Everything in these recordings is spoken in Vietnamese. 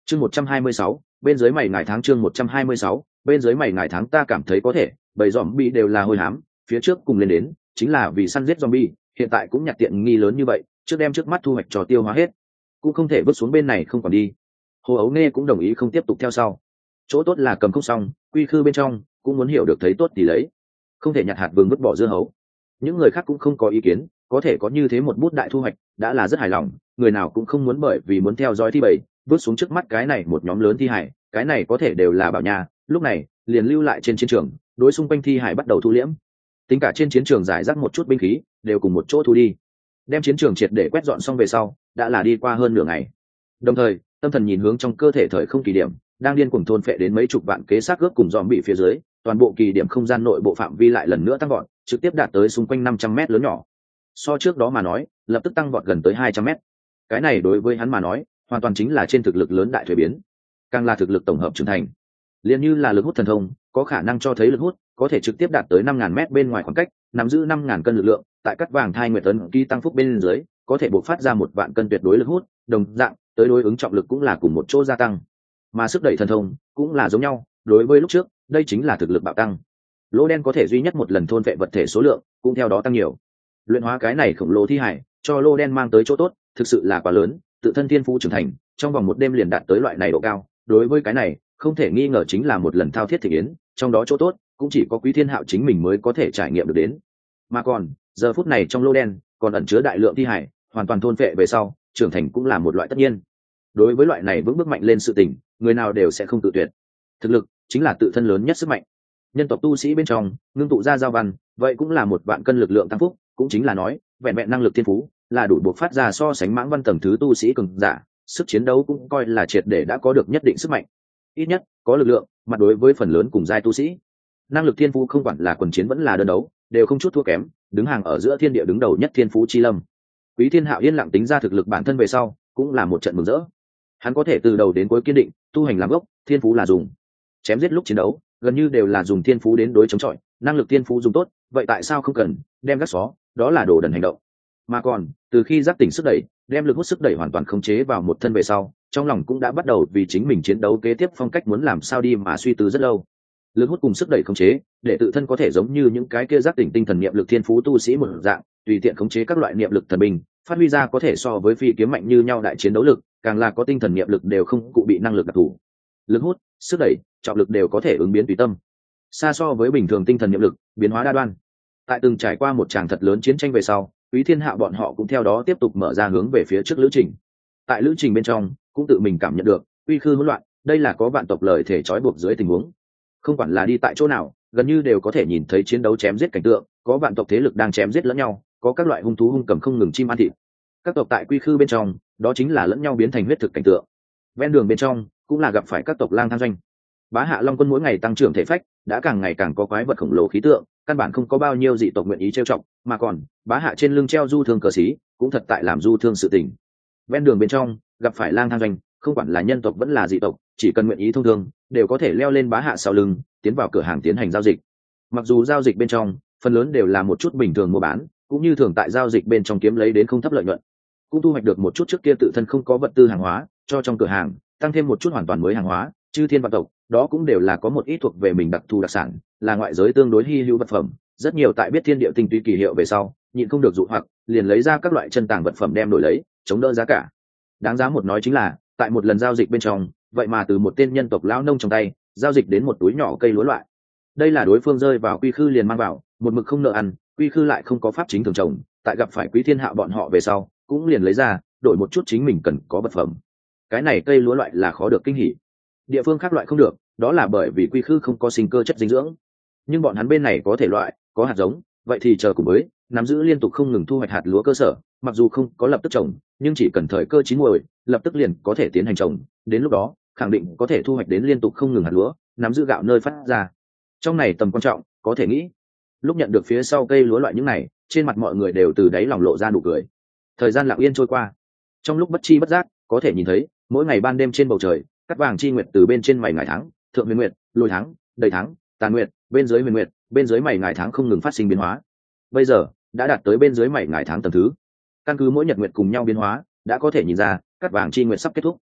Chương 126, bên dưới mày ngày tháng. Chương 126, bên dưới mày ngày tháng. Ta cảm thấy có thể, bầy zombie đều là hôi hám, phía trước cùng lên đến, chính là vì săn giết zombie, hiện tại cũng nhặt tiện nghi lớn như vậy, trước đem trước mắt thu hoạch cho tiêu hóa hết, cũng không thể vứt xuống bên này không còn đi. Hồ Ấu Nê cũng đồng ý không tiếp tục theo sau. Chỗ tốt là cầm không xong, quy khư bên trong cũng muốn hiểu được thấy tốt thì lấy, không thể nhặt hạt vừng vứt bỏ dưa hấu. Những người khác cũng không có ý kiến, có thể có như thế một bút đại thu hoạch đã là rất hài lòng, người nào cũng không muốn bởi vì muốn theo dõi thi bầy vứt xuống trước mắt cái này một nhóm lớn thi hải, cái này có thể đều là bảo nhà. Lúc này liền lưu lại trên chiến trường, đối xung quanh thi hải bắt đầu thu liễm, tính cả trên chiến trường giải rác một chút binh khí đều cùng một chỗ thu đi, đem chiến trường triệt để quét dọn xong về sau đã là đi qua hơn nửa ngày. Đồng thời tâm thần nhìn hướng trong cơ thể thời không kỳ điểm đang điên cuồng thôn phệ đến mấy chục vạn kế xác ướp cùng dòm bị phía dưới, toàn bộ kỳ điểm không gian nội bộ phạm vi lại lần nữa tăng vọt, trực tiếp đạt tới xung quanh 500 mét lớn nhỏ. So trước đó mà nói, lập tức tăng vọt gần tới 200 mét. Cái này đối với hắn mà nói, hoàn toàn chính là trên thực lực lớn đại thuế biến, càng là thực lực tổng hợp trưởng thành. Liên như là lực hút thần thông, có khả năng cho thấy lực hút có thể trực tiếp đạt tới 5.000 mét bên ngoài khoảng cách, nắm giữ 5.000 cân lực lượng, tại cắt vàng thai nguyệt tấn ký tăng phúc bên dưới, có thể bộc phát ra 1.000 cân tuyệt đối lực hút, đồng dạng tới đối ứng trọng lực cũng là cùng một chỗ gia tăng. Mà sức đẩy thần thông cũng là giống nhau, đối với lúc trước, đây chính là thực lực bạo tăng. Lỗ đen có thể duy nhất một lần thôn vệ vật thể số lượng cũng theo đó tăng nhiều. Luyện hóa cái này khổng lồ thi hải, cho lô đen mang tới chỗ tốt thực sự là quá lớn, tự thân thiên phú trưởng thành trong vòng một đêm liền đạt tới loại này độ cao. Đối với cái này không thể nghi ngờ chính là một lần thao thiết thị yến, trong đó chỗ tốt cũng chỉ có Quý Thiên Hạo chính mình mới có thể trải nghiệm được đến. Mà còn giờ phút này trong lô đen còn ẩn chứa đại lượng thi hải, hoàn toàn thôn vệ về sau trưởng thành cũng là một loại tất nhiên. Đối với loại này vững bước mạnh lên sự tình, người nào đều sẽ không tự tuyệt. Thực lực chính là tự thân lớn nhất sức mạnh. Nhân tộc tu sĩ bên trong ngưng tụ ra giao văn, vậy cũng là 1.000 cân lực lượng tăng phúc, cũng chính là nói vẹn vẹn năng lực thiên phú là đủ buộc phát ra so sánh mãng văn tầng thứ tu sĩ cường giả, sức chiến đấu cũng coi là triệt để đã có được nhất định sức mạnh, ít nhất có lực lượng. Mặt đối với phần lớn cùng giai tu sĩ, năng lực thiên phú không quản là quần chiến vẫn là đơn đấu đều không chút thua kém, đứng hàng ở giữa thiên địa đứng đầu nhất thiên phú chi lâm. Quý Thiên Hạo yên lặng tính ra thực lực bản thân về sau cũng là một trận mừng rỡ. Hắn có thể từ đầu đến cuối kiên định tu hành làm gốc, thiên phú là dùng chém giết lúc chiến đấu gần như đều là dùng thiên phú đến đối chống chọi, năng lực thiên phú dùng tốt vậy tại sao không cần đem gác xó, đó là đồ đần hành động. Mà còn từ khi giác tỉnh sức đẩy, đem lực hút sức đẩy hoàn toàn khống chế vào một thân về sau, trong lòng cũng đã bắt đầu vì chính mình chiến đấu kế tiếp phong cách muốn làm sao đi mà suy tư rất lâu. Lực hút cùng sức đẩy khống chế để tự thân có thể giống như những cái kia giác tỉnh tinh thần niệm lực thiên phú tu sĩ một dạng, tùy tiện khống chế các loại niệm lực thần binh, phát huy ra có thể so với phi kiếm mạnh như nhau đại chiến đấu lực, càng là có tinh thần niệm lực đều không cụ bị năng lực đặc thù. Lực hút, sức đẩy, trọng lực đều có thể ứng biến tùy tâm, xa so với bình thường tinh thần niệm lực biến hóa đa đoan. Tại từng trải qua một tràng thật lớn chiến tranh về sau, Quý Thiên Hạo bọn họ cũng theo đó tiếp tục mở ra hướng về phía trước lữ trình. Tại lữ trình bên trong cũng tự mình cảm nhận được uy khư hỗn loạn, đây là có vạn tộc lời thể trói buộc dưới tình huống, không quản là đi tại chỗ nào gần như đều có thể nhìn thấy chiến đấu chém giết cảnh tượng, có vạn tộc thế lực đang chém giết lẫn nhau, có các loại hung thú hung cầm không ngừng chim ăn thịt. Các tộc tại quy khư bên trong đó chính là lẫn nhau biến thành huyết thực cảnh tượng. Ven đường bên trong cũng là gặp phải các tộc lang tham doanh. Bá Hạ Long quân mỗi ngày tăng trưởng thể phách, đã càng ngày càng có quái vật khổng lồ khí tượng, căn bản không có bao nhiêu dị tộc nguyện ý trêu chọc, mà còn Bá Hạ trên lưng treo du thương cờ xí, cũng thật tại làm du thương sự tình. Ven đường bên trong gặp phải lang tham doanh, không quản là nhân tộc vẫn là dị tộc, chỉ cần nguyện ý thông thương, đều có thể leo lên Bá Hạ sau lưng, tiến vào cửa hàng tiến hành giao dịch. Mặc dù giao dịch bên trong phần lớn đều là một chút bình thường mua bán, cũng như thường tại giao dịch bên trong kiếm lấy đến không thấp lợi nhuận, cũng thu hoạch được một chút trước kia tự thân không có vật tư hàng hóa, cho trong cửa hàng tăng thêm một chút hoàn toàn mới hàng hóa. Chư thiên vạn tộc đó cũng đều là có một ít thuộc về mình đặc thù đặc sản, là ngoại giới tương đối hi hữu vật phẩm, rất nhiều tại biết thiên địa tinh túy kỳ hiệu về sau nhịn không được dụ hoặc, liền lấy ra các loại chân tàng vật phẩm đem đổi lấy, chống đỡ giá cả. Đáng giá một nói chính là tại một lần giao dịch bên trong, vậy mà từ một tên nhân tộc lão nông trong tay giao dịch đến một túi nhỏ cây lúa loại. Đây là đối phương rơi vào quy khư liền mang vào, một mực không nợ ăn, quy khư lại không có pháp chính thường trồng, tại gặp phải Quý Thiên Hạo bọn họ về sau cũng liền lấy ra đổi một chút chính mình cần có vật phẩm. Cái này cây lúa loại là khó được kinh hỉ, địa phương khác loại không được, đó là bởi vì quy khư không có sinh cơ chất dinh dưỡng, nhưng bọn hắn bên này có thể loại, có hạt giống, vậy thì chờ cùng với nắm giữ liên tục không ngừng thu hoạch hạt lúa cơ sở, mặc dù không có lập tức trồng, nhưng chỉ cần thời cơ chín muồi, lập tức liền có thể tiến hành trồng, đến lúc đó khẳng định có thể thu hoạch đến liên tục không ngừng hạt lúa, nắm giữ gạo nơi phát ra. Trong này tầm quan trọng có thể nghĩ, lúc nhận được phía sau cây lúa loại những này, trên mặt mọi người đều từ đáy lòng lộ ra nụ cười. Thời gian lặng yên trôi qua, trong lúc bất chi bất giác có thể nhìn thấy mỗi ngày ban đêm trên bầu trời, cắt vàng chi nguyệt từ bên trên mày ngày tháng, thượng huyền nguyệt, lùi tháng, đầy tháng, tàn nguyệt, bên dưới huyền nguyệt, bên dưới mày ngày tháng không ngừng phát sinh biến hóa. Bây giờ đã đạt tới bên dưới mày ngày tháng tầng thứ. Căn cứ mỗi nhật nguyệt cùng nhau biến hóa, đã có thể nhìn ra cắt vàng chi nguyệt sắp kết thúc.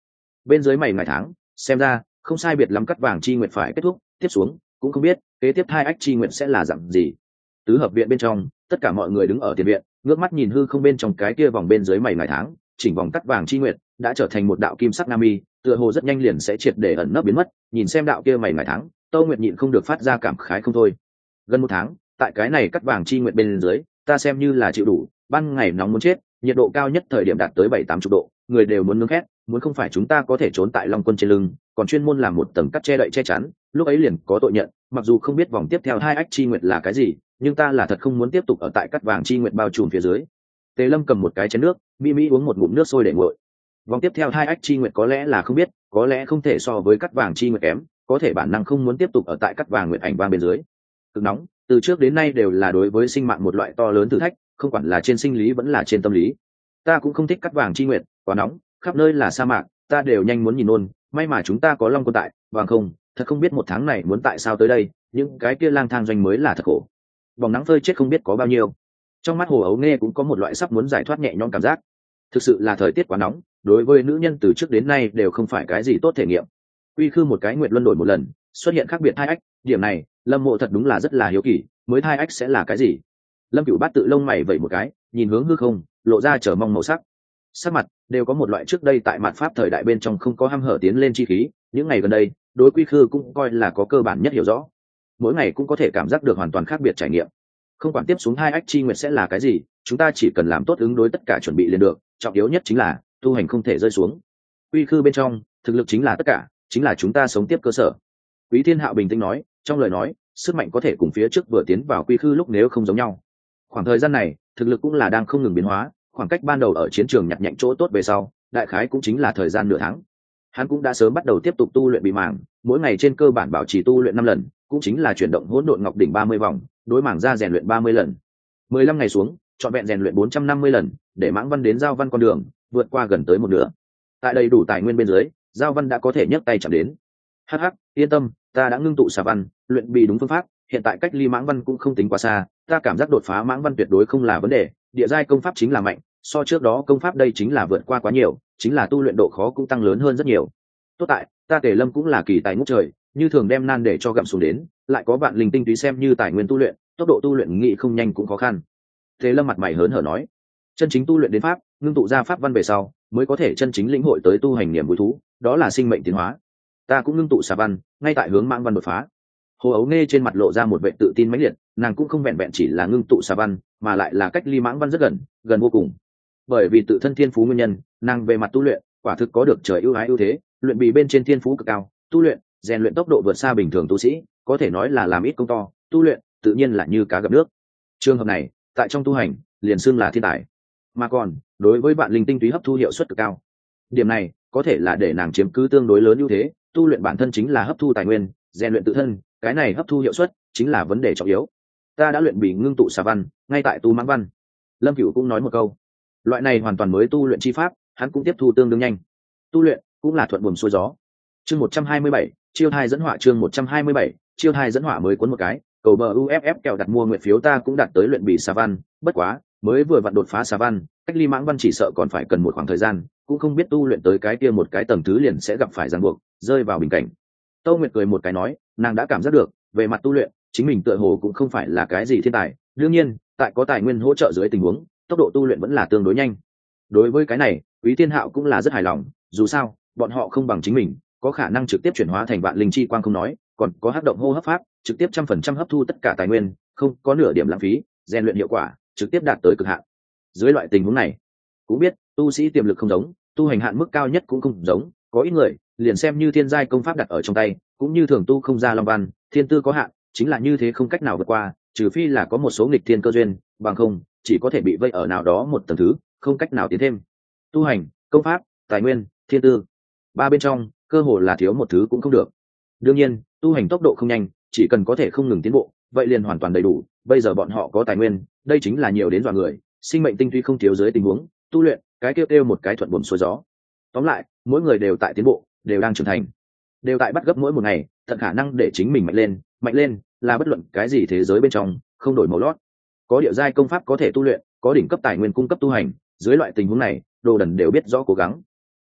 bên dưới mày ngày tháng xem ra không sai biệt lắm cắt vàng chi nguyện phải kết thúc, tiếp xuống cũng không biết kế tiếp hai ách chi nguyện sẽ là dạng gì. Tứ hợp viện bên trong, tất cả mọi người đứng ở tiền viện, ngước mắt nhìn hư không bên trong cái kia vòng bên dưới mày ngày tháng, chỉnh vòng cắt vàng chi nguyện đã trở thành một đạo kim sắc nam mi, tựa hồ rất nhanh liền sẽ triệt để ẩn nấp biến mất. Nhìn xem đạo kia mày ngày tháng, Tâu Nguyệt nhịn không được phát ra cảm khái không thôi. Gần một tháng, tại cái này cắt vàng chi nguyện bên dưới, ta xem như là chịu đủ, ban ngày nóng muốn chết, nhiệt độ cao nhất thời điểm đạt tới 7-80 độ, người đều muốn nướng khét, muốn không phải chúng ta có thể trốn tại Long Quân trên lưng, còn chuyên môn làm một tầng cắt che đậy che chắn, lúc ấy liền có tội nhận. Mặc dù không biết vòng tiếp theo hai ách chi nguyệt là cái gì, nhưng ta là thật không muốn tiếp tục ở tại cắt vàng chi nguyệt bao trùm phía dưới. Tề Lâm cầm một cái chén nước, mỹ uống một ngụm nước sôi để nguội. Vòng tiếp theo hai ách chi nguyệt có lẽ là không biết, có lẽ không thể so với cắt vàng chi nguyệt kém, có thể bản năng không muốn tiếp tục ở tại cắt vàng nguyệt ảnh vang bên dưới. Cực nóng, từ trước đến nay đều là đối với sinh mạng một loại to lớn thử thách, không quản là trên sinh lý vẫn là trên tâm lý. Ta cũng không thích cắt vàng chi nguyệt, quá nóng, khắp nơi là sa mạc, ta đều nhanh muốn nhìn nôn. May mà chúng ta có Long Quân tại, bằng không thật không biết một tháng này muốn tại sao tới đây, những cái kia lang thang doanh mới là thật khổ. Vòng nắng phơi chết không biết có bao nhiêu. Trong mắt Hồ Ấu Nghe cũng có một loại sắp muốn giải thoát nhẹ nhõm cảm giác. Thực sự là thời tiết quá nóng, đối với nữ nhân từ trước đến nay đều không phải cái gì tốt thể nghiệm. Quy khư một cái nguyệt luân đổi một lần, xuất hiện khác biệt hai ách, điểm này Lâm Mộ thật đúng là rất là hiếu kỳ, mới hai ách sẽ là cái gì. Lâm Cửu Bát tự lông mày vẩy một cái, nhìn hướng hư không, lộ ra chờ mong màu sắc. Sắc mặt đều có một loại trước đây tại mạt pháp thời đại bên trong không có hăm hở tiến lên chi khí, những ngày gần đây đối quy khư cũng coi là có cơ bản nhất hiểu rõ, mỗi ngày cũng có thể cảm giác được hoàn toàn khác biệt trải nghiệm. Không quản tiếp xuống hai ách chi nguyệt sẽ là cái gì, chúng ta chỉ cần làm tốt ứng đối tất cả chuẩn bị liền được, trọng yếu nhất chính là tu hành không thể rơi xuống. Quy khư bên trong thực lực chính là tất cả, chính là chúng ta sống tiếp cơ sở. Quý Thiên Hạo bình tĩnh nói, trong lời nói sức mạnh có thể cùng phía trước vừa tiến vào quy khư lúc nếu không giống nhau. Khoảng thời gian này thực lực cũng là đang không ngừng biến hóa, khoảng cách ban đầu ở chiến trường nhặt nhạnh chỗ tốt về sau, đại khái cũng chính là thời gian nửa tháng. Hắn cũng đã sớm bắt đầu tiếp tục tu luyện bị mảng, mỗi ngày trên cơ bản bảo trì tu luyện 5 lần, cũng chính là chuyển động hỗn độn ngọc đỉnh 30 vòng, đối mảng ra rèn luyện 30 lần. 15 ngày xuống, trọn vẹn rèn luyện 450 lần, để Mãng Văn đến Giao Văn con đường, vượt qua gần tới một nửa. Tại đầy đủ tài nguyên bên dưới, Giao Văn đã có thể nhấc tay chạm đến. Hắc hắc, yên tâm, ta đã ngưng tụ xà văn, luyện bị đúng phương pháp, hiện tại cách ly Mãng Văn cũng không tính quá xa, ta cảm giác đột phá Mãng Văn tuyệt đối không là vấn đề, địa giai công pháp chính là mạnh, so trước đó công pháp đây chính là vượt qua quá nhiều, chính là tu luyện độ khó cũng tăng lớn hơn rất nhiều. Tốt tại, ta Tề Lâm cũng là kỳ tài ngút trời, như thường đem nan để cho gặm xuống đến, lại có vạn linh tinh túy xem như tài nguyên tu luyện, tốc độ tu luyện nghị không nhanh cũng khó khăn. Tề Lâm mặt mày hớn hở nói, chân chính tu luyện đến pháp, ngưng tụ ra pháp văn về sau, mới có thể chân chính lĩnh hội tới tu hành niềm vui thú, đó là sinh mệnh tiến hóa. Ta cũng ngưng tụ xà văn, ngay tại hướng Mãng Văn đột phá. Hồ Ấu Nghe trên mặt lộ ra một vẻ tự tin mãnh liệt, nàng cũng không vẹn vẹn chỉ là ngưng tụ xà văn, mà lại là cách ly Mãng Văn rất gần, gần vô cùng. Bởi vì tự thân thiên phú nguyên nhân, nàng về mặt tu luyện, quả thực có được trời ưu ái ưu thế, luyện bị bên trên thiên phú cực cao, tu luyện, rèn luyện tốc độ vượt xa bình thường tu sĩ, có thể nói là làm ít công to, tu luyện, tự nhiên là như cá gặp nước. Trường hợp này, tại trong tu hành, liền xưng là thiên tài. Mà còn, đối với bạn linh tinh túy hấp thu hiệu suất cực cao. Điểm này, có thể là để nàng chiếm cứ tương đối lớn ưu thế, tu luyện bản thân chính là hấp thu tài nguyên, rèn luyện tự thân, cái này hấp thu hiệu suất chính là vấn đề trọng yếu. Ta đã luyện bị ngưng tụ xà văn, ngay tại tu Mãng Văn. Lâm Cửu cũng nói một câu, loại này hoàn toàn mới tu luyện chi pháp, hắn cũng tiếp thu tương đương nhanh. Tu luyện cũng là thuận buồm xuôi gió. Chương 127, chiêu thai dẫn họa. Chương 127, chiêu thai dẫn họa mới cuốn một cái, cầu bờ UFF kèo đặt mua nguyện phiếu ta cũng đặt tới luyện bị xà văn, bất quá, mới vừa vặn đột phá xà văn, cách ly Mãng Văn chỉ sợ còn phải cần một khoảng thời gian, cũng không biết tu luyện tới cái kia một cái tầng thứ liền sẽ gặp phải ràng buộc, rơi vào bình cảnh. Tô Nguyệt cười một cái nói, nàng đã cảm giác được, về mặt tu luyện, chính mình tựa hồ cũng không phải là cái gì thiên tài, đương nhiên, tại có tài nguyên hỗ trợ dưới tình huống, tốc độ tu luyện vẫn là tương đối nhanh. Đối với cái này, Quý Thiên Hạo cũng là rất hài lòng, dù sao, bọn họ không bằng chính mình, có khả năng trực tiếp chuyển hóa thành vạn linh chi quang không nói, còn có hắc động hô hấp pháp, trực tiếp 100% hấp thu tất cả tài nguyên, không có nửa điểm lãng phí, rèn luyện hiệu quả trực tiếp đạt tới cực hạn. Dưới loại tình huống này, cũng biết, tu sĩ tiềm lực không giống, tu hành hạn mức cao nhất cũng không giống, có ít người, liền xem như thiên giai công pháp đặt ở trong tay, cũng như thường tu không ra long văn, thiên tư có hạn, chính là như thế không cách nào vượt qua, trừ phi là có một số nghịch thiên cơ duyên, bằng không, chỉ có thể bị vây ở nào đó một tầng thứ, không cách nào tiến thêm. Tu hành, công pháp, tài nguyên, thiên tư, ba bên trong, cơ hồ là thiếu một thứ cũng không được. Đương nhiên, tu hành tốc độ không nhanh, chỉ cần có thể không ngừng tiến bộ, vậy liền hoàn toàn đầy đủ. Bây giờ bọn họ có tài nguyên, đây chính là nhiều đến dọa người, sinh mệnh tinh túy không thiếu dưới tình huống, tu luyện, cái kêu một cái thuận buồm xuôi gió. Tóm lại, mỗi người đều tại tiến bộ, đều đang trưởng thành, đều tại bắt gấp mỗi một ngày, tận khả năng để chính mình mạnh lên là bất luận cái gì thế giới bên trong, không đổi màu lót. Có địa giai công pháp có thể tu luyện, có đỉnh cấp tài nguyên cung cấp tu hành, dưới loại tình huống này, đồ đần đều biết rõ cố gắng.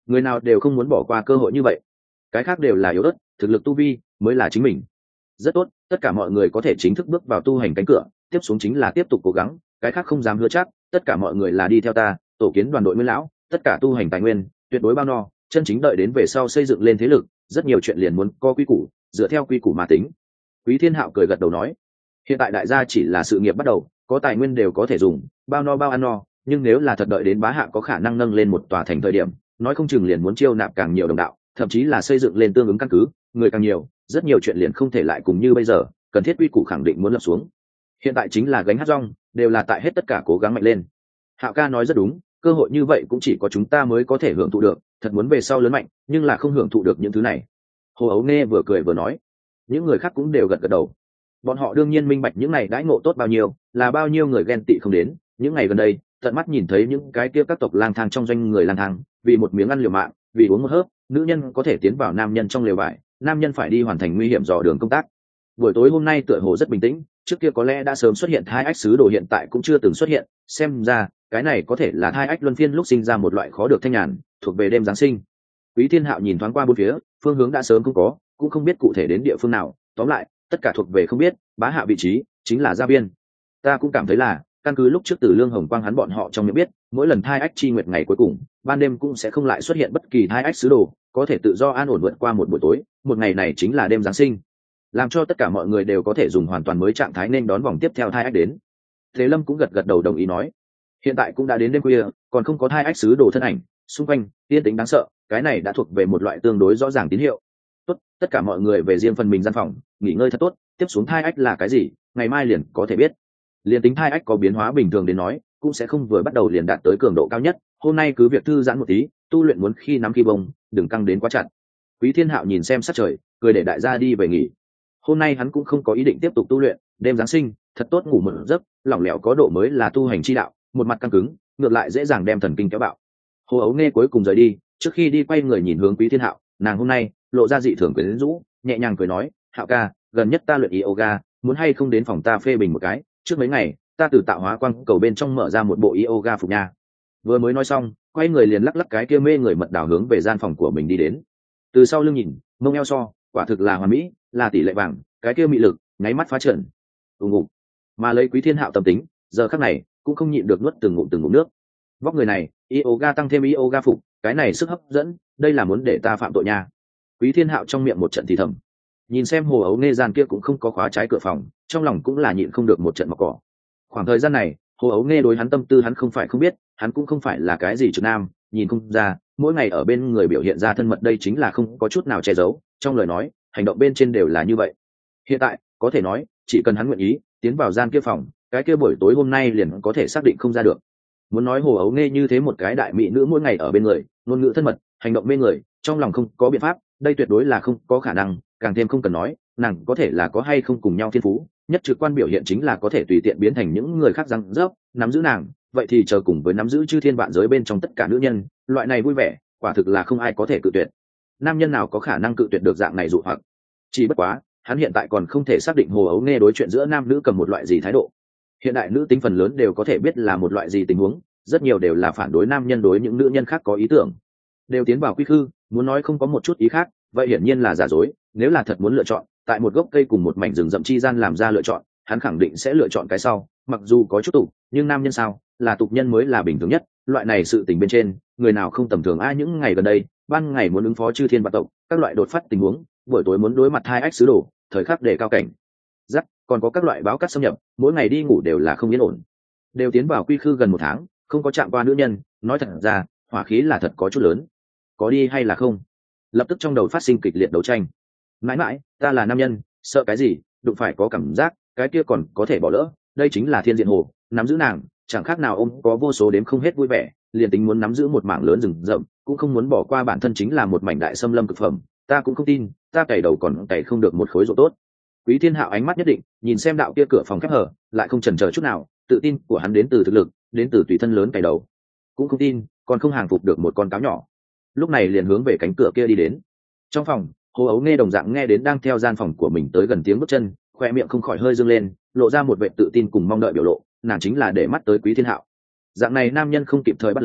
người nào đều không muốn bỏ qua cơ hội như vậy. Cái khác đều là yếu ớt, thực lực tu vi mới là chính mình. Rất tốt, tất cả mọi người có thể chính thức bước vào tu hành cánh cửa, tiếp xuống chính là tiếp tục cố gắng, cái khác không dám hứa chắc. Tất cả mọi người là đi theo ta, tổ kiến đoàn đội Nguyên lão, tất cả tu hành tài nguyên tuyệt đối bao no, chân chính đợi đến về sau xây dựng lên thế lực, rất nhiều chuyện liền muốn có quy củ, dựa theo quy củ mà tính. Quý Thiên Hạo cười gật đầu nói, hiện tại đại gia chỉ là sự nghiệp bắt đầu, có tài nguyên đều có thể dùng, bao no bao ăn no, nhưng nếu là thật đợi đến bá hạ có khả năng nâng lên một tòa thành thời điểm, nói không chừng liền muốn chiêu nạp càng nhiều đồng đạo, thậm chí là xây dựng lên tương ứng căn cứ, người càng nhiều, rất nhiều chuyện liền không thể lại cùng như bây giờ, cần thiết quy củ khẳng định muốn lập xuống. Hiện tại chính là gánh hát rong, đều là tại hết tất cả cố gắng mạnh lên. Hạo ca nói rất đúng, cơ hội như vậy cũng chỉ có chúng ta mới có thể hưởng thụ được, thật muốn về sau lớn mạnh, nhưng là không hưởng thụ được những thứ này. Hồ Ấu nghe vừa cười vừa nói, những người khác cũng đều gật gật đầu. Bọn họ đương nhiên minh bạch những này đãi ngộ tốt bao nhiêu, là bao nhiêu người ghen tị không đến. Những ngày gần đây, tận mắt nhìn thấy những cái kia các tộc lang thang trong doanh người lang thang, vì một miếng ăn liều mạng, vì uống một hớp, nữ nhân có thể tiến vào nam nhân trong lều vải, nam nhân phải đi hoàn thành nguy hiểm dò đường công tác. Buổi tối hôm nay tựa hồ rất bình tĩnh, trước kia có lẽ đã sớm xuất hiện thai ách sứ đồ, hiện tại cũng chưa từng xuất hiện, xem ra cái này có thể là thai ách luân phiên lúc sinh ra một loại khó được thanh nhàn, thuộc về đêm giáng sinh. Quý Thiên Hạo nhìn thoáng qua bốn phía, phương hướng đã sớm không có, cũng không biết cụ thể đến địa phương nào, tóm lại tất cả thuộc về không biết. Bá hạ vị trí chính là gia viên. Ta cũng cảm thấy là căn cứ lúc trước Từ Lương Hồng Quang hắn bọn họ trong miệng biết, mỗi lần thai ách chi nguyệt ngày cuối cùng, ban đêm cũng sẽ không lại xuất hiện bất kỳ thai ách sứ đồ, có thể tự do an ổn vượt qua một buổi tối, một ngày này chính là đêm giáng sinh, làm cho tất cả mọi người đều có thể dùng hoàn toàn mới trạng thái nên đón vòng tiếp theo thai ách đến. Thế Lâm cũng gật gật đầu đồng ý nói, hiện tại cũng đã đến đêm khuya, còn không có thai ách sứ đồ thân ảnh, xung quanh yên tĩnh đáng sợ, cái này đã thuộc về một loại tương đối rõ ràng tín hiệu. Tốt, tất cả mọi người về riêng phần mình gian phòng, nghỉ ngơi thật tốt, tiếp xuống thai ách là cái gì, ngày mai liền có thể biết. Liền tính thai ách có biến hóa bình thường đến nói, cũng sẽ không vừa bắt đầu liền đạt tới cường độ cao nhất, hôm nay cứ việc thư giãn một tí, tu luyện muốn khi nắm khi bông, đừng căng đến quá chặt. Quý Thiên Hạo nhìn xem sát trời, cười để đại gia đi về nghỉ. Hôm nay hắn cũng không có ý định tiếp tục tu luyện, đêm giáng sinh thật tốt ngủ một giấc, lỏng lẻo có độ mới là tu hành chi đạo, một mặt căng cứng ngược lại dễ dàng đem thần kinh kéo bạo. Hồ Ấu nghe cuối cùng rời đi, trước khi đi quay người nhìn hướng Quý Thiên Hạo, nàng hôm nay lộ ra dị thường quyến rũ, nhẹ nhàng cười nói, Hạo ca, gần nhất ta luyện yoga, muốn hay không đến phòng ta phê bình một cái, trước mấy ngày ta từ tạo hóa quang cầu bên trong mở ra một bộ yoga phục nha. Vừa mới nói xong, quay người liền lắc lắc cái kia mê người mật đảo hướng về gian phòng của mình đi đến. Từ sau lưng nhìn, mông eo so, quả thực là hoàn mỹ, là tỷ lệ vàng, cái kia mị lực nháy mắt phá trận. Ùng ục. Mà lấy Quý Thiên Hạo tâm tính, giờ khắc này cũng không nhịn được nuốt từng ngụm nước. Vóc người này, yoga tăng thêm yoga phục, cái này sức hấp dẫn, đây là muốn để ta phạm tội nha. Quý Thiên Hạo trong miệng một trận thì thầm. Nhìn xem Hồ Ấu nghe gian kia cũng không có khóa trái cửa phòng, trong lòng cũng là nhịn không được một trận mọc cỏ. Khoảng thời gian này, Hồ Ấu nghe đối hắn tâm tư hắn không phải không biết, hắn cũng không phải là cái gì trực nam, nhìn không ra, mỗi ngày ở bên người biểu hiện ra thân mật đây chính là không có chút nào che giấu, trong lời nói, hành động bên trên đều là như vậy. Hiện tại, có thể nói, chỉ cần hắn nguyện ý, tiến vào gian kia phòng, cái kia buổi tối hôm nay liền có thể xác định không ra được. Muốn nói Hồ Ấu nghe như thế một cái đại mỹ nữ mỗi ngày ở bên người, ngôn ngữ thân mật, hành động bên người, trong lòng không có biện pháp, đây tuyệt đối là không có khả năng, càng thêm không cần nói, nàng có thể là có hay không cùng nhau thiên phú, nhất trực quan biểu hiện chính là có thể tùy tiện biến thành những người khác răng rớp, nắm giữ nàng, vậy thì chờ cùng với nắm giữ chư thiên vạn giới bên trong tất cả nữ nhân, loại này vui vẻ, quả thực là không ai có thể cự tuyệt. Nam nhân nào có khả năng cự tuyệt được dạng này dụ hoặc? Chỉ bất quá, hắn hiện tại còn không thể xác định Hồ Ấu nghe đối chuyện giữa nam nữ cầm một loại gì thái độ. Hiện đại nữ tính phần lớn đều có thể biết là một loại gì tình huống, rất nhiều đều là phản đối nam nhân đối những nữ nhân khác có ý tưởng, đều tiến vào quy khư, muốn nói không có một chút ý khác, vậy hiển nhiên là giả dối. Nếu là thật muốn lựa chọn, tại một gốc cây cùng một mảnh rừng rậm chi gian làm ra lựa chọn, hắn khẳng định sẽ lựa chọn cái sau, mặc dù có chút tục, nhưng nam nhân sao, là tục nhân mới là bình thường nhất, loại này sự tình bên trên, người nào không tầm thường ai. Những ngày gần đây, ban ngày muốn ứng phó chư thiên vạn tộc, các loại đột phát tình huống, buổi tối muốn đối mặt hai ách sứ đồ, thời khắc để cao cảnh giác, còn có các loại báo cát xâm nhập, mỗi ngày đi ngủ đều là không yên ổn. Đều tiến vào quy khư gần 1 tháng, không có chạm qua nữ nhân, nói thật ra, hỏa khí là thật có chút lớn. Có đi hay là không? Lập tức trong đầu phát sinh kịch liệt đấu tranh. Mãi mãi, ta là nam nhân, sợ cái gì, đụng phải có cảm giác, cái kia còn có thể bỏ lỡ, đây chính là thiên diện hồ, nắm giữ nàng, chẳng khác nào ông có vô số đếm không hết vui vẻ, liền tính muốn nắm giữ một mảng lớn rừng rậm, cũng không muốn bỏ qua bản thân chính là một mảnh đại xâm lâm cực phẩm, ta cũng không tin, ta cày đầu còn cày không được một khối ruộng tốt. Quý Thiên Hạo ánh mắt nhất định, nhìn xem đạo kia cửa phòng khép hở, lại không chần chờ chút nào, tự tin của hắn đến từ thực lực, đến từ tùy thân lớn cày đầu. Cũng không tin, còn không hàng phục được một con cáo nhỏ. Lúc này liền hướng về cánh cửa kia đi đến. Trong phòng, Hồ Ấu nghe đồng dạng nghe đến đang theo gian phòng của mình tới gần tiếng bước chân, khoe miệng không khỏi hơi dương lên, lộ ra một vẻ tự tin cùng mong đợi biểu lộ, nàng chính là để mắt tới Quý Thiên Hạo. Dạng này nam nhân không kịp thời bắt lấy,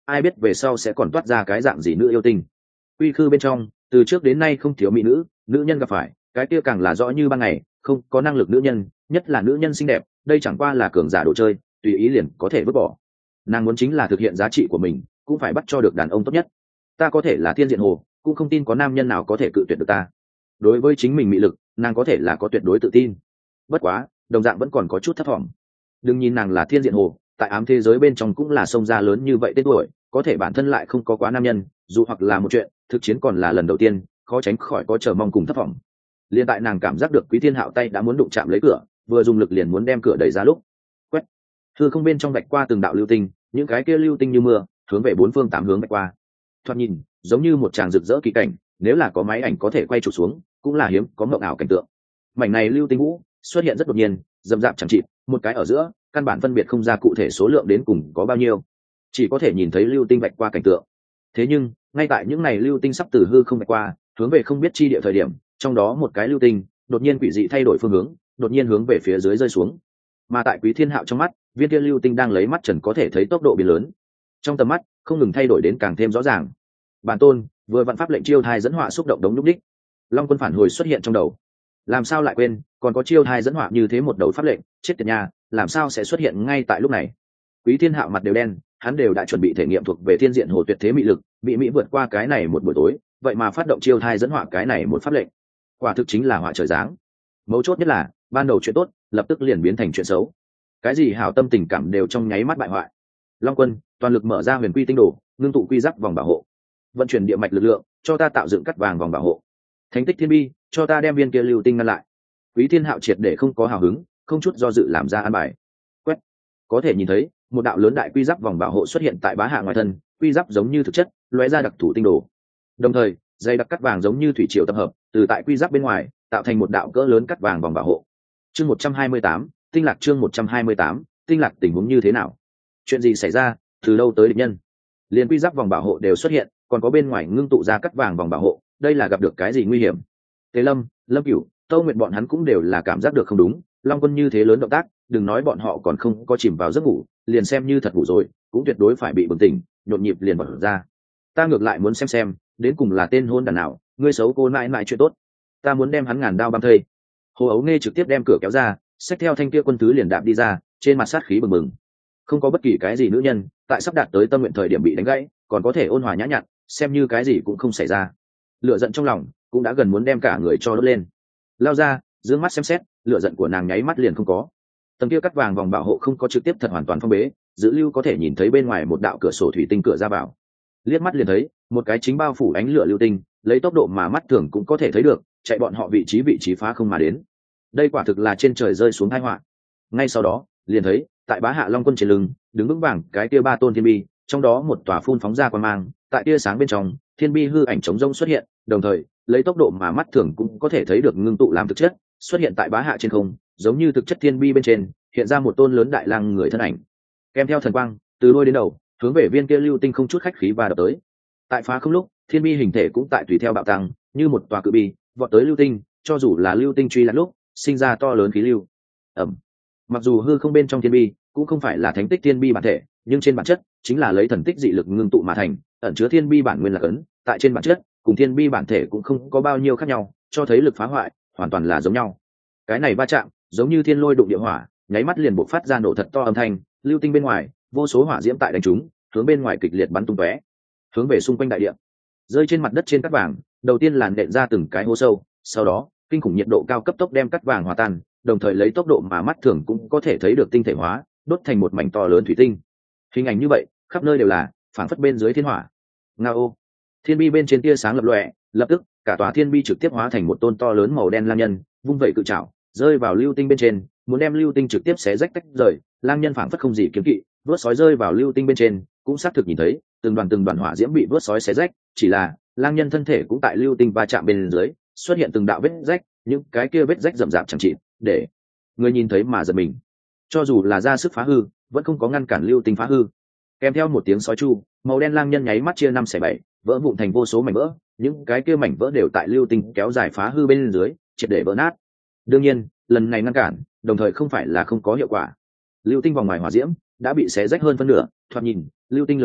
ai biết về sau sẽ còn toát ra cái dạng gì nữ yêu tinh. Quy khư bên trong từ trước đến nay không thiếu mỹ nữ nhân gặp phải cái kia càng là rõ như ban ngày, không có năng lực nữ nhân, nhất là nữ nhân xinh đẹp, đây chẳng qua là cường giả đồ chơi, tùy ý liền có thể vứt bỏ. Nàng muốn chính là thực hiện giá trị của mình, cũng phải bắt cho được đàn ông tốt nhất. Ta có thể là thiên diện hồ, cũng không tin có nam nhân nào có thể cự tuyệt được ta. Đối với chính mình mị lực, nàng có thể là có tuyệt đối tự tin. Bất quá đồng dạng vẫn còn có chút thất vọng. Đừng nhìn nàng là thiên diện hồ, tại ám thế giới bên trong cũng là sông ra lớn như vậy tên tuổi, có thể bản thân lại không có quá nam nhân, dù hoặc là một chuyện thực chiến còn là lần đầu tiên, khó tránh khỏi có chờ mong cùng thất vọng. Liên tại nàng cảm giác được Quý Thiên Hạo tay đã muốn đụng chạm lấy cửa, vừa dùng lực liền muốn đem cửa đẩy ra lúc, quét, hư không bên trong vạch qua từng đạo lưu tinh, những cái kia lưu tinh như mưa, hướng về bốn phương tám hướng vạch qua. Thoạt nhìn giống như một tràng rực rỡ kỳ cảnh, nếu là có máy ảnh có thể quay chụp xuống, cũng là hiếm có mộng ảo cảnh tượng. Mảnh này lưu tinh vũ xuất hiện rất đột nhiên, rậm rạp chẳng chịt, một cái ở giữa, căn bản phân biệt không ra cụ thể số lượng đến cùng có bao nhiêu, chỉ có thể nhìn thấy lưu tinh vạch qua cảnh tượng. Thế nhưng ngay tại những này lưu tinh sắp từ hư không vạch qua, hướng về không biết chi địa thời điểm, trong đó một cái lưu tinh đột nhiên quỷ dị thay đổi phương hướng, đột nhiên hướng về phía dưới rơi xuống. Mà tại Quý Thiên Hạo trong mắt, viên kia lưu tinh đang lấy mắt trần có thể thấy tốc độ biến lớn, trong tầm mắt không ngừng thay đổi đến càng thêm rõ ràng. Bản tôn vừa vạn pháp lệnh chiêu thai dẫn họa xúc động đống lúc đích, Long Quân phản hồi xuất hiện trong đầu. Làm sao lại quên, còn có chiêu thai dẫn họa như thế một đầu pháp lệnh, chết tiệt nha, làm sao sẽ xuất hiện ngay tại lúc này. Quý Thiên Hạo mặt đều đen, hắn đều đã chuẩn bị thể nghiệm thuộc về thiên diện hồ tuyệt thế mị lực, bị mỹ vượt qua cái này một buổi tối, vậy mà phát động chiêu thai dẫn họa cái này một pháp lệnh, quả thực chính là họa trời giáng. Mấu chốt nhất là ban đầu chuyện tốt lập tức liền biến thành chuyện xấu, cái gì hảo tâm tình cảm đều trong nháy mắt bại hoại. Long Quân toàn lực mở ra huyền quy tinh đồ, ngưng tụ quy giáp vòng bảo hộ, vận chuyển địa mạch lực lượng cho ta tạo dựng cắt vàng vòng bảo hộ. Thánh tích thiên bi cho ta đem viên kia lưu tinh ngăn lại. Quý Thiên Hạo triệt để không có hào hứng, không chút do dự làm ra an bài. Quét, có thể nhìn thấy một đạo lớn đại quy giáp vòng bảo hộ xuất hiện tại bá hạ ngoài thân, quy giáp giống như thực chất lóe ra đặc thủ tinh đồ, đồng thời dây đặc cắt vàng giống như thủy triều tập hợp từ tại quy giáp bên ngoài tạo thành một đạo cỡ lớn cắt vàng vòng bảo hộ. Chương 128, tinh lạc. Chương 128, tinh lạc. Tình huống như thế nào? Chuyện gì xảy ra? Từ đâu tới địch nhân? Liên quy giáp vòng bảo hộ đều xuất hiện, còn có bên ngoài ngưng tụ ra cắt vàng vòng bảo hộ, đây là gặp được cái gì nguy hiểm? Tế Lâm, Lâm Cửu, Tâu Nguyệt bọn hắn cũng đều là cảm giác được không đúng. Long Quân như thế lớn động tác, đừng nói bọn họ còn không có chìm vào giấc ngủ, liền xem như thật ngủ rồi, cũng tuyệt đối phải bị bừng tỉnh, nhộn nhịp liền bật ra. Ta ngược lại muốn xem, đến cùng là tên hôn đàn nào, ngươi xấu cô mãi mãi chuyện tốt, ta muốn đem hắn ngàn đao băm thây. Hồ Ấu Nghe trực tiếp đem cửa kéo ra, xách theo thanh kia quân thứ liền đạp đi ra, trên mặt sát khí bừng bừng. Không có bất kỳ cái gì nữ nhân tại sắp đạt tới tâm nguyện thời điểm bị đánh gãy, còn có thể ôn hòa nhã nhặn, xem như cái gì cũng không xảy ra. Lửa giận trong lòng cũng đã gần muốn đem cả người cho đốt lên. Lao ra, dương mắt xem xét, lửa giận của nàng nháy mắt liền không có. Tầng kia cắt vàng vòng bảo hộ không có trực tiếp thật hoàn toàn phong bế, giữ lưu có thể nhìn thấy bên ngoài một đạo cửa sổ thủy tinh cửa ra vào. Liếc mắt liền thấy một cái chính bao phủ ánh lửa lưu tinh, lấy tốc độ mà mắt thường cũng có thể thấy được, chạy bọn họ vị trí phá không mà đến. Đây quả thực là trên trời rơi xuống tai họa. Ngay sau đó liền thấy tại bá hạ Long Quân trên lưng đứng vững vàng cái kia ba tôn thiên bi, trong đó một tòa phun phóng ra quang mang, tại tia sáng bên trong thiên bi hư ảnh trống rông xuất hiện, đồng thời lấy tốc độ mà mắt thường cũng có thể thấy được ngưng tụ làm thực chất xuất hiện tại bá hạ trên không, giống như thực chất thiên bi bên trên hiện ra một tôn lớn đại lang người thân ảnh, kèm theo thần quang từ đuôi đến đầu hướng về viên kia lưu tinh không chút khách khí và đập tới. Tại phá không lúc, thiên bi hình thể cũng tại tùy theo bạo tăng, như một tòa cự bi vọt tới lưu tinh, cho dù là lưu tinh truy lặn lúc sinh ra to lớn khí lưu. ẩm Mặc dù hư không bên trong thiên bi cũng không phải là thánh tích thiên bi bản thể, nhưng trên bản chất chính là lấy thần tích dị lực ngưng tụ mà thành, ẩn chứa thiên bi bản nguyên là cấn, tại trên bản chất cùng thiên bi bản thể cũng không có bao nhiêu khác nhau, cho thấy lực phá hoại hoàn toàn là giống nhau. Cái này va chạm giống như thiên lôi đụng địa hỏa, nháy mắt liền bộc phát ra nổ thật to âm thanh, lưu tinh bên ngoài vô số hỏa diễm tại đánh chúng, hướng bên ngoài kịch liệt bắn tung tóe, hướng về xung quanh đại địa, rơi trên mặt đất trên cát vàng, đầu tiên là nện ra từng cái hố sâu, sau đó kinh khủng nhiệt độ cao cấp tốc đem cát vàng hòa tan, đồng thời lấy tốc độ mà mắt thường cũng có thể thấy được tinh thể hóa, đốt thành một mảnh to lớn thủy tinh. Hình ảnh như vậy khắp nơi đều là, phảng phất bên dưới thiên hỏa. Ngao, thiên bi bên trên tia sáng lập lòe, lập tức cả tòa thiên bi trực tiếp hóa thành một tôn to lớn màu đen lang nhân, vung vẩy cự trảo rơi vào lưu tinh bên trên, muốn đem lưu tinh trực tiếp xé rách tách rời. Lang nhân phảng phất không gì kiếm kỵ, vớt sói rơi vào lưu tinh bên trên, cũng xác thực nhìn thấy từng đoàn hỏa diễm bị vớt sói xé rách, chỉ là lang nhân thân thể cũng tại lưu tinh va chạm bên dưới xuất hiện từng đạo vết rách, những cái kia vết rách rậm rạp chẳng chịt, để người nhìn thấy mà giật mình. Cho dù là ra sức phá hư, vẫn không có ngăn cản lưu tinh phá hư. Kèm theo một tiếng sói chu, màu đen lang nhân nháy mắt chia 5/7, vỡ vụn thành vô số mảnh vỡ, những cái kia mảnh vỡ đều tại lưu tinh kéo dài phá hư bên dưới triệt để vỡ nát. Đương nhiên lần này ngăn cản đồng thời không phải là không có hiệu quả. Lưu tinh vòng ngoài hỏa diễm đã bị xé rách hơn phân nửa, thoạt nhìn lưu tinh lớn nhỏ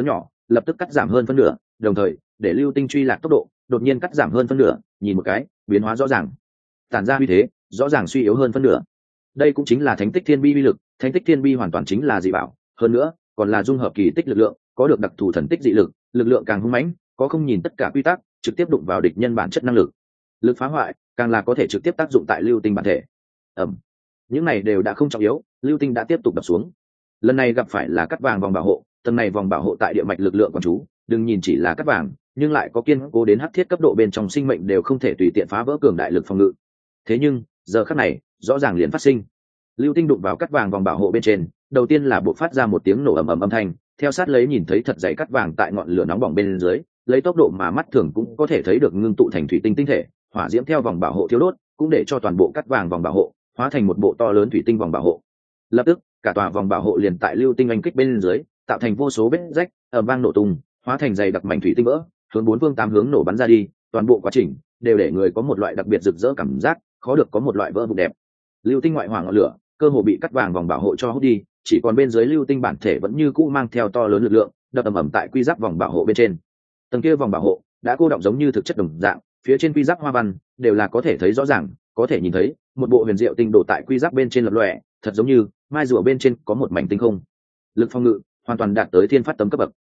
lập tức cắt giảm hơn phân nửa, đồng thời để lưu tinh truy lạc tốc độ đột nhiên cắt giảm hơn phân nửa, nhìn một cái biến hóa rõ ràng, tản ra uy thế rõ ràng suy yếu hơn phân nửa. Đây cũng chính là thánh tích thiên bi uy lực. Thánh tích thiên bi hoàn toàn chính là dị bảo, hơn nữa còn là dung hợp kỳ tích lực lượng, có được đặc thù thần tích dị lực, lực lượng càng hung mãnh, có không nhìn tất cả quy tắc, trực tiếp đụng vào địch nhân bản chất năng lực. Lực phá hoại càng là có thể trực tiếp tác dụng tại lưu tinh bản thể. Những này đều đã không trọng yếu, lưu tinh đã tiếp tục đập xuống. Lần này gặp phải là cắt vàng vòng bảo hộ, tầng này vòng bảo hộ tại địa mạch lực lượng của chú, đừng nhìn chỉ là cắt vàng, nhưng lại có kiên cố đến hắc thiết cấp độ bên trong sinh mệnh đều không thể tùy tiện phá vỡ cường đại lực phòng ngự. Thế nhưng giờ khắc này rõ ràng liền phát sinh, lưu tinh đụng vào cắt vàng vòng bảo hộ bên trên, đầu tiên là buộc phát ra một tiếng nổ ầm ầm âm thanh, theo sát lấy nhìn thấy thật dày cắt vàng tại ngọn lửa nóng bỏng bên dưới, lấy tốc độ mà mắt thường cũng có thể thấy được ngưng tụ thành thủy tinh tinh thể, hỏa diễm theo vòng bảo hộ thiêu đốt, cũng để cho toàn bộ cắt vàng vòng bảo hộ hóa thành một bộ to lớn thủy tinh vòng bảo hộ. Lập tức cả tòa vòng bảo hộ liền tại lưu tinh anh kích bên dưới tạo thành vô số vết rách, ầm vang nổ tung, hóa thành dày đặc mảnh thủy tinh vỡ, hướng bốn phương tám hướng nổ bắn ra đi. Toàn bộ quá trình đều để người có một loại đặc biệt rực rỡ cảm giác, khó được có một loại vỡ vụn đẹp. Lưu tinh ngoại hỏa ngọn lửa cơ hồ bị cắt vàng vòng bảo hộ cho hút đi, chỉ còn bên dưới lưu tinh bản thể vẫn như cũ mang theo to lớn lực lượng, đập ầm ầm tại quy giáp vòng bảo hộ bên trên. Tầng kia vòng bảo hộ đã cô động giống như thực chất đồng dạng, phía trên quy giáp hoa văn đều là có thể thấy rõ ràng, có thể nhìn thấy một bộ huyền diệu tinh đồ tại quy giáp bên trên lập lòe, thật giống như mai rùa bên trên có một mảnh tinh không. Lực phòng ngự hoàn toàn đạt tới thiên phát tấm cấp bậc.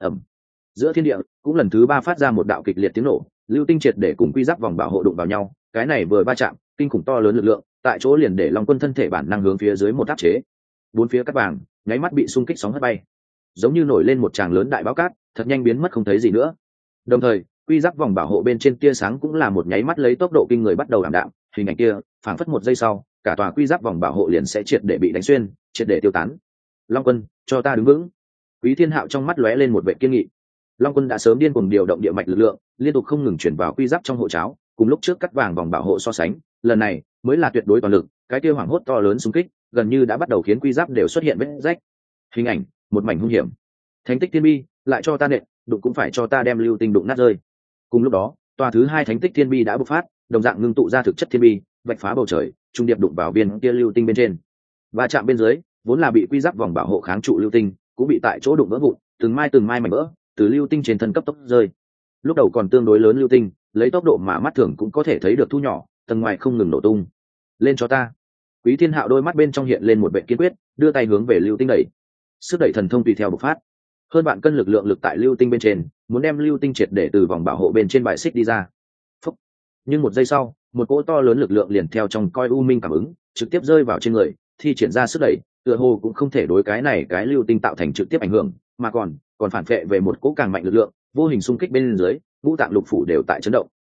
Giữa thiên địa cũng lần thứ ba phát ra một đạo kịch liệt tiếng nổ, lưu tinh triệt để cùng quy giáp vòng bảo hộ đụng vào nhau, cái này vừa va chạm, kinh khủng to lớn lực lượng tại chỗ liền để Long Quân thân thể bản năng hướng phía dưới một áp chế. Bốn phía cát vàng nháy mắt bị xung kích sóng hất bay, giống như nổi lên một tràng lớn đại bão cát, thật nhanh biến mất không thấy gì nữa. Đồng thời quy giáp vòng bảo hộ bên trên tia sáng cũng là một nháy mắt lấy tốc độ kinh người bắt đầu ảm đạm, hình ảnh kia phảng phất một giây sau cả tòa quy giáp vòng bảo hộ liền sẽ triệt để bị đánh xuyên, triệt để tiêu tán. Long Quân, cho ta đứng vững. Quý Thiên Hạo trong mắt lóe lên một vẻ kiên nghị. Long Quân đã sớm điên cuồng điều động địa mạch lực lượng, liên tục không ngừng chuyển vào quy giáp trong hộ cháo, cùng lúc trước cắt vàng vòng bảo hộ so sánh, lần này mới là tuyệt đối toàn lực, cái kia hoảng hốt to lớn xung kích, gần như đã bắt đầu khiến quy giáp đều xuất hiện vết rách. Hình ảnh, một mảnh hung hiểm. Thánh tích thiên bi, lại cho ta nện, đụng cũng phải cho ta đem lưu tinh đụng nát rơi. Cùng lúc đó, tòa thứ hai thánh tích thiên bi đã bộc phát, đồng dạng ngưng tụ ra thực chất thiên bi, vạch phá bầu trời, trung điệp đụng vào viên kia lưu tinh bên trên. Và chạm bên dưới, vốn là bị quy giáp vòng bảo hộ kháng trụ lưu tinh, cũng bị tại chỗ đụng vỡ vụn, từng mai mảnh vỡ từ lưu tinh trên thân cấp tốc rơi. Lúc đầu còn tương đối lớn lưu tinh, lấy tốc độ mà mắt thường cũng có thể thấy được thu nhỏ, tầng ngoài không ngừng nổ tung. Lên cho ta. Quý Thiên Hạo đôi mắt bên trong hiện lên một vẻ kiên quyết, đưa tay hướng về lưu tinh đẩy. Sức đẩy thần thông tùy theo bộc phát, hơn bạn cân lực lực tại lưu tinh bên trên, muốn đem lưu tinh triệt để từ vòng bảo hộ bên trên bài xích đi ra. Phúc. Nhưng một giây sau, một cỗ to lớn lực lượng liền theo trong coi u minh cảm ứng, trực tiếp rơi vào trên người, thi triển ra sức đẩy, tựa hồ cũng không thể đối cái này cái lưu tinh tạo thành trực tiếp ảnh hưởng, mà còn phản vệ về một cỗ càng mạnh lực lượng, vô hình xung kích bên dưới, ngũ tạng lục phủ đều tại chấn động.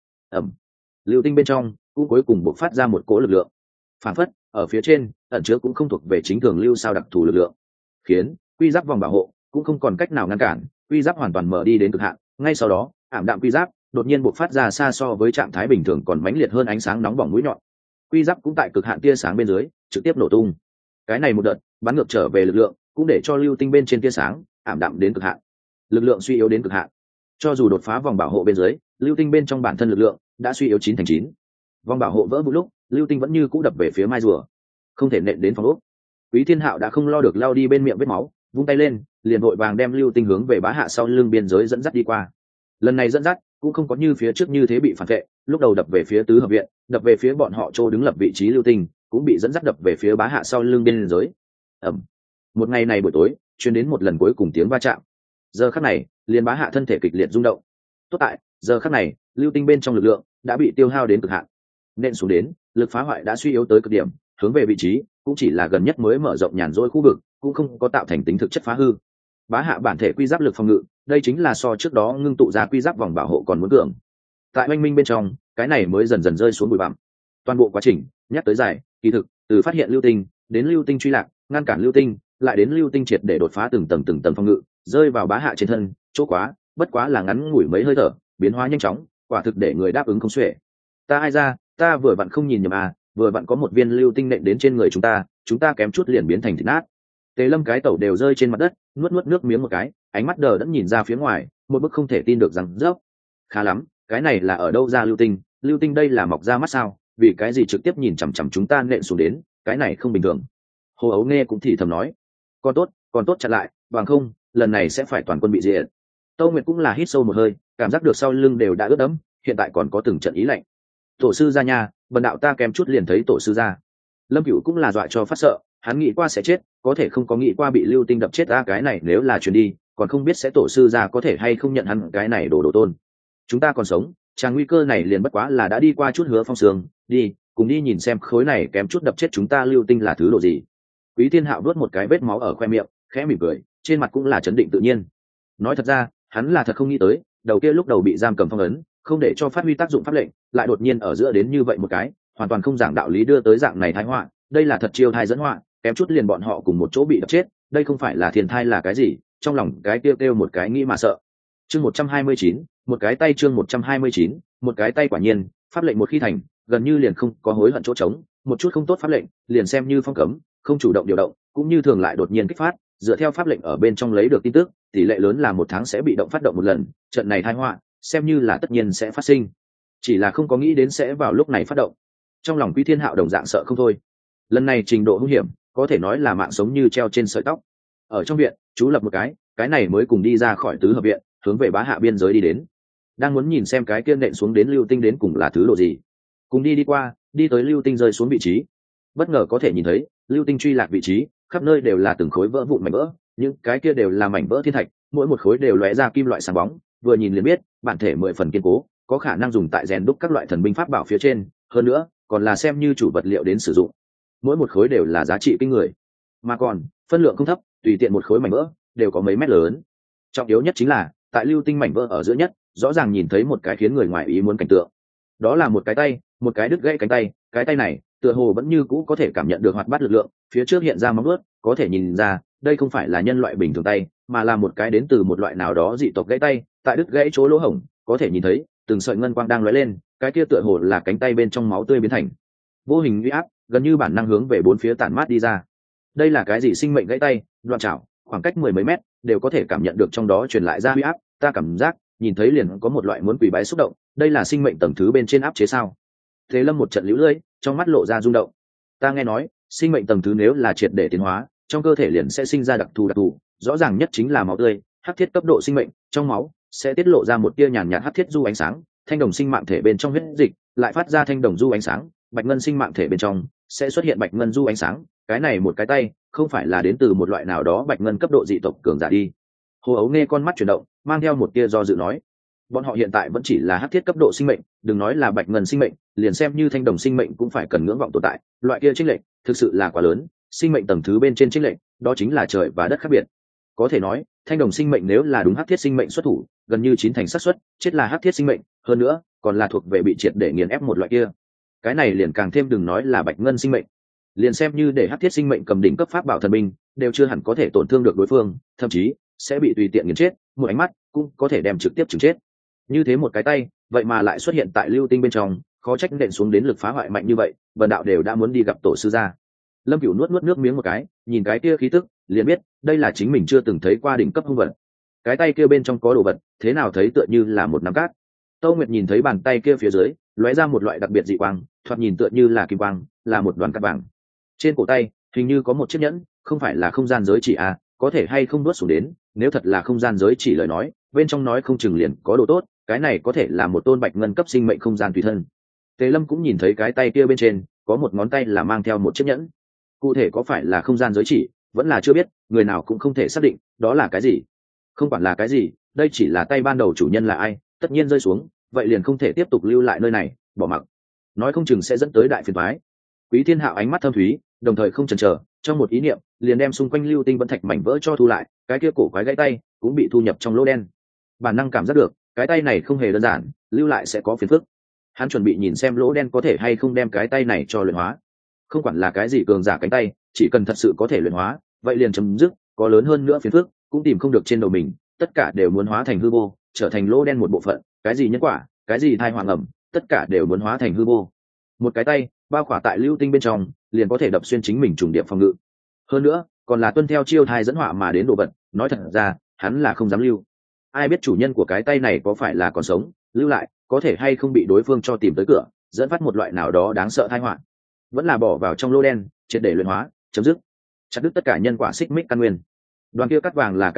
Lưu tinh bên trong cũng cuối cùng bộc phát ra một cỗ lực lượng, phản phất ở phía trên ẩn chứa cũng không thuộc về chính thường lưu sao đặc thù lực lượng, khiến quy giáp vòng bảo hộ cũng không còn cách nào ngăn cản, quy giáp hoàn toàn mở đi đến cực hạn. Ngay sau đó, ảm đạm quy giáp đột nhiên bộc phát ra xa so với trạng thái bình thường còn mãnh liệt hơn ánh sáng nóng bỏng mũi nhọn, quy giáp cũng tại cực hạn tia sáng bên dưới trực tiếp nổ tung. Cái này một đợt bắn ngược trở về lực lượng, cũng để cho lưu tinh bên trên tia sáng ảm đạm đến cực hạn, lực lượng suy yếu đến cực hạn. Cho dù đột phá vòng bảo hộ bên dưới, lưu tinh bên trong bản thân lực lượng đã suy yếu 9/9. Vòng bảo hộ vỡ một lúc, lưu tinh vẫn như cũ đập về phía mai rùa, không thể nện đến phòng ốc. Quý Thiên Hạo đã không lo được lao đi bên miệng vết máu, vung tay lên liền vội vàng đem lưu tinh hướng về bá hạ sau lưng biên giới dẫn dắt đi qua. Lần này dẫn dắt cũng không có như phía trước như thế bị phản vệ, lúc đầu đập về phía tứ hợp viện, đập về phía bọn họ chỗ đứng lập vị trí lưu tinh, cũng bị dẫn dắt đập về phía bá hạ sau lưng biên giới. Một ngày này buổi tối truyền đến một lần cuối cùng tiếng va chạm. Giờ khắc này liền bá hạ thân thể kịch liệt rung động. Tốt tại giờ khắc này lưu tinh bên trong lực lượng đã bị tiêu hao đến cực hạn, nên xuống đến lực phá hoại đã suy yếu tới cực điểm, hướng về vị trí cũng chỉ là gần nhất mới mở rộng nhàn rỗi khu vực, cũng không có tạo thành tính thực chất phá hư. Bá hạ bản thể quy giáp lực phòng ngự, đây chính là so trước đó ngưng tụ ra quy giáp vòng bảo hộ còn muốn cường. Tại oanh minh bên trong, cái này mới dần dần rơi xuống bụi bặm. Toàn bộ quá trình nhắc tới dài, kỳ thực từ phát hiện lưu tinh đến lưu tinh truy lạc, ngăn cản lưu tinh, lại đến lưu tinh triệt để đột phá từng tầng phòng ngự, rơi vào bá hạ trên thân, chỗ bất quá là ngắn ngủi mấy hơi thở, biến hóa nhanh chóng, quả thực để người đáp ứng không xuể. Ta ai ra, ta vừa vặn không nhìn nhầm à, vừa vặn có một viên lưu tinh nện đến trên người chúng ta kém chút liền biến thành thịt nát. Tề Lâm cái tẩu đều rơi trên mặt đất, nuốt nước miếng một cái, ánh mắt đờ đẫn nhìn ra phía ngoài, một bức không thể tin được rằng rớp. Khá lắm, cái này là ở đâu ra lưu tinh đây là mọc ra mắt sao, vì cái gì trực tiếp nhìn chằm chằm chúng ta nện xuống đến, cái này không bình thường. Hồ Ấu nghe cũng thì thầm nói, còn tốt chặn lại, bằng không lần này sẽ phải toàn quân bị diệt. Tâu Nguyệt cũng là hít sâu một hơi, cảm giác được sau lưng đều đã ướt đẫm, hiện tại còn có từng trận ý lạnh. Tổ sư gia nha, bần đạo ta kém chút liền thấy tổ sư gia. Lâm Cửu cũng là dọa cho phát sợ, hắn nghĩ qua sẽ chết, có thể không có nghĩ qua bị lưu tinh đập chết. Cái này nếu là chuyển đi, còn không biết sẽ tổ sư gia có thể hay không nhận hắn cái này đồ tôn. Chúng ta còn sống, chàng nguy cơ này liền bất quá là đã đi qua chút Hứa Phong sương, đi, cùng đi nhìn xem khối này kém chút đập chết chúng ta lưu tinh là thứ đồ gì. Quý Thiên Hạo đuốt một cái vết máu ở khoe miệng, khẽ mỉm cười, trên mặt cũng là trấn định tự nhiên. Nói thật ra, hắn là thật không nghĩ tới, đầu kia lúc đầu bị giam cầm phong ấn, không để cho phát huy tác dụng pháp lệnh, lại đột nhiên ở giữa đến như vậy một cái, hoàn toàn không giảng đạo lý đưa tới dạng này tai họa, đây là thật chiêu thai dẫn họa, kém chút liền bọn họ cùng một chỗ bị đập chết, đây không phải là thiên thai là cái gì, trong lòng cái kêu một cái nghĩ mà sợ. Chương 129, một cái tay chương 129, một cái tay quả nhiên, pháp lệnh một khi thành, gần như liền không có hối hận chỗ trống, một chút không tốt pháp lệnh, liền xem như phong cấm, không chủ động điều động, cũng như thường lại đột nhiên kích phát, dựa theo pháp lệnh ở bên trong lấy được tin tức, tỷ lệ lớn là 1 tháng sẽ bị động phát động một lần, trận này tai họa, xem như là tất nhiên sẽ phát sinh. Chỉ là không có nghĩ đến sẽ vào lúc này phát động. Trong lòng Quý Thiên Hạo đồng dạng sợ không thôi. Lần này trình độ hung hiểm, có thể nói là mạng sống như treo trên sợi tóc. Ở trong viện, chú lập một cái này mới cùng đi ra khỏi tứ hợp viện, hướng về Bá Hạ biên giới đi đến. Đang muốn nhìn xem cái kia nện xuống đến lưu tinh đến cùng là thứ độ gì. Cùng đi qua, đi tới lưu tinh rơi xuống vị trí. Bất ngờ có thể nhìn thấy, lưu tinh truy lạc vị trí, khắp nơi đều là từng khối vỡ vụn mảnh vỡ, những cái kia đều là mảnh vỡ thiên thạch, mỗi một khối đều lóe ra kim loại sáng bóng, vừa nhìn liền biết, bản thể 10 phần kiên cố, có khả năng dùng tại rèn đúc các loại thần binh pháp bảo phía trên, hơn nữa, còn là xem như chủ vật liệu đến sử dụng. Mỗi một khối đều là giá trị kinh người, mà còn, phân lượng không thấp, tùy tiện một khối mảnh vỡ đều có mấy mét lớn. Trọng yếu nhất chính là, tại lưu tinh mảnh vỡ ở giữa nhất, rõ ràng nhìn thấy một cái khiến người ngoài ý muốn cảnh tượng. Đó là một cái tay, một cái đứt gãy cánh tay, cái tay này, tựa hồ vẫn như cũ có thể cảm nhận được hoạt bát lực lượng, phía trước hiện ra móng vuốt, có thể nhìn ra, đây không phải là nhân loại bình thường tay, mà là một cái đến từ một loại nào đó dị tộc gãy tay, tại đứt gãy chỗ lỗ hổng, có thể nhìn thấy từng sợi ngân quang đang lóe lên, cái kia tựa hồ là cánh tay bên trong máu tươi biến thành. Vô hình uy áp, gần như bản năng hướng về bốn phía tản mát đi ra. Đây là cái gì sinh mệnh gãy tay, đoạn chảo, khoảng cách 10 mấy mét, đều có thể cảm nhận được trong đó truyền lại ra uy áp, ta cảm giác, nhìn thấy liền có một loại muốn quỳ bái xúc động, đây là sinh mệnh tầng thứ bên trên áp chế sao? Thế Lâm một trận liễu lưỡi, trong mắt lộ ra rung động. Ta nghe nói, sinh mệnh tầng thứ nếu là triệt để tiến hóa, trong cơ thể liền sẽ sinh ra đặc thù, rõ ràng nhất chính là máu tươi, hắc thiết cấp độ sinh mệnh, trong máu sẽ tiết lộ ra một tia nhàn nhạt hắc thiết du ánh sáng, thanh đồng sinh mạng thể bên trong huyết dịch lại phát ra thanh đồng du ánh sáng, bạch ngân sinh mạng thể bên trong sẽ xuất hiện bạch ngân du ánh sáng, cái này một cái tay, không phải là đến từ một loại nào đó bạch ngân cấp độ dị tộc cường giả đi. Hồ Ấu nghe con mắt chuyển động, mang theo một tia do dự nói, bọn họ hiện tại vẫn chỉ là hắc thiết cấp độ sinh mệnh, đừng nói là bạch ngân sinh mệnh, liền xem như thanh đồng sinh mệnh cũng phải cần ngưỡng vọng tồn tại, loại kia chênh lệch thực sự là quá lớn, sinh mệnh tầng thứ bên trên chênh lệch, đó chính là trời và đất khác biệt. Có thể nói, thanh đồng sinh mệnh nếu là đúng hắc thiết sinh mệnh xuất thủ, gần như 9 thành xác suất chết là hắc thiết sinh mệnh, hơn nữa, còn là thuộc về bị triệt để nghiền ép một loại kia. Cái này liền càng thêm đừng nói là bạch ngân sinh mệnh, liền xem như để hắc thiết sinh mệnh cầm đỉnh cấp pháp bảo thần binh, đều chưa hẳn có thể tổn thương được đối phương, thậm chí sẽ bị tùy tiện nghiền chết, một ánh mắt cũng có thể đem trực tiếp chừng chết. Như thế một cái tay, vậy mà lại xuất hiện tại lưu tinh bên trong, khó trách nện xuống đến lực phá hoại mạnh như vậy, bần đạo đều đã muốn đi gặp tổ sư gia. Lâm Cửu nuốt nước miếng một cái, nhìn cái kia khí tức, liền biết, đây là chính mình chưa từng thấy qua đỉnh cấp hung vật. Cái tay kia bên trong có đồ vật, thế nào thấy tựa như là một nắm cát. Tâu Nguyệt nhìn thấy bàn tay kia phía dưới, lóe ra một loại đặc biệt dị quang, thoạt nhìn tựa như là kim quang, là một đoàn cát vàng. Trên cổ tay, hình như có một chiếc nhẫn, không phải là không gian giới chỉ à, có thể hay không đuốt xuống đến, nếu thật là không gian giới chỉ lời nói, bên trong nói không chừng liền có đồ tốt, cái này có thể là một tôn bạch ngân cấp sinh mệnh không gian tùy thân. Tề Lâm cũng nhìn thấy cái tay kia bên trên, có một ngón tay là mang theo một chiếc nhẫn. Cụ thể có phải là không gian giới chỉ, vẫn là chưa biết, người nào cũng không thể xác định, đó là cái gì. Không quản là cái gì, đây chỉ là tay ban đầu chủ nhân là ai, tất nhiên rơi xuống, vậy liền không thể tiếp tục lưu lại nơi này, bỏ mặc. Nói không chừng sẽ dẫn tới đại phiền toái. Quý Thiên Hạo ánh mắt thâm thúy, đồng thời không chần chờ, trong một ý niệm, liền đem xung quanh lưu tinh vẫn thạch mảnh vỡ cho thu lại, cái kia cổ quái gãy tay cũng bị thu nhập trong lỗ đen. Bản năng cảm giác được, cái tay này không hề đơn giản, lưu lại sẽ có phiền phức. Hắn chuẩn bị nhìn xem lỗ đen có thể hay không đem cái tay này cho luyện hóa. Không quản là cái gì cường giả cánh tay, chỉ cần thật sự có thể luyện hóa, vậy liền chấm dứt, có lớn hơn nữa phiền phức cũng tìm không được trên đầu mình, tất cả đều muốn hóa thành hư vô, trở thành lỗ đen một bộ phận, cái gì nhân quả, cái gì thai hoàng ẩm, tất cả đều muốn hóa thành hư vô. Một cái tay bao khỏa tại lưu tinh bên trong, liền có thể đập xuyên chính mình trùng điệp phòng ngự. Hơn nữa, còn là tuân theo chiêu thai dẫn họa mà đến đồ vật, nói thật ra, hắn là không dám lưu. Ai biết chủ nhân của cái tay này có phải là còn sống, lưu lại, có thể hay không bị đối phương cho tìm tới cửa, dẫn phát một loại nào đó đáng sợ tai họa. Vẫn là bỏ vào trong lô đen, triệt để luyện hóa, chấm dứt. Chặt đứt tất cả nhân quả xích mích căn nguyên. Đoàn kia cắt vàng là cái gì,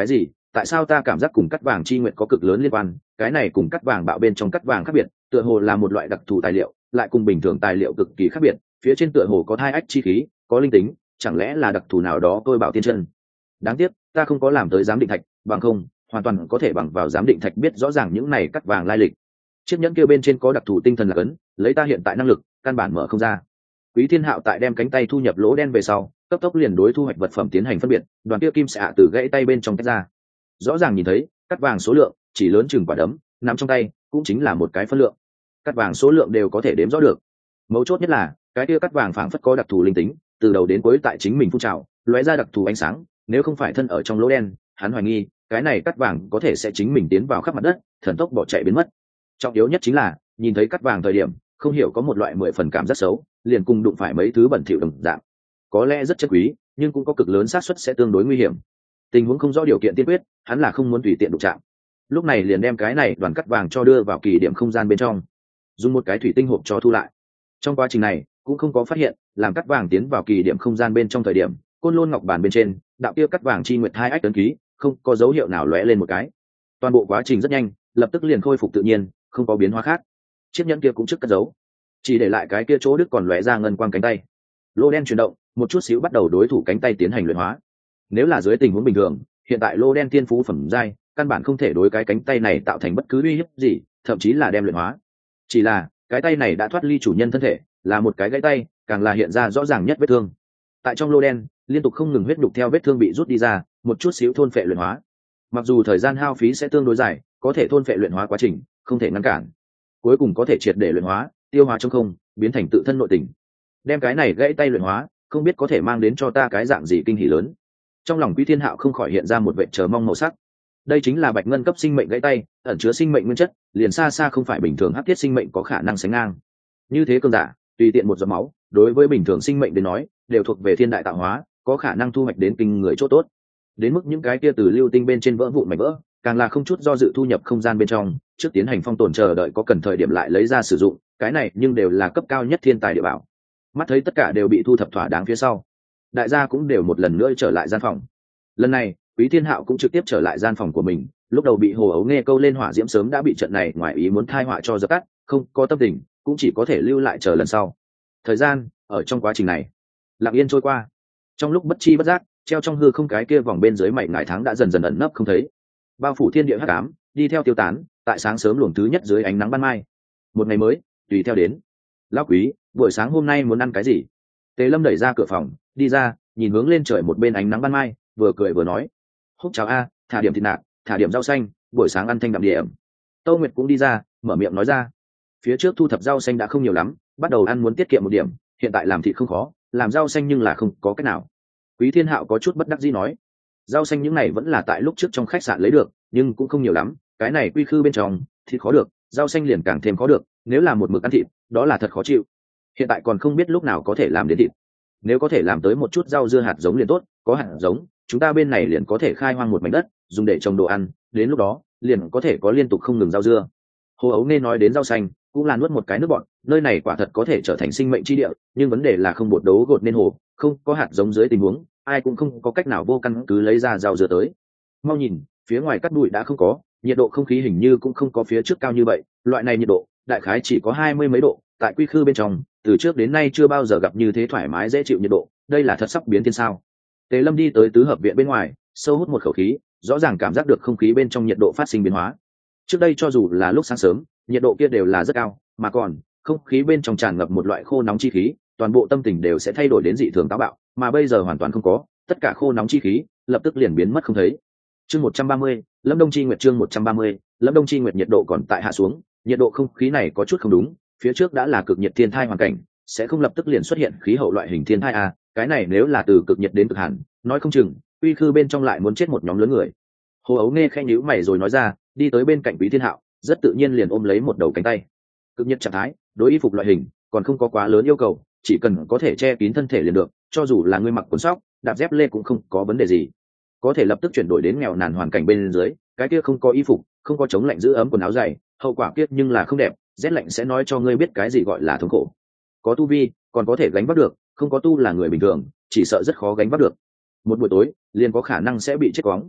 tại sao ta cảm giác cùng cắt vàng chi nguyệt có cực lớn liên quan? Cái này cùng cắt vàng bạo bên trong cắt vàng khác biệt, tựa hồ là một loại đặc thù tài liệu, lại cùng bình thường tài liệu cực kỳ khác biệt. Phía trên tựa hồ có thai ách chi khí, có linh tính, chẳng lẽ là đặc thù nào đó tôi bảo tiên chân? Đáng tiếc, ta không có làm tới giám định thạch, bằng không, hoàn toàn có thể bằng vào giám định thạch biết rõ ràng những này cắt vàng lai lịch. Chiếc nhẫn kia bên trên có đặc thù tinh thần là cấn, lấy ta hiện tại năng lực, căn bản mở không ra. Quý Thiên Hạo tại đem cánh tay thu nhập lỗ đen về sau, cấp tốc liền đối thu hoạch vật phẩm tiến hành phân biệt, đoàn kia kim xạ từ gãy tay bên trong tách ra. Rõ ràng nhìn thấy, cắt vàng số lượng chỉ lớn chừng quả đấm, nắm trong tay cũng chính là một cái phân lượng. Cắt vàng số lượng đều có thể đếm rõ được. Mấu chốt nhất là, cái kia cắt vàng phảng phất có đặc thù linh tính, từ đầu đến cuối tại chính mình phun trào, lóe ra đặc thù ánh sáng, nếu không phải thân ở trong lỗ đen, hắn hoài nghi, cái này cắt vàng có thể sẽ chính mình tiến vào khắp mặt đất, thần tốc bỏ chạy biến mất. Trọng yếu nhất chính là, nhìn thấy cắt vàng thời điểm, không hiểu có một loại 10 phần cảm giác xấu, liền cùng đụng phải mấy thứ bẩn thỉu đồng dạng. Có lẽ rất chất quý, nhưng cũng có cực lớn xác suất sẽ tương đối nguy hiểm. Tình huống không rõ điều kiện tiên quyết, hắn là không muốn tùy tiện đụng chạm. Lúc này liền đem cái này đoàn cắt vàng cho đưa vào kỳ điểm không gian bên trong, dùng một cái thủy tinh hộp cho thu lại. Trong quá trình này, cũng không có phát hiện, làm cắt vàng tiến vào kỳ điểm không gian bên trong thời điểm, côn lôn ngọc bàn bên trên, đạo kia cắt vàng chi nguyệt hai ách ấn ký, không có dấu hiệu nào lóe lên một cái. Toàn bộ quá trình rất nhanh, lập tức liền khôi phục tự nhiên, không có biến hóa khác. Chiếc nhẫn kia cũng trước cất giấu, chỉ để lại cái kia chỗ đứt còn lóe ra ngân quang cánh tay. Lô đen chuyển động, một chút xíu bắt đầu đối thủ cánh tay tiến hành luyện hóa. Nếu là dưới tình huống bình thường, hiện tại lô đen tiên phú phẩm giai, căn bản không thể đối cái cánh tay này tạo thành bất cứ uy hiếp gì, thậm chí là đem luyện hóa. Chỉ là cái tay này đã thoát ly chủ nhân thân thể, là một cái gãy tay, càng là hiện ra rõ ràng nhất vết thương. Tại trong lô đen, liên tục không ngừng huyết đục theo vết thương bị rút đi ra, một chút xíu thôn phệ luyện hóa. Mặc dù thời gian hao phí sẽ tương đối dài, có thể thôn phệ luyện hóa quá trình không thể ngăn cản, cuối cùng có thể triệt để luyện hóa, tiêu hóa trong không, biến thành tự thân nội tình. Đem cái này gãy tay luyện hóa, không biết có thể mang đến cho ta cái dạng gì kinh hỉ lớn. Trong lòng Quý Thiên Hạo không khỏi hiện ra một vẻ chờ mong màu sắc. Đây chính là bạch ngân cấp sinh mệnh gãy tay, ẩn chứa sinh mệnh nguyên chất, liền xa xa không phải bình thường hắc thiết sinh mệnh có khả năng sánh ngang. Như thế cường giả, tùy tiện một giọt máu, đối với bình thường sinh mệnh đến nói, đều thuộc về thiên đại tạo hóa, có khả năng thu hoạch đến kinh người chỗ tốt. Đến mức những cái kia từ lưu tinh bên trên vỡ vụn mảnh vỡ, càng là không chút do dự thu nhập không gian bên trong, trước tiến hành phong tồn chờ đợi có cần thời điểm lại lấy ra sử dụng, cái này nhưng đều là cấp cao nhất thiên tài địa bảo. Mắt thấy tất cả đều bị thu thập thỏa đáng phía sau, đại gia cũng đều một lần nữa trở lại gian phòng. Lần này, Quý Thiên Hạo cũng trực tiếp trở lại gian phòng của mình, lúc đầu bị Hồ Ấu Nghe câu lên hỏa diễm sớm đã bị trận này ngoài ý muốn thai họa cho dập tắt, không có tâm tình, cũng chỉ có thể lưu lại chờ lần sau. Thời gian ở trong quá trình này lặng yên trôi qua, trong lúc bất chi bất giác, treo trong hư không cái kia vòng bên dưới mảy ngải tháng đã dần dần ẩn nấp không thấy, bao phủ thiên địa hắc ám, đi theo tiêu tán tại sáng sớm luồng thứ nhất dưới ánh nắng ban mai. Một ngày mới tùy theo đến. Lão Quý, buổi sáng hôm nay muốn ăn cái gì? Tề Lâm đẩy ra cửa phòng, đi ra, nhìn hướng lên trời một bên ánh nắng ban mai, vừa cười vừa nói: Húc cháo a, thả điểm thịt nạc, thả điểm rau xanh, buổi sáng ăn thanh đạm điểm. Tâu Nguyệt cũng đi ra, mở miệng nói ra: phía trước thu thập rau xanh đã không nhiều lắm, bắt đầu ăn muốn tiết kiệm một điểm, hiện tại làm thịt không khó, làm rau xanh nhưng là không có cách nào. Quý Thiên Hạo có chút bất đắc dĩ nói: rau xanh những này vẫn là tại lúc trước trong khách sạn lấy được, nhưng cũng không nhiều lắm, cái này quy khư bên trong thịt khó được, rau xanh liền càng thêm khó được, nếu là một mực ăn thịt, đó là thật khó chịu. Hiện tại còn không biết lúc nào có thể làm đến thịt. Nếu có thể làm tới một chút rau dưa hạt giống liền tốt, có hạt giống, chúng ta bên này liền có thể khai hoang một mảnh đất, dùng để trồng đồ ăn, đến lúc đó, liền có thể có liên tục không ngừng rau dưa. Hồ Ấu Nghe nói đến rau xanh, cũng là nuốt một cái nước bọt, nơi này quả thật có thể trở thành sinh mệnh chi địa, nhưng vấn đề là không bột đấu gột nên hồ, không có hạt giống dưới tình huống, ai cũng không có cách nào vô căn cứ lấy ra rau dưa tới. Mau nhìn, phía ngoài cát bụi đã không có, nhiệt độ không khí hình như cũng không có phía trước cao như vậy, loại này nhiệt độ, đại khái chỉ có 20 mấy độ, tại quy khư bên trong, từ trước đến nay chưa bao giờ gặp như thế thoải mái dễ chịu nhiệt độ, đây là thật sắp biến thiên sao. Tề Lâm đi tới tứ hợp viện bên ngoài, sâu hút một khẩu khí, rõ ràng cảm giác được không khí bên trong nhiệt độ phát sinh biến hóa. Trước đây cho dù là lúc sáng sớm, nhiệt độ kia đều là rất cao, mà còn không khí bên trong tràn ngập một loại khô nóng chi khí, toàn bộ tâm tình đều sẽ thay đổi đến dị thường táo bạo, mà bây giờ hoàn toàn không có, tất cả khô nóng chi khí lập tức liền biến mất không thấy. Chương 130, Lâm Đông Chi Nguyệt chương 130, Lâm Đông Chi Nguyệt nhiệt độ còn tại hạ xuống, nhiệt độ không khí này có chút không đúng, phía trước đã là cực nhiệt thiên thai hoàn cảnh, sẽ không lập tức liền xuất hiện khí hậu loại hình thiên thai à, cái này nếu là từ cực nhiệt đến cực hàn, nói không chừng uy khư bên trong lại muốn chết một nhóm lớn người. Hồ Ấu Nghe khẽ nhíu mày rồi nói ra, đi tới bên cạnh Quý Thiên Hạo, rất tự nhiên liền ôm lấy một đầu cánh tay. Cực nhiệt trạng thái, đối y phục loại hình còn không có quá lớn yêu cầu, chỉ cần có thể che kín thân thể liền được, cho dù là người mặc quần sóc, đạp dép lê cũng không có vấn đề gì. Có thể lập tức chuyển đổi đến nghèo nàn hoàn cảnh bên dưới, cái kia không có y phục, không có chống lạnh giữ ấm quần áo dày, hậu quả kiết nhưng là không đẹp, rét lạnh sẽ nói cho ngươi biết cái gì gọi là thống khổ. Có tu vi còn có thể gánh vác được, không có tu là người bình thường, chỉ sợ rất khó gánh vác được. Một buổi tối liền có khả năng sẽ bị chết quóng.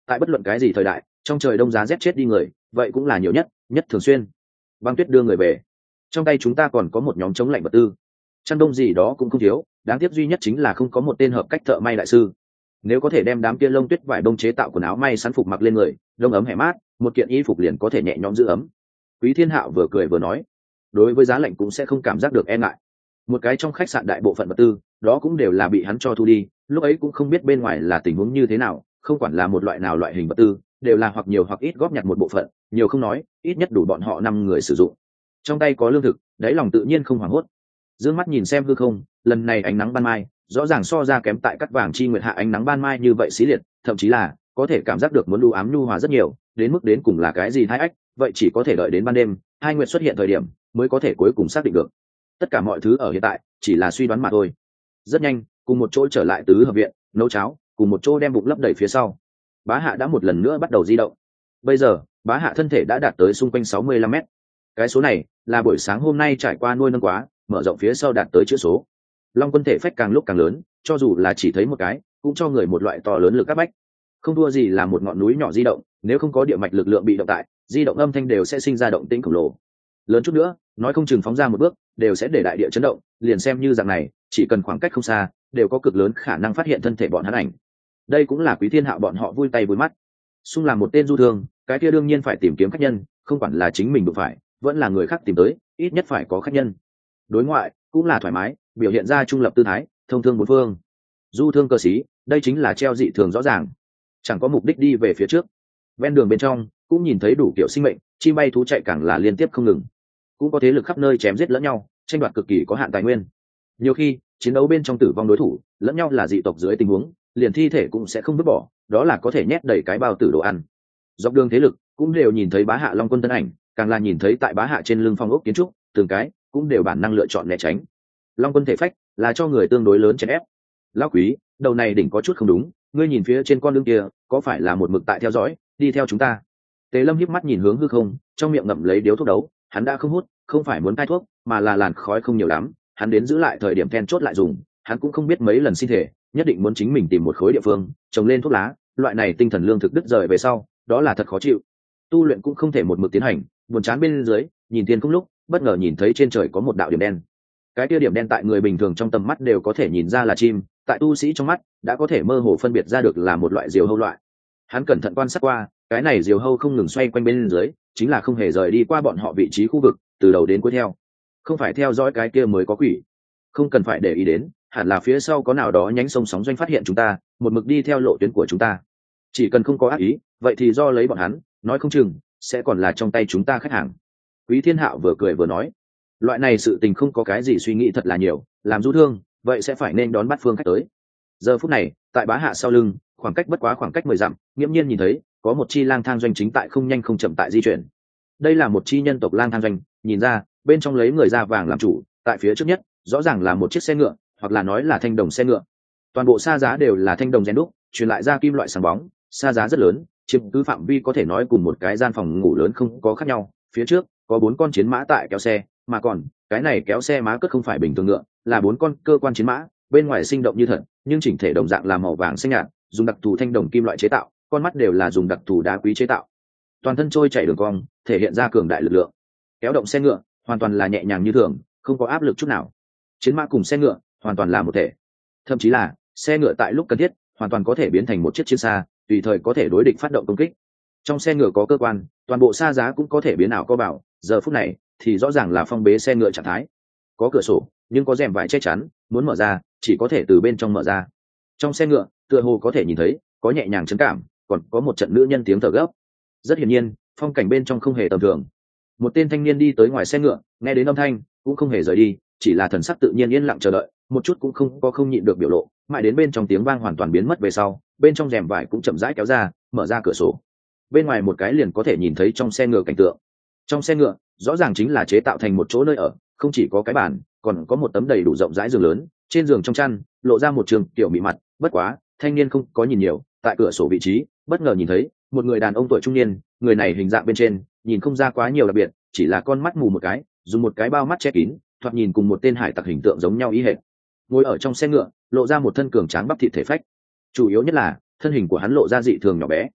tại bất luận cái gì thời đại, trong trời đông giá rét chết đi người vậy cũng là nhiều nhất, nhất thường xuyên. Băng tuyết đưa người về, trong tay chúng ta còn có một nhóm chống lạnh vật tư, chăn đông gì đó cũng không thiếu, đáng tiếc duy nhất chính là không có một tên hợp cách thợ may đại sư. Nếu có thể đem đám kia lông tuyết vải bông chế tạo quần áo may sắn phục mặc lên người, đông ấm hẻ mát, một kiện y phục liền có thể nhẹ nhõm giữ ấm. Quý Thiên Hạo vừa cười vừa nói, đối với giá lạnh cũng sẽ không cảm giác được e ngại. Một cái trong khách sạn đại bộ phận vật tư đó cũng đều là bị hắn cho thu đi, lúc ấy cũng không biết bên ngoài là tình huống như thế nào, không quản là một loại nào loại hình vật tư đều là hoặc nhiều hoặc ít góp nhặt một bộ phận, nhiều không nói, ít nhất đủ bọn họ 5 người sử dụng. Trong tay có lương thực, đáy lòng tự nhiên không hoảng hốt. Dương mắt nhìn xem hư không, lần này ánh nắng ban mai rõ ràng so ra kém tại cắt vàng chi nguyệt hạ ánh nắng ban mai như vậy xí liệt, thậm chí là có thể cảm giác được muốn u ám nhu hòa rất nhiều, đến mức đến cùng là cái gì thái ách, vậy chỉ có thể đợi đến ban đêm hai nguyệt xuất hiện thời điểm mới có thể cuối cùng xác định được. Tất cả mọi thứ ở hiện tại chỉ là suy đoán mà thôi. Rất nhanh, cùng một chỗ trở lại tứ hợp viện nấu cháo, cùng một chỗ đem bụng lấp đầy phía sau. Bá Hạ đã một lần nữa bắt đầu di động. Bây giờ Bá Hạ thân thể đã đạt tới xung quanh 65 mét. Cái số này là buổi sáng hôm nay trải qua nuôi nâng quá, mở rộng phía sau đạt tới chữ số. Long Quân thể phách càng lúc càng lớn, cho dù là chỉ thấy một cái cũng cho người một loại to lớn lực áp bách, không thua gì là một ngọn núi nhỏ di động, nếu không có địa mạch lực lượng bị động tại, di động âm thanh đều sẽ sinh ra động tĩnh khổng lồ. Lớn chút nữa, nói không chừng phóng ra một bước đều sẽ để đại địa chấn động, liền xem như dạng này, chỉ cần khoảng cách không xa đều có cực lớn khả năng phát hiện thân thể bọn hắn ảnh. Đây cũng là Quý Thiên Hạo bọn họ vui tay vui mắt. Xung làm một tên du thương, cái kia đương nhiên phải tìm kiếm khách nhân, không quản là chính mình đụng phải vẫn là người khác tìm tới, ít nhất phải có khách nhân. Đối ngoại cũng là thoải mái, biểu hiện ra trung lập tư thái, thông thương bốn phương. Du thương cơ sĩ, đây chính là treo dị thường rõ ràng, chẳng có mục đích đi về phía trước. Ven đường bên trong cũng nhìn thấy đủ kiểu sinh mệnh, chim bay thú chạy càng là liên tiếp không ngừng, cũng có thế lực khắp nơi chém giết lẫn nhau, tranh đoạt cực kỳ có hạn tài nguyên. Nhiều khi chiến đấu bên trong tử vong đối thủ lẫn nhau là dị tộc dưới tình huống, liền thi thể cũng sẽ không vứt bỏ, đó là có thể nhét đầy cái bao tử đồ ăn. Dọc đường thế lực cũng đều nhìn thấy Bá Hạ Long Quân thân ảnh, càng là nhìn thấy tại Bá Hạ trên lưng phong ốc kiến trúc, từng cái cũng đều bản năng lựa chọn né tránh. Long Quân thể phách là cho người tương đối lớn chèn ép. Lão Quý, đầu này đỉnh có chút không đúng, ngươi nhìn phía trên con đường kia có phải là một mực tại theo dõi, đi theo chúng ta? Tề Lâm híp mắt nhìn hướng hư không, trong miệng ngậm lấy điếu thuốc đấu, hắn đã không hút, không phải muốn cai thuốc, mà là làn khói không nhiều lắm, hắn đến giữ lại thời điểm then chốt lại dùng, hắn cũng không biết mấy lần xin thể, nhất định muốn chính mình tìm một khối địa phương, trồng lên thuốc lá, loại này tinh thần lương thực đứt rời về sau, đó là thật khó chịu. Tu luyện cũng không thể một mực tiến hành, buồn chán bên dưới, nhìn thiên không lúc, bất ngờ nhìn thấy trên trời có một đạo điểm đen. Cái kia điểm đen tại người bình thường trong tầm mắt đều có thể nhìn ra là chim, tại tu sĩ trong mắt đã có thể mơ hồ phân biệt ra được là một loại diều hâu loại. Hắn cẩn thận quan sát qua, cái này diều hâu không ngừng xoay quanh bên dưới, chính là không hề rời đi qua bọn họ vị trí khu vực, từ đầu đến cuối theo. Không phải theo dõi cái kia mới có quỷ, không cần phải để ý đến, hẳn là phía sau có nào đó nhánh sông sóng doanh phát hiện chúng ta, một mực đi theo lộ tuyến của chúng ta. Chỉ cần không có ác ý, vậy thì do lấy bọn hắn, nói không chừng sẽ còn là trong tay chúng ta khách hàng. Quý Thiên Hạo vừa cười vừa nói, loại này sự tình không có cái gì suy nghĩ thật là nhiều, làm du thương vậy sẽ phải nên đón bắt phương khách tới. Giờ phút này tại Bá Hạ sau lưng, khoảng cách bất quá khoảng cách 10 dặm, nghiễm nhiên nhìn thấy có một chi lang thang doanh chính tại không nhanh không chậm tại di chuyển. Đây là một chi nhân tộc lang thang doanh, nhìn ra bên trong lấy người da vàng làm chủ, tại phía trước nhất rõ ràng là một chiếc xe ngựa, hoặc là nói là thanh đồng xe ngựa. Toàn bộ sa giá đều là thanh đồng rèn đúc, truyền lại ra kim loại sáng bóng, sa giá rất lớn, chiếm cứ phạm vi có thể nói cùng một cái gian phòng ngủ lớn không có khác nhau. Phía trước có 4 con chiến mã tại kéo xe, mà còn cái này kéo xe má cất không phải bình thường ngựa, là 4 con cơ quan chiến mã, bên ngoài sinh động như thật, nhưng chỉnh thể đồng dạng là màu vàng xanh nhạt, dùng đặc thù thanh đồng kim loại chế tạo, con mắt đều là dùng đặc thù đá quý chế tạo. Toàn thân trôi chảy đường cong, thể hiện ra cường đại lực lượng. Kéo động xe ngựa hoàn toàn là nhẹ nhàng như thường, không có áp lực chút nào. Chiến mã cùng xe ngựa hoàn toàn là một thể, thậm chí là xe ngựa tại lúc cần thiết hoàn toàn có thể biến thành một chiếc chiến xa, tùy thời có thể đối địch phát động công kích. Trong xe ngựa có cơ quan, toàn bộ xa giá cũng có thể biến ảo co bảo, giờ phút này thì rõ ràng là phong bế xe ngựa trạng thái. Có cửa sổ nhưng có rèm vải che chắn, muốn mở ra chỉ có thể từ bên trong mở ra. Trong xe ngựa tựa hồ có thể nhìn thấy có nhẹ nhàng chấn cảm, còn có một trận nữ nhân tiếng thở gấp. Rất hiển nhiên phong cảnh bên trong không hề tầm thường. Một tên thanh niên đi tới ngoài xe ngựa, nghe đến âm thanh cũng không hề rời đi, chỉ là thần sắc tự nhiên yên lặng chờ đợi, một chút cũng không nhịn được biểu lộ, mãi đến bên trong tiếng vang hoàn toàn biến mất về sau, bên trong rèm vải cũng chậm rãi kéo ra, mở ra cửa sổ. Bên ngoài một cái liền có thể nhìn thấy trong xe ngựa cảnh tượng. Trong xe ngựa rõ ràng chính là chế tạo thành một chỗ nơi ở, không chỉ có cái bàn, còn có một tấm đầy đủ rộng rãi giường lớn, trên giường trong chăn lộ ra một trường tiểu mị mặt. Bất quá thanh niên không có nhìn nhiều, tại cửa sổ vị trí bất ngờ nhìn thấy một người đàn ông tuổi trung niên. Người này hình dạng bên trên nhìn không ra quá nhiều đặc biệt, chỉ là con mắt mù một cái, dùng một cái bao mắt che kín, thoạt nhìn cùng một tên hải tặc hình tượng giống nhau ý hệt. Ngồi ở trong xe ngựa lộ ra một thân cường tráng bắp thịt thể phách, chủ yếu nhất là thân hình của hắn lộ ra dị thường nhỏ bé.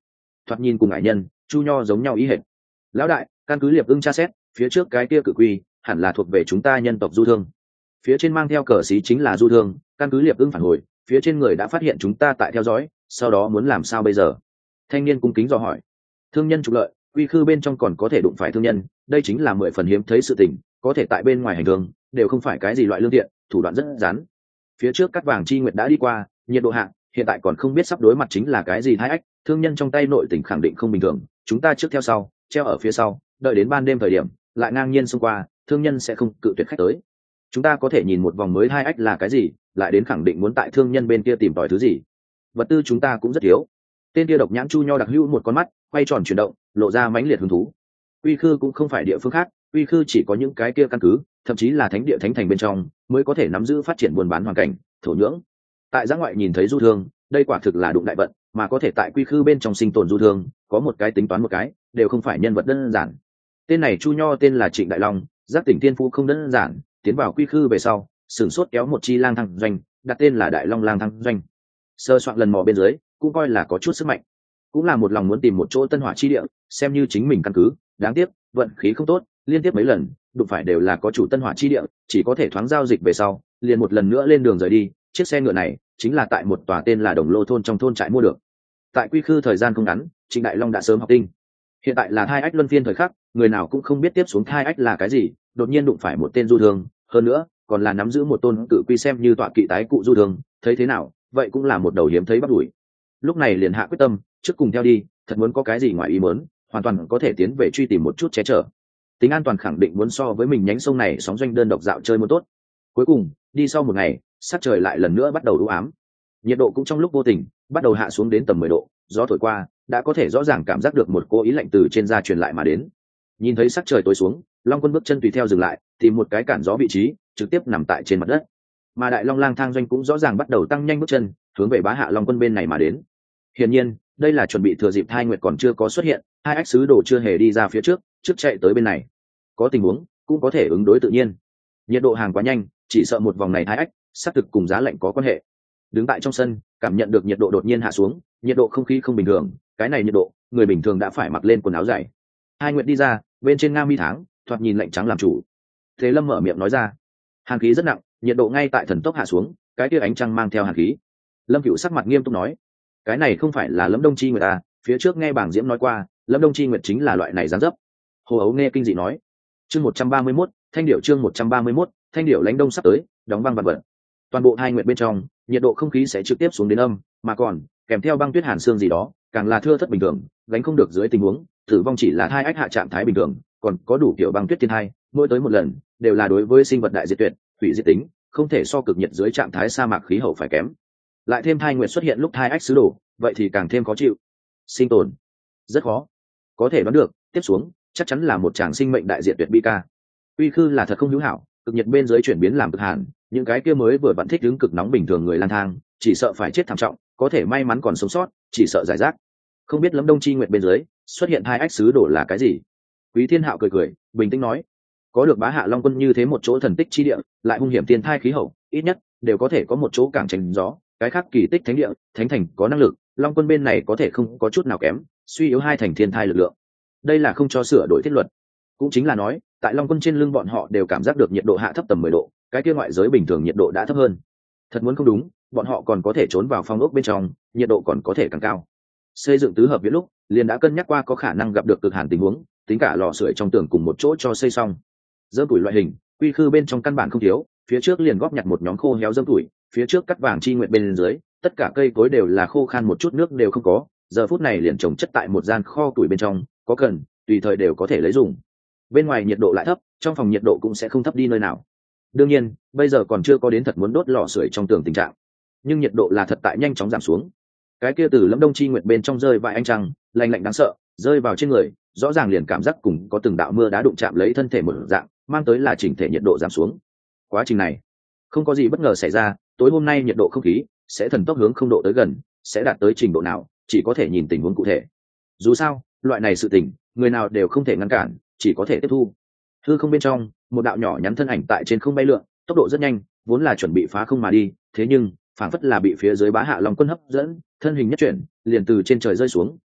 thoạt nhìn cùng ải nhân chu nho giống nhau ý hệt. Lão đại, căn cứ Liệp Ưng tra xét, phía trước cái kia cự quy hẳn là thuộc về chúng ta nhân tộc Du Thương. Phía trên mang theo cờ xí chính là Du Thương, căn cứ Liệp Ưng phản hồi, phía trên người đã phát hiện chúng ta tại theo dõi, sau đó muốn làm sao bây giờ? Thanh niên cung kính dò hỏi. Thương nhân trục lợi, quy khư bên trong còn có thể đụng phải thương nhân, đây chính là 10 phần hiếm thấy sự tình, có thể tại bên ngoài hành thương đều không phải cái gì loại lương thiện, thủ đoạn rất rắn. Phía trước cắt vàng chi nguyệt đã đi qua, nhiệt độ hạ, hiện tại còn không biết sắp đối mặt chính là cái gì thái ách, thương nhân trong tay nội tình khẳng định không bình thường, chúng ta trước theo sau, treo ở phía sau, đợi đến ban đêm thời điểm, lại ngang nhiên xông qua, thương nhân sẽ không cự tuyệt khách tới. Chúng ta có thể nhìn một vòng mới hai ách là cái gì, lại đến khẳng định muốn tại thương nhân bên kia tìm tòi thứ gì. Vật tư chúng ta cũng rất thiếu. Tên kia độc nhãn chu nho đặc hữu một con mắt quay tròn chuyển động, lộ ra mãnh liệt hứng thú. Quy khư cũng không phải địa phương khác, quy khư chỉ có những cái kia căn cứ, thậm chí là thánh địa thánh thành bên trong mới có thể nắm giữ phát triển buôn bán hoàn cảnh thổ nhưỡng. Tại giã ngoại nhìn thấy Du Thương, đây quả thực là đụng đại vận, mà có thể tại quy khư bên trong sinh tồn Du Thương, có một cái tính toán một cái, đều không phải nhân vật đơn giản. Tên này chu nho tên là Trịnh Đại Long, giác tỉnh tiên phú không đơn giản, tiến vào quy khư về sau, sửng sốt kéo một chi lang thang doanh, đặt tên là Đại Long lang thang doanh. Sơ soạn lần mò bên dưới, cũng coi là có chút sức mạnh, cũng là một lòng muốn tìm một chỗ tân hỏa chi địa, xem như chính mình căn cứ. Đáng tiếc vận khí không tốt, liên tiếp mấy lần đụng phải đều là có chủ tân hỏa chi địa, chỉ có thể thoáng giao dịch về sau, liền một lần nữa lên đường rời đi. Chiếc xe ngựa này chính là tại một tòa tên là Đồng Lô thôn trong thôn trại mua được. Tại quy khư thời gian không ngắn, Trịnh Đại Long đã sớm học tinh. Hiện tại là thai ách luân phiên thời khắc, người nào cũng không biết tiếp xuống thai ách là cái gì, đột nhiên đụng phải một tên Du Thương, hơn nữa còn là nắm giữ một tôn cự quy xem như tọa kỵ tái cụ Du Thương, thấy thế nào vậy cũng là một đầu hiếm thấy bắt đuổi. Lúc này liền hạ quyết tâm, trước cùng theo đi, thật muốn có cái gì ngoài ý muốn, hoàn toàn có thể tiến về truy tìm một chút che chở. Tính an toàn khẳng định muốn so với mình nhánh sông này sóng doanh đơn độc dạo chơi muốn tốt. Cuối cùng đi sau một ngày, sắc trời lại lần nữa bắt đầu u ám, nhiệt độ cũng trong lúc vô tình bắt đầu hạ xuống đến tầm 10 độ, gió thổi qua đã có thể rõ ràng cảm giác được một cô ý lạnh từ trên da truyền lại mà đến. Nhìn thấy sắc trời tối xuống, Long Quân bước chân tùy theo dừng lại, tìm một cái cản gió vị trí, trực tiếp nằm tại trên mặt đất. Mà Đại Long lang thang doanh cũng rõ ràng bắt đầu tăng nhanh bước chân, hướng về Bá Hạ Long Quân bên này mà đến. Hiển nhiên, đây là chuẩn bị thừa dịp Thai Nguyệt còn chưa có xuất hiện, hai ách sứ đồ chưa hề đi ra phía trước, trước chạy tới bên này. Có tình huống, cũng có thể ứng đối tự nhiên. Nhiệt độ hàng quá nhanh, chỉ sợ một vòng này hai ách, xác thực cùng giá lạnh có quan hệ. Đứng tại trong sân, cảm nhận được nhiệt độ đột nhiên hạ xuống, nhiệt độ không khí không bình thường, cái này nhiệt độ, người bình thường đã phải mặc lên quần áo dày. Hai Nguyệt đi ra, bên trên Nga Mi tháng, thoạt nhìn lạnh trắng làm chủ. Thế Lâm mở miệng nói ra, hàn khí rất nặng, nhiệt độ ngay tại thần tốc hạ xuống, cái kia ánh trăng mang theo hàn khí. Lâm Cựu sắc mặt nghiêm túc nói, cái này không phải là Lâm Đông Chi Nguyệt à, phía trước nghe bảng diễm nói qua, Lâm Đông Chi Nguyệt chính là loại này dáng dấp. Hồ Ấu nghe kinh dị nói, chương 131, thanh điệu chương 131, thanh điệu lãnh đông sắp tới, đóng băng vật vật. Toàn bộ hai nguyệt bên trong, nhiệt độ không khí sẽ trực tiếp xuống đến âm, mà còn kèm theo băng tuyết hàn xương gì đó, càng là thưa thất bình thường, gánh không được dưới tình huống tử vong chỉ là thai ách hạ trạng thái bình thường, còn có đủ kiểu băng tuyết thiên hai, mỗi tới một lần đều là đối với sinh vật đại diệt tuyệt, hủy diệt tính, không thể so cực nhiệt dưới trạng thái sa mạc khí hậu phải kém. Lại thêm thai nguyệt xuất hiện lúc thai ách sứ đồ, vậy thì càng thêm khó chịu. Sinh tồn rất khó, có thể đoán được tiếp xuống chắc chắn là một tràng sinh mệnh đại diệt tuyệt bi ca. Uy khư là thật không hữu hảo, cực nhiệt bên dưới chuyển biến làm cực hàn, những cái kia mới vừa vặn thích ứng cực nóng bình thường người lang thang chỉ sợ phải chết thảm trọng, có thể may mắn còn sống sót chỉ sợ giải rác. Không biết Lâm Đông Chi Nguyệt bên dưới xuất hiện hai ách sứ đồ là cái gì. Quý Thiên Hạo cười cười bình tĩnh nói, có được Bá Hạ Long Quân như thế một chỗ thần tích chi địa, lại hung hiểm tiền thai khí hậu, ít nhất đều có thể có một chỗ cảng tránh gió. Cái khác kỳ tích thánh địa thánh thành có năng lực, Long Quân bên này có thể không có chút nào kém, suy yếu hai thành thiên thai lực lượng. Đây là không cho sửa đổi thiết luật, cũng chính là nói tại Long Quân trên lưng bọn họ đều cảm giác được nhiệt độ hạ thấp tầm 10 độ, cái kia ngoại giới bình thường nhiệt độ đã thấp hơn. Thật muốn không đúng, bọn họ còn có thể trốn vào phong ốc bên trong, nhiệt độ còn có thể càng cao. Xây dựng tứ hợp viện lúc liền đã cân nhắc qua có khả năng gặp được cực hàn tình huống, tính cả lò sưởi trong tường cùng một chỗ cho xây xong. Dơm tuổi loại hình quy khư bên trong căn bản không thiếu, phía trước liền góp nhặt một nhóm khô héo dơm tuổi, phía trước cắt vàng chi nguyện bên dưới tất cả cây cối đều là khô khan, một chút nước đều không có, giờ phút này liền trồng chất tại một gian kho tuổi bên trong, có cần tùy thời đều có thể lấy dùng. Bên ngoài nhiệt độ lại thấp, trong phòng nhiệt độ cũng sẽ không thấp đi nơi nào. Đương nhiên bây giờ còn chưa có đến thật muốn đốt lò sưởi trong tường tình trạng, nhưng nhiệt độ là thật tại nhanh chóng giảm xuống. Cái kia từ Lâm Đông Chi Nguyệt bên trong rơi vài ánh trăng lạnh lạnh đáng sợ, rơi vào trên người rõ ràng liền cảm giác cùng có từng đạo mưa đá đụng chạm lấy thân thể một dạng, mang tới là chỉnh thể nhiệt độ giảm xuống. Quá trình này không có gì bất ngờ xảy ra, tối hôm nay nhiệt độ không khí sẽ thần tốc hướng 0 độ tới gần, sẽ đạt tới trình độ nào chỉ có thể nhìn tình huống cụ thể. Dù sao loại này sự tình người nào đều không thể ngăn cản, chỉ có thể tiếp thu. Hư không bên trong một đạo nhỏ nhắn thân ảnh tại trên không bay lượn, tốc độ rất nhanh, vốn là chuẩn bị phá không mà đi, thế nhưng phảng phất là bị phía dưới Bá Hạ Long Quân hấp dẫn, thân hình nhất chuyển liền từ trên trời rơi xuống,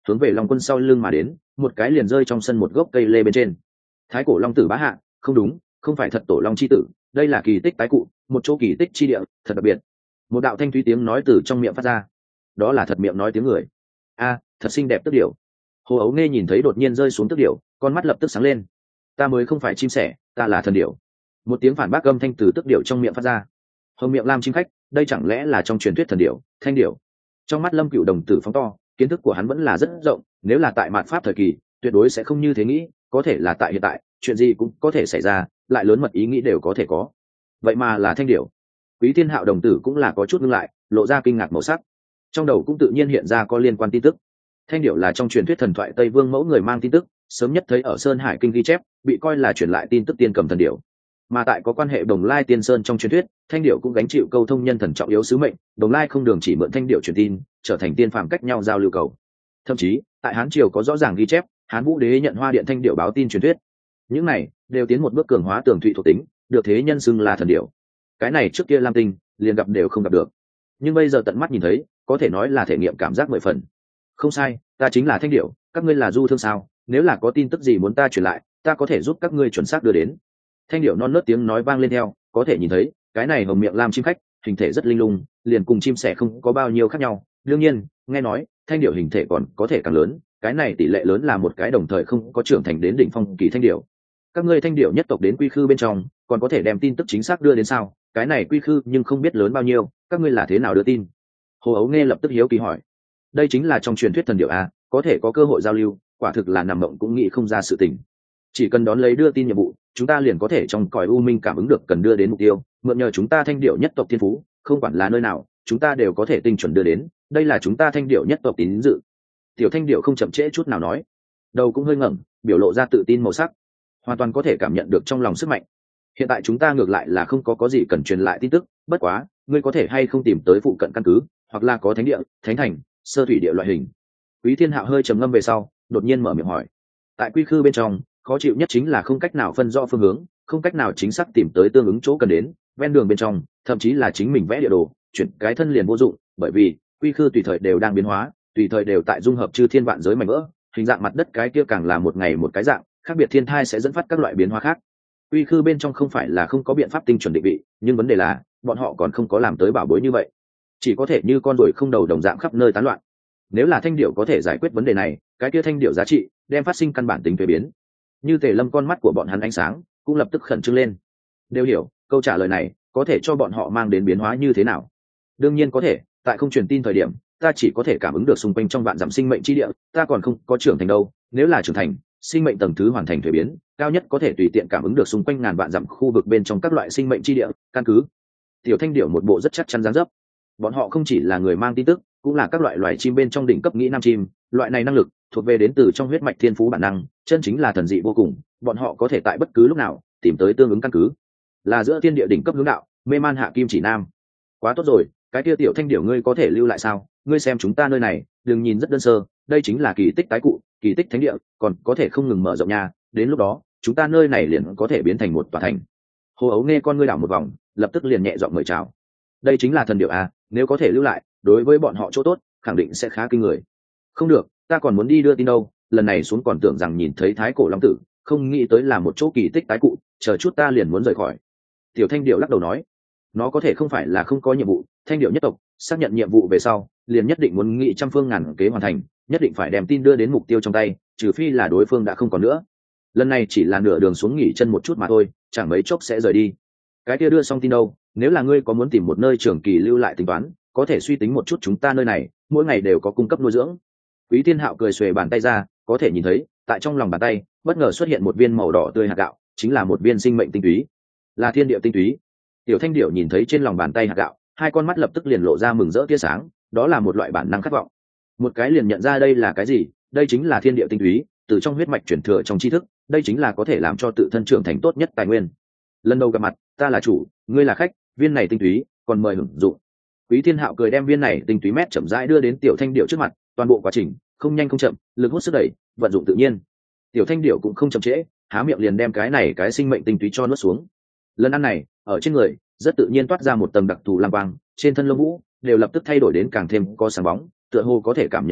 hướng về long quân sau lưng mà đến, một cái liền rơi trong sân một gốc cây lê bên trên. Thái cổ long tử bá hạ, không đúng, không phải thật tổ long chi tử, đây là kỳ tích tái cụ, một chỗ kỳ tích chi địa thật đặc biệt. Một đạo thanh thúy tiếng nói từ trong miệng phát ra, đó là thật miệng nói tiếng người. A, thật xinh đẹp tước điểu. Hồ Ấu Nghe nhìn thấy đột nhiên rơi xuống tước điểu, con mắt lập tức sáng lên. Ta mới không phải chim sẻ, ta là thần điểu. Một tiếng phản bác âm thanh từ tước điểu trong miệng phát ra. Hồng miệng lam chim khách, đây chẳng lẽ là trong truyền thuyết thần điểu, thanh điểu? Trong mắt Lâm Cửu đồng tử phóng to, kiến thức của hắn vẫn là rất rộng, nếu là tại mạt pháp thời kỳ, tuyệt đối sẽ không như thế nghĩ, có thể là tại hiện tại, chuyện gì cũng có thể xảy ra, lại lớn mật ý nghĩ đều có thể có. Vậy mà là thanh điểu. Quý Thiên Hạo đồng tử cũng là có chút ngưng lại, lộ ra kinh ngạc màu sắc. Trong đầu cũng tự nhiên hiện ra có liên quan tin tức. Thanh điểu là trong truyền thuyết thần thoại Tây Vương mẫu người mang tin tức, sớm nhất thấy ở Sơn Hải Kinh ghi chép, bị coi là truyền lại tin tức tiên cầm thần điểu. Mà tại có quan hệ Đồng Lai Tiên Sơn trong truyền thuyết, thanh điểu cũng gánh chịu câu thông nhân thần trọng yếu sứ mệnh, Đồng Lai không đường chỉ mượn thanh điểu truyền tin, trở thành tiên phàm cách nhau giao lưu cầu. Thậm chí, tại Hán triều có rõ ràng ghi chép, Hán Vũ Đế nhận Hoa Điện thanh điểu báo tin truyền thuyết. Những này đều tiến một bước cường hóa tường thụy thuộc tính, được thế nhân xưng là thần điểu. Cái này trước kia Lam Tinh liền gặp đều không gặp được, nhưng bây giờ tận mắt nhìn thấy, có thể nói là thể nghiệm cảm giác 10 phần. Không sai, ta chính là thanh điểu, các ngươi là du thương sao? Nếu là có tin tức gì muốn ta truyền lại, ta có thể giúp các ngươi chuẩn xác đưa đến. Thanh điểu non nớt tiếng nói vang lên theo, có thể nhìn thấy, cái này hồng miệng lam chim khách, hình thể rất linh lung, liền cùng chim sẻ không có bao nhiêu khác nhau. Đương nhiên, nghe nói, thanh điểu hình thể còn có thể càng lớn, cái này tỷ lệ lớn là một cái đồng thời không có trưởng thành đến đỉnh phong kỳ thanh điểu. Các ngươi thanh điểu nhất tộc đến quy khư bên trong, còn có thể đem tin tức chính xác đưa đến sao? Cái này quy khư nhưng không biết lớn bao nhiêu, các ngươi là thế nào đưa tin? Hồ Ấu Nghe lập tức hiếu kỳ hỏi. Đây chính là trong truyền thuyết thần điểu a, có thể có cơ hội giao lưu, quả thực là nằm mộng cũng nghĩ không ra sự tình. Chỉ cần đón lấy đưa tin nhiệm vụ, chúng ta liền có thể trong cõi u minh cảm ứng được cần đưa đến mục tiêu, mượn nhờ chúng ta thanh điểu nhất tộc thiên phú, không quản là nơi nào, chúng ta đều có thể tinh chuẩn đưa đến, đây là chúng ta thanh điểu nhất tộc tín dự. Tiểu thanh điểu không chậm trễ chút nào nói, đầu cũng hơi ngẩng, biểu lộ ra tự tin màu sắc, hoàn toàn có thể cảm nhận được trong lòng sức mạnh. Hiện tại chúng ta ngược lại là không có gì cần truyền lại tin tức, bất quá, ngươi có thể hay không tìm tới phụ cận căn cứ, hoặc là có thánh địa, thánh thành, sơ thủy địa loại hình. Quý Thiên Hạo hơi trầm ngâm về sau, đột nhiên mở miệng hỏi. Tại quy khư bên trong, khó chịu nhất chính là không cách nào phân rõ phương hướng, không cách nào chính xác tìm tới tương ứng chỗ cần đến, ven đường bên trong, thậm chí là chính mình vẽ địa đồ, chuyển cái thân liền vô dụng, bởi vì quy khư tùy thời đều đang biến hóa, tùy thời đều tại dung hợp chư thiên vạn giới mảnh vỡ, hình dạng mặt đất cái kia càng là một ngày một cái dạng, khác biệt thiên thai sẽ dẫn phát các loại biến hóa khác. Quy khư bên trong không phải là không có biện pháp tinh chuẩn định vị, nhưng vấn đề là bọn họ còn không có làm tới bảo bối như vậy, chỉ có thể như con ruồi không đầu đồng dạng khắp nơi tán loạn. Nếu là thanh điểu có thể giải quyết vấn đề này, cái kia thanh điểu giá trị đem phát sinh căn bản tính thuế biến. Như Tề Lâm con mắt của bọn hắn ánh sáng cũng lập tức khẩn trương lên. Đều hiểu, câu trả lời này có thể cho bọn họ mang đến biến hóa như thế nào? Đương nhiên có thể, tại không truyền tin thời điểm, ta chỉ có thể cảm ứng được xung quanh trong vạn dặm sinh mệnh chi địa, ta còn không có trưởng thành đâu, nếu là trưởng thành, sinh mệnh tầng thứ hoàn thành thuế biến, cao nhất có thể tùy tiện cảm ứng được xung quanh ngàn vạn dặm khu vực bên trong các loại sinh mệnh chi địa, căn cứ. Tiểu thanh điểu một bộ rất chắc chắn dáng dấp. Bọn họ không chỉ là người mang tin tức, cũng là các loại loài chim bên trong đỉnh cấp nghĩ nam chim, loại này năng lực thuộc về đến từ trong huyết mạch thiên phú bản năng, chân chính là thần dị vô cùng, bọn họ có thể tại bất cứ lúc nào tìm tới tương ứng căn cứ. Là giữa thiên địa đỉnh cấp hướng đạo, mê man hạ kim chỉ nam. Quá tốt rồi, cái kia tiểu thanh điểu ngươi có thể lưu lại sao? Ngươi xem chúng ta nơi này, đừng nhìn rất đơn sơ, đây chính là kỳ tích tái cụ, kỳ tích thánh địa, còn có thể không ngừng mở rộng nha, đến lúc đó, chúng ta nơi này liền có thể biến thành một tòa thành. Hồ Ấu Nghe con ngươi đảo một vòng, lập tức liền nhẹ giọng mời chào. Đây chính là thần điểu à, nếu có thể lưu lại, đối với bọn họ chỗ tốt, khẳng định sẽ khá kinh người. Không được, ta còn muốn đi đưa tin đâu, lần này xuống còn tưởng rằng nhìn thấy thái cổ long tử, không nghĩ tới là một chỗ kỳ tích tái cụ, chờ chút ta liền muốn rời khỏi. Tiểu thanh điểu lắc đầu nói, nó có thể không phải là không có nhiệm vụ, thanh điểu nhất tộc xác nhận nhiệm vụ về sau, liền nhất định muốn nghĩ trăm phương ngàn kế hoàn thành, nhất định phải đem tin đưa đến mục tiêu trong tay, trừ phi là đối phương đã không còn nữa. Lần này chỉ là nửa đường xuống nghỉ chân một chút mà thôi, chẳng mấy chốc sẽ rời đi. Cái kia đưa xong tin đâu, nếu là ngươi có muốn tìm một nơi trường kỳ lưu lại tính toán, có thể suy tính một chút chúng ta nơi này mỗi ngày đều có cung cấp nuôi dưỡng. Quý Thiên Hạo cười xuề bàn tay ra, có thể nhìn thấy tại trong lòng bàn tay bất ngờ xuất hiện một viên màu đỏ tươi hạt gạo, chính là một viên sinh mệnh tinh túy, là thiên địa tinh túy. Tiểu thanh điểu nhìn thấy trên lòng bàn tay hạt gạo, hai con mắt lập tức liền lộ ra mừng rỡ tia sáng, đó là một loại bản năng khát vọng. Một cái liền nhận ra đây là cái gì, đây chính là thiên địa tinh túy, từ trong huyết mạch truyền thừa trong tri thức, đây chính là có thể làm cho tự thân trưởng thành tốt nhất tài nguyên. Lần đầu gặp mặt, ta là chủ, ngươi là khách, viên này tinh túy còn mời hưởng dụng. Quý Thiên Hạo cười đem viên này tinh túy mét chậm rãi đưa đến tiểu thanh điểu trước mặt, toàn bộ quá trình không nhanh không chậm, lực hút sức đẩy, vận dụng tự nhiên. Tiểu thanh điểu cũng không chậm trễ, há miệng liền đem cái sinh mệnh tinh túy cho nuốt xuống. Lần ăn này, ở trên người rất tự nhiên toát ra một tầng đặc thù lam quang, trên thân lông vũ đều lập tức thay đổi đến càng thêm có sáng bóng, tựa hồ có thể cảm nhận được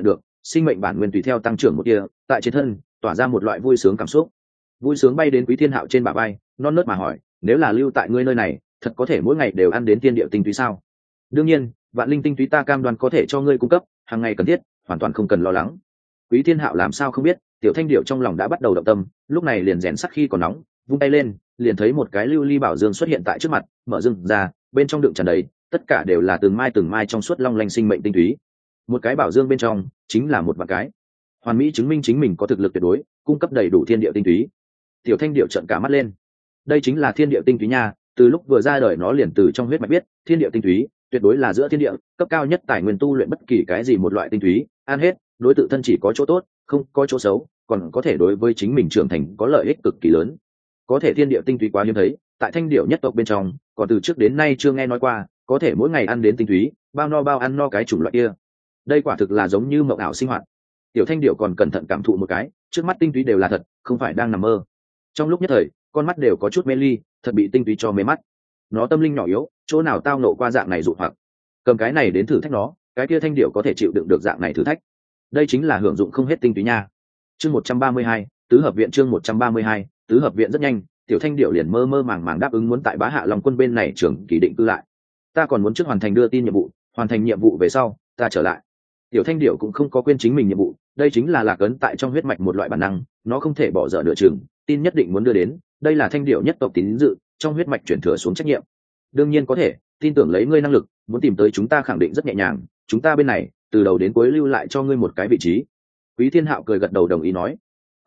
sinh mệnh bản nguyên tùy theo tăng trưởng một kia tại trên thân tỏa ra một loại vui sướng cảm xúc. Vui sướng bay đến Quý Thiên Hạo trên bả vai, non nớt mà hỏi, nếu là lưu tại ngươi nơi này thật có thể mỗi ngày đều ăn đến thiên địa tinh túy sao? Đương nhiên, vạn linh tinh túy ta cam đoan có thể cho ngươi cung cấp hàng ngày cần thiết, hoàn toàn không cần lo lắng. Quý Thiên Hạo làm sao không biết, tiểu thanh điệu trong lòng đã bắt đầu động tâm, lúc này liền rèn sắt khi còn nóng, vung tay lên liền thấy một cái lưu ly bảo dương xuất hiện tại trước mặt, mở dương ra, bên trong đựng tràn đầy, tất cả đều là từng mai trong suốt long lanh sinh mệnh tinh túy. Một cái bảo dương bên trong chính là một vạn cái, hoàn mỹ chứng minh chính mình có thực lực tuyệt đối, cung cấp đầy đủ thiên địa tinh túy. Tiểu thanh điệu trợn cả mắt lên, đây chính là thiên địa tinh túy nha, từ lúc vừa ra đời nó liền từ trong huyết mạch biết, thiên địa tinh túy tuyệt đối là giữa thiên địa cấp cao nhất tài nguyên tu luyện bất kỳ cái gì một loại tinh túy, ăn hết đối tự thân chỉ có chỗ tốt, không có chỗ xấu, còn có thể đối với chính mình trưởng thành có lợi ích cực kỳ lớn. Có thể thiên địa tinh túy quá hiếm thấy, tại thanh điệu nhất tộc bên trong còn từ trước đến nay chưa nghe nói qua có thể mỗi ngày ăn đến tinh túy, bao no bao ăn no cái chủng loại kia. Đây quả thực là giống như mộng ảo sinh hoạt. Tiểu thanh điệu còn cẩn thận cảm thụ một cái, trước mắt tinh túy đều là thật, không phải đang nằm mơ. Trong lúc nhất thời con mắt đều có chút mê ly, thật bị tinh túy cho mê mắt. Nó tâm linh nhỏ yếu, chỗ nào tao nộ qua dạng này dụ hoặc, cầm cái này đến thử thách nó, cái kia thanh điệu có thể chịu đựng được dạng này thử thách. Đây chính là hưởng dụng không hết tinh túy nha. Chương 132, tứ hợp viện. Chương 132, tứ hợp viện. Rất nhanh tiểu thanh điệu liền mơ mơ màng màng đáp ứng muốn tại Bá Hạ Long Quân bên này trưởng kỳ định cư lại. Ta còn muốn trước hoàn thành đưa tin nhiệm vụ, hoàn thành nhiệm vụ về sau ta trở lại. Tiểu thanh điệu cũng không có quên chính mình nhiệm vụ, đây chính là lạc ấn tại trong huyết mạch một loại bản năng, nó không thể bỏ dở nửa chừng, tin nhất định muốn đưa đến, đây là thanh điệu nhất tộc tín dự, trong huyết mạch chuyển thừa xuống trách nhiệm. Đương nhiên có thể, tin tưởng lấy ngươi năng lực, muốn tìm tới chúng ta khẳng định rất nhẹ nhàng, chúng ta bên này từ đầu đến cuối lưu lại cho ngươi một cái vị trí. Quý Thiên Hạo cười gật đầu đồng ý nói,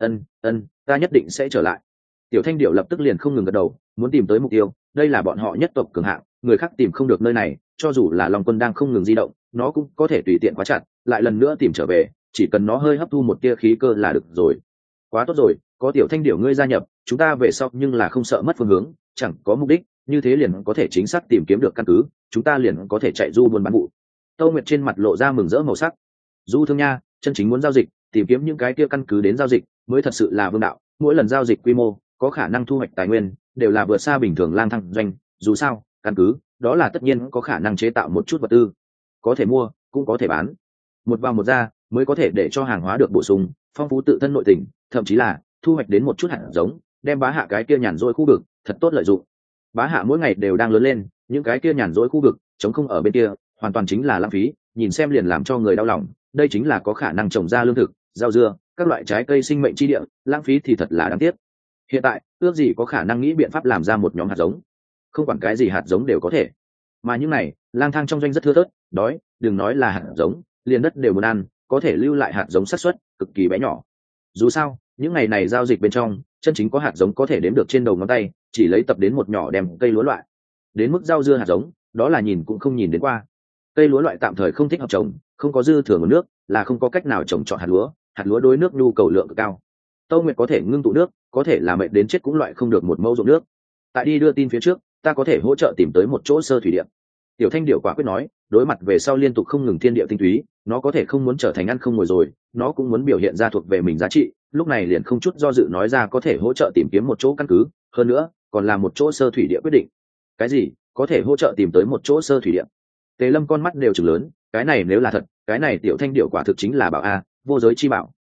ân, ta nhất định sẽ trở lại. Tiểu thanh điệu lập tức liền không ngừng gật đầu, muốn tìm tới mục tiêu, đây là bọn họ nhất tộc cường hạng, người khác tìm không được nơi này, cho dù là Long Quân đang không ngừng di động, nó cũng có thể tùy tiện khóa chặt, lại lần nữa tìm trở về, chỉ cần nó hơi hấp thu một tia khí cơ là được rồi. Quá tốt rồi, có tiểu thanh điệu ngươi gia nhập, chúng ta về sau nhưng là không sợ mất phương hướng, chẳng có mục đích, như thế liền có thể chính xác tìm kiếm được căn cứ, chúng ta liền có thể chạy du buôn bán vụ. Tâu Nguyệt trên mặt lộ ra mừng rỡ màu sắc. Du thương nha, chân chính muốn giao dịch, tìm kiếm những cái kia căn cứ đến giao dịch, mới thật sự là vương đạo, mỗi lần giao dịch quy mô, có khả năng thu hoạch tài nguyên, đều là vượt xa bình thường lang thang doanh, dù sao, căn cứ, đó là tất nhiên có khả năng chế tạo một chút vật tư, có thể mua, cũng có thể bán. Một vào một ra, mới có thể để cho hàng hóa được bổ sung, phong phú tự thân nội tình, thậm chí là thu hoạch đến một chút hạt giống, đem Bá Hạ cái kia nhàn rỗi khu vực thật tốt lợi dụng. Bá Hạ mỗi ngày đều đang lớn lên, những cái kia nhàn rỗi khu vực trống không ở bên kia, hoàn toàn chính là lãng phí, nhìn xem liền làm cho người đau lòng. Đây chính là có khả năng trồng ra lương thực, rau dưa, các loại trái cây sinh mệnh chi địa, lãng phí thì thật là đáng tiếc. Hiện tại ước gì có khả năng nghĩ biện pháp làm ra một nhóm hạt giống, không quản cái gì hạt giống đều có thể. Mà những này lang thang trong doanh rất thưa thớt, đói, đừng nói là hạt giống, liền đất đều muốn ăn, có thể lưu lại hạt giống xác suất cực kỳ bé nhỏ. Dù sao những ngày này giao dịch bên trong chân chính có hạt giống có thể đếm được trên đầu ngón tay, chỉ lấy tập đến một nhỏ đem cây lúa loại. Đến mức rau dưa hạt giống, đó là nhìn cũng không nhìn đến qua. Cây lúa loại tạm thời không thích hợp trồng, không có dư thừa nguồn nước, là không có cách nào trồng trọt hạt lúa đối nước nhu cầu lượng cực cao. Tâu Nguyệt có thể ngưng tụ nước, có thể là mệt đến chết cũng loại không được một mẫu ruộng nước. Tại đi đưa tin phía trước, ta có thể hỗ trợ tìm tới một chỗ sơ thủy điện. Tiểu thanh điệu quả quyết nói, đối mặt về sau liên tục không ngừng thiên địa tinh túy, nó có thể không muốn trở thành ăn không ngồi rồi, nó cũng muốn biểu hiện ra thuộc về mình giá trị. Lúc này liền không chút do dự nói ra có thể hỗ trợ tìm kiếm một chỗ căn cứ, hơn nữa còn là một chỗ sơ thủy địa quyết định. Cái gì? Có thể hỗ trợ tìm tới một chỗ sơ thủy địa? Tề Lâm con mắt đều trừng lớn, cái này nếu là thật, cái này tiểu thanh điệu quả thực chính là bảo a, vô giới chi bảo.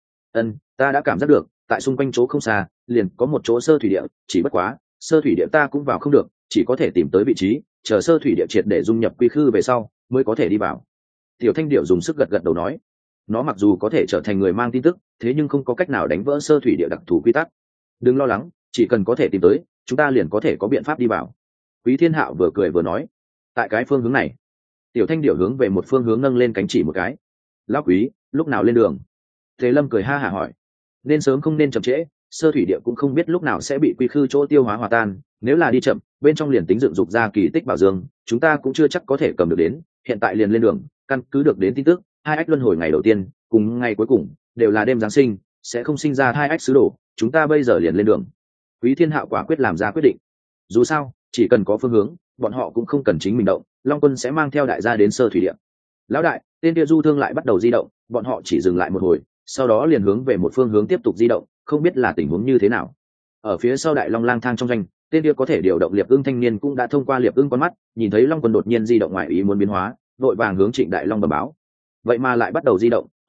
Ta đã cảm giác được, tại xung quanh chỗ không xa, liền có một chỗ sơ thủy địa, chỉ bất quá, sơ thủy địa ta cũng vào không được, chỉ có thể tìm tới vị trí, chờ sơ thủy địa triệt để dung nhập quy khư về sau, mới có thể đi vào. Tiểu thanh điệu dùng sức gật gật đầu nói, nó mặc dù có thể trở thành người mang tin tức, thế nhưng không có cách nào đánh vỡ sơ thủy địa đặc thù quy tắc. Đừng lo lắng, chỉ cần có thể tìm tới, chúng ta liền có thể có biện pháp đi vào. Quý Thiên Hạo vừa cười vừa nói, tại cái phương hướng này. Tiểu thanh điệu hướng về một phương hướng nâng lên cánh chỉ một cái. Lão Quý, lúc nào lên đường? Thế Lâm cười ha hả hỏi, nên sớm không nên chậm trễ, sơ thủy địa cũng không biết lúc nào sẽ bị quy khư chỗ tiêu hóa hòa tan, nếu là đi chậm, bên trong liền tính dựng dục ra kỳ tích bảo dương, chúng ta cũng chưa chắc có thể cầm được đến. Hiện tại liền lên đường, căn cứ được đến tin tức, hai ách luân hồi ngày đầu tiên cùng ngày cuối cùng đều là đêm Giáng sinh, sẽ không sinh ra hai ách sứ đồ, chúng ta bây giờ liền lên đường. Quý Thiên Hạo quả quyết làm ra quyết định. Dù sao chỉ cần có phương hướng, bọn họ cũng không cần chính mình động, Long Quân sẽ mang theo đại gia đến sơ thủy địa. Lão đại, tên kia du thương lại bắt đầu di động, bọn họ chỉ dừng lại một hồi, sau đó liền hướng về một phương hướng tiếp tục di động, không biết là tình huống như thế nào. Ở phía sau đại long lang thang trong doanh, tên kia có thể điều động liệp ưng thanh niên cũng đã thông qua liệp ưng con mắt, nhìn thấy Long Quân đột nhiên di động ngoài ý muốn biến hóa, vội vàng hướng Trịnh Đại Long bẩm báo. Vậy mà lại bắt đầu di động,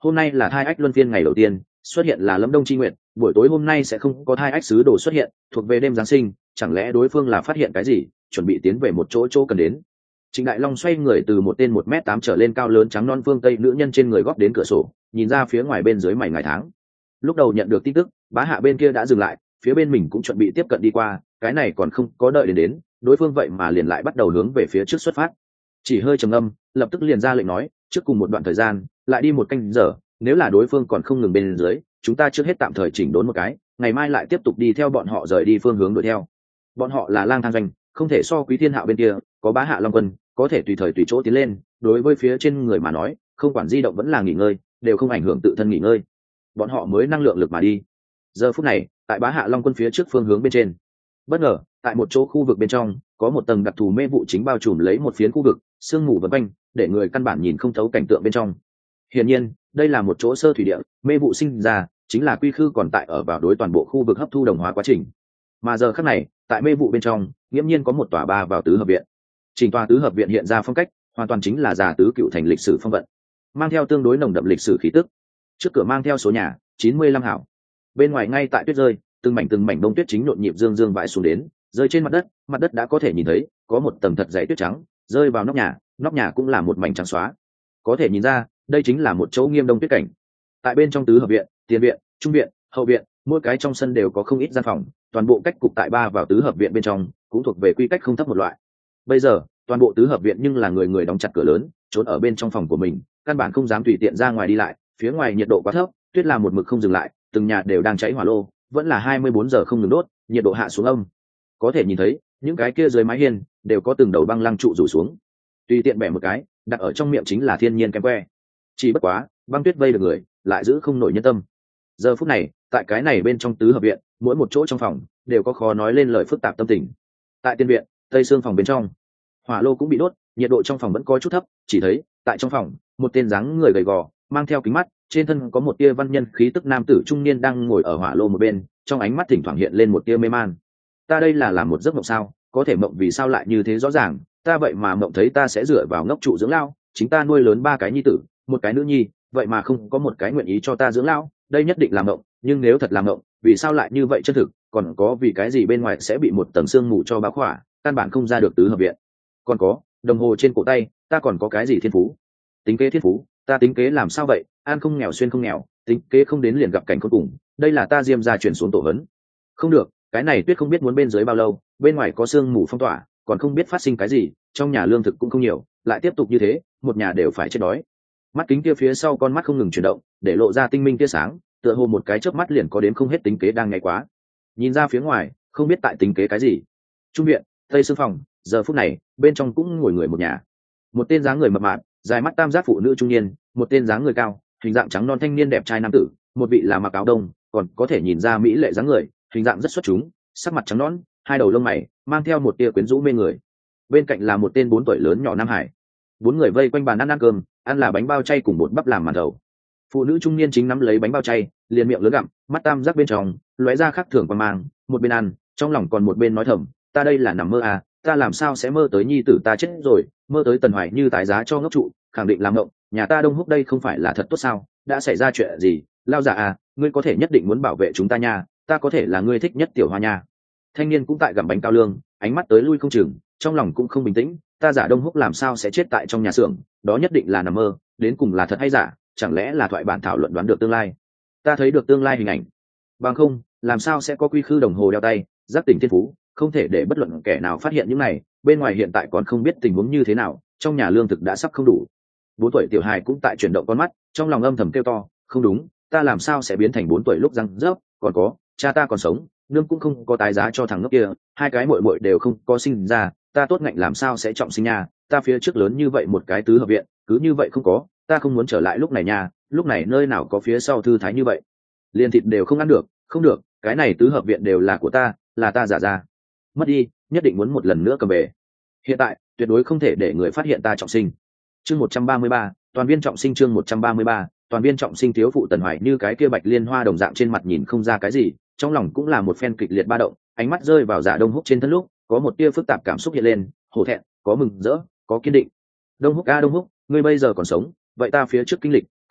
hôm nay là thai ách luân phiên ngày đầu tiên, xuất hiện là Lâm Đông Chi Nguyệt, buổi tối hôm nay sẽ không có thai ách sứ đồ xuất hiện, thuộc về đêm Giáng sinh, chẳng lẽ đối phương là phát hiện cái gì, chuẩn bị tiến về một chỗ cần đến. Trịnh Đại Long xoay người từ một tên 1m8 trở lên cao lớn trắng non phương Tây nữ nhân trên người góp đến cửa sổ, nhìn ra phía ngoài bên dưới mày ngày tháng. Lúc đầu nhận được tin tức, Bá Hạ bên kia đã dừng lại, phía bên mình cũng chuẩn bị tiếp cận đi qua, cái này còn không có đợi đến, đối phương vậy mà liền lại bắt đầu hướng về phía trước xuất phát. Chỉ hơi trầm ngâm, lập tức liền ra lệnh nói, trước cùng một đoạn thời gian, lại đi một canh giờ, nếu là đối phương còn không ngừng bên dưới, chúng ta trước hết tạm thời chỉnh đốn một cái, ngày mai lại tiếp tục đi theo bọn họ rời đi phương hướng đuổi theo. Bọn họ là lang thang doanh, không thể so Quý Thiên Hạo bên kia, có Bá Hạ Long quân, có thể tùy thời tùy chỗ tiến lên, đối với phía trên người mà nói, không quản di động vẫn là nghỉ ngơi, đều không ảnh hưởng tự thân nghỉ ngơi. Bọn họ mới năng lượng lực mà đi. Giờ phút này, tại Bá Hạ Long quân phía trước phương hướng bên trên, bất ngờ, tại một chỗ khu vực bên trong, có một tầng đặc thù mê vụ chính bao trùm lấy một phiến khu vực, sương mù vần quanh, để người căn bản nhìn không thấu cảnh tượng bên trong. Hiển nhiên, đây là một chỗ sơ thủy địa, mê vụ sinh ra, chính là quy khư còn tại ở vào đối toàn bộ khu vực hấp thu đồng hóa quá trình. Mà giờ khắc này, tại mê vụ bên trong, nghiễm nhiên có một tòa ba vào tứ hợp viện. Trình tòa tứ hợp viện hiện ra phong cách, hoàn toàn chính là già tứ cựu thành lịch sử phong vận, mang theo tương đối nồng đậm lịch sử khí tức. Trước cửa mang theo số nhà 95 hảo. Bên ngoài ngay tại tuyết rơi, từng mảnh bông tuyết chính nhộn nhịp dương dương vãi xuống đến, rơi trên mặt đất đã có thể nhìn thấy, có một tầng thật dày tuyết trắng, rơi vào nóc nhà cũng là một mảnh trắng xóa. Có thể nhìn ra, đây chính là một chỗ nghiêm đông tuyết cảnh. Tại bên trong tứ hợp viện, tiền viện, trung viện, hậu viện, mỗi cái trong sân đều có không ít gian phòng, toàn bộ cách cục tại ba vào tứ hợp viện bên trong, cũng thuộc về quy cách không thấp một loại. Bây giờ, toàn bộ tứ hợp viện nhưng là người người đóng chặt cửa lớn, trốn ở bên trong phòng của mình, căn bản không dám tùy tiện ra ngoài đi lại, phía ngoài nhiệt độ quá thấp, tuyết làm một mực không dừng lại, từng nhà đều đang cháy hỏa lô, vẫn là 24 giờ không ngừng đốt, nhiệt độ hạ xuống âm. Có thể nhìn thấy, những cái kia dưới mái hiên đều có từng đầu băng lăng trụ rủ xuống. Tùy tiện bẻ một cái, đặt ở trong miệng chính là thiên nhiên kém que. Chỉ bất quá, băng tuyết vây được người, lại giữ không nổi nhân tâm. Giờ phút này, tại cái này bên trong tứ hợp viện, mỗi một chỗ trong phòng đều có khó nói lên lời phức tạp tâm tình. Tại tiên viện, tây xương phòng bên trong, hỏa lô cũng bị đốt, nhiệt độ trong phòng vẫn có chút thấp, chỉ thấy tại trong phòng, một tên dáng người gầy gò, mang theo kính mắt, trên thân có một tia văn nhân khí tức nam tử trung niên đang ngồi ở hỏa lô một bên, trong ánh mắt thỉnh thoảng hiện lên một tia mê man. Ta đây là làm một giấc mộng sao? Có thể mộng vì sao lại như thế rõ ràng? Ta vậy mà mộng thấy ta sẽ dựa vào ngốc trụ dưỡng lao, chính ta nuôi lớn 3 cái nhi tử, một cái nữ nhi, vậy mà không có một cái nguyện ý cho ta dưỡng lao, đây nhất định là mộng, nhưng nếu thật là mộng, vì sao lại như vậy chân thực? Còn có vì cái gì bên ngoài sẽ bị một tầng sương mù cho bao khỏa, căn bản không ra được tứ hợp viện. Còn có, đồng hồ trên cổ tay, ta còn có cái gì thiên phú? Tính kế thiên phú, ta tính kế làm sao vậy? An không nghèo xuyên không nghèo, tính kế không đến liền gặp cảnh cuối cùng, đây là ta Diêm gia truyền xuống tổ hấn. Không được, cái này tuyết không biết muốn bên dưới bao lâu, bên ngoài có sương mù phong tỏa, còn không biết phát sinh cái gì, trong nhà lương thực cũng không nhiều, lại tiếp tục như thế, một nhà đều phải chết đói. Mắt kính kia phía sau con mắt không ngừng chuyển động, để lộ ra tinh minh tia sáng, tựa hồ một cái chớp mắt liền có đến không hết tính kế đang ngày quá. Nhìn ra phía ngoài, không biết tại tính kế cái gì. Trung viện, tây xương phòng, giờ phút này, bên trong cũng ngồi người một nhà. Một tên dáng người mập mạp, dài mắt tam giác phụ nữ trung niên, một tên dáng người cao, hình dạng trắng non thanh niên đẹp trai nam tử, một vị là mặc áo đông, còn có thể nhìn ra mỹ lệ dáng người, hình dạng rất xuất chúng, sắc mặt trắng nõn, hai đầu lông mày mang theo một tia quyến rũ mê người. Bên cạnh là một tên 4 tuổi lớn nhỏ nam hải. 4 người vây quanh bàn ăn cơm, ăn là bánh bao chay cùng bột bắp làm màn thầu. Phụ nữ trung niên chính nắm lấy bánh bao chay, liền miệng lớn gặm, mắt tam giác bên trong lóe ra khác thường quan mang, một bên ăn, trong lòng còn một bên nói thầm, ta đây là nằm mơ à, ta làm sao sẽ mơ tới nhi tử ta chết rồi, mơ tới Tần Hoài Như tái giá cho ngốc trụ, khẳng định làm mộng, nhà ta Đông Húc đây không phải là thật tốt sao, đã xảy ra chuyện gì, lao giả à, ngươi có thể nhất định muốn bảo vệ chúng ta nha, ta có thể là ngươi thích nhất tiểu hoa nha. Thanh niên cũng tại gặm bánh cao lương, ánh mắt tới lui không chừng, trong lòng cũng không bình tĩnh, ta giả Đông Húc làm sao sẽ chết tại trong nhà xưởng, đó nhất định là nằm mơ, đến cùng là thật hay giả, chẳng lẽ là thoại bản thảo luận đoán được tương lai, ta thấy được tương lai hình ảnh, bằng không làm sao sẽ có quy khư đồng hồ đeo tay, giác tỉnh thiên phú, không thể để bất luận kẻ nào phát hiện những này, bên ngoài hiện tại còn không biết tình huống như thế nào, trong nhà lương thực đã sắp không đủ. 4 tuổi tiểu hài cũng tại chuyển động con mắt, trong lòng âm thầm kêu to, không đúng, ta làm sao sẽ biến thành 4 tuổi lúc răng rớp, còn có, cha ta còn sống, nương cũng không có tái giá cho thằng ngốc kia, hai cái muội muội đều không có sinh ra, ta tốt ngạnh làm sao sẽ trọng sinh nha, ta phía trước lớn như vậy một cái tứ hợp viện, cứ như vậy không có, ta không muốn trở lại lúc này nha, lúc này nơi nào có phía sau thư thái như vậy, liền thịt đều không ăn được, không được, cái này tứ hợp viện đều là của ta, là ta giả ra, mất đi, nhất định muốn một lần nữa cầm về. Hiện tại, tuyệt đối không thể để người phát hiện ta trọng sinh. Chương 133, toàn viên trọng sinh. Chương 133, toàn viên trọng sinh. Thiếu phụ Tần Hoài Như cái kia bạch liên hoa đồng dạng trên mặt nhìn không ra cái gì, trong lòng cũng là một phen kịch liệt ba động, ánh mắt rơi vào Giả Đông Húc trên thân lúc, có một tia phức tạp cảm xúc hiện lên, hổ thẹn, có mừng rỡ, có kiên định. Đông Húc a Đông Húc, ngươi bây giờ còn sống, vậy ta phía trước kinh lịch,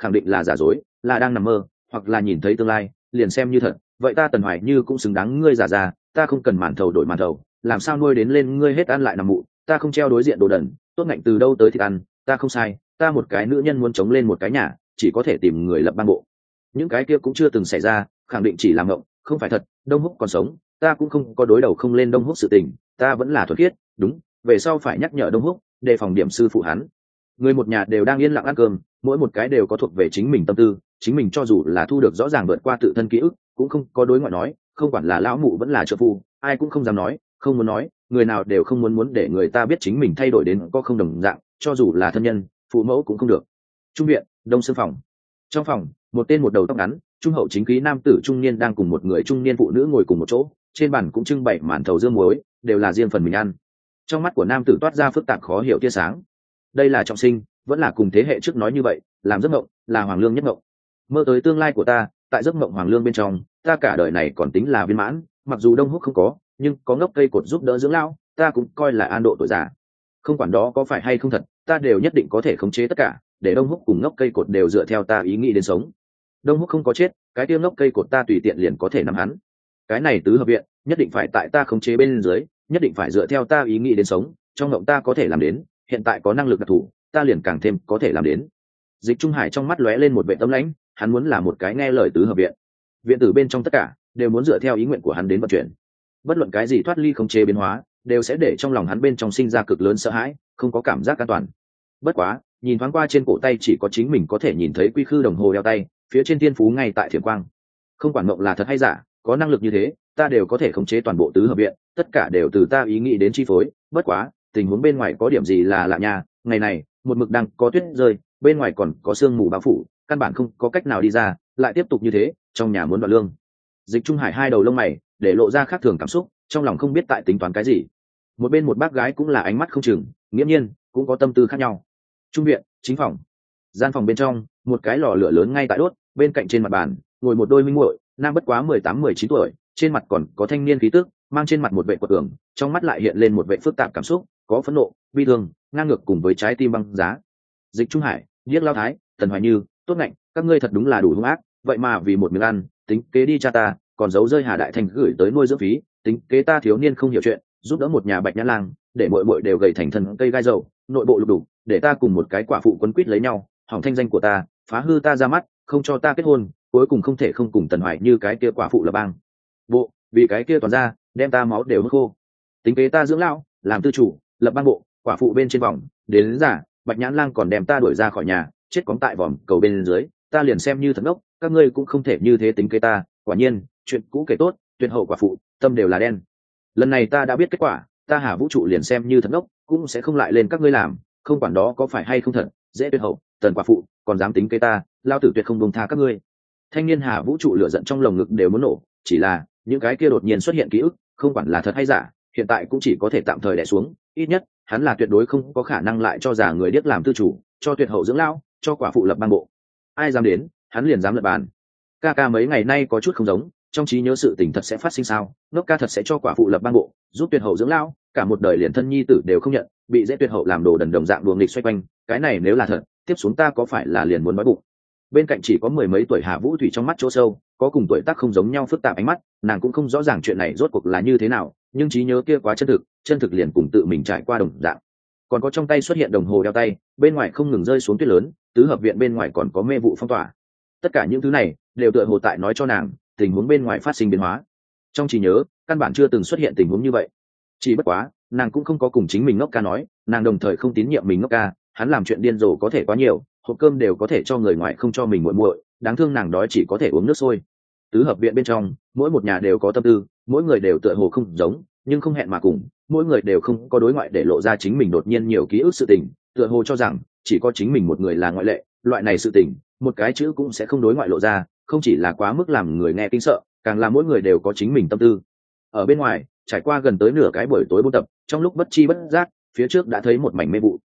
khẳng định là giả dối, là đang nằm mơ, hoặc là nhìn thấy tương lai liền xem như thật. Vậy ta Tần Hoài Như cũng xứng đáng ngươi giả ra, ta không cần màn thầu đổi màn thầu, làm sao nuôi đến lên ngươi hết ăn lại nằm mụ, ta không treo đối diện đồ đần, tốt ngạnh từ đâu tới thịt ăn, ta không sai, ta một cái nữ nhân muốn chống lên một cái nhà chỉ có thể tìm người lập ban bộ. Những cái kia cũng chưa từng xảy ra, khẳng định chỉ làm ngộng, không phải thật. Đông Húc còn sống, ta cũng không có đối đầu không lên Đông Húc sự tình, ta vẫn là thuần khiết. Đúng, về sau phải nhắc nhở Đông Húc đề phòng điểm sư phụ hắn. Người một nhà đều đang yên lặng ăn cơm, mỗi một cái đều có thuộc về chính mình tâm tư, chính mình cho dù là thu được rõ ràng vượt qua tự thân ký ức cũng không có đối ngoại nói, không quản là lão mụ vẫn là trợ phu, ai cũng không dám nói, không muốn nói, người nào đều không muốn để người ta biết chính mình thay đổi đến có không đồng dạng, cho dù là thân nhân phụ mẫu cũng không được. Trung viện Đông Sương phòng. Trong phòng, một tên một đầu tóc ngắn trung hậu chính khí nam tử trung niên đang cùng một người trung niên phụ nữ ngồi cùng một chỗ, trên bàn cũng trưng bày màn thầu dương muối, đều là riêng phần mình ăn. Trong mắt của nam tử toát ra phức tạp khó hiểu tia sáng. Đây là trọng sinh, vẫn là cùng thế hệ trước nói như vậy, làm giấc mộng, là hoàng lương nhất mộng. Mơ tới tương lai của ta, tại giấc mộng hoàng lương bên trong, ta cả đời này còn tính là viên mãn, mặc dù Đông Húc không có, nhưng có ngốc cây cột giúp đỡ dưỡng lão, ta cũng coi là an độ tuổi già. Không quản đó có phải hay không thật, ta đều nhất định có thể khống chế tất cả, để Đông Húc cùng ngốc cây cột đều dựa theo ta ý nghĩ đến sống. Đông Húc không có chết, cái tiêu ngốc cây cột ta tùy tiện liền có thể nắm hắn. Cái này tứ hợp viện nhất định phải tại ta khống chế bên dưới, nhất định phải dựa theo ta ý nghĩ đến sống, trong mộng ta có thể làm đến, hiện tại có năng lực đặc thù, ta liền càng thêm có thể làm đến. Dịch Trung Hải trong mắt lóe lên một vẻ tấm lãnh, hắn muốn là một cái nghe lời tứ hợp viện. Viện tử bên trong tất cả đều muốn dựa theo ý nguyện của hắn đến vận chuyển. Bất luận cái gì thoát ly khống chế biến hóa, đều sẽ để trong lòng hắn bên trong sinh ra cực lớn sợ hãi, không có cảm giác an toàn. Bất quá, nhìn thoáng qua trên cổ tay chỉ có chính mình có thể nhìn thấy quy khư đồng hồ đeo tay, phía trên thiên phú ngay tại thiểm quang. Không quản mộng là thật hay giả, có năng lực như thế, ta đều có thể khống chế toàn bộ tứ hợp viện, tất cả đều từ ta ý nghĩ đến chi phối. Bất quá, tình huống bên ngoài có điểm gì là lạ nha, ngày này, một mực đang có tuyết rơi, bên ngoài còn có sương mù bao phủ, căn bản không có cách nào đi ra, lại tiếp tục như thế, trong nhà muốn đoạt lương. Dịch Trung Hải hai đầu lông mày để lộ ra khác thường cảm xúc, trong lòng không biết tại tính toán cái gì. Một bên một bác gái cũng là ánh mắt không chừng, nghiễm nhiên cũng có tâm tư khác nhau. Trung viện chính phòng. Gian phòng bên trong, một cái lò lửa lớn ngay tại đốt, bên cạnh trên mặt bàn ngồi một đôi minh muội, nam bất quá 18-19 tuổi, trên mặt còn có thanh niên khí tức, mang trên mặt một vẻ quật cường, trong mắt lại hiện lên một vẻ phức tạp cảm xúc, có phẫn nộ, bi thương, ngang ngược cùng với trái tim băng giá. Dịch Trung Hải, Điếc Lao Thái, Tần Hoài Như, tốt ngạnh, các ngươi thật đúng là đủ hung ác, vậy mà vì một miếng ăn, tính kế đi cha ta, còn giấu rơi Hà Đại Thành gửi tới nuôi dưỡng phí, tính kế ta thiếu niên không hiểu chuyện, giúp đỡ một nhà Bạch Nhã Lang, để muội muội đều gầy thành thân cây gai dầu, nội bộ lục đục, để ta cùng một cái quả phụ quấn quýt lấy nhau, hỏng thanh danh của ta, phá hư ta ra mắt, không cho ta kết hôn, cuối cùng không thể không cùng Tần Hoài Như cái kia quả phụ là bang bộ, vì cái kia toàn ra, đem ta máu đều hút khô. Tính kế ta dưỡng lão, làm tư chủ, lập bang bộ, quả phụ bên trên vòng, đến giả, Bạch Nhãn Lang còn đem ta đuổi ra khỏi nhà, chết cóng tại vòm cầu bên dưới, ta liền xem như thật ngốc, các ngươi cũng không thể như thế tính kế ta. Quả nhiên, chuyện cũ kể tốt, tuyệt hậu quả phụ, tâm đều là đen. Lần này ta đã biết kết quả, ta Hà Vũ trụ liền xem như thật ngốc, cũng sẽ không lại lên các ngươi làm, không quản đó có phải hay không thật, dễ tuyệt hậu, Tần quả phụ, còn dám tính kế ta, lao tử tuyệt không buông tha các ngươi. Thanh niên Hà Vũ trụ lửa giận trong lồng ngực đều muốn nổ, chỉ là những cái kia đột nhiên xuất hiện ký ức, không quản là thật hay giả, hiện tại cũng chỉ có thể tạm thời đè xuống, ít nhất hắn là tuyệt đối không có khả năng lại cho già người điếc làm tư chủ, cho tuyệt hậu dưỡng lão, cho quả phụ lập bang bộ. Ai dám đến, hắn liền dám lật bàn. Ca ca mấy ngày nay có chút không giống, trong trí nhớ sự tình thật sẽ phát sinh sao? Ngốc ca thật sẽ cho quả phụ lập bang bộ, giúp tuyệt hậu dưỡng lão, cả một đời liền thân nhi tử đều không nhận, bị dễ tuyệt hậu làm đồ đần đồng dạng đùa nghịch xoay quanh, cái này nếu là thật, tiếp xuống ta có phải là liền muốn nói bụng. Bên cạnh chỉ có mười mấy tuổi Hà Vũ Thủy trong mắt chỗ sâu có cùng tuổi tác không giống nhau phức tạp ánh mắt, nàng cũng không rõ ràng chuyện này rốt cuộc là như thế nào, nhưng trí nhớ kia quá chân thực liền cùng tự mình trải qua đồng dạng. Còn có trong tay xuất hiện đồng hồ đeo tay, bên ngoài không ngừng rơi xuống tuyết lớn, tứ hợp viện bên ngoài còn có mê vụ phong tỏa. Tất cả những thứ này đều tựa hồ tại nói cho nàng tình huống bên ngoài phát sinh biến hóa. Trong trí nhớ căn bản chưa từng xuất hiện tình huống như vậy. Chỉ bất quá nàng cũng không có cùng chính mình ngốc ca nói, nàng đồng thời không tín nhiệm mình ngốc ca, hắn làm chuyện điên rồ có thể quá nhiều, hộp cơm đều có thể cho người ngoài không cho mình muội muội, đáng thương nàng đói chỉ có thể uống nước sôi. Tứ hợp viện bên trong mỗi một nhà đều có tâm tư, mỗi người đều tựa hồ không giống, nhưng không hẹn mà cùng, mỗi người đều không có đối ngoại để lộ ra chính mình đột nhiên nhiều ký ức sự tình, tựa hồ cho rằng chỉ có chính mình một người là ngoại lệ. Loại này sự tình một cái chữ cũng sẽ không đối ngoại lộ ra, không chỉ là quá mức làm người nghe kinh sợ, càng là mỗi người đều có chính mình tâm tư. Ở bên ngoài trải qua gần tới nửa cái buổi tối buôn tập, trong lúc bất chi bất giác phía trước đã thấy một mảnh mê vụ.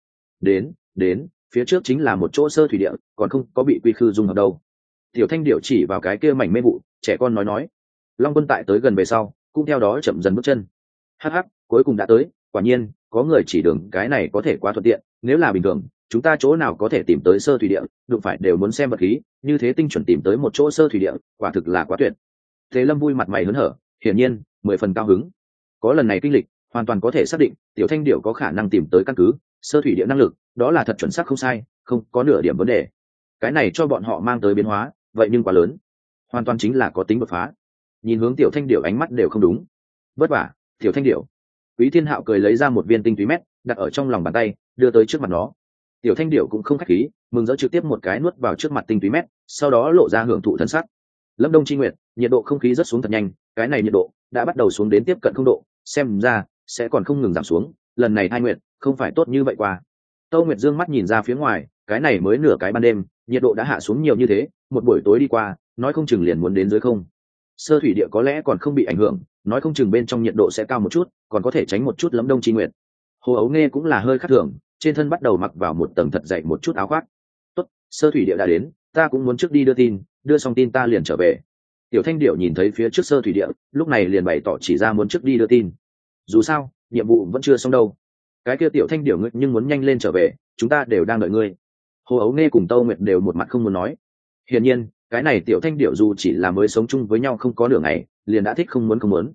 Đến phía trước chính là một chỗ sơ thủy địa, còn không có bị quy khư dung hợp đâu. Tiểu Thanh Điểu chỉ vào cái kia mảnh mê vụ, trẻ con nói. Long Quân tại tới gần về sau cũng theo đó chậm dần bước chân. Hắc, cuối cùng đã tới. Quả nhiên có người chỉ đường, cái này có thể quá thuận tiện, nếu là bình thường chúng ta chỗ nào có thể tìm tới sơ thủy địa, đụng phải đều muốn xem vật khí, như thế tinh chuẩn tìm tới một chỗ sơ thủy địa, quả thực là quá tuyệt. Thế Lâm vui mặt mày hớn hở, hiển nhiên 10 phần cao hứng. Có lần này kinh lịch, hoàn toàn có thể xác định tiểu thanh điểu có khả năng tìm tới căn cứ sơ thủy địa năng lực, đó là thật chuẩn xác không sai, không có nửa điểm vấn đề. Cái này cho bọn họ mang tới biến hóa, vậy nhưng quá lớn, hoàn toàn chính là có tính đột phá. Nhìn hướng tiểu thanh điểu ánh mắt đều không đúng. Vất vả, tiểu thanh điểu. Quý Thiên Hạo cười lấy ra một viên tinh túy mét, đặt ở trong lòng bàn tay, đưa tới trước mặt nó. Tiểu thanh điểu cũng không khách khí, mừng rỡ trực tiếp một cái nuốt vào trước mặt tinh túy mét, sau đó lộ ra hưởng thụ thần sắc. Lâm Đông Chi Nguyệt, nhiệt độ không khí rất xuống thật nhanh, cái này nhiệt độ đã bắt đầu xuống đến tiếp cận 0 độ, xem ra sẽ còn không ngừng giảm xuống. Lần này Thai Nguyệt không phải tốt như vậy qua. Tô Nguyệt dương mắt nhìn ra phía ngoài, cái này mới nửa cái ban đêm, nhiệt độ đã hạ xuống nhiều như thế, một buổi tối đi qua, nói không chừng liền muốn đến dưới không. Sơ thủy địa có lẽ còn không bị ảnh hưởng, nói không chừng bên trong nhiệt độ sẽ cao một chút, còn có thể tránh một chút Lâm Đông Chi Nguyệt. Hồ Ấu Nghe cũng là hơi khác thường, trên thân bắt đầu mặc vào một tầng thật dày một chút áo khoác. Tốt, sơ thủy địa đã đến, ta cũng muốn trước đi đưa tin, đưa xong tin ta liền trở về. Tiểu Thanh Điểu nhìn thấy phía trước sơ thủy địa, lúc này liền bày tỏ chỉ ra muốn trước đi đưa tin. Dù sao, nhiệm vụ vẫn chưa xong đâu. Cái kia Tiểu Thanh Điểu ngươi nhưng muốn nhanh lên trở về, chúng ta đều đang đợi ngươi. Hồ Ấu Nghe cùng Tâu Nguyệt đều một mặt không muốn nói. Hiển nhiên, cái này Tiểu Thanh Điểu dù chỉ là mới sống chung với nhau không có nửa ngày, liền đã thích không muốn.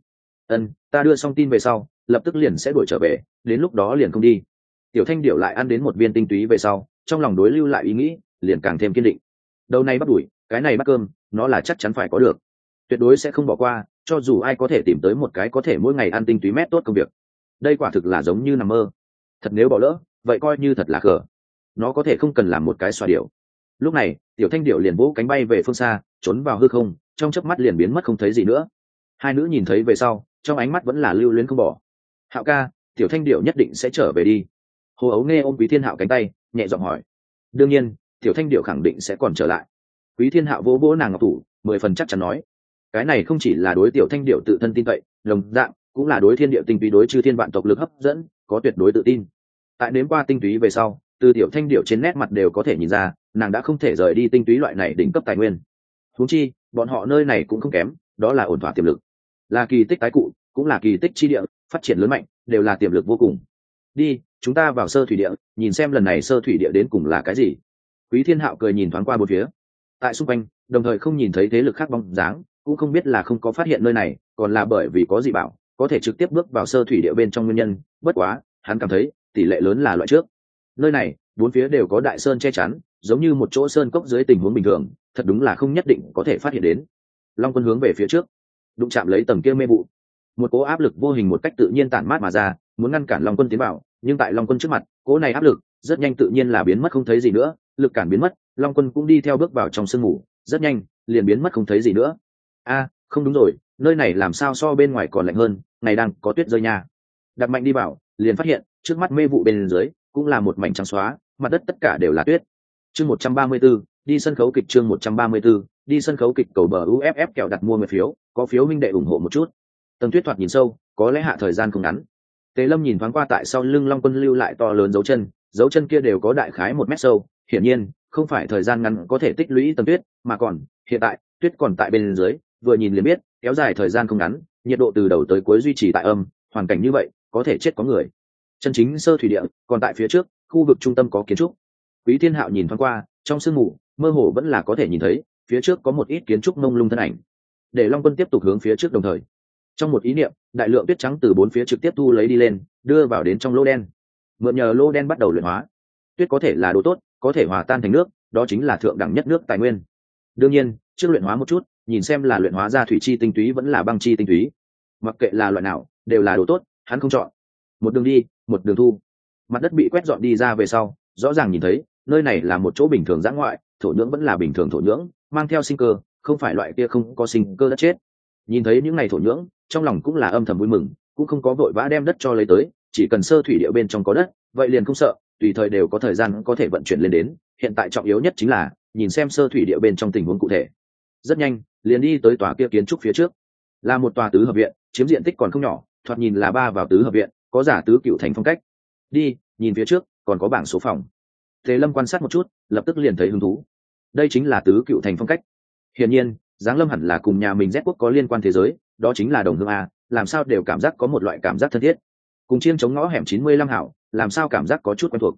Ta đưa xong tin về sau, lập tức liền sẽ đuổi trở về, đến lúc đó liền không đi. Tiểu Thanh Điểu lại ăn đến một viên tinh túy về sau, trong lòng đối lưu lại ý nghĩ, liền càng thêm kiên định. Đầu này bắt đuổi, cái này bắt cơm, nó là chắc chắn phải có được. Tuyệt đối sẽ không bỏ qua, cho dù ai có thể tìm tới một cái có thể mỗi ngày ăn tinh túy mét tốt công việc. Đây quả thực là giống như nằm mơ. Thật nếu bỏ lỡ, vậy coi như thật là khờ. Nó có thể không cần làm một cái xoa điểu. Lúc này, Tiểu Thanh Điểu liền vỗ cánh bay về phương xa, trốn vào hư không, trong chớp mắt liền biến mất không thấy gì nữa. Hai nữ nhìn thấy về sau, trong ánh mắt vẫn là lưu luyến không bỏ. Hạo ca, Tiểu Thanh Điểu nhất định sẽ trở về đi. Hồ Ấu Nghe ôm Quý Thiên Hạo cánh tay, nhẹ giọng hỏi. Đương nhiên, Tiểu Thanh Điểu khẳng định sẽ còn trở lại. Quý Thiên Hạo vỗ vỗ nàng ngọc thủ, 10 phần chắc chắn nói. Cái này không chỉ là đối Tiểu Thanh Điểu tự thân tin cậy, đồng dạng cũng là đối thiên địa tinh túy đối chư thiên vạn tộc lực hấp dẫn, có tuyệt đối tự tin. Tại nếm qua tinh túy về sau, từ Tiểu Thanh Điểu trên nét mặt đều có thể nhìn ra, nàng đã không thể rời đi tinh túy loại này đỉnh cấp tài nguyên. Huống chi, bọn họ nơi này cũng không kém, đó là ổn thỏa tiềm lực, là kỳ tích tái cụ, cũng là kỳ tích chi địa, phát triển lớn mạnh, đều là tiềm lực vô cùng. Đi, chúng ta vào sơ thủy địa, nhìn xem lần này sơ thủy địa đến cùng là cái gì. Quý Thiên Hạo cười nhìn thoáng qua bốn phía, tại xung quanh, đồng thời không nhìn thấy thế lực khác bóng dáng, cũng không biết là không có phát hiện nơi này, còn là bởi vì có dị bảo, có thể trực tiếp bước vào sơ thủy địa bên trong nguyên nhân. Bất quá, hắn cảm thấy tỷ lệ lớn là loại trước. Nơi này, bốn phía đều có đại sơn che chắn, giống như một chỗ sơn cốc dưới tình huống bình thường, thật đúng là không nhất định có thể phát hiện đến. Long Quân hướng về phía trước, đụng chạm lấy tầng kia mê vụ, một cỗ áp lực vô hình một cách tự nhiên tản mát mà ra, muốn ngăn cản Long Quân tiến vào, nhưng tại Long Quân trước mặt, cỗ này áp lực rất nhanh tự nhiên là biến mất không thấy gì nữa, lực cản biến mất, Long Quân cũng đi theo bước vào trong sương mù, rất nhanh liền biến mất không thấy gì nữa. Không đúng rồi, nơi này làm sao so bên ngoài còn lạnh hơn, ngày đang có tuyết rơi nha. Đặt mạnh đi vào, liền phát hiện trước mắt mê vụ bên dưới cũng là một mảnh trắng xóa, mặt đất tất cả đều là tuyết. Chương 134, đi sân khấu kịch. Chương 134, đi sân khấu kịch. Cầu bờ UFF kẹo đặt mua 10 phiếu, có phiếu huynh đệ ủng hộ một chút. Tầng tuyết thoạt nhìn sâu, có lẽ hạ thời gian không ngắn. Tế Lâm nhìn thoáng qua tại sau lưng Long Quân lưu lại to lớn dấu chân kia đều có đại khái 1 mét sâu, hiển nhiên không phải thời gian ngắn có thể tích lũy tầng tuyết, mà còn hiện tại tuyết còn tại bên dưới, vừa nhìn liền biết kéo dài thời gian không ngắn, nhiệt độ từ đầu tới cuối duy trì tại âm, hoàn cảnh như vậy có thể chết có người. Chân chính sơ thủy địa còn tại phía trước, khu vực trung tâm có kiến trúc. Quý Thiên Hạo nhìn thoáng qua, trong sương mù mơ hồ vẫn là có thể nhìn thấy phía trước có một ít kiến trúc mông lung thân ảnh. Để Long Quân tiếp tục hướng phía trước, đồng thời trong một ý niệm, đại lượng tuyết trắng từ bốn phía trực tiếp thu lấy đi lên, đưa vào đến trong lô đen. Mượn nhờ lô đen bắt đầu luyện hóa. Tuyết có thể là đồ tốt, có thể hòa tan thành nước, đó chính là thượng đẳng nhất nước tài nguyên. Đương nhiên, trước luyện hóa một chút, nhìn xem là luyện hóa ra thủy chi tinh túy vẫn là băng chi tinh túy. Mặc kệ là loại nào, đều là đồ tốt, hắn không chọn. Một đường đi, một đường thu. Mặt đất bị quét dọn đi ra về sau, rõ ràng nhìn thấy, nơi này là một chỗ bình thường dã ngoại, thổ nhưỡng vẫn là bình thường thổ nhưỡng, mang theo sinh cơ, không phải loại kia không có sinh cơ đất chết. Nhìn thấy những ngày thổ nhưỡng, trong lòng cũng là âm thầm vui mừng, cũng không có vội vã đem đất cho lấy tới, chỉ cần sơ thủy địa bên trong có đất, vậy liền không sợ, tùy thời đều có thời gian có thể vận chuyển lên đến. Hiện tại trọng yếu nhất chính là nhìn xem sơ thủy địa bên trong tình huống cụ thể. Rất nhanh, liền đi tới tòa kia kiến trúc phía trước, là một tòa tứ hợp viện, chiếm diện tích còn không nhỏ, thoạt nhìn là 3 vào tứ hợp viện, có giả tứ cựu thành phong cách. Đi, nhìn phía trước, còn có bảng số phòng. Thế Lâm quan sát một chút, lập tức liền thấy hứng thú. Đây chính là tứ cựu thành phong cách. Hiển nhiên, Giáng Lâm hẳn là cùng nhà mình Z quốc có liên quan thế giới, đó chính là đồng hương a, làm sao đều cảm giác có một loại cảm giác thân thiết. Cùng chiêng chống ngõ hẻm 95 hảo, làm sao cảm giác có chút quen thuộc.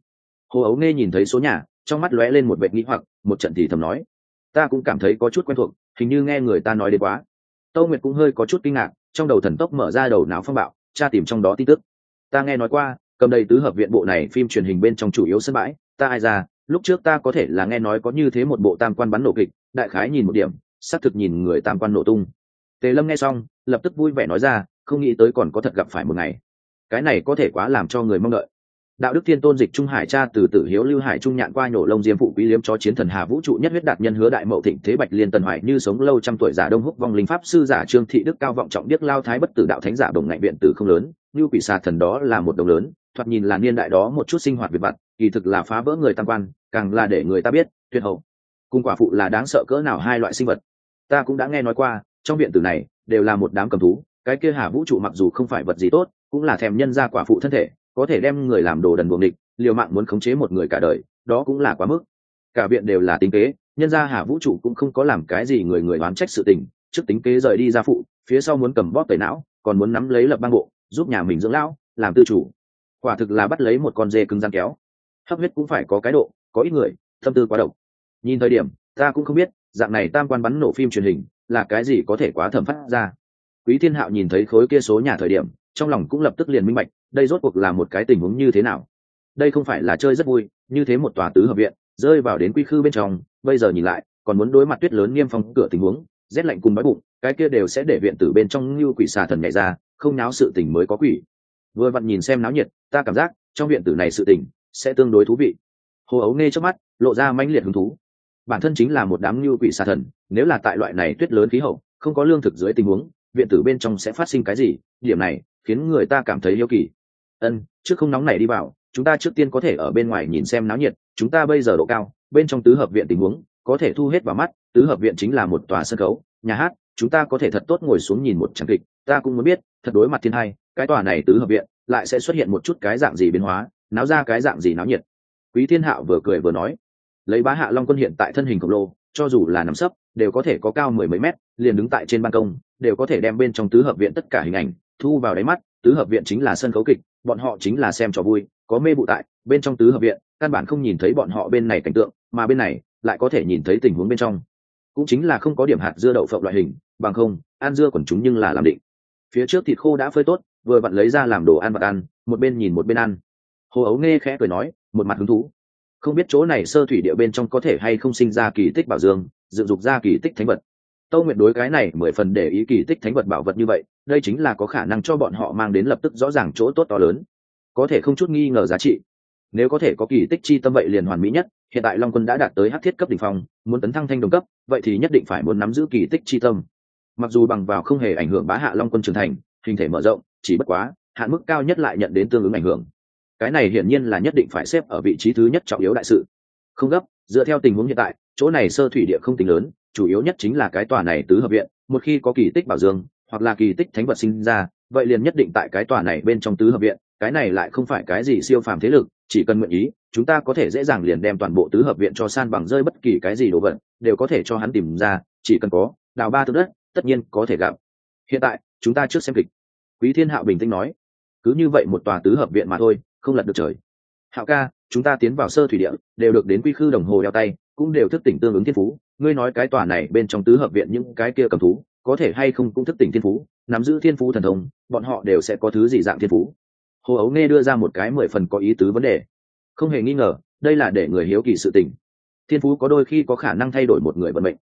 Hồ Ấu Nghe nhìn thấy số nhà, trong mắt lóe lên một vệt nghĩ hoặc, một trận thì thầm nói: ta cũng cảm thấy có chút quen thuộc, hình như nghe người ta nói đến quá. Tâu Nguyệt cũng hơi có chút kinh ngạc, trong đầu thần tốc mở ra đầu não phong bạo, tra tìm trong đó tin tức. Ta nghe nói qua, cầm đầy tứ hợp viện bộ này phim truyền hình bên trong chủ yếu sân bãi, ta ai ra, lúc trước ta có thể là nghe nói có như thế một bộ tam quan bắn nổ kịch, đại khái nhìn một điểm, xác thực nhìn người tam quan nổ tung. Tề Lâm nghe xong, lập tức vui vẻ nói ra, không nghĩ tới còn có thật gặp phải một ngày. Cái này có thể quá làm cho người mong đợi. Đạo đức thiên tôn dịch trung hải cha từ tử hiếu lưu hải trung nhạn qua nhổ lông diêm phụ quý liếm chó chiến thần hà vũ trụ nhất huyết đạt nhân hứa đại mậu thịnh thế bạch liên tần hoài như sống lâu trăm tuổi giả đông húc vong linh pháp sư giả trương thị đức cao vọng trọng biết lao thái bất tử đạo thánh giả đồng ngại viện tử không lớn như quỷ xà thần đó là một đồng lớn, thoạt nhìn là niên đại đó một chút sinh hoạt việc vặt, kỳ thực là phá vỡ người tam quan, càng là để người ta biết tuyệt hậu cùng quả phụ là đáng sợ cỡ nào hai loại sinh vật. Ta cũng đã nghe nói qua, trong viện tử này đều là một đám cầm thú, cái kia hà vũ trụ mặc dù không phải vật gì tốt, cũng là thèm nhân ra quả phụ thân thể, có thể đem người làm đồ đần buồng địch, liều mạng muốn khống chế một người cả đời, đó cũng là quá mức. Cả viện đều là tính kế, nhân ra hà vũ trụ cũng không có làm cái gì người oán trách sự tình, trước tính kế rời đi ra phụ, phía sau muốn cầm bóp tẩy não, còn muốn nắm lấy lập bang bộ, giúp nhà mình dưỡng lão, làm tư chủ. Quả thực là bắt lấy một con dê cứng rắn kéo. Hấp huyết cũng phải có cái độ, có ít người tâm tư quá độc. Nhìn thời điểm, ta cũng không biết, dạng này tam quan bắn nổ phim truyền hình là cái gì có thể quá thẩm phát ra. Quý Thiên Hạo nhìn thấy khối kia số nhà thời điểm, trong lòng cũng lập tức liền minh bạch, đây rốt cuộc là một cái tình huống như thế nào. Đây không phải là chơi rất vui, như thế một tòa tứ hợp viện rơi vào đến quy khư bên trong, bây giờ nhìn lại còn muốn đối mặt tuyết lớn niêm phong cửa tình huống, rét lạnh cùng đói bụng, cái kia đều sẽ để viện tử bên trong như quỷ xà thần nhảy ra, không náo sự tình mới có quỷ. Vừa vặn nhìn xem náo nhiệt, ta cảm giác trong viện tử này sự tình sẽ tương đối thú vị. Hồ Ấu Nghe trước mắt lộ ra mãnh liệt hứng thú. Bản thân chính là một đám như quỷ xà thần, nếu là tại loại này tuyết lớn khí hậu, không có lương thực dưới tình huống, viện tử bên trong sẽ phát sinh cái gì, điểm này khiến người ta cảm thấy hiếu kỳ. Trước không nóng này đi vào, chúng ta trước tiên có thể ở bên ngoài nhìn xem náo nhiệt, chúng ta bây giờ độ cao, bên trong tứ hợp viện tình huống có thể thu hết vào mắt, tứ hợp viện chính là một tòa sân khấu, nhà hát, chúng ta có thể thật tốt ngồi xuống nhìn một tràng kịch, ta cũng muốn biết, thật đối mặt thiên hai, cái tòa này tứ hợp viện lại sẽ xuất hiện một chút cái dạng gì biến hóa, náo ra cái dạng gì náo nhiệt. Quý Thiên Hạo vừa cười vừa nói, lấy Bá Hạ Long Quân hiện tại thân hình khổng lồ, cho dù là nằm sấp đều có thể có cao mười mấy mét, liền đứng tại trên ban công đều có thể đem bên trong tứ hợp viện tất cả hình ảnh thu vào đáy mắt. Tứ hợp viện chính là sân khấu kịch, bọn họ chính là xem trò vui, có mê bụ tại bên trong tứ hợp viện, căn bản không nhìn thấy bọn họ bên này cảnh tượng, mà bên này lại có thể nhìn thấy tình huống bên trong, cũng chính là không có điểm hạt dưa đậu phộng loại hình, bằng không ăn dưa quần chúng nhưng là làm định. Phía trước thịt khô đã phơi tốt, vừa vặn lấy ra làm đồ ăn vặt ăn, một bên nhìn một bên ăn. Hồ Ấu Nghe khẽ cười nói, một mặt hứng thú, không biết chỗ này sơ thủy địa bên trong có thể hay không sinh ra kỳ tích bảo dương, dựng dục ra kỳ tích thánh vật. Tâu Nguyệt đối cái này 10 phần để ý kỳ tích thánh vật bảo vật như vậy, đây chính là có khả năng cho bọn họ mang đến lập tức rõ ràng chỗ tốt to lớn, có thể không chút nghi ngờ giá trị. Nếu có thể có kỳ tích chi tâm vậy liền hoàn mỹ nhất, hiện tại Long Quân đã đạt tới hắc thiết cấp đỉnh phong, muốn tấn thăng thanh đồng cấp, vậy thì nhất định phải muốn nắm giữ kỳ tích chi tâm. Mặc dù bằng vào không hề ảnh hưởng Bá Hạ Long Quân trưởng thành, hình thể mở rộng, chỉ bất quá, hạn mức cao nhất lại nhận đến tương ứng ảnh hưởng. Cái này hiển nhiên là nhất định phải xếp ở vị trí thứ nhất trọng yếu đại sự. Không gấp, dựa theo tình huống hiện tại, chỗ này sơ thủy địa không tính lớn, chủ yếu nhất chính là cái tòa này tứ hợp viện, một khi có kỳ tích bảo dương hoặc là kỳ tích thánh vật sinh ra, vậy liền nhất định tại cái tòa này bên trong tứ hợp viện, cái này lại không phải cái gì siêu phàm thế lực, chỉ cần nguyện ý, chúng ta có thể dễ dàng liền đem toàn bộ tứ hợp viện cho san bằng rơi, bất kỳ cái gì đồ vật đều có thể cho hắn tìm ra, chỉ cần có đào ba thước đất, tất nhiên có thể gặp. Hiện tại, chúng ta trước xem kịch. Quý Thiên Hạo bình tĩnh nói, cứ như vậy một tòa tứ hợp viện mà thôi, không lật được trời. Hạo ca, chúng ta tiến vào sơ thủy địa, đều được đến quy khư đồng hồ đeo tay, cũng đều thức tỉnh tương ứng thiên phú, ngươi nói cái tòa này bên trong tứ hợp viện những cái kia cầm thú, có thể hay không cũng thức tỉnh thiên phú, nắm giữ thiên phú thần thông, bọn họ đều sẽ có thứ gì dạng thiên phú. Hồ Ấu Nghe đưa ra một cái 10 phần có ý tứ vấn đề. Không hề nghi ngờ, đây là để người hiếu kỳ sự tình. Thiên phú có đôi khi có khả năng thay đổi một người vận mệnh.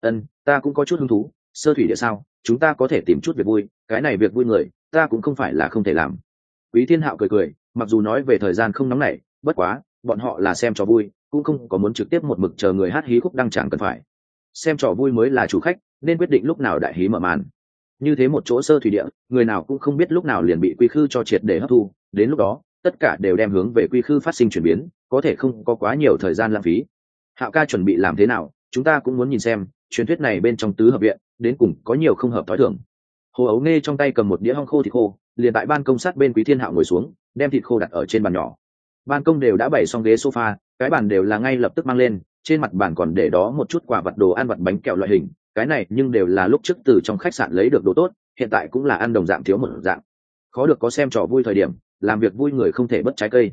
Ta cũng có chút hứng thú, sơ thủy địa sao, chúng ta có thể tìm chút việc vui, cái này việc vui người, ta cũng không phải là không thể làm. Quý Thiên Hạo cười cười, mặc dù nói về thời gian không nóng nảy, bất quá, bọn họ là xem trò vui, cũng không có muốn trực tiếp một mực chờ người hát hí khúc đăng tràng cần phải. Xem trò vui mới là chủ khách, nên quyết định lúc nào đại hí mở màn. Như thế một chỗ sơ thủy địa, người nào cũng không biết lúc nào liền bị quy khư cho triệt để hấp thu, đến lúc đó, tất cả đều đem hướng về quy khư phát sinh chuyển biến, có thể không có quá nhiều thời gian lãng phí. Hạo ca chuẩn bị làm thế nào, chúng ta cũng muốn nhìn xem, truyền thuyết này bên trong tứ hợp viện, đến cùng có nhiều không hợp thói thường. Hồ Ấu Nghe trong tay cầm một đĩa hong khô thịt khô, liền tại ban công sát bên Quý Thiên Hạo ngồi xuống, đem thịt khô đặt ở trên bàn nhỏ. Ban công đều đã bày xong ghế sofa, cái bàn đều là ngay lập tức mang lên, trên mặt bàn còn để đó một chút quả vật đồ ăn vặt bánh kẹo loại hình, cái này nhưng đều là lúc trước từ trong khách sạn lấy được đồ tốt, hiện tại cũng là ăn đồng dạng thiếu một dạng. Khó được có xem trò vui thời điểm, làm việc vui người không thể bất trái cây.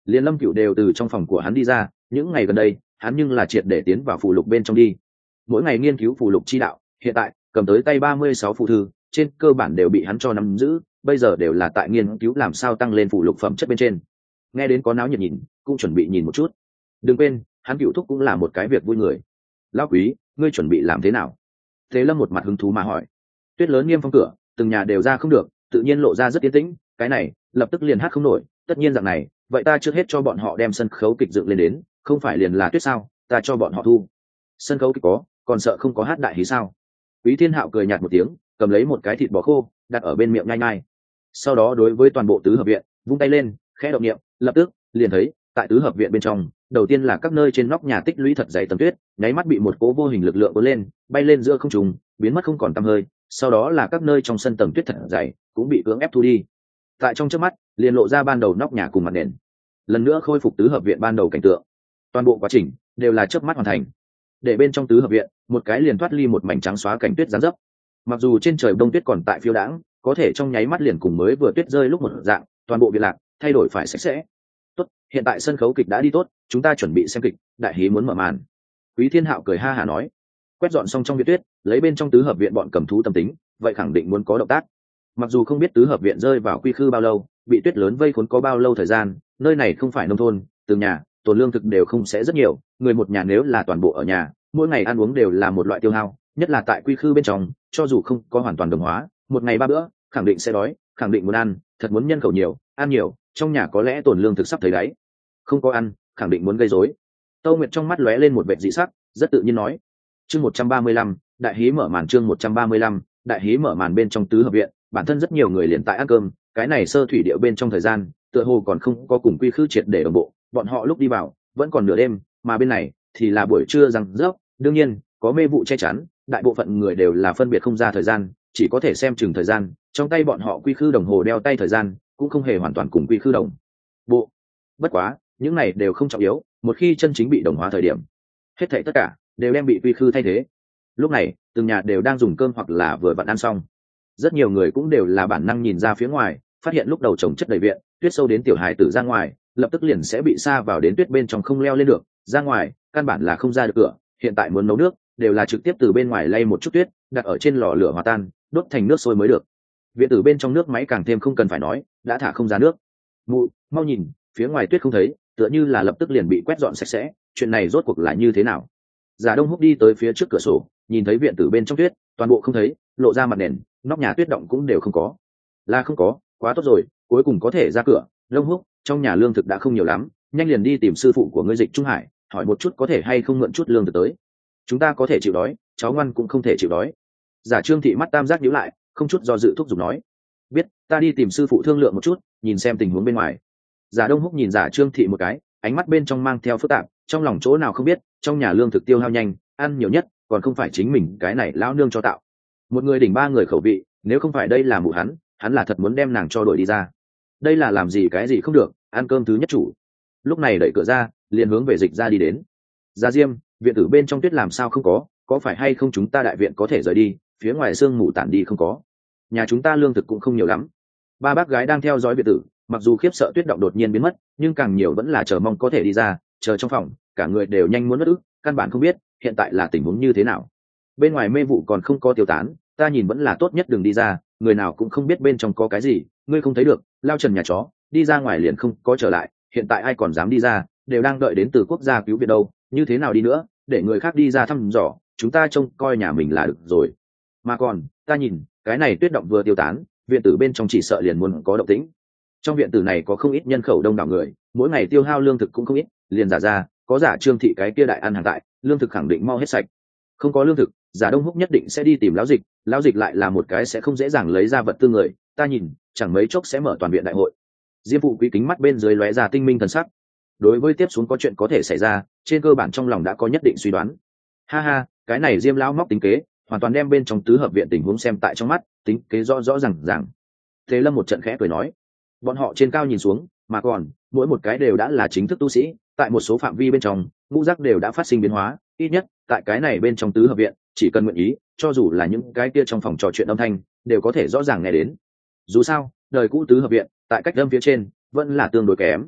liền Lâm Cửu đều từ trong phòng của hắn đi ra, những ngày gần đây hắn nhưng là triệt để tiến vào phù lục bên trong đi, mỗi ngày nghiên cứu phù lục chi đạo, hiện tại cầm tới tay 36 phù thư, trên cơ bản đều bị hắn cho nắm giữ, bây giờ đều là tại nghiên cứu làm sao tăng lên phù lục phẩm chất bên trên. Nghe đến có náo nhiệt nhìn, cũng chuẩn bị nhìn một chút. Đừng quên, hắn Cửu thúc cũng là một cái việc vui người. Lão quý, ngươi chuẩn bị làm thế nào? Thế Lâm một mặt hứng thú mà hỏi. Tuyết lớn nghiêm phong cửa, từng nhà đều ra không được, tự nhiên lộ ra rất yên tĩnh, cái này lập tức liền hát không nổi, tất nhiên dạng này, vậy ta trước hết cho bọn họ đem sân khấu kịch dựng lên đến, không phải liền là tuyết sao, ta cho bọn họ thu. Sân khấu kịch có, còn sợ không có hát đại hí sao? Quý Thiên Hạo cười nhạt một tiếng, cầm lấy một cái thịt bò khô, đặt ở bên miệng nhai nhai. Sau đó đối với toàn bộ tứ hợp viện, vung tay lên, khẽ động niệm, lập tức liền thấy, tại tứ hợp viện bên trong, đầu tiên là các nơi trên nóc nhà tích lũy thật dày tầng tuyết, nháy mắt bị một cỗ vô hình lực lượng cuốn lên, bay lên giữa không trung, biến mất không còn tăm hơi. Sau đó là các nơi trong sân tầng tuyết thật dày, cũng bị cưỡng ép thu đi. Tại trong chớp mắt, liền lộ ra ban đầu nóc nhà cùng mặt nền, lần nữa khôi phục tứ hợp viện ban đầu cảnh tượng. Toàn bộ quá trình đều là chớp mắt hoàn thành. Để bên trong tứ hợp viện, một cái liền thoát ly một mảnh trắng xóa cảnh tuyết gián dấp. Mặc dù trên trời đông tuyết còn tại phiêu đãng, có thể trong nháy mắt liền cùng mới vừa tuyết rơi lúc một dạng, toàn bộ viện lạc thay đổi phải sạch sẽ. Tốt, hiện tại sân khấu kịch đã đi tốt, chúng ta chuẩn bị xem kịch, đại hí muốn mở màn. Quý Thiên Hạo cười ha hả nói. Quét dọn xong trong viện tuyết, lấy bên trong tứ hợp viện bọn cầm thú tâm tính, vậy khẳng định muốn có động tác. Mặc dù không biết tứ hợp viện rơi vào quy khư bao lâu, bị tuyết lớn vây khốn có bao lâu thời gian, nơi này không phải nông thôn, từng nhà tồn lương thực đều không sẽ rất nhiều, người một nhà nếu là toàn bộ ở nhà, mỗi ngày ăn uống đều là một loại tiêu hao, nhất là tại quy khư bên trong, cho dù không có hoàn toàn đồng hóa, một ngày 3 bữa, khẳng định sẽ đói, khẳng định muốn ăn, thật muốn nhân khẩu nhiều, ăn nhiều, trong nhà có lẽ tồn lương thực sắp thấy đáy. Không có ăn, khẳng định muốn gây rối. Tâu Nguyệt trong mắt lóe lên một vệt dị sắc, rất tự nhiên nói. Chương 135, đại hí mở màn. Chương 135, đại hí mở màn. Bên trong tứ hợp viện, bản thân rất nhiều người liền tại ăn cơm, cái này sơ thủy điệu bên trong thời gian, tựa hồ còn không có cùng quy khư triệt để đồng bộ, bọn họ lúc đi vào, vẫn còn nửa đêm, mà bên này thì là buổi trưa răng rớp, đương nhiên, có mê vụ che chắn, đại bộ phận người đều là phân biệt không ra thời gian, chỉ có thể xem chừng thời gian, trong tay bọn họ quy khư đồng hồ đeo tay thời gian, cũng không hề hoàn toàn cùng quy khư đồng bộ. Bất quá, những này đều không trọng yếu, một khi chân chính bị đồng hóa thời điểm, hết thảy tất cả đều đem bị quy khư thay thế. Lúc này, từng nhà đều đang dùng cơm hoặc là vừa vặn ăn xong. Rất nhiều người cũng đều là bản năng nhìn ra phía ngoài, phát hiện lúc đầu trồng chất đầy viện, tuyết sâu đến tiểu hài tử ra ngoài, lập tức liền sẽ bị sa vào đến tuyết bên trong không leo lên được, ra ngoài, căn bản là không ra được cửa, hiện tại muốn nấu nước, đều là trực tiếp từ bên ngoài lay một chút tuyết, đặt ở trên lò lửa hòa tan, đốt thành nước sôi mới được. Viện tử bên trong nước máy càng thêm không cần phải nói, đã thả không ra nước. Mụ, mau nhìn, phía ngoài tuyết không thấy, tựa như là lập tức liền bị quét dọn sạch sẽ, chuyện này rốt cuộc là như thế nào? Giả Đông Húc đi tới phía trước cửa sổ, nhìn thấy viện tử bên trong tuyết, toàn bộ không thấy, lộ ra mặt nền, nóc nhà tuyết động cũng đều không có. Là không có, quá tốt rồi, cuối cùng có thể ra cửa. Đông Húc, trong nhà lương thực đã không nhiều lắm, nhanh liền đi tìm sư phụ của ngươi Dịch Trung Hải, hỏi một chút có thể hay không mượn chút lương thực tới. Chúng ta có thể chịu đói, cháu ngoan cũng không thể chịu đói. Giả Trương Thị mắt tam giác nhíu lại, không chút do dự thúc giục nói. Biết, ta đi tìm sư phụ thương lượng một chút, nhìn xem tình huống bên ngoài. Giả Đông Húc nhìn Giả Trương Thị một cái, ánh mắt bên trong mang theo phức tạp, trong lòng chỗ nào không biết, trong nhà lương thực tiêu hao nhanh, ăn nhiều nhất, còn không phải chính mình cái này lão nương cho tạo. Một người đỉnh 3 người khẩu vị, nếu không phải đây là mụ hắn là thật muốn đem nàng cho đuổi đi ra. Đây là làm gì cái gì không được, ăn cơm thứ nhất chủ. Lúc này đẩy cửa ra, liền hướng về Dịch ra đi đến. Gia Diêm, viện tử bên trong tuyết làm sao không có phải hay không chúng ta đại viện có thể rời đi, phía ngoài sương mù tản đi không có. Nhà chúng ta lương thực cũng không nhiều lắm. Ba bác gái đang theo dõi viện tử, mặc dù khiếp sợ tuyết động đột nhiên biến mất, nhưng càng nhiều vẫn là chờ mong có thể đi ra, chờ trong phòng, cả người đều nhanh muốn mất ức, căn bản không biết hiện tại là tình huống như thế nào. Bên ngoài mê vụ còn không có tiêu tán, ta nhìn vẫn là tốt nhất đừng đi ra, người nào cũng không biết bên trong có cái gì, ngươi không thấy được, lao trần nhà chó, đi ra ngoài liền không có trở lại, hiện tại ai còn dám đi ra, đều đang đợi đến từ quốc gia cứu viện đâu, như thế nào đi nữa, để người khác đi ra thăm dò, chúng ta trông coi nhà mình là được rồi. Mà còn, ta nhìn, cái này tuyết động vừa tiêu tán, viện tử bên trong chỉ sợ liền muốn có động tĩnh. Trong viện tử này có không ít nhân khẩu đông đảo người, mỗi ngày tiêu hao lương thực cũng không ít, liền giả ra, có Giả Trương Thị cái kia đại ăn hàng tại, lương thực khẳng định mau hết sạch. Không có lương thực, Giả Đông Húc nhất định sẽ đi tìm lão Dịch lại là một cái sẽ không dễ dàng lấy ra vật tư người, ta nhìn, chẳng mấy chốc sẽ mở toàn viện đại hội. Diêm Phụ Quý kính mắt bên dưới lóe ra tinh minh thần sắc. Đối với tiếp xuống có chuyện có thể xảy ra, trên cơ bản trong lòng đã có nhất định suy đoán. Ha ha, cái này Diêm lão móc tính kế, hoàn toàn đem bên trong tứ hợp viện tình huống xem tại trong mắt, tính kế rõ rõ ràng. Thế Lâm một trận khẽ cười nói, bọn họ trên cao nhìn xuống, mà còn mỗi một cái đều đã là chính thức tu sĩ, tại một số phạm vi bên trong, ngũ giác đều đã phát sinh biến hóa, ít nhất tại cái này bên trong tứ hợp viện, chỉ cần nguyện ý, cho dù là những cái kia trong phòng trò chuyện âm thanh, đều có thể rõ ràng nghe đến. Dù sao, đời cũ tứ hợp viện, tại cách âm phía trên, vẫn là tương đối kém.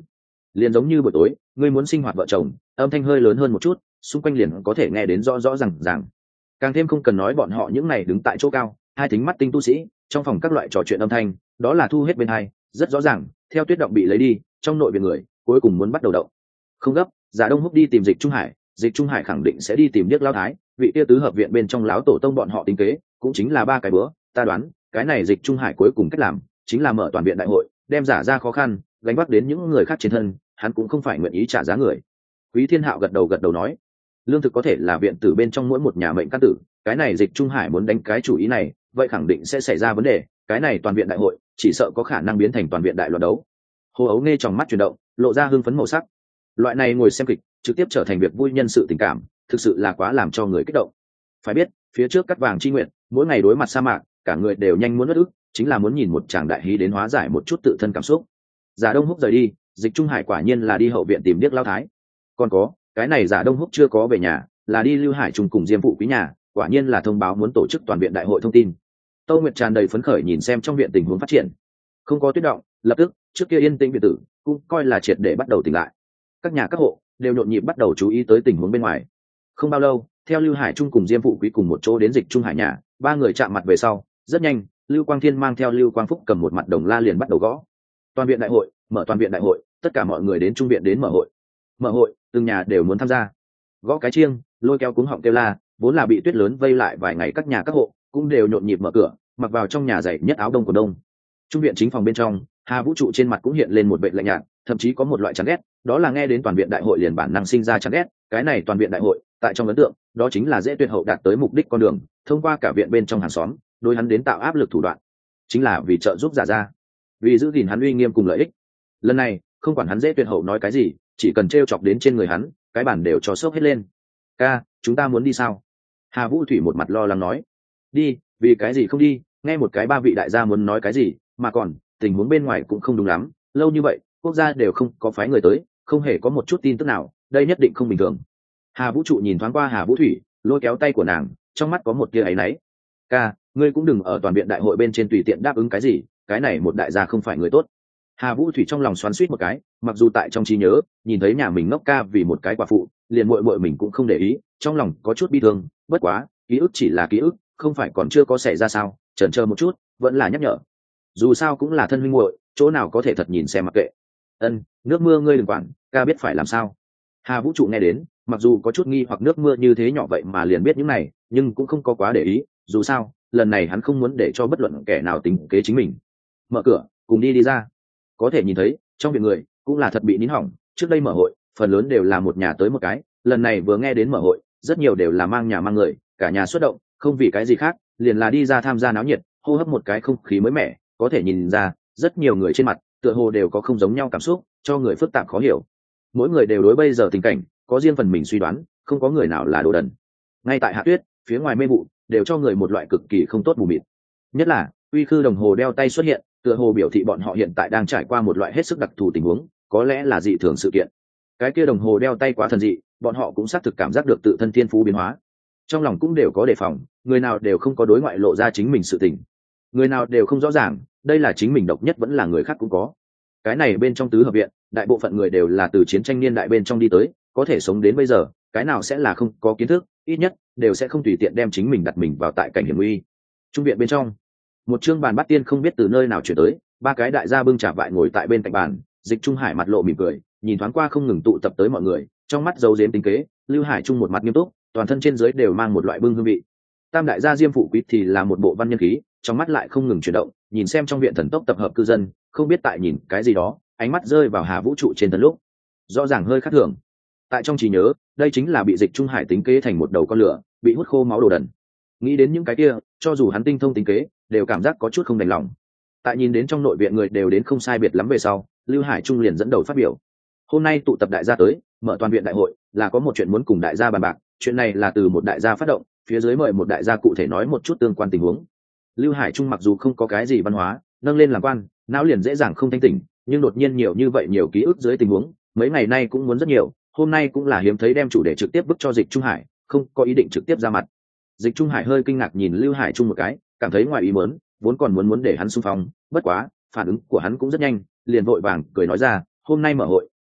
liền giống như buổi tối ngươi muốn sinh hoạt vợ chồng, âm thanh hơi lớn hơn một chút, xung quanh liền có thể nghe đến rõ rõ ràng. Càng thêm không cần nói bọn họ những này đứng tại chỗ cao, hai thính mắt tinh tu sĩ, trong phòng các loại trò chuyện âm thanh đó là thu hết bên hai, rất rõ ràng. Theo tuyết động bị lấy đi, trong nội viện người cuối cùng muốn bắt đầu động. Không gấp, Giả Đông Húc đi tìm Dịch Trung Hải, Dịch Trung Hải khẳng định sẽ đi tìm Điếc Lão Thái, vị tia tứ hợp viện bên trong lão tổ tông bọn họ tính kế cũng chính là 3 cái bữa. Ta đoán cái này Dịch Trung Hải cuối cùng cách làm chính là mở toàn viện đại hội, đem giả ra khó khăn gánh vác đến những người khác trên thân, hắn cũng không phải nguyện ý trả giá người. Quý Thiên Hạo gật đầu nói, lương thực có thể là viện tử bên trong mỗi một nhà mệnh căn tử, cái này Dịch Trung Hải muốn đánh cái chủ ý này, vậy khẳng định sẽ xảy ra vấn đề, cái này toàn viện đại hội chỉ sợ có khả năng biến thành toàn viện đại loạn đấu. Hồ Ấu nghe trong mắt chuyển động, lộ ra hưng phấn màu sắc. Loại này ngồi xem kịch trực tiếp trở thành việc vui nhân sự tình cảm, thực sự là quá làm cho người kích động. Phải biết phía trước Cắt Vàng Chi Nguyện mỗi ngày đối mặt sa mạc, cả người đều nhanh muốn nuốt ức, chính là muốn nhìn một tràng đại hí đến hóa giải một chút tự thân cảm xúc. Giả Đông Húc rời đi, Dịch Trung Hải quả nhiên là đi hậu viện tìm Điếc Lão Thái. Còn có cái này Giả Đông Húc chưa có về nhà, là đi Lưu Hải Trung cùng Diêm Phụ Quý nhà, quả nhiên là thông báo muốn tổ chức toàn viện đại hội thông tin. Tô Nguyệt tràn đầy phấn khởi nhìn xem trong viện tình huống phát triển. Không có tuyết động, lập tức trước kia yên tĩnh viện tử cũng coi là triệt để bắt đầu tỉnh lại. Các nhà các hộ đều nhộn nhịp bắt đầu chú ý tới tình huống bên ngoài. Không bao lâu, theo Lưu Hải Trung cùng Diêm Phụ Quý cùng một chỗ đến Dịch Trung Hải nhà, 3 người chạm mặt về sau, rất nhanh Lưu Quang Thiên mang theo Lưu Quang Phúc cầm một mặt đồng la liền bắt đầu gõ. Toàn viện đại hội, mở toàn viện đại hội, tất cả mọi người đến trung viện đến mở hội. Mở hội, từng nhà đều muốn tham gia. Gõ cái chiêng, lôi kéo cuống họng kêu la, vốn là bị tuyết lớn vây lại vài ngày các nhà các hộ cũng đều nhộn nhịp mở cửa, mặc vào trong nhà dày nhất áo đông của đông. Trung viện chính phòng bên trong, Hà Vũ trụ trên mặt cũng hiện lên một vẻ lạnh nhạt, thậm chí có một loại chán ghét, đó là nghe đến toàn viện đại hội liền bản năng sinh ra chán ghét. Cái này toàn viện đại hội, tại trong ấn tượng, đó chính là dễ tuyệt hậu đạt tới mục đích con đường, thông qua cả viện bên trong hàng xóm, đối hắn đến tạo áp lực thủ đoạn, chính là vì trợ giúp giả ra, vì giữ gìn hắn uy nghiêm cùng lợi ích. Lần này, không quản hắn dễ tuyệt hậu nói cái gì, chỉ cần trêu chọc đến trên người hắn, cái bản đều cho sốc hết lên. Ca, chúng ta muốn đi sao? Hà Vũ Thủy một mặt lo lắng nói. Đi, vì cái gì không đi? Nghe một cái 3 vị đại gia muốn nói cái gì, mà còn tình huống bên ngoài cũng không đúng lắm, lâu như vậy quốc gia đều không có phái người tới, không hề có một chút tin tức nào, đây nhất định không bình thường. Hà Vũ trụ nhìn thoáng qua Hà Vũ Thủy, lôi kéo tay của nàng, trong mắt có một tia áy náy. Ca, ngươi cũng đừng ở toàn viện đại hội bên trên tùy tiện đáp ứng cái gì, cái này một đại gia không phải người tốt. Hà Vũ Thủy trong lòng xoắn xuýt một cái, mặc dù tại trong trí nhớ nhìn thấy nhà mình ngốc ca vì một cái quả phụ liền muội muội mình cũng không để ý, trong lòng có chút bi thương, bất quá ký ức chỉ là ký ức, không phải còn chưa có xảy ra sao, chần chờ một chút vẫn là nhắc nhở, dù sao cũng là thân huynh muội, chỗ nào có thể thật nhìn xem mặc kệ. Ân, nước mưa ngươi đừng quản, ca biết phải làm sao. Hà Vũ trụ nghe đến, mặc dù có chút nghi hoặc nước mưa như thế nhỏ vậy mà liền biết những này, nhưng cũng không có quá để ý, dù sao lần này hắn không muốn để cho bất luận kẻ nào tính kế chính mình. Mở cửa, cùng đi ra. Có thể nhìn thấy trong viện người cũng là thật bị nín hỏng, trước đây mở hội phần lớn đều là một nhà tới một cái, lần này vừa nghe đến mở hội rất nhiều đều là mang nhà mang người, cả nhà xuất động, không vì cái gì khác liền là đi ra tham gia náo nhiệt, hô hấp một cái không khí mới mẻ. Có thể nhìn ra rất nhiều người trên mặt tựa hồ đều có không giống nhau cảm xúc, cho người phức tạp khó hiểu. Mỗi người đều đối bây giờ tình cảnh có riêng phần mình suy đoán, không có người nào là đồ đần. Ngay tại hạ tuyết phía ngoài mê vụ đều cho người một loại cực kỳ không tốt mù mịt, nhất là uy khư đồng hồ đeo tay xuất hiện, tựa hồ biểu thị bọn họ hiện tại đang trải qua một loại hết sức đặc thù tình huống, có lẽ là dị thường sự kiện. Cái kia đồng hồ đeo tay quá thần dị, bọn họ cũng xác thực cảm giác được tự thân thiên phú biến hóa, trong lòng cũng đều có đề phòng, người nào đều không có đối ngoại lộ ra chính mình sự tình, người nào đều không rõ ràng đây là chính mình độc nhất vẫn là người khác cũng có. Cái này bên trong tứ hợp viện đại bộ phận người đều là từ chiến tranh niên đại bên trong đi tới, có thể sống đến bây giờ, cái nào sẽ là không có kiến thức, ít nhất đều sẽ không tùy tiện đem chính mình đặt mình vào tại cảnh hiểm nguy. Trung viện bên trong, một chương bàn bát tiên không biết từ nơi nào chuyển tới, 3 cái đại gia bưng trà vại ngồi tại bên cạnh bàn. Dịch Trung Hải mặt lộ mỉm cười, nhìn thoáng qua không ngừng tụ tập tới mọi người, trong mắt giấu giếm tính kế. Lưu Hải Trung một mặt nghiêm túc, toàn thân trên dưới đều mang một loại bưng hương vị. Tam đại gia Diêm Phụ Quý thì là một bộ văn nhân khí, trong mắt lại không ngừng chuyển động, nhìn xem trong viện thần tốc tập hợp cư dân, không biết tại nhìn cái gì đó, ánh mắt rơi vào Hà Vũ trụ trên thân lúc rõ ràng hơi khác thường. Tại trong trí nhớ, đây chính là bị Dịch Trung Hải tính kế thành một đầu con lửa, bị hút khô máu đồ đần. Nghĩ đến những cái kia, cho dù hắn tinh thông tính kế, đều cảm giác có chút không đành lòng. Tại nhìn đến trong nội viện người đều đến không sai biệt lắm về sau, Lưu Hải Trung liền dẫn đầu phát biểu. Hôm nay tụ tập đại gia tới, mở toàn viện đại hội, là có một chuyện muốn cùng đại gia bàn bạc, chuyện này là từ một đại gia phát động, phía dưới mời một đại gia cụ thể nói một chút tương quan tình huống. Lưu Hải Trung mặc dù không có cái gì văn hóa, nâng lên làm quan, não liền dễ dàng không thanh tỉnh, nhưng đột nhiên nhiều như vậy nhiều ký ức dưới tình huống, mấy ngày nay cũng muốn rất nhiều, hôm nay cũng là hiếm thấy đem chủ đề trực tiếp bức cho Dịch Trung Hải, không có ý định trực tiếp ra mặt. Dịch Trung Hải hơi kinh ngạc nhìn Lưu Hải Trung một cái, cảm thấy ngoài ý muốn, vốn còn muốn để hắn xung phong, bất quá phản ứng của hắn cũng rất nhanh, liền vội vàng cười nói ra, hôm nay mở hội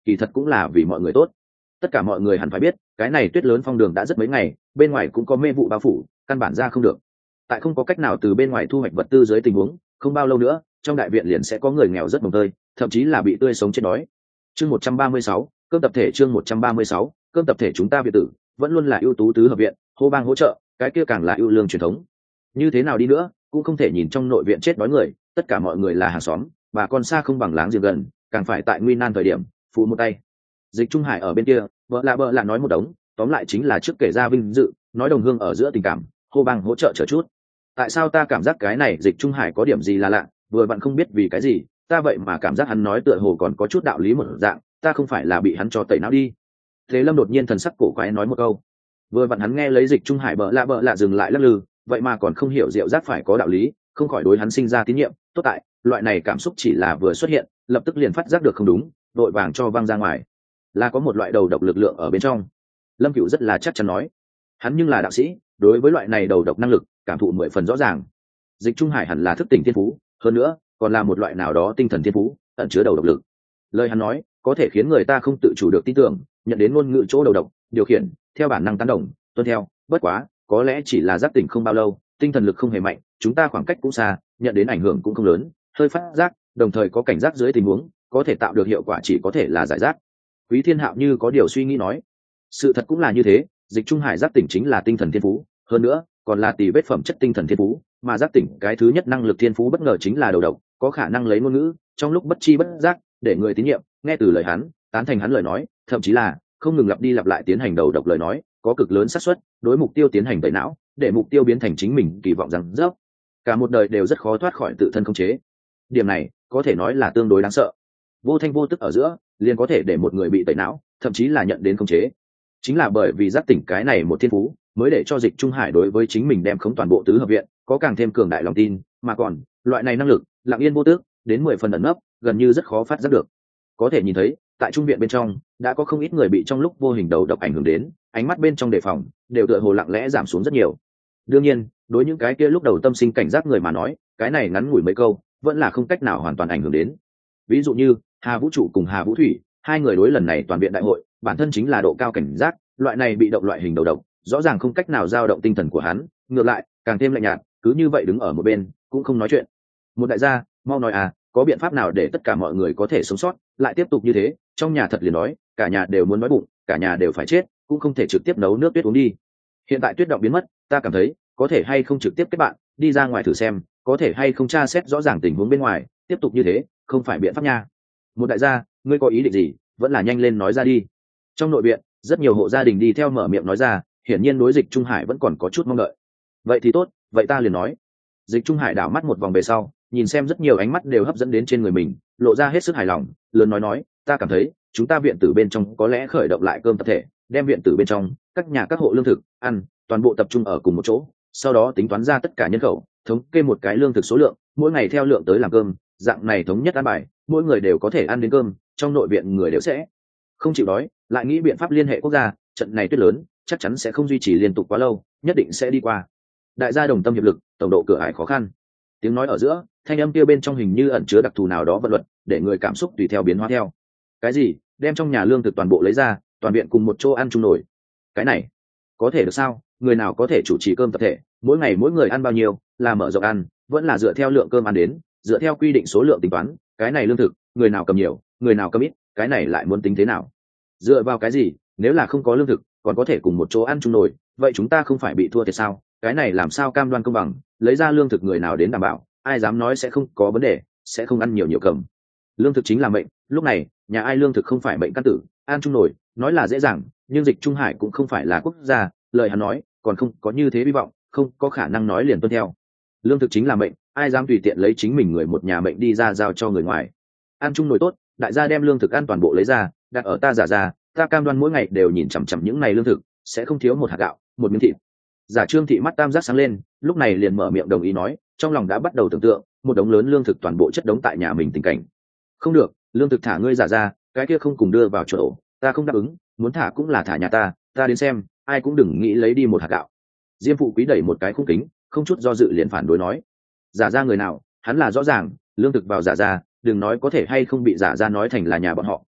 kỳ thật cũng là vì mọi người tốt. Tất cả mọi người hẳn phải biết cái này tuyết lớn phong đường đã rất mấy ngày, bên ngoài cũng có mê vụ bao phủ, căn bản ra không được. Tại không có cách nào từ bên ngoài thu hoạch vật tư dưới tình huống, không bao lâu nữa trong đại viện liền sẽ có người nghèo rất mồng tơi, thậm chí là bị tươi sống chết đói. Chương 136, cơm tập thể. Chương 136, cơm tập thể. Chúng ta viện tử vẫn luôn là ưu tú tứ hợp viện, hô bang hỗ trợ, cái kia càng là ưu lương truyền thống. Như thế nào đi nữa cũng không thể nhìn trong nội viện chết đói người, tất cả mọi người là hàng xóm, bà con xa không bằng láng giềng gần, càng phải tại nguy nan thời điểm phụ một tay. Dịch Trung Hải ở bên kia vợ lạ nói một đống, tóm lại chính là trước kể ra vinh dự, nói đồng hương ở giữa tình cảm, hô bang hỗ trợ chờ chút. Tại sao ta cảm giác cái này Dịch Trung Hải có điểm gì là lạ, vừa bạn không biết vì cái gì ta vậy mà cảm giác hắn nói tựa hồ còn có chút đạo lý một dạng, ta không phải là bị hắn cho tẩy não đi. Thế Lâm đột nhiên thần sắc cổ quái nói một câu, vừa bạn hắn nghe lấy Dịch Trung Hải bợ lạ dừng lại lắc lư, vậy mà còn không hiểu diệu giác phải có đạo lý, không khỏi đối hắn sinh ra tín nhiệm. Tốt tại loại này cảm xúc chỉ là vừa xuất hiện, lập tức liền phát giác được không đúng, đội vàng cho văng ra ngoài, là có một loại đầu độc lực lượng ở bên trong. Lâm Cửu rất là chắc chắn nói, hắn nhưng là đạo sĩ, đối với loại này đầu độc năng lực cảm thụ 10 phần rõ ràng. Dịch Trung Hải hẳn là thức tỉnh thiên phú, hơn nữa còn là một loại nào đó tinh thần thiên phú ẩn chứa đầu độc lực. Lời hắn nói có thể khiến người ta không tự chủ được tin tưởng, nhận đến ngôn ngữ chỗ đầu độc, điều khiển theo bản năng tán đồng tuân theo. Bất quá có lẽ chỉ là giác tỉnh không bao lâu, tinh thần lực không hề mạnh, chúng ta khoảng cách cũng xa, nhận đến ảnh hưởng cũng không lớn, hơi phát giác đồng thời có cảnh giác dưới tình huống, có thể tạo được hiệu quả chỉ có thể là giải giác. Quý Thiên Hạo như có điều suy nghĩ nói, sự thật cũng là như thế, Dịch Trung Hải giác tỉnh chính là tinh thần thiên phú, hơn nữa còn là tỷ vết phẩm chất tinh thần thiên phú, mà giác tỉnh cái thứ nhất năng lực thiên phú bất ngờ chính là đầu độc, có khả năng lấy ngôn ngữ trong lúc bất chi bất giác để người tín nhiệm, nghe từ lời hắn, tán thành hắn lời nói, thậm chí là không ngừng lặp đi lặp lại tiến hành đầu độc lời nói, có cực lớn xác suất đối mục tiêu tiến hành tẩy não, để mục tiêu biến thành chính mình kỳ vọng rằng dốc, cả một đời đều rất khó thoát khỏi tự thân khống chế. Điểm này có thể nói là tương đối đáng sợ, vô thanh vô tức ở giữa liền có thể để một người bị tẩy não, thậm chí là nhận đến khống chế. Chính là bởi vì giác tỉnh cái này một thiên phú, mới để cho Dịch Trung Hải đối với chính mình đem khống toàn bộ tứ hợp viện có càng thêm cường đại lòng tin, mà còn loại này năng lực lặng yên vô tước đến 10 phần ẩn nấp, gần như rất khó phát giác được. Có thể nhìn thấy tại trung viện bên trong đã có không ít người bị trong lúc vô hình đầu độc ảnh hưởng đến, ánh mắt bên trong đề phòng đều tựa hồ lặng lẽ giảm xuống rất nhiều. Đương nhiên đối những cái kia lúc đầu tâm sinh cảnh giác người mà nói, cái này ngắn ngủi mấy câu vẫn là không cách nào hoàn toàn ảnh hưởng đến. Ví dụ như Hà Vũ Trụ cùng Hà Vũ Thủy, hai người đối lần này toàn viện đại hội bản thân chính là độ cao cảnh giác, loại này bị động loại hình đầu độc rõ ràng không cách nào dao động tinh thần của hắn, ngược lại càng thêm lạnh nhạt, cứ như vậy đứng ở một bên cũng không nói chuyện. Một đại gia mau nói à, có biện pháp nào để tất cả mọi người có thể sống sót, lại tiếp tục như thế trong nhà thật liền nói cả nhà đều muốn nói bụng, cả nhà đều phải chết, cũng không thể trực tiếp nấu nước tuyết uống đi. Hiện tại tuyết động biến mất, ta cảm thấy có thể hay không trực tiếp kết bạn đi ra ngoài thử xem, có thể hay không tra xét rõ ràng tình huống bên ngoài, tiếp tục như thế không phải biện pháp nha. Một đại gia, ngươi có ý định gì, vẫn là nhanh lên nói ra đi. Trong nội viện rất nhiều hộ gia đình đi theo mở miệng nói ra, hiển nhiên đối Dịch Trung Hải vẫn còn có chút mong đợi. Vậy thì tốt, vậy ta liền nói. Dịch Trung Hải đảo mắt một vòng về sau, nhìn xem rất nhiều ánh mắt đều hấp dẫn đến trên người mình, lộ ra hết sức hài lòng, lớn nói, ta cảm thấy chúng ta viện tử bên trong có lẽ khởi động lại cơm tập thể, đem viện tử bên trong các nhà các hộ lương thực ăn toàn bộ tập trung ở cùng một chỗ, sau đó tính toán ra tất cả nhân khẩu, thống kê một cái lương thực số lượng, mỗi ngày theo lượng tới làm cơm, dạng này thống nhất ăn bài, mỗi người đều có thể ăn đến cơm, trong nội viện người đều sẽ không chịu đói, lại nghĩ biện pháp liên hệ quốc gia, trận này tuyết lớn chắc chắn sẽ không duy trì liên tục quá lâu, nhất định sẽ đi qua. Đại gia đồng tâm hiệp lực, tổng độ cửa ải khó khăn. Tiếng nói ở giữa, thanh âm kia bên trong hình như ẩn chứa đặc thù nào đó vận luật, để người cảm xúc tùy theo biến hóa theo. Cái gì? Đem trong nhà lương thực toàn bộ lấy ra, toàn viện cùng một chỗ ăn chung nổi. Cái này có thể được sao? Người nào có thể chủ trì cơm tập thể, mỗi ngày mỗi người ăn bao nhiêu, là mở rộng ăn, vẫn là dựa theo lượng cơm ăn đến, dựa theo quy định số lượng tính toán, cái này lương thực, người nào cầm nhiều, người nào cầm ít, cái này lại muốn tính thế nào? Dựa vào cái gì? Nếu là không có lương thực, còn có thể cùng một chỗ ăn chung nổi, vậy chúng ta không phải bị thua thiệt sao? Cái này làm sao cam đoan công bằng, lấy ra lương thực người nào đến đảm bảo, ai dám nói sẽ không có vấn đề, sẽ không ăn nhiều nhiều cầm. Lương thực chính là mệnh, lúc này nhà ai lương thực không phải mệnh căn tử, ăn chung nổi nói là dễ dàng, nhưng Dịch Trung Hải cũng không phải là quốc gia, lời hắn nói còn không có như thế hy vọng, không có khả năng nói liền tuân theo. Lương thực chính là mệnh, ai dám tùy tiện lấy chính mình người một nhà mệnh đi ra giao cho người ngoài. Ăn chung nổi tốt, đại gia đem lương thực ăn toàn bộ lấy ra, đặt ở ta giả ra, ta cam đoan mỗi ngày đều nhìn chằm chằm những này lương thực, sẽ không thiếu một hạt gạo, một miếng thịt. Giả Trương thị mắt tam giác sáng lên, lúc này liền mở miệng đồng ý nói, trong lòng đã bắt đầu tưởng tượng một đống lớn lương thực toàn bộ chất đống tại nhà mình tình cảnh. Không được, lương thực thả ngươi giả ra, cái kia không cùng đưa vào chỗ, ta không đáp ứng, muốn thả cũng là thả nhà ta đến xem, ai cũng đừng nghĩ lấy đi một hạt gạo. Diêm Phụ Quý đẩy một cái khung kính, không chút do dự liền phản đối nói, giả ra người nào, hắn là rõ ràng, lương thực vào giả ra, đừng nói có thể hay không bị giả ra nói thành là nhà bọn họ,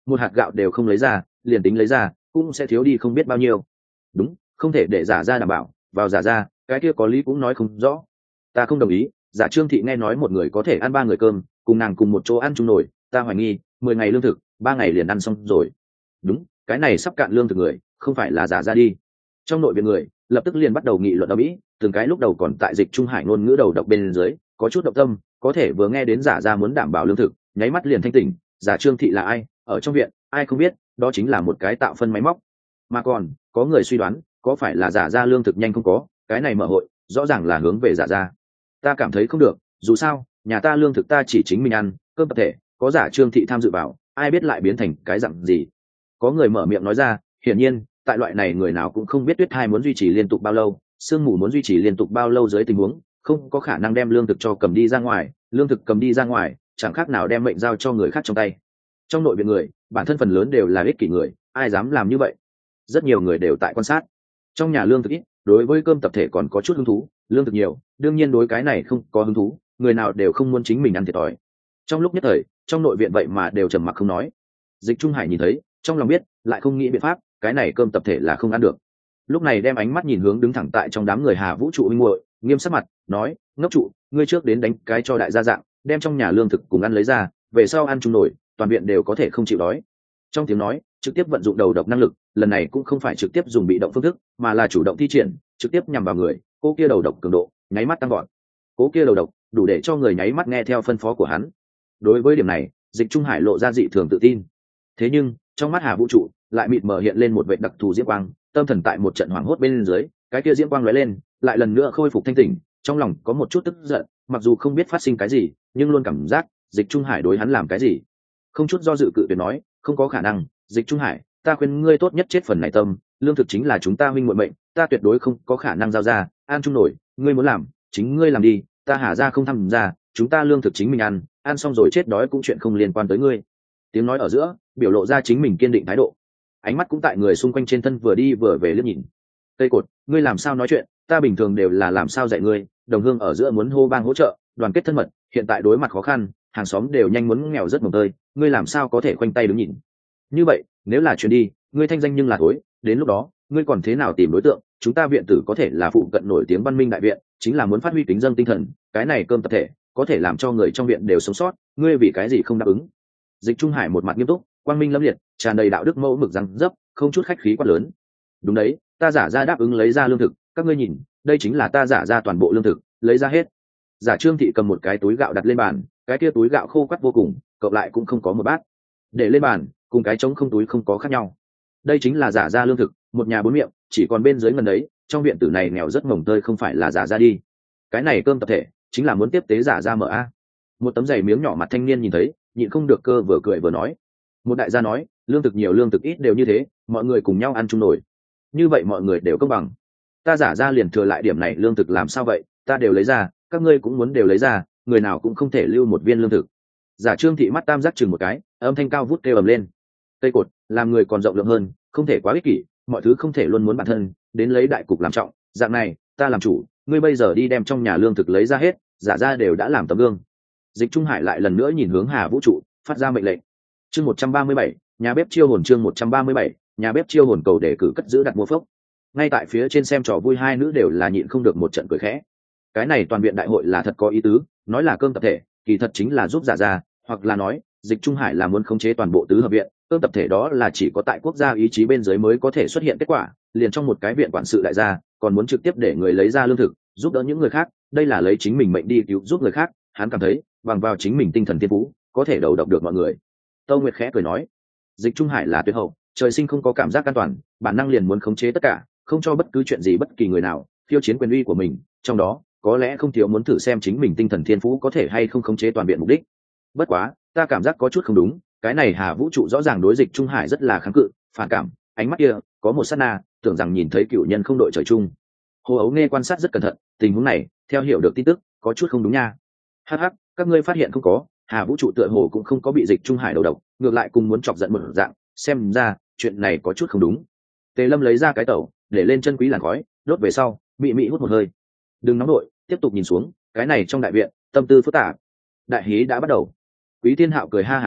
một hạt gạo đều không lấy ra, liền tính lấy ra cũng sẽ thiếu đi không biết bao nhiêu. Đúng, không thể để giả ra đảm bảo, vào giả ra cái kia có lý cũng nói không rõ. Ta không đồng ý. Giả Trương Thị nghe nói một người có thể ăn 3 người cơm, cùng nàng cùng một chỗ ăn chung nổi, ta hoài nghi 10 ngày lương thực 3 ngày liền ăn xong rồi. Đúng, cái này sắp cạn lương thực người không phải là giả ra đi. Trong nội viện người lập tức liền bắt đầu nghị luận ở mỹ, từng cái lúc đầu còn tại Dịch Trung Hải ngôn ngữ đầu độc bên dưới có chút động tâm, có thể vừa nghe đến giả ra muốn đảm bảo lương thực, nháy mắt liền thanh tỉnh. Giả Trương Thị là ai, ở trong viện ai không biết, đó chính là một cái tạo phân máy móc. Mà còn có người suy đoán có phải là giả ra lương thực nhanh không có, cái này mở hội rõ ràng là hướng về giả ra. Ta cảm thấy không được, dù sao nhà ta lương thực ta chỉ chính mình ăn, cơm tập thể có Giả Trương Thị tham dự vào, ai biết lại biến thành cái dặn gì. Có người mở miệng nói ra, hiển nhiên tại loại này người nào cũng không biết tuyết thai muốn duy trì liên tục bao lâu, sương mù muốn duy trì liên tục bao lâu dưới tình huống, không có khả năng đem lương thực cho cầm đi ra ngoài, lương thực cầm đi ra ngoài chẳng khác nào đem mệnh giao cho người khác trong tay. Trong nội viện người bản thân phần lớn đều là ích kỷ người, ai dám làm như vậy. Rất nhiều người đều tại quan sát. Trong nhà lương thực ít, đối với cơm tập thể còn có chút hứng thú, lương thực nhiều đương nhiên đối cái này không có hứng thú, người nào đều không muốn chính mình ăn thiệt thòi. Trong lúc nhất thời trong nội viện vậy mà đều trầm mặc không nói. Dịch Trung Hải nhìn thấy trong lòng biết, lại không nghĩ biện pháp, cái này cơm tập thể là không ăn được. Lúc này đem ánh mắt nhìn hướng đứng thẳng tại trong đám người Hà Vũ trụ huynh muội, nghiêm sắc mặt nói, ngốc trụ, ngươi trước đến đánh cái cho đại gia dạng, đem trong nhà lương thực cùng ăn lấy ra, về sau ăn chung nổi, toàn viện đều có thể không chịu đói. Trong tiếng nói trực tiếp vận dụng đầu độc năng lực, lần này cũng không phải trực tiếp dùng bị động phương thức, mà là chủ động thi triển, trực tiếp nhằm vào người. Cô kia đầu độc cường độ nháy mắt tăng gọn, cô kia đầu độc đủ để cho người nháy mắt nghe theo phân phó của hắn. Đối với điểm này Dịch Trung Hải lộ ra dị thường tự tin. Thế nhưng trong mắt Hà Vũ trụ lại mịt mờ hiện lên một vệ đặc thù diễm quang, tâm thần tại một trận hoảng hốt bên dưới, cái kia diễm quang lóe lên, lại lần nữa khôi phục thanh tỉnh. Trong lòng có một chút tức giận, mặc dù không biết phát sinh cái gì, nhưng luôn cảm giác Dịch Trung Hải đối hắn làm cái gì. Không chút do dự cự tuyệt nói, không có khả năng, Dịch Trung Hải, ta khuyên ngươi tốt nhất chết phần này tâm, lương thực chính là chúng ta huynh muội mệnh, ta tuyệt đối không có khả năng giao ra, an chung nổi, ngươi muốn làm chính ngươi làm đi, ta Hà ra không tham gia, chúng ta lương thực chính mình ăn, ăn xong rồi chết đói cũng chuyện không liên quan tới ngươi. Tiếng nói ở giữa biểu lộ ra chính mình kiên định thái độ, ánh mắt cũng tại người xung quanh trên thân vừa đi vừa về liếc nhìn. Cây cột, ngươi làm sao nói chuyện, ta bình thường đều là làm sao dạy ngươi, đồng hương ở giữa muốn hô bang hỗ trợ, đoàn kết thân mật, hiện tại đối mặt khó khăn, hàng xóm đều nhanh muốn nghèo rất mồng tơi, ngươi làm sao có thể khoanh tay đứng nhìn. Như vậy nếu là chuyển đi, ngươi thanh danh nhưng là thối, đến lúc đó ngươi còn thế nào tìm đối tượng, chúng ta viện tử có thể là phụ cận nổi tiếng văn minh đại viện, chính là muốn phát huy kính dân tinh thần, cái này cơm tập thể có thể làm cho người trong viện đều sống sót, ngươi vì cái gì không đáp ứng. Dịch Trung Hải một mặt nghiêm túc, quang minh lâm liệt, tràn đầy đạo đức mẫu mực răng dấp, không chút khách khí quá lớn. Đúng đấy, ta giả ra đáp ứng lấy ra lương thực, các ngươi nhìn, đây chính là ta giả ra toàn bộ lương thực, lấy ra hết. Giả Trương Thị cầm một cái túi gạo đặt lên bàn, cái kia túi gạo khô quắt vô cùng, cộng lại cũng không có một bát. Để lên bàn cùng cái trống không túi không có khác nhau. Đây chính là giả ra lương thực, một nhà bốn miệng, chỉ còn bên dưới gần đấy, trong viện tử này nghèo rất mồng tơi, không phải là giả ra đi. Cái này cơm tập thể chính là muốn tiếp tế giả ra mở a. Một tấm giày miếng nhỏ mặt thanh niên nhìn thấy, nhịn không được cơ vừa cười vừa nói. Một đại gia nói, lương thực nhiều lương thực ít đều như thế, mọi người cùng nhau ăn chung nổi, như vậy mọi người đều công bằng. Ta giả ra liền thừa lại điểm này lương thực làm sao vậy, ta đều lấy ra, các ngươi cũng muốn đều lấy ra, người nào cũng không thể lưu một viên lương thực. Giả Trương Thị mắt tam giác chừng một cái, âm thanh cao vút kêu ầm lên. Cây cột, làm người còn rộng lượng hơn, không thể quá ích kỷ, mọi thứ không thể luôn muốn bản thân, đến lấy đại cục làm trọng, dạng này ta làm chủ, ngươi bây giờ đi đem trong nhà lương thực lấy ra hết, giả ra đều đã làm tấm gương. Dịch Trung Hải lại lần nữa nhìn hướng Hà Vũ trụ, phát ra mệnh lệnh. Chương 137, nhà bếp chiêu hồn, chương 137, nhà bếp chiêu hồn cầu đề cử cất giữ đặt mua phốc. Ngay tại phía trên xem trò vui hai nữ đều là nhịn không được một trận cười khẽ. Cái này toàn viện đại hội là thật có ý tứ, nói là cơm tập thể, kỳ thật chính là giúp giả ra, hoặc là nói Dịch Trung Hải là muốn khống chế toàn bộ tứ hợp viện, cơm tập thể đó là chỉ có tại quốc gia ý chí bên dưới mới có thể xuất hiện kết quả, liền trong một cái viện quản sự đại gia, còn muốn trực tiếp để người lấy ra lương thực, giúp đỡ những người khác, đây là lấy chính mình mệnh đi cứu giúp người khác, hắn cảm thấy bằng vào chính mình tinh thần thiên phú, có thể đầu độc được mọi người. Tâu Nguyệt khẽ cười nói, Dịch Trung Hải là tuyệt hậu, trời sinh không có cảm giác an toàn, bản năng liền muốn khống chế tất cả, không cho bất cứ chuyện gì bất kỳ người nào khiêu chiến quyền uy của mình, trong đó có lẽ không thiếu muốn thử xem chính mình tinh thần thiên phú có thể hay không khống chế toàn viện mục đích. Bất quá ta cảm giác có chút không đúng, cái này Hà Vũ trụ rõ ràng đối Dịch Trung Hải rất là kháng cự, phản cảm, ánh mắt kia có một sát na tưởng rằng nhìn thấy cựu nhân không đội trời chung. Hồ Ấu nghe quan sát rất cẩn thận, tình huống này theo hiểu được tin tức có chút không đúng nha. Hắc hắc, các ngươi phát hiện không có, Hà Vũ trụ tựa hồ cũng không có bị Dịch Trung Hải đầu độc, ngược lại cùng muốn chọc giận một dạng, xem ra chuyện này có chút không đúng. Tề Lâm lấy ra cái tẩu để lên chân quý làn khói, đốt về sau mị mị hút một hơi. Đừng nóng đội, tiếp tục nhìn xuống, cái này trong đại viện tâm tư phức tạp. Đại hí đã bắt đầu. Quý Thiên Hạo cười ha hả nói,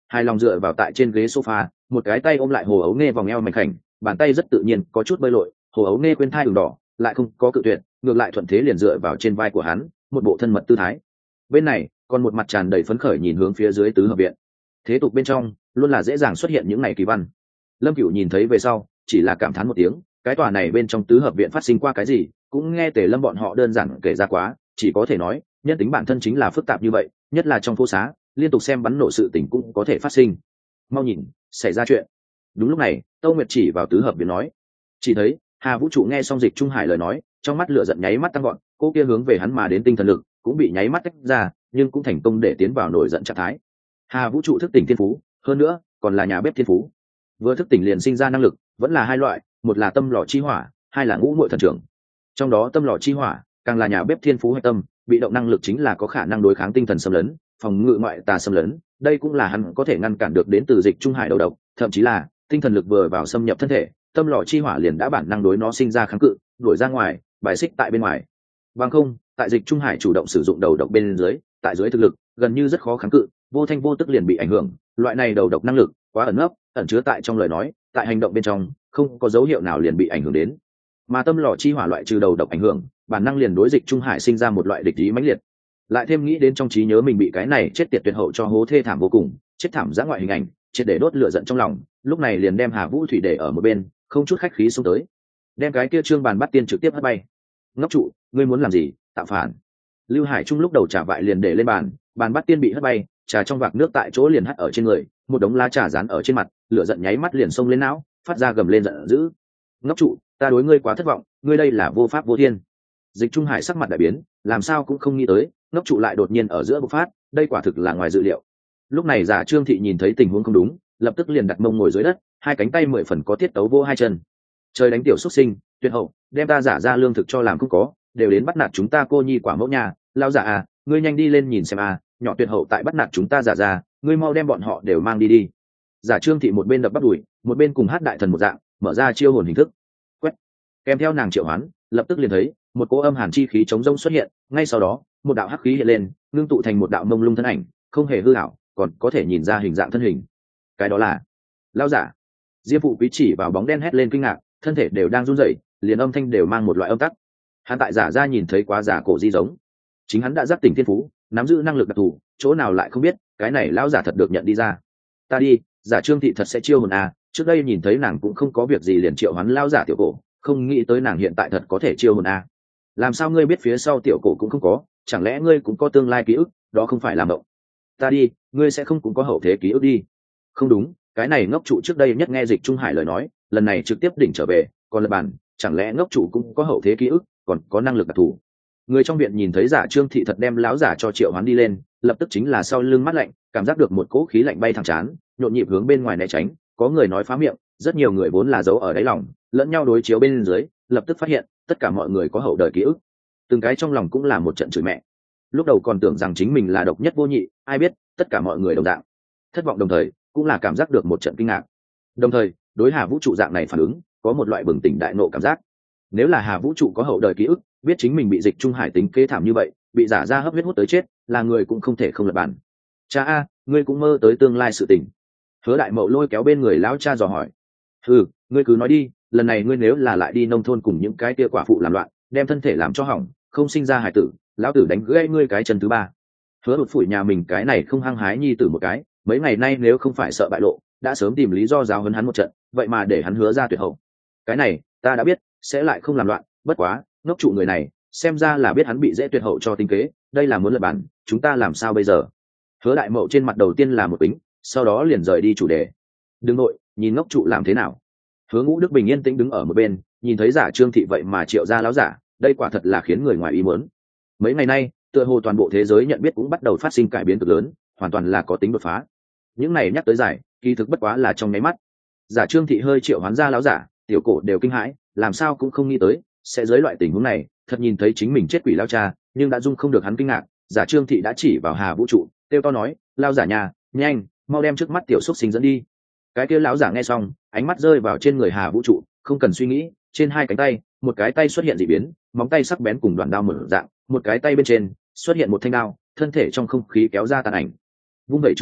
hài lòng dựa vào tại trên ghế sofa, một cái tay ôm lại hồ ấu nghe vòng eo mảnh khảnh, bàn tay rất tự nhiên có chút bơi lội, hồ ấu nghe quên thai đường đỏ lại không có cự tuyệt, ngược lại thuận thế liền dựa vào trên vai của hắn, một bộ thân mật tư thái. Bên này còn một mặt tràn đầy phấn khởi nhìn hướng phía dưới tứ hợp viện. Thế tục bên trong luôn là dễ dàng xuất hiện những ngày kỳ văn. Lâm Cửu nhìn thấy về sau chỉ là cảm thán một tiếng, cái tòa này bên trong tứ hợp viện phát sinh qua cái gì cũng nghe Tề Lâm bọn họ đơn giản kể ra quá, chỉ có thể nói nhân tính bản thân chính là phức tạp như vậy, nhất là trong phố xá liên tục xem bắn nổ sự tình cũng có thể phát sinh. Mau nhìn, xảy ra chuyện. Đúng lúc này Tâu Nguyệt chỉ vào tứ hợp viện nói. Chỉ thấy Hà Vũ Trụ nghe xong Dịch Trung Hải lời nói, trong mắt lửa giận nháy mắt tăng gọn, cô kia hướng về hắn mà đến tinh thần lực cũng bị nháy mắt tách ra, nhưng cũng thành công để tiến vào nổi giận trạng thái. Hà Vũ Trụ thức tỉnh thiên phú, hơn nữa còn là nhà bếp thiên phú. Vừa thức tỉnh liền sinh ra năng lực, vẫn là hai loại, một là tâm lò chi hỏa, hai là ngũ muội thần trưởng. Trong đó tâm lò chi hỏa càng là nhà bếp thiên phú hay tâm, bị động năng lực chính là có khả năng đối kháng tinh thần xâm lấn, phòng ngự ngoại tà xâm lấn, đây cũng là hắn có thể ngăn cản được đến từ Dịch Trung Hải đầu độc, thậm chí là tinh thần lực vừa vào xâm nhập thân thể, tâm lò chi hỏa liền đã bản năng đối nó sinh ra kháng cự, đuổi ra ngoài, bài xích tại bên ngoài. Bằng không, tại Dịch Trung Hải chủ động sử dụng đầu độc bên dưới, tại dưới thực lực gần như rất khó kháng cự, vô thanh vô tức liền bị ảnh hưởng. Loại này đầu độc năng lực quá ẩn nấp, ẩn chứa tại trong lời nói, tại hành động bên trong không có dấu hiệu nào liền bị ảnh hưởng đến. Mà tâm lò chi hỏa loại trừ đầu độc ảnh hưởng, bản năng liền đối Dịch Trung Hải sinh ra một loại địch ý mãnh liệt. Lại thêm nghĩ đến trong trí nhớ mình bị cái này chết tiệt tuyệt hậu cho hố thê thảm vô cùng, chết thảm dã ngoại hình ảnh, triệt để đốt lửa giận trong lòng, lúc này liền đem Hà Vũ Thủy để ở một bên, không chút khách khí xông tới, đem cái kia trương bàn bắt tiên trực tiếp hất bay. Ngốc trụ, ngươi muốn làm gì? Tạo phản. Lưu Hải Trung lúc đầu trà vại liền để lên bàn, bàn bắt tiên bị hất bay, trà trong vạc nước tại chỗ liền hắt ở trên người, một đống lá trà dán ở trên mặt, lửa giận nháy mắt liền xông lên não, phát ra gầm lên giận dữ. Ngốc trụ, ta đối ngươi quá thất vọng, ngươi đây là vô pháp vô thiên. Dịch Trung Hải sắc mặt đại biến, làm sao cũng không nghĩ tới ngốc trụ lại đột nhiên ở giữa bộc phát, đây quả thực là ngoài dự liệu. Lúc này Giả Trương Thị nhìn thấy tình huống không đúng, lập tức liền đặt mông ngồi dưới đất, hai cánh tay mười phần có tiết tấu vô hai chân. Trời đánh tiểu xuất sinh, tuyệt hậu, đem ta giả ra lương thực cho làm không có, đều đến bắt nạt chúng ta cô nhi quả mẫu nhà, lao giả à, ngươi nhanh đi lên nhìn xem à, nhỏ tuyệt hậu tại bắt nạt chúng ta giả ra, ngươi mau đem bọn họ đều mang đi đi. Giả Trương Thị một bên đập bắt đùi, một bên cùng hát đại thần một dạng, mở ra chiêu hồn hình thức. Quét. Kèm theo nàng triệu hoán, lập tức liền thấy một cỗ âm hàn chi khí chống rông xuất hiện, ngay sau đó một đạo hắc khí hiện lên, ngưng tụ thành một đạo mông lung thân ảnh, không hề hư ảo, còn có thể nhìn ra hình dạng thân hình. Cái đó là lao giả. Diêm Phụ Quý chỉ vào bóng đen hét lên kinh ngạc, thân thể đều đang run rẩy, liền âm thanh đều mang một loại âm tắc. Hắn tại giả ra nhìn thấy quá giả cổ di giống, chính hắn đã giác tỉnh thiên phú, nắm giữ năng lực đặc thù, chỗ nào lại không biết, cái này lão giả thật được nhận đi ra. Ta đi, Giả Trương Thị thật sẽ chiêu hồn à, trước đây nhìn thấy nàng cũng không có việc gì liền triệu hắn lão giả tiểu cổ, không nghĩ tới nàng hiện tại thật có thể chiêu hồn à. Làm sao ngươi biết phía sau tiểu cổ cũng không có, chẳng lẽ ngươi cũng có tương lai ký ức, đó không phải là mộng. Ta đi, ngươi sẽ không cũng có hậu thế ký ức đi. Không đúng, cái này ngốc trụ trước đây nhất nghe Dịch Trung Hải lời nói, lần này trực tiếp đỉnh trở về, còn lập bản, chẳng lẽ ngốc trụ cũng có hậu thế ký ức, còn có năng lực đặc thù. Người trong viện nhìn thấy Giả Trương Thị thật đem lão giả cho triệu hoán đi lên, lập tức chính là sau lưng mắt lạnh, cảm giác được một cỗ khí lạnh bay thẳng chán, nhộn nhịp hướng bên ngoài né tránh, có người nói phá miệng, rất nhiều người vốn là giấu ở đáy lòng, lẫn nhau đối chiếu bên dưới, lập tức phát hiện tất cả mọi người có hậu đời ký ức, từng cái trong lòng cũng là một trận chửi mẹ. Lúc đầu còn tưởng rằng chính mình là độc nhất vô nhị, ai biết tất cả mọi người đồng dạng, thất vọng đồng thời cũng là cảm giác được một trận kinh ngạc. Đồng thời đối Hà Vũ Trụ dạng này phản ứng có một loại bừng tỉnh đại nộ cảm giác. Nếu là Hà Vũ Trụ có hậu đời ký ức, biết chính mình bị Dịch Trung Hải tính kế thảm như vậy, bị giả ra hấp huyết hút tới chết, là người cũng không thể không lật bản. Cha a, ngươi cũng mơ tới tương lai sự tình. Hứa Đại Mậu lôi kéo bên người lão cha dò hỏi. Ngươi cứ nói đi, lần này ngươi nếu là lại đi nông thôn cùng những cái kia quả phụ làm loạn, đem thân thể làm cho hỏng, không sinh ra hải tử, lão tử đánh gãy ngươi cái chân thứ ba. Hứa Đột phủi nhà mình cái này không hăng hái nhi tử một cái, mấy ngày nay nếu không phải sợ bại lộ, đã sớm tìm lý do giáo huấn hắn một trận, vậy mà để hắn hứa ra tuyệt hậu. Cái này ta đã biết, sẽ lại không làm loạn, bất quá ngốc trụ người này xem ra là biết hắn bị dễ tuyệt hậu cho tính kế, đây là muốn lật bản, chúng ta làm sao bây giờ? Hứa Đại Mậu trên mặt đầu tiên là một kính, sau đó liền rời đi chủ đề. Đừng nội, nhìn ngốc trụ làm thế nào. Hứa Ngũ Đức bình yên tĩnh đứng ở một bên, nhìn thấy Giả Trương Thị vậy mà triệu ra láo giả, đây quả thật là khiến người ngoài ý muốn. Mấy ngày nay tựa hồ toàn bộ thế giới nhận biết cũng bắt đầu phát sinh cải biến cực lớn, hoàn toàn là có tính đột phá. Những này nhắc tới giải, kỳ thực bất quá là trong nháy mắt. Giả Trương Thị hơi triệu hoán ra láo giả, tiểu cổ đều kinh hãi, làm sao cũng không nghĩ tới sẽ dưới loại tình huống này thật nhìn thấy chính mình chết quỷ lao cha, nhưng đã dung không được hắn kinh ngạc. Giả Trương Thị đã chỉ vào Hà Vũ Trụ, kêu to nói, lao giả nhà, nhanh mau đem trước mắt tiểu xúc sinh dẫn đi. Cái kia lão giả nghe xong, ánh mắt rơi vào trên người Hà Vũ Trụ, không cần suy nghĩ, trên hai cánh tay, một cái tay xuất hiện dị biến, móng tay sắc bén cùng đoạn đao mở dạng, một cái tay bên trên xuất hiện một thanh đao, thân thể trong không khí kéo ra tàn ảnh. Vung vẩy trường đao,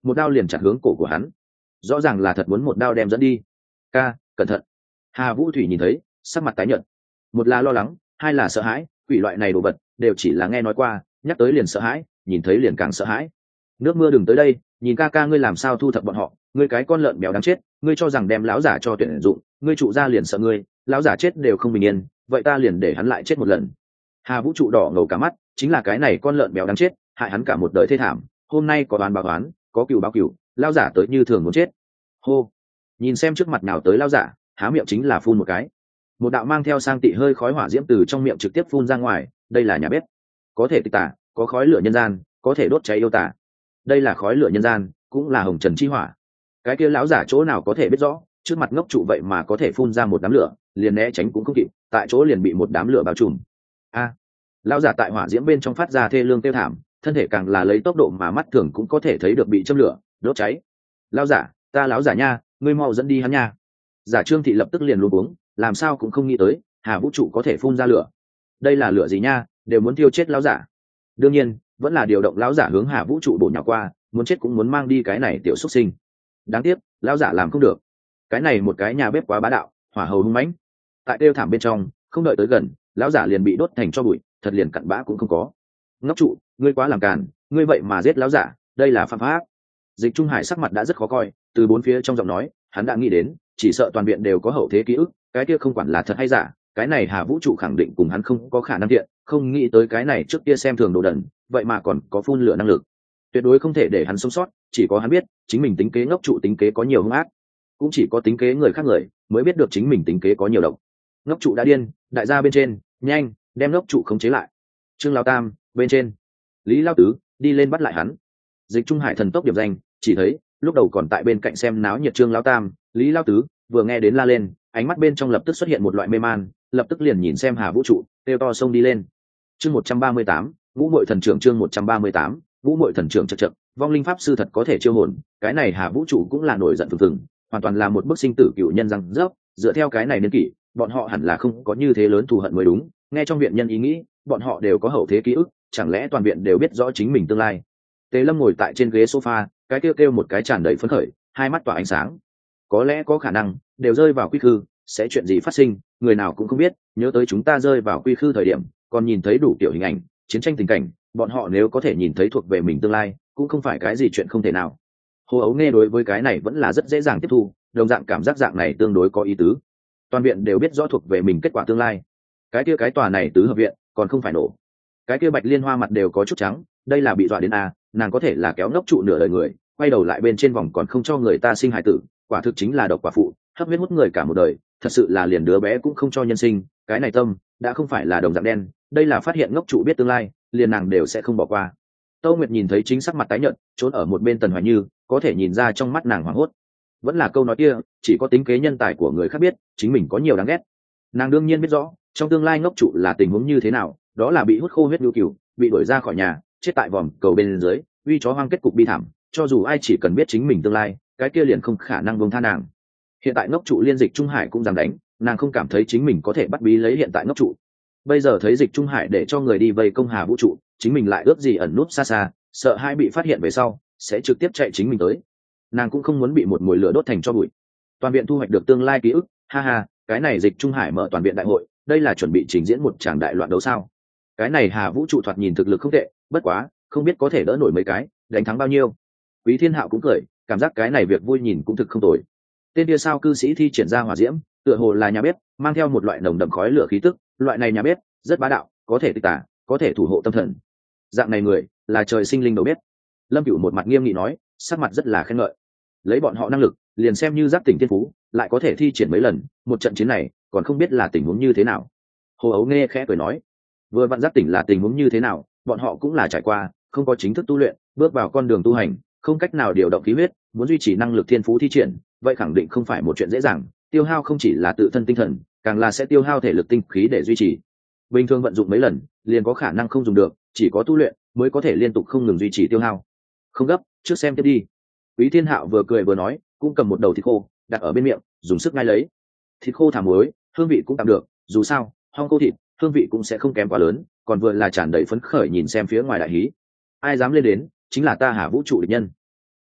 một đao liền chặt hướng cổ của hắn, rõ ràng là thật muốn một đao đem dẫn đi. Ca, cẩn thận. Hà Vũ Thủy nhìn thấy, sắc mặt tái nhợt, một là lo lắng, hai là sợ hãi. Quỷ loại này đồ vật đều chỉ là nghe nói qua, nhắc tới liền sợ hãi, nhìn thấy liền càng sợ hãi. Nước mưa đừng tới đây, nhìn ca ca ngươi làm sao thu thập bọn họ, ngươi cái con lợn béo đáng chết, ngươi cho rằng đem lão giả cho tuyển dụng, ngươi trụ ra liền sợ ngươi, lão giả chết đều không bình yên, vậy ta liền để hắn lại chết một lần. Hà Vũ trụ đỏ ngầu cả mắt, chính là cái này con lợn béo đáng chết, hại hắn cả một đời thê thảm, hôm nay có đoán báo đoán, có cừu báo cừu, lão giả tới như thường muốn chết. Hô, nhìn xem trước mặt nào tới lão giả, há miệng chính là phun một cái, một đạo mang theo sang tị hơi khói hỏa diễm từ trong miệng trực tiếp phun ra ngoài. Đây là nhà bếp, có thể tịch tả, có khói lửa nhân gian, có thể đốt cháy yêu tả. Đây là khói lửa nhân gian, cũng là hồng trần chi hỏa. Cái kia lão giả chỗ nào có thể biết rõ, trước mặt ngốc trụ vậy mà có thể phun ra một đám lửa, liền né tránh cũng không kịp, tại chỗ liền bị một đám lửa bao trùm. A, lão giả tại hỏa diễm bên trong phát ra thê lương tiêu thảm, thân thể càng là lấy tốc độ mà mắt thường cũng có thể thấy được bị châm lửa đốt cháy. Lão giả, ta lão giả nha, ngươi mau dẫn đi hắn nha. Giả Trương Thị lập tức liền luống cuống, làm sao cũng không nghĩ tới Hà Vũ trụ có thể phun ra lửa. Đây là lửa gì nha, đều muốn tiêu chết lão giả. Đương nhiên vẫn là điều động lão giả hướng Hà Vũ trụ bổ nhào qua, muốn chết cũng muốn mang đi cái này tiểu xuất sinh. Đáng tiếc lão giả làm không được, cái này một cái nhà bếp quá bá đạo, hỏa hầu hung mãnh. Tại kêu thảm bên trong, không đợi tới gần, lão giả liền bị đốt thành tro bụi, thật liền cặn bã cũng không có. Ngốc trụ, ngươi quá làm càn, ngươi vậy mà giết lão giả, đây là phạm pháp. Dịch Trung Hải sắc mặt đã rất khó coi, từ bốn phía trong giọng nói hắn đã nghĩ đến, chỉ sợ toàn viện đều có hậu thế ký ức, cái kia không quản là thật hay giả, cái này Hà Vũ trụ khẳng định cùng hắn không có khả năng thiện, không nghĩ tới cái này trước kia xem thường đồ đần, vậy mà còn có phun lửa năng lực, tuyệt đối không thể để hắn sống sót. Chỉ có hắn biết chính mình tính kế ngốc trụ tính kế có nhiều hung ác, cũng chỉ có tính kế người khác người mới biết được chính mình tính kế có nhiều độc. Ngốc trụ đã điên, đại gia bên trên, nhanh đem ngốc trụ khống chế lại. Trương Lão Tam bên trên, Lý Lão Tứ đi lên bắt lại hắn. Dịch Trung Hải thần tốc điểm danh, chỉ thấy lúc đầu còn tại bên cạnh xem náo nhiệt Trương Lão Tam, Lý Lão Tứ vừa nghe đến la lên, ánh mắt bên trong lập tức xuất hiện một loại mê man, lập tức liền nhìn xem Hà Vũ trụ, kêu to xông đi lên. Chương 138, Ngũ Muội Thần Trưởng. Chương 138, Ngũ Muội Thần Trưởng. Chậc chậc, vong linh pháp sư thật có thể chiêu hồn, cái này Hà Vũ trụ cũng là nổi giận phừng phừng, hoàn toàn là một bức sinh tử cựu nhân răng rớp. Dựa theo cái này niên kỷ, bọn họ hẳn là không có như thế lớn thù hận mới đúng. Nghe trong viện nhân ý nghĩ, bọn họ đều có hậu thế ký ức, chẳng lẽ toàn viện đều biết rõ chính mình tương lai. Tề Lâm ngồi tại trên ghế sofa, cái kêu một cái tràn đầy phấn khởi, hai mắt tỏa ánh sáng. Có lẽ có khả năng đều rơi vào quy khư, sẽ chuyện gì phát sinh người nào cũng không biết. Nhớ tới chúng ta rơi vào quy khư thời điểm còn nhìn thấy đủ kiểu hình ảnh chiến tranh tình cảnh, bọn họ nếu có thể nhìn thấy thuộc về mình tương lai cũng không phải cái gì chuyện không thể nào. Hồ Ấu nghe đối với cái này vẫn là rất dễ dàng tiếp thu, đồng dạng cảm giác dạng này tương đối có ý tứ. Toàn viện đều biết rõ thuộc về mình kết quả tương lai, cái tòa này tứ hợp viện còn không phải nổ. Cái kia Bạch Liên Hoa mặt đều có chút trắng, đây là bị dọa đến à, nàng có thể là kéo ngốc trụ nửa đời người, quay đầu lại bên trên vòng còn không cho người ta sinh hài tử, quả thực chính là độc quả phụ, hấp huyết hút người cả một đời, thật sự là liền đứa bé cũng không cho nhân sinh. Cái này tâm đã không phải là đồng dạng đen, đây là phát hiện ngốc trụ biết tương lai, liền nàng đều sẽ không bỏ qua. Tâu Nguyệt nhìn thấy chính sắc mặt tái nhợt trốn ở một bên Tần Hoài Như, có thể nhìn ra trong mắt nàng hoảng hốt. Vẫn là câu nói kia, chỉ có tính kế nhân tài của người khác biết chính mình có nhiều đáng ghét. Nàng đương nhiên biết rõ trong tương lai ngốc trụ là tình huống như thế nào, đó là bị hút khô huyết nhu cừu, bị đuổi ra khỏi nhà, chết tại vòm cầu bên dưới, uy chó hoang, kết cục bi thảm. Cho dù ai chỉ cần biết chính mình tương lai, cái kia liền không khả năng buông tha nàng. Hiện tại ngốc trụ liên Dịch Trung Hải cũng dám đánh, nàng không cảm thấy chính mình có thể bắt bí lấy hiện tại ngốc trụ. Bây giờ thấy Dịch Trung Hải để cho người đi vây công Hà Vũ trụ, chính mình lại ước gì ẩn núp xa xa, sợ hai bị phát hiện về sau sẽ trực tiếp chạy chính mình tới. Nàng cũng không muốn bị một mùi lửa đốt thành tro bụi. Toàn viện thu hoạch được tương lai ký ức, ha ha, cái này Dịch Trung Hải mở toàn viện đại hội, đây là chuẩn bị trình diễn một tràng đại loạn đấu sao? Cái này Hà Vũ trụ thoạt nhìn thực lực không tệ, bất quá không biết có thể đỡ nổi mấy cái, đánh thắng bao nhiêu. Quý Thiên Hạo cũng cười, cảm giác cái này việc vui nhìn cũng thực không tồi. Tên kia sao cư sĩ thi triển ra hỏa diễm, tựa hồ là nhà bếp, mang theo một loại nồng đậm khói lửa khí tức, loại này nhà bếp rất bá đạo, có thể tịch tả, có thể thủ hộ tâm thần. Dạng này người là trời sinh linh đầu bếp. Lâm Cửu một mặt nghiêm nghị nói, sắc mặt rất là khen ngợi. Lấy bọn họ năng lực, liền xem như giác tỉnh thiên phú, lại có thể thi triển mấy lần, một trận chiến này còn không biết là tình huống như thế nào. Hồ Ấu nghe khẽ cười nói, vừa vặn giác tỉnh là tình huống như thế nào, bọn họ cũng là trải qua, không có chính thức tu luyện, bước vào con đường tu hành, không cách nào điều động khí huyết, muốn duy trì năng lực thiên phú thi triển, vậy khẳng định không phải một chuyện dễ dàng, tiêu hao không chỉ là tự thân tinh thần, càng là sẽ tiêu hao thể lực tinh khí để duy trì. Bình thường vận dụng mấy lần, liền có khả năng không dùng được, chỉ có tu luyện mới có thể liên tục không ngừng duy trì tiêu hao. Không gấp, trước xem tiếp đi. Quý Thiên Hạo vừa cười vừa nói, cũng cầm một đầu thịt khô đặt ở bên miệng, dùng sức ngay lấy. Thịt khô thả muối, hương vị cũng tạm được, dù sao hong khô thịt, hương vị cũng sẽ không kém quá lớn, còn vừa là tràn đầy phấn khởi nhìn xem phía ngoài đại hí. Ai dám lên đến, chính là ta Hà Vũ trụ địch nhân.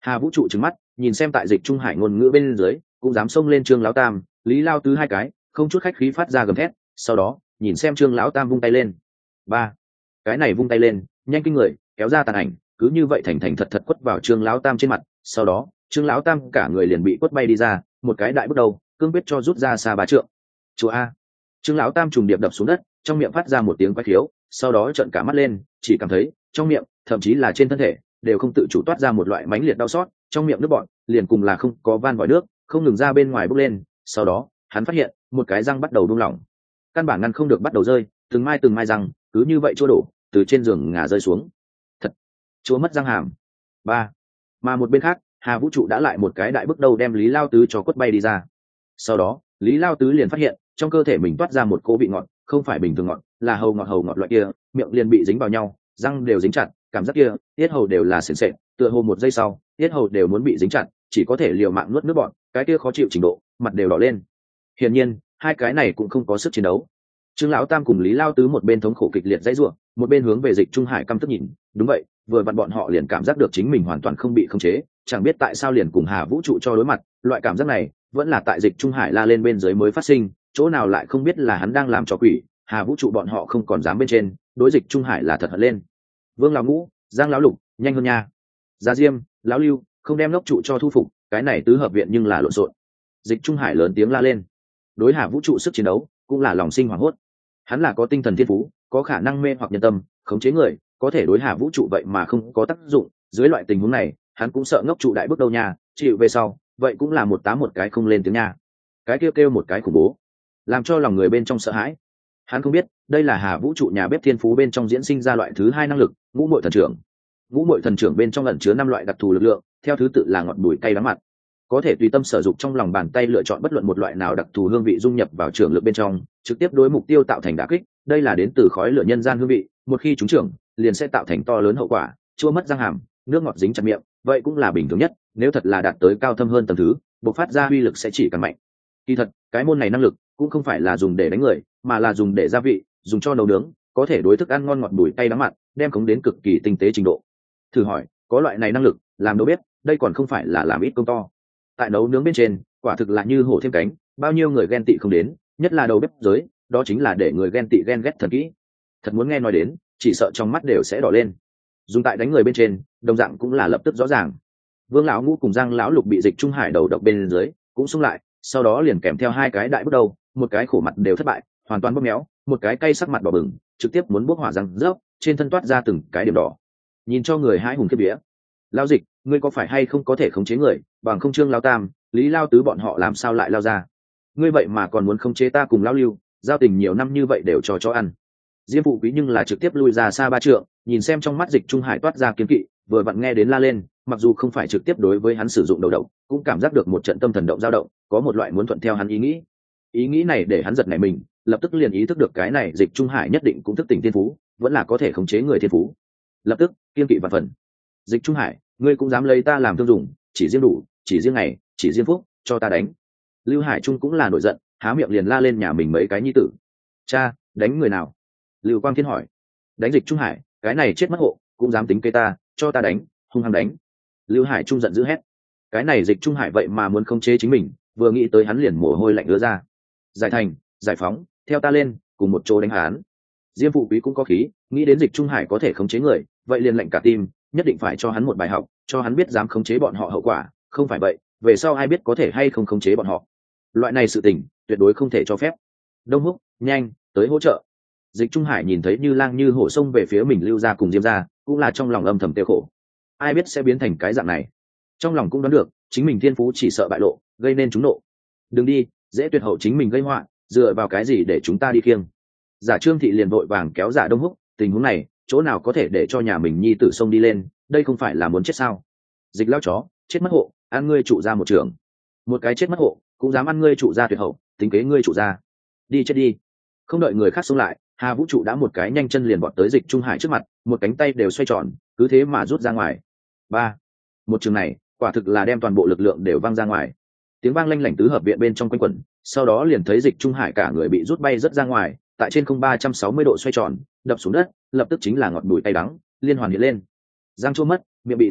Hà Vũ trụ trừng mắt nhìn xem tại Dịch Trung Hải ngôn ngữ bên dưới cũng dám xông lên Trương Lão Tam, Lý Lao Tứ hai cái không chút khách khí phát ra gầm thét, sau đó nhìn xem Trương Lão Tam vung tay lên. Ba, cái này vung tay lên nhanh kinh người, kéo ra tàn ảnh cứ như vậy thành thành thật thật quất vào Trương Lão Tam trên mặt, sau đó Trương Lão Tam cả người liền bị quất bay đi ra, một cái đại bước đầu cương quyết cho rút ra xa 3 trượng. Chúa a! Trương Lão Tam trùng điệp đập xuống đất, trong miệng phát ra một tiếng quái khiếu, sau đó trợn cả mắt lên, chỉ cảm thấy trong miệng thậm chí là trên thân thể đều không tự chủ toát ra một loại mãnh liệt đau xót, trong miệng nước bọt liền cùng là không có van vòi nước không ngừng ra bên ngoài bốc lên, sau đó hắn phát hiện một cái răng bắt đầu buông lỏng, căn bản ngăn không được bắt đầu rơi, từng mai răng cứ như vậy chua đổ từ trên giường ngả rơi xuống. Thật, chúa mất răng hàm. Ba, mà một bên khác Hà Vũ trụ đã lại một cái đại bước đầu đem Lý Lao Tứ cho quất bay đi ra. Sau đó Lý Lao Tứ liền phát hiện trong cơ thể mình toát ra một cỗ vị ngọt, không phải bình thường ngọt, là hầu ngọt loại kia, miệng liền bị dính vào nhau, răng đều dính chặt, cảm giác kia tiết hầu đều là sền sệt, tựa hồ một giây sau tiết hầu đều muốn bị dính chặt, chỉ có thể liều mạng nuốt nước bọt, cái kia khó chịu trình độ mặt đều đỏ lên. Hiển nhiên hai cái này cũng không có sức chiến đấu. Trương Lão Tam cùng Lý Lao Tứ một bên thống khổ kịch liệt dãy rủa, một bên hướng về Dịch Trung Hải căm tức nhìn. Đúng vậy, vừa vặn bọn họ liền cảm giác được chính mình hoàn toàn không bị khống chế, chẳng biết tại sao liền cùng Hà Vũ trụ cho đối mặt, loại cảm giác này vẫn là tại Dịch Trung Hải la lên bên dưới mới phát sinh, chỗ nào lại không biết là hắn đang làm trò quỷ. Hà Vũ trụ bọn họ không còn dám bên trên, đối Dịch Trung Hải là thật hận lên. Vương lão ngũ, Giang lão lục, nhanh hơn nha. Gia Diêm, lão Lưu, không đem lốc trụ cho thu phục, cái này tứ hợp viện nhưng là lộn xộn. Dịch Trung Hải lớn tiếng la lên. Đối Hà Vũ trụ sức chiến đấu cũng là lòng sinh hoảng hốt. Hắn là có tinh thần thiên phú, có khả năng mê hoặc nhân tâm, khống chế người, có thể đối Hà Vũ trụ vậy mà không có tác dụng, dưới loại tình huống này hắn cũng sợ ngốc trụ đại bước đầu nha, chịu về sau vậy cũng là một cái không lên tiếng nha. Cái kêu một cái khủng bố, làm cho lòng người bên trong sợ hãi. Hắn không biết đây là Hà Vũ trụ nhà bếp thiên phú bên trong diễn sinh ra loại thứ 2 năng lực, ngũ muội thần trưởng. Ngũ muội thần trưởng bên trong ẩn chứa 5 loại đặc thù lực lượng, theo thứ tự là ngọt bùi cay đắng mặn, có thể tùy tâm sử dụng trong lòng bàn tay lựa chọn bất luận một loại nào đặc thù hương vị dung nhập vào trưởng lực bên trong, trực tiếp đối mục tiêu tạo thành đả kích. Đây là đến từ khói lửa nhân gian hương vị, một khi trúng trưởng liền sẽ tạo thành to lớn hậu quả, chua mất răng hàm, nước ngọt dính chặt miệng, vậy cũng là bình thường nhất. Nếu thật là đạt tới cao thâm hơn tầng thứ, bộc phát ra uy lực sẽ chỉ càng mạnh. Kỳ thật cái môn này năng lực cũng không phải là dùng để đánh người, mà là dùng để gia vị, dùng cho nấu nướng, có thể đối thức ăn ngon ngọt bùi cay đắng mặn, đem khống đến cực kỳ tinh tế trình độ. Thử hỏi, có loại này năng lực làm đâu biết, đây còn không phải là làm ít công to. Tại nấu nướng bên trên quả thực là như hổ thêm cánh, bao nhiêu người ghen tị không đến, nhất là đầu bếp giới, đó chính là để người ghen tị ghen ghét thật kỹ. Thật muốn nghe nói đến, chỉ sợ trong mắt đều sẽ đỏ lên. Dùng tại đánh người bên trên đồng dạng cũng là lập tức rõ ràng. Vương lão ngũ cùng Giang lão lục bị Dịch Trung Hải đầu độc bên dưới cũng xung lại, sau đó liền kèm theo 2 cái đại bước đầu, một cái khổ mặt đều thất bại, hoàn toàn bóp méo, một cái cay sắc mặt đỏ bừng, trực tiếp muốn bốc hỏa răng rớp, trên thân toát ra từng cái điểm đỏ, nhìn cho người hãi hùng khiếp vía. Lão Dịch, ngươi có phải hay không có thể khống chế người, bằng không Trương Lão Tam, Lý Lao Tứ bọn họ làm sao lại lao ra? Ngươi vậy mà còn muốn khống chế ta cùng Lão Lưu, giao tình nhiều năm như vậy đều cho ăn. Diêm Phụ Quý nhưng là trực tiếp lui ra xa 3 trượng, nhìn xem trong mắt Dịch Trung Hải toát ra kiên kỵ, vừa vặn nghe đến la lên, mặc dù không phải trực tiếp đối với hắn sử dụng đầu độc, cũng cảm giác được một trận tâm thần động dao động, có một loại muốn thuận theo hắn ý nghĩ. Ý nghĩ này để hắn giật nảy mình, lập tức liền ý thức được cái này Dịch Trung Hải nhất định cũng thức tỉnh thiên phú, vẫn là có thể khống chế người thiên phú. Lập tức kiên kỵ vạn phần. Dịch Trung Hải, ngươi cũng dám lấy ta làm thương dùng, chỉ riêng đủ, chỉ riêng ngày, chỉ riêng phúc, cho ta đánh. Lưu Hải Trung cũng là nổi giận, há miệng liền la lên nhà mình mấy cái nhi tử. Cha, đánh người nào? Lưu Quang Thiên hỏi. Đánh Dịch Trung Hải, cái này chết mất hộ, cũng dám tính kế ta, cho ta đánh, hung hăng đánh. Lưu Hải Trung giận dữ hét. Cái này Dịch Trung Hải vậy mà muốn khống chế chính mình, vừa nghĩ tới hắn liền mồ hôi lạnh ứa ra. Giải thành, giải phóng, theo ta lên, cùng một chỗ đánh hắn. Diêm Phụ Quý cũng có khí, nghĩ đến Dịch Trung Hải có thể khống chế người, vậy liền lệnh cả tim, nhất định phải cho hắn một bài học, cho hắn biết dám khống chế bọn họ hậu quả, không phải vậy về sau ai biết có thể hay không khống chế bọn họ. Loại này sự tình tuyệt đối không thể cho phép. Đông Húc, nhanh tới hỗ trợ. Dịch Trung Hải nhìn thấy Như Lang như hổ xông về phía mình Lưu gia cùng Diêm gia, cũng là trong lòng âm thầm tiêu khổ. Ai biết sẽ biến thành cái dạng này. Trong lòng cũng đoán được, chính mình thiên phú chỉ sợ bại lộ, gây nên chúng nộ. Đừng đi, dễ tuyệt hậu chính mình gây họa, dựa vào cái gì để chúng ta đi khiêng? Giả Trương thị liền vội vàng kéo Giả Đông Húc, tình huống này, chỗ nào có thể để cho nhà mình nhi tử xông đi lên, đây không phải là muốn chết sao? Dịch lao chó, chết mất hộ, ăn ngươi trụ ra một trường. Một cái chết mất hộ, cũng dám ăn ngươi trụ ra tuyệt hậu, tính kế ngươi trụ ra. Đi chết đi. Không đợi người khác xông lại, Hà Vũ trụ đã một cái nhanh chân liền bọt tới Dịch Trung Hải trước mặt, một cánh tay đều xoay tròn, cứ thế mà rút ra ngoài. Ba, một trường này quả thực là đem toàn bộ lực lượng đều văng ra ngoài. Tiếng vang lanh lảnh tứ hợp viện bên trong quanh quẩn, sau đó liền thấy Dịch Trung Hải cả người bị rút bay rất ra ngoài, tại trên không 360 độ xoay tròn, đập xuống đất, lập tức chính là ngọt bùi tay đắng liên hoàn hiện lên. Giang chua mất, miệng bị dính chặt,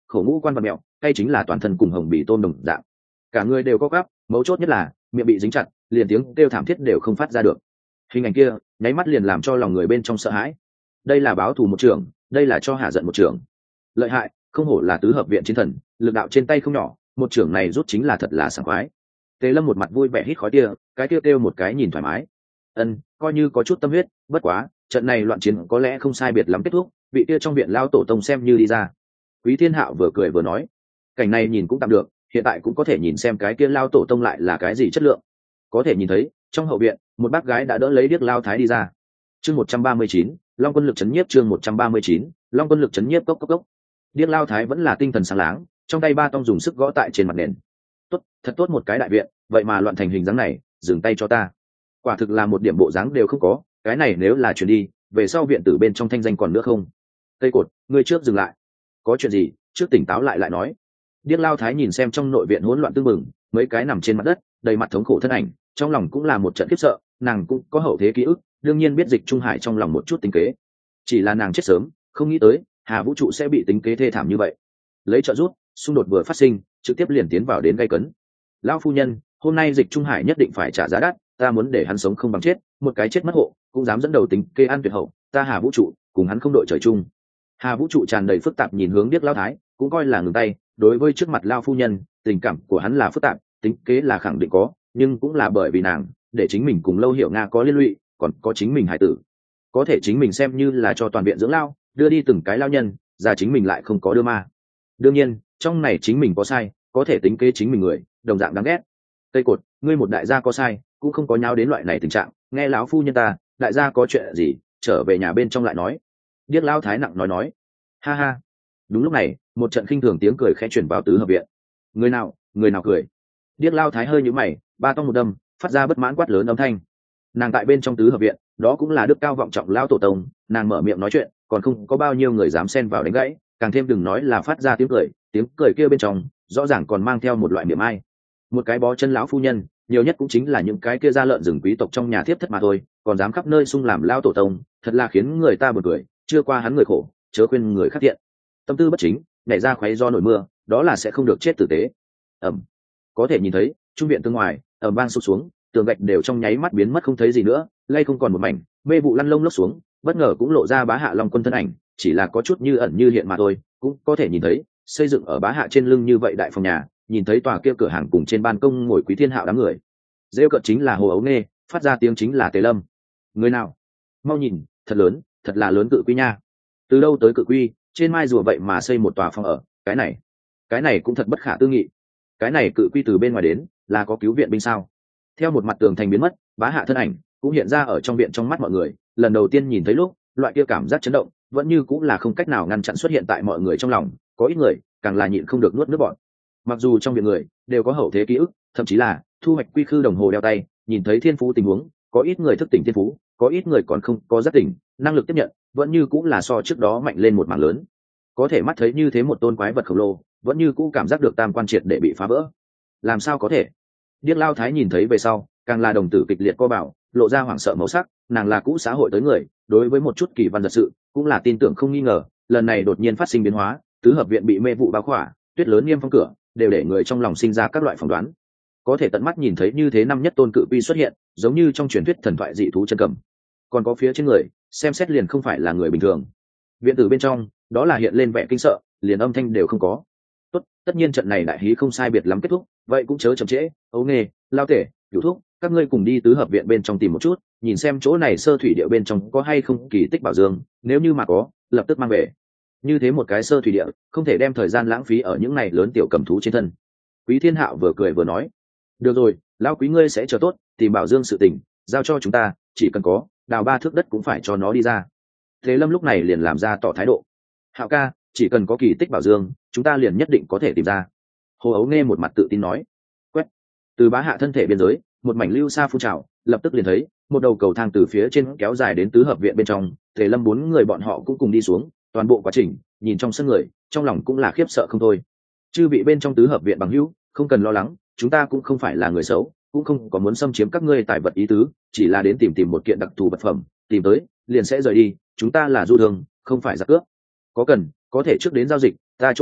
khẩu ngũ quan vật mẹo hay chính là toàn thân cùng hồng bì tôm đồng dạng, cả người đều có gắp, mấu chốt nhất là miệng bị dính chặt, liền tiếng kêu thảm thiết đều không phát ra được. Hình ảnh kia nháy mắt liền làm cho lòng người bên trong sợ hãi. Đây là báo thù một trưởng, đây là cho hạ giận một trưởng. Lợi hại, không hổ là tứ hợp viện chiến thần, lực đạo trên tay không nhỏ, một trưởng này rút chính là thật là sảng khoái. Tề Lâm một mặt vui vẻ hít khói tia, cái kia kêu một cái nhìn thoải mái. Coi như có chút tâm huyết, bất quá trận này loạn chiến có lẽ không sai biệt lắm kết thúc, vị kia trong viện lao tổ tông xem như đi ra. Quý Thiên Hạo vừa cười vừa nói, cảnh này nhìn cũng tạm được, hiện tại cũng có thể nhìn xem cái kia lao tổ tông lại là cái gì chất lượng. Có thể nhìn thấy trong hậu viện một bác gái đã đỡ lấy điếc lao thái đi ra. Chương 139, Long quân lực chấn nhiếp. Chương 139, Long quân lực chấn nhiếp. Cốc cốc cốc. Điếc lao thái vẫn là tinh thần sáng láng, trong tay ba tông dùng sức gõ tại trên mặt nền. Tốt, thật tốt một cái đại viện, vậy mà loạn thành hình dáng này, dừng tay cho ta. Quả thực là một điểm bộ dáng đều không có, cái này nếu là chuyển đi, về sau viện tử bên trong thanh danh còn nữa không? Cây cột, ngươi trước dừng lại. Có chuyện gì, trước tỉnh táo lại nói. Điếc lao thái nhìn xem trong nội viện hỗn loạn tương mừng, mấy cái nằm trên mặt đất, đầy mặt thống khổ thân ảnh, trong lòng cũng là một trận khiếp sợ, nàng cũng có hậu thế ký ức, đương nhiên biết Dịch Trung Hải trong lòng một chút tính kế. Chỉ là nàng chết sớm, không nghĩ tới Hà Vũ trụ sẽ bị tính kế thê thảm như vậy. Lấy trợ rút, xung đột vừa phát sinh, trực tiếp liền tiến vào đến gây cấn. Lão phu nhân, hôm nay Dịch Trung Hải nhất định phải trả giá đắt, ta muốn để hắn sống không bằng chết, một cái chết mất hộ, cũng dám dẫn đầu tính kế an tuyệt hậu, ta Hà Vũ trụ cùng hắn không đội trời chung. Hà Vũ trụ tràn đầy phức tạp nhìn hướng Điếc lao thái, cũng coi là ngừng tay, đối với trước mặt lao phu nhân, tình cảm của hắn là phức tạp, tính kế là khẳng định có, nhưng cũng là bởi vì nàng, để chính mình cùng Lâu Hiểu Nga có liên lụy, còn có chính mình hải tử, có thể chính mình xem như là cho toàn viện dưỡng lao, đưa đi từng cái lao nhân, ra chính mình lại không có đưa ma. Đương nhiên, trong này chính mình có sai, có thể tính kế chính mình người, đồng dạng đáng ghét. Tây cột, ngươi một đại gia có sai, cũng không có nháo đến loại này tình trạng, nghe lão phu nhân ta, đại gia có chuyện gì, trở về nhà bên trong lại nói. Điếc lao thái nặng nói, ha ha. Đúng lúc này, một trận khinh thường tiếng cười khẽ chuyển vào tứ hợp viện. Người nào cười? Điếc lao thái hơi nhíu mày, ba tông một đâm, phát ra bất mãn quát lớn âm thanh. Nàng tại bên trong tứ hợp viện, đó cũng là đức cao vọng trọng lao tổ tông, nàng mở miệng nói chuyện, còn không có bao nhiêu người dám xen vào đánh gãy, càng thêm đừng nói là phát ra tiếng cười kia bên trong rõ ràng còn mang theo một loại niềm ai. Một cái bó chân lão phu nhân, nhiều nhất cũng chính là những cái kia gia lợn rừng quý tộc trong nhà thiếp thất mà thôi, còn dám khắp nơi xung làm lao tổ tông, thật là khiến người ta buồn cười, chưa qua hắn người khổ, chớ quên người khác thiện. Tâm tư bất chính, nhảy ra khoáy do nổi mưa, đó là sẽ không được chết tử tế. Có thể nhìn thấy trung viện tương ngoài ầm vang sụp xuống, tường gạch đều trong nháy mắt biến mất không thấy gì nữa, lay không còn một mảnh, mê vụ lăn lông lốc xuống, bất ngờ cũng lộ ra Bá Hạ Long quân thân ảnh, chỉ là có chút như ẩn như hiện mà thôi, cũng có thể nhìn thấy xây dựng ở Bá Hạ trên lưng như vậy đại phòng nhà, nhìn thấy tòa kia cửa hàng cùng trên ban công ngồi Quý Thiên Hạo đám người. Rêu cợt chính là Hồ Ấu Nê, phát ra tiếng chính là Tề Lâm. Người nào? Mau nhìn, thật lớn, thật là lớn cự quy nha. Từ đâu tới cự quy, trên mai rùa vậy mà xây một tòa phòng ở, cái này cũng thật bất khả tư nghị. Cái này cự quy từ bên ngoài đến, là có cứu viện binh sao? Theo một mặt tường thành biến mất, Bá Hạ thân ảnh cũng hiện ra ở trong viện trong mắt mọi người, lần đầu tiên nhìn thấy lúc, loại kia cảm giác chấn động vẫn như cũng là không cách nào ngăn chặn xuất hiện tại mọi người trong lòng, có ít người càng là nhịn không được nuốt nước bọt. Mặc dù trong viện người đều có hậu thế ký ức, thậm chí là thu hoạch quy khư đồng hồ đeo tay, nhìn thấy thiên phú tình huống, có ít người thức tỉnh thiên phú, có ít người còn không có giác tỉnh, năng lực tiếp nhận vẫn như cũng là so trước đó mạnh lên một mảng lớn. Có thể mắt thấy như thế một tôn quái vật khổng lồ, vẫn như cũ cảm giác được tam quan triệt để bị phá vỡ. Làm sao có thể? Điếc lao thái nhìn thấy về sau, càng là đồng tử kịch liệt co bảo, lộ ra hoảng sợ màu sắc, nàng là cũ xã hội tới người, đối với một chút kỳ văn giật sự cũng là tin tưởng không nghi ngờ, lần này đột nhiên phát sinh biến hóa, tứ hợp viện bị mê vụ bao khỏa, tuyết lớn nghiêm phong cửa, đều để người trong lòng sinh ra các loại phỏng đoán. Có thể tận mắt nhìn thấy như thế năm nhất tôn cự quy xuất hiện, giống như trong truyền thuyết thần thoại dị thú chân cầm. Còn có phía trên người, xem xét liền không phải là người bình thường. Viện tử bên trong, đó là hiện lên vẻ kinh sợ, liền âm thanh đều không có. Tốt, tất nhiên trận này đại hí không sai biệt lắm kết thúc, vậy cũng chớ chậm trễ, Ấu Nghê, Lao Tể, Cửu Thúc, các ngươi cùng đi tứ hợp viện bên trong tìm một chút, nhìn xem chỗ này sơ thủy địa bên trong có hay không kỳ tích bảo dương, nếu như mà có, lập tức mang về. Như thế một cái sơ thủy địa, không thể đem thời gian lãng phí ở những này lớn tiểu cầm thú trên thân. Quý Thiên Hạo vừa cười vừa nói, được rồi, lão quý ngươi sẽ chờ tốt, tìm bảo dương sự tình, giao cho chúng ta, chỉ cần có, đào 3 thước đất cũng phải cho nó đi ra. Thế Lâm lúc này liền làm ra tỏ thái độ. Hạo ca, chỉ cần có kỳ tích bảo dương, chúng ta liền nhất định có thể tìm ra. Hồ Ấu Nghe một mặt tự tin nói. Quét. Từ Bá Hạ thân thể biên giới, một mảnh lưu xa phun trào, lập tức liền thấy một đầu cầu thang từ phía trên kéo dài đến tứ hợp viện bên trong. Thế Lâm 4 người bọn họ cũng cùng đi xuống, toàn bộ quá trình nhìn trong sân người, trong lòng cũng là khiếp sợ không thôi. Chư vị bên trong tứ hợp viện bằng hữu, không cần lo lắng, chúng ta cũng không phải là người xấu, cũng không có muốn xâm chiếm các ngươi tài vật ý tứ, chỉ là đến tìm một kiện đặc thù vật phẩm, tìm tới liền sẽ rời đi, chúng ta là du thương, không phải giặc cướp. Có cần, có thể trước đến giao dịch, ta chỗ này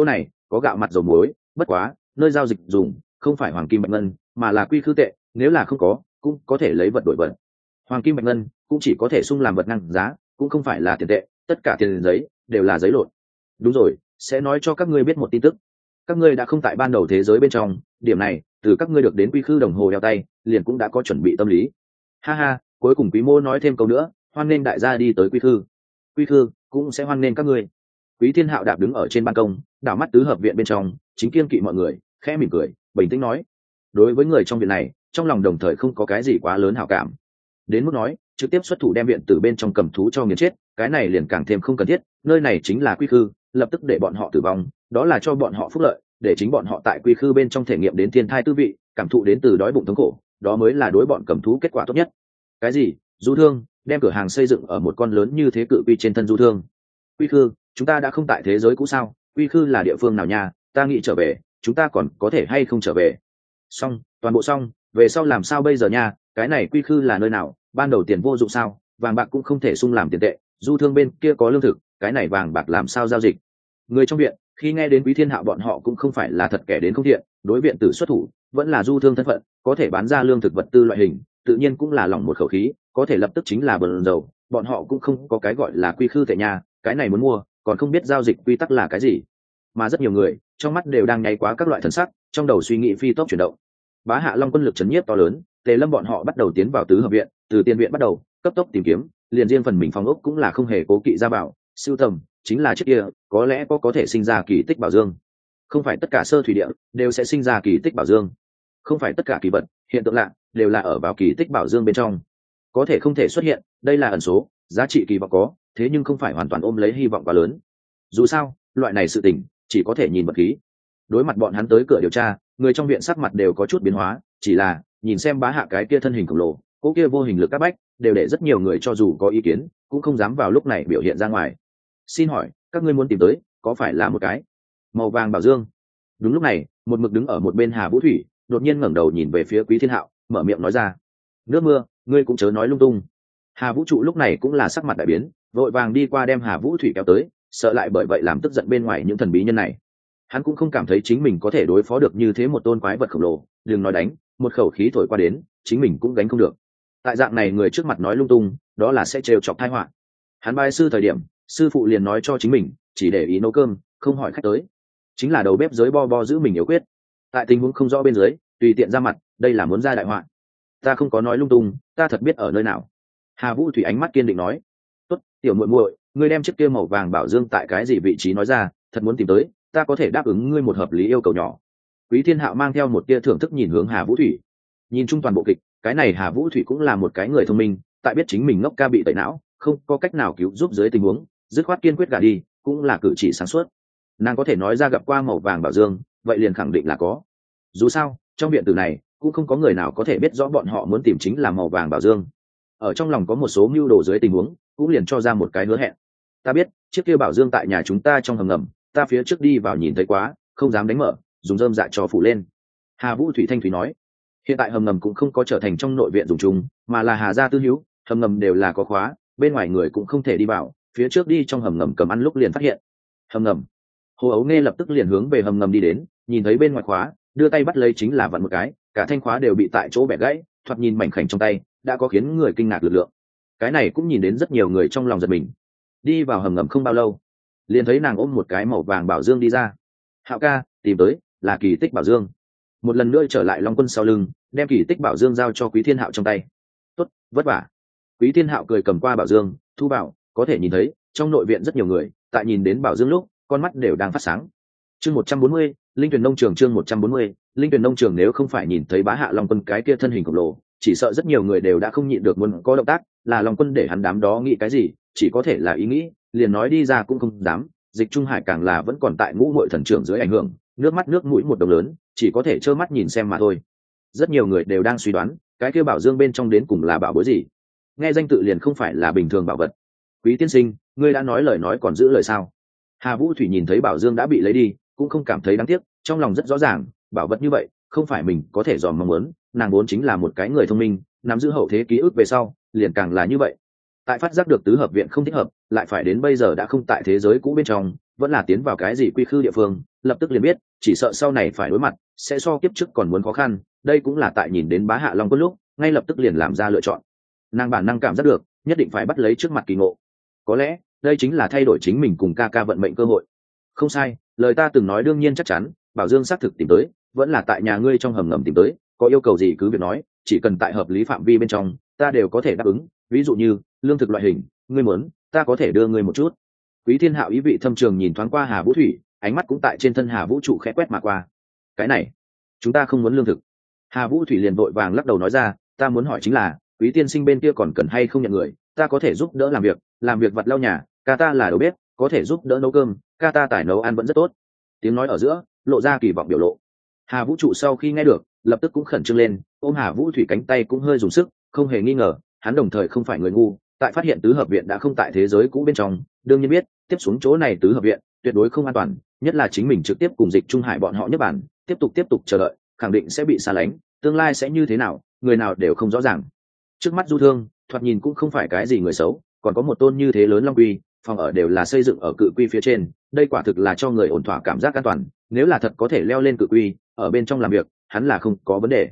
có gạo mặt dầu muối, bất quá nơi giao dịch dùng không phải hoàng kim bạch ngân mà là quy khư tệ, nếu là không có cũng có thể lấy vật đổi vật. Hoàng kim bạch ngân cũng chỉ có thể sung làm vật ngang giá, cũng không phải là tiền tệ, tất cả tiền giấy đều là giấy lộn. Đúng rồi, sẽ nói cho các ngươi biết một tin tức. Các ngươi đã không tại ban đầu thế giới bên trong, điểm này từ các ngươi được đến quy khư đồng hồ đeo tay liền cũng đã có chuẩn bị tâm lý. Ha ha, cuối cùng Quý Mô nói thêm câu nữa, hoan nghênh đại gia đi tới quy khư. Quy khư cũng sẽ hoan nghênh các ngươi. Quý Thiên Hạo đạp đứng ở trên ban công, đảo mắt tứ hợp viện bên trong, chính kiên kỵ mọi người, khẽ mỉm cười, bình tĩnh nói. Đối với người trong viện này, trong lòng đồng thời không có cái gì quá lớn hảo cảm. Đến mức nói, trực tiếp xuất thủ đem viện từ bên trong cầm thú cho nghiền chết, cái này liền càng thêm không cần thiết, nơi này chính là quy khư, lập tức để bọn họ tử vong, đó là cho bọn họ phúc lợi, để chính bọn họ tại quy khư bên trong thể nghiệm đến thiên thai tư vị, cảm thụ đến từ đói bụng thống khổ, đó mới là đối bọn cầm thú kết quả tốt nhất. Cái gì? Du thương, đem cửa hàng xây dựng ở một con lớn như thế cự quy trên thân du thương. Quy khư, chúng ta đã không tại thế giới cũ sao? Quy khư là địa phương nào nha? Ta nghĩ trở về, chúng ta còn có thể hay không trở về? Xong, toàn bộ xong, về sau làm sao bây giờ nha? Cái này quy khư là nơi nào? Ban đầu tiền vô dụng sao? Vàng bạc cũng không thể sung làm tiền tệ, du thương bên kia có lương thực, cái này vàng bạc làm sao giao dịch? Người trong viện khi nghe đến Quý Thiên Hạo bọn họ cũng không phải là thật kẻ đến không thiện, đối viện tử xuất thủ vẫn là du thương thân phận, có thể bán ra lương thực vật tư loại hình, tự nhiên cũng là lòng một khẩu khí, có thể lập tức chính là bần dầu, bọn họ cũng không có cái gọi là quy khư tệ nhà, cái này muốn mua còn không biết giao dịch quy tắc là cái gì, mà rất nhiều người trong mắt đều đang nháy quá các loại thần sắc, trong đầu suy nghĩ phi tốc chuyển động. Bá Hạ Long quân lực chấn nhiếp to lớn, Tề Lâm bọn họ bắt đầu tiến vào tứ hợp viện, từ tiên viện bắt đầu cấp tốc tìm kiếm, liền riêng phần mình phòng ốc cũng là không hề cố kỵ ra bảo sưu tầm, chính là trước kia có lẽ có thể sinh ra kỳ tích bảo dương. Không phải tất cả sơ thủy địa đều sẽ sinh ra kỳ tích bảo dương, không phải tất cả kỳ vật hiện tượng lạ đều là ở vào kỳ tích bảo dương bên trong, có thể không thể xuất hiện, đây là ẩn số, giá trị kỳ vọng có, thế nhưng không phải hoàn toàn ôm lấy hy vọng quá lớn. Dù sao loại này sự tình chỉ có thể nhìn vật khí. Đối mặt bọn hắn tới cửa điều tra, người trong viện sắc mặt đều có chút biến hóa, chỉ là nhìn xem Bá Hạ cái kia thân hình khổng lồ, cỗ kia vô hình lực các bách, đều để rất nhiều người cho dù có ý kiến cũng không dám vào lúc này biểu hiện ra ngoài. Xin hỏi các ngươi muốn tìm tới có phải là một cái màu vàng bảo dương? Đúng lúc này, một mực đứng ở một bên Hà Vũ Thủy đột nhiên ngẩng đầu nhìn về phía Quý Thiên Hạo, mở miệng nói ra. Nước mưa, ngươi cũng chớ nói lung tung. Hà Vũ Trụ lúc này cũng là sắc mặt đại biến, vội vàng đi qua đem Hà Vũ Thủy kéo tới, sợ lại bởi vậy làm tức giận bên ngoài những thần bí nhân này. Hắn cũng không cảm thấy chính mình có thể đối phó được như thế một tôn quái vật khổng lồ, đừng nói đánh, một khẩu khí thổi qua đến chính mình cũng gánh không được. Tại dạng này người trước mặt nói lung tung, đó là sẽ trêu chọc tai họa. Hắn bái sư thời điểm, sư phụ liền nói cho chính mình chỉ để ý nấu cơm, không hỏi khách tới, chính là đầu bếp giới bo bo giữ mình yếu quyết. Tại tình huống không rõ bên dưới tùy tiện ra mặt, đây là muốn ra đại họa. Ta không có nói lung tung, ta thật biết ở nơi nào. Hà Vũ Thủy ánh mắt kiên định nói. Tốt, tiểu muội muội, ngươi đem chiếc kia màu vàng bảo dương tại cái gì vị trí nói ra, thật muốn tìm tới ta có thể đáp ứng ngươi một hợp lý yêu cầu nhỏ. Quý Thiên Hạo mang theo một tia thưởng thức nhìn hướng Hà Vũ Thủy. Nhìn chung toàn bộ kịch, cái này Hà Vũ Thủy cũng là một cái người thông minh, tại biết chính mình ngốc ca bị tẩy não, không có cách nào cứu giúp dưới tình huống, dứt khoát kiên quyết gả đi, cũng là cử chỉ sáng suốt. Nàng có thể nói ra gặp qua màu vàng bảo dương, vậy liền khẳng định là có. Dù sao trong viện tử này cũng không có người nào có thể biết rõ bọn họ muốn tìm chính là màu vàng bảo dương. Ở trong lòng có một số mưu đồ dưới tình huống, cũng liền cho ra một cái hứa hẹn. Ta biết chiếc kia bảo dương tại nhà chúng ta trong hầm ngầm, ta phía trước đi vào nhìn thấy quá, không dám đánh mở, dùng rơm dạ cho phủ lên. Hà Vũ Thủy thanh thủy nói. Hiện tại hầm ngầm cũng không có trở thành trong nội viện dùng chung, mà là Hà gia tư hữu, hầm ngầm đều là có khóa, bên ngoài người cũng không thể đi vào, phía trước đi trong hầm ngầm cầm ăn lúc liền phát hiện. Hầm ngầm. Hồ Ấu Nghe lập tức liền hướng về hầm ngầm đi đến, nhìn thấy bên ngoài khóa, đưa tay bắt lấy chính là vặn một cái, cả thanh khóa đều bị tại chỗ bẻ gãy, thoạt nhìn mảnh khảnh trong tay, đã có khiến người kinh ngạc lực lượng. Cái này cũng nhìn đến rất nhiều người trong lòng giật mình. Đi vào hầm ngầm không bao lâu, liền thấy nàng ôm một cái màu vàng bảo dương đi ra. Hạo ca, tìm tới là kỳ tích bảo dương. Một lần nữa trở lại Long Quân sau lưng, đem kỳ tích bảo dương giao cho Quý Thiên Hạo trong tay. Tốt, vất vả. Quý Thiên Hạo cười cầm qua bảo dương, thu bảo, có thể nhìn thấy trong nội viện rất nhiều người, tại nhìn đến bảo dương lúc, con mắt đều đang phát sáng. Chương 140, Linh Tuyền nông trường. Chương 140, Linh Tuyền nông trường. Nếu không phải nhìn thấy Bá Hạ Long Quân cái kia thân hình khổng lồ, chỉ sợ rất nhiều người đều đã không nhịn được muốn có động tác, là Long Quân để hắn đám đó nghĩ cái gì, chỉ có thể là ý nghĩ, liền nói đi ra cũng không dám. Dịch Trung Hải càng là vẫn còn tại ngũ muội thần trưởng dưới ảnh hưởng, nước mắt nước mũi một đồng lớn, chỉ có thể trơ mắt nhìn xem mà thôi. Rất nhiều người đều đang suy đoán, cái kia bảo dương bên trong đến cùng là bảo bối gì. Nghe danh tự liền không phải là bình thường bảo vật. Quý tiên sinh, ngươi đã nói lời nói còn giữ lời sao? Hà Vũ Thủy nhìn thấy bảo dương đã bị lấy đi, cũng không cảm thấy đáng tiếc, trong lòng rất rõ ràng, bảo vật như vậy không phải mình có thể dòm mong muốn, nàng vốn chính là một cái người thông minh, nắm giữ hậu thế ký ức về sau, liền càng là như vậy. Tại phát giác được tứ hợp viện không thích hợp, lại phải đến bây giờ đã không tại thế giới cũ bên trong, vẫn là tiến vào cái gì quy khư địa phương, lập tức liền biết chỉ sợ sau này phải đối mặt sẽ so kiếp trước còn muốn khó khăn. Đây cũng là tại nhìn đến Bá Hạ Long Quân lúc ngay lập tức liền làm ra lựa chọn. Nàng bản năng cảm giác được nhất định phải bắt lấy trước mặt kỳ ngộ, có lẽ đây chính là thay đổi chính mình cùng ca ca vận mệnh cơ hội. Không sai, lời ta từng nói đương nhiên chắc chắn. Bảo Dương xác thực tìm tới, vẫn là tại nhà ngươi trong hầm ngầm tìm tới, có yêu cầu gì cứ việc nói, chỉ cần tại hợp lý phạm vi bên trong ta đều có thể đáp ứng. Ví dụ như lương thực loại hình, ngươi muốn ta có thể đưa ngươi một chút. Quý Thiên Hạo ý vị thâm trường nhìn thoáng qua Hà Vũ Thủy, ánh mắt cũng tại trên thân Hà Vũ trụ khẽ quét mà qua. Cái này chúng ta không muốn lương thực. Hà Vũ Thủy liền vội vàng lắc đầu nói ra, ta muốn hỏi chính là Quý tiên sinh bên kia còn cần hay không nhận người, ta có thể giúp đỡ làm việc vặt lau nhà, ca ta là đầu bếp có thể giúp đỡ nấu cơm, ca ta tài nấu ăn vẫn rất tốt. Tiếng nói ở giữa lộ ra kỳ vọng biểu lộ. Hà Vũ trụ sau khi nghe được lập tức cũng khẩn trương lên, ôm Hà Vũ Thủy cánh tay cũng hơi dùng sức. Không hề nghi ngờ hắn đồng thời không phải người ngu, tại phát hiện tứ hợp viện đã không tại thế giới cũ bên trong, đương nhiên biết tiếp xuống chỗ này tứ hợp viện tuyệt đối không an toàn, nhất là chính mình trực tiếp cùng Dịch Trung Hải bọn họ nhất bản tiếp tục chờ đợi, khẳng định sẽ bị xa lánh, tương lai sẽ như thế nào người nào đều không rõ ràng. Trước mắt Du Thương thoạt nhìn cũng không phải cái gì người xấu, còn có một tôn như thế lớn long quy, phòng ở đều là xây dựng ở cự quy phía trên, đây quả thực là cho người ổn thỏa cảm giác an toàn. Nếu là thật có thể leo lên cự quy ở bên trong làm việc, hắn là không có vấn đề.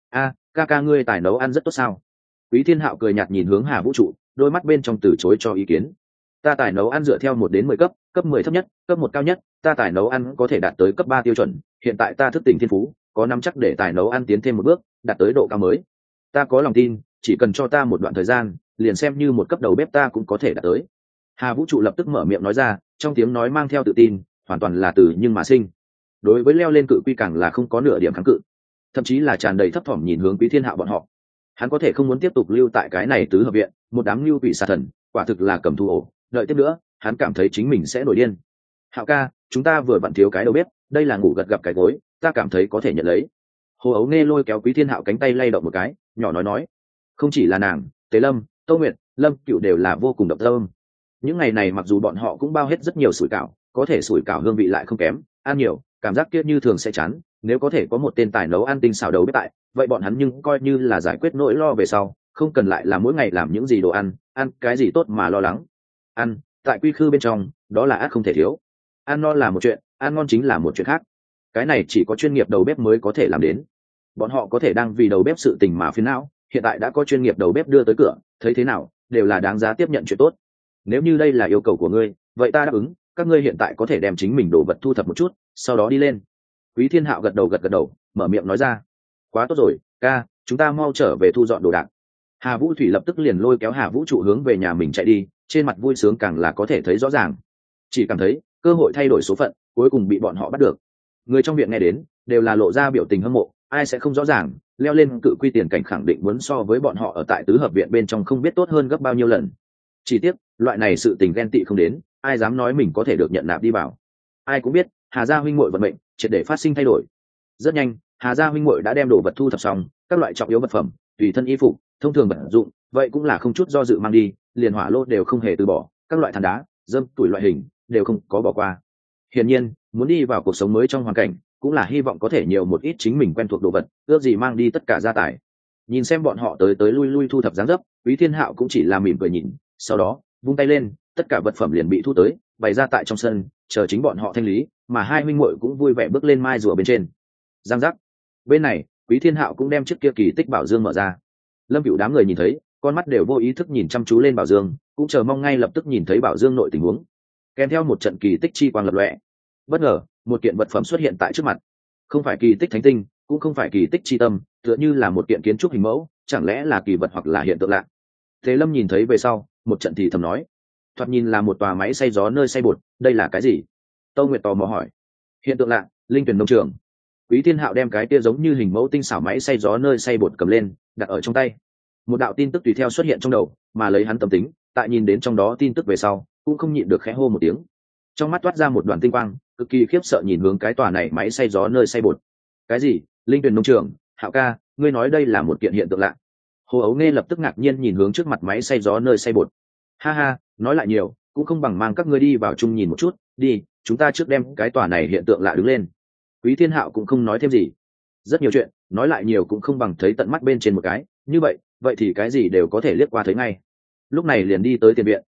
Ca ca ngươi tài nấu ăn rất tốt sao? Quý Thiên Hạo cười nhạt nhìn hướng Hà Vũ trụ, đôi mắt bên trong từ chối cho ý kiến. Ta tài nấu ăn dựa theo 1 đến 10 cấp, cấp 10 thấp nhất, cấp 1 cao nhất, ta tài nấu ăn có thể đạt tới cấp 3 tiêu chuẩn, hiện tại ta thức tỉnh thiên phú, có nắm chắc để tài nấu ăn tiến thêm một bước, đạt tới độ cao mới. Ta có lòng tin, chỉ cần cho ta một đoạn thời gian, liền xem như một cấp đầu bếp ta cũng có thể đạt tới. Hà Vũ trụ lập tức mở miệng nói ra, trong tiếng nói mang theo tự tin, hoàn toàn là từ nhưng mà sinh. Đối với leo lên cự quy càng là không có nửa điểm kháng cự, thậm chí là tràn đầy thấp thỏm nhìn hướng Quý Thiên Hạo bọn họ. Hắn có thể không muốn tiếp tục lưu tại cái này tứ hợp viện, một đám lưu quỷ xà thần quả thực là cầm thú ổ, đợi tiếp nữa hắn cảm thấy chính mình sẽ nổi điên. Hạo ca, chúng ta vừa vặn thiếu cái đầu bếp, đây là ngủ gật gặp cái gối, ta cảm thấy có thể nhận lấy. Hồ Ấu Nghe lôi kéo Quý Thiên Hạo cánh tay lay động một cái, nhỏ nói, không chỉ là nàng, Tế Lâm, Tô Nguyệt, Lâm Cựu đều là vô cùng động tâm. Những ngày này mặc dù bọn họ cũng bao hết rất nhiều sủi cảo, có thể sủi cảo hương vị lại không kém, ăn nhiều cảm giác kia như thường sẽ chán. Nếu có thể có một tên tài nấu ăn tinh xảo đầu bếp tại, vậy bọn hắn nhưng coi như là giải quyết nỗi lo về sau, không cần lại là mỗi ngày làm những gì đồ ăn cái gì tốt mà lo lắng. Ăn tại quy khư bên trong đó là ác không thể thiếu. Ăn no là một chuyện, ăn ngon chính là một chuyện khác, cái này chỉ có chuyên nghiệp đầu bếp mới có thể làm đến. Bọn họ có thể đang vì đầu bếp sự tình mà phiền não, hiện tại đã có chuyên nghiệp đầu bếp đưa tới cửa, thấy thế nào đều là đáng giá tiếp nhận chuyện tốt. Nếu như đây là yêu cầu của ngươi, vậy ta đáp ứng, các ngươi hiện tại có thể đem chính mình đồ vật thu thập một chút, sau đó đi lên. Quý Thiên Hạo gật đầu mở miệng nói ra, quá tốt rồi ca, chúng ta mau trở về thu dọn đồ đạc. Hà Vũ Thủy lập tức liền lôi kéo Hà Vũ trụ hướng về nhà mình chạy đi, trên mặt vui sướng càng là có thể thấy rõ ràng, chỉ cảm thấy cơ hội thay đổi số phận cuối cùng bị bọn họ bắt được. Người trong viện nghe đến đều là lộ ra biểu tình hâm mộ, ai sẽ không rõ ràng leo lên cự quy tiền cảnh khẳng định muốn so với bọn họ ở tại tứ hợp viện bên trong không biết tốt hơn gấp bao nhiêu lần. Chỉ tiếc loại này sự tình ghen tị không đến, ai dám nói mình có thể được nhận nạp đi vào. Ai cũng biết Hà gia huynh muội vận mệnh triệt để phát sinh thay đổi. Rất nhanh Hà gia huynh muội đã đem đồ vật thu thập xong, các loại trọng yếu vật phẩm, tùy thân y phục, thông thường vật dụng, vậy cũng là không chút do dự mang đi, liền hỏa lô đều không hề từ bỏ, các loại than đá, dơm, tuổi loại hình đều không có bỏ qua. Hiển nhiên muốn đi vào cuộc sống mới trong hoàn cảnh, cũng là hy vọng có thể nhiều một ít chính mình quen thuộc đồ vật, ước gì mang đi tất cả gia tài. Nhìn xem bọn họ tới lui lui thu thập dáng dấp, Quý Thiên Hạo cũng chỉ là mỉm cười nhìn, sau đó vung tay lên, tất cả vật phẩm liền bị thu tới, bày ra tại trong sân, chờ chính bọn họ thanh lý, mà hai huynh muội cũng vui vẻ bước lên mai rùa bên trên. Giang giác. Bên này, Quý Thiên Hạo cũng đem chiếc kia kỳ tích bảo dương mở ra. Lâm Cựu đám người nhìn thấy, con mắt đều vô ý thức nhìn chăm chú lên bảo dương, cũng chờ mong ngay lập tức nhìn thấy bảo dương nội tình huống. Kèm theo một trận kỳ tích chi quang lập lòe, bất ngờ, một kiện vật phẩm xuất hiện tại trước mặt. Không phải kỳ tích thánh tinh, cũng không phải kỳ tích chi tâm, tựa như là một kiện kiến trúc hình mẫu, chẳng lẽ là kỳ vật hoặc là hiện tượng lạ. Thế Lâm nhìn thấy về sau, một trận thì thầm nói, thoạt nhìn là một tòa máy xay gió nơi xay bột, đây là cái gì? Tâu Nguyệt tò mò hỏi. Hiện tượng lạ, linh tuyển nông trường. Quý Thiên Hạo đem cái kia giống như hình mẫu tinh xảo máy xay gió nơi xay bột cầm lên, đặt ở trong tay. Một đạo tin tức tùy theo xuất hiện trong đầu, mà lấy hắn tâm tính, tại nhìn đến trong đó tin tức về sau, cũng không nhịn được khẽ hô một tiếng. Trong mắt toát ra một đoàn tinh quang, cực kỳ khiếp sợ nhìn hướng cái tòa này máy xay gió nơi xay bột. Cái gì? Linh tuyển nông trường? Hạo ca, ngươi nói đây là một kiện hiện tượng lạ? Hồ Ấu Nghe lập tức ngạc nhiên nhìn hướng trước mặt máy xay gió nơi xay bột. Ha ha, nói lại nhiều, cũng không bằng mang các ngươi đi vào chung nhìn một chút, đi, chúng ta trước đem cái tòa này hiện tượng lạ đứng lên. Quý Thiên Hạo cũng không nói thêm gì. Rất nhiều chuyện, nói lại nhiều cũng không bằng thấy tận mắt bên trên một cái, như vậy thì cái gì đều có thể liếc qua thấy ngay. Lúc này liền đi tới tiền viện,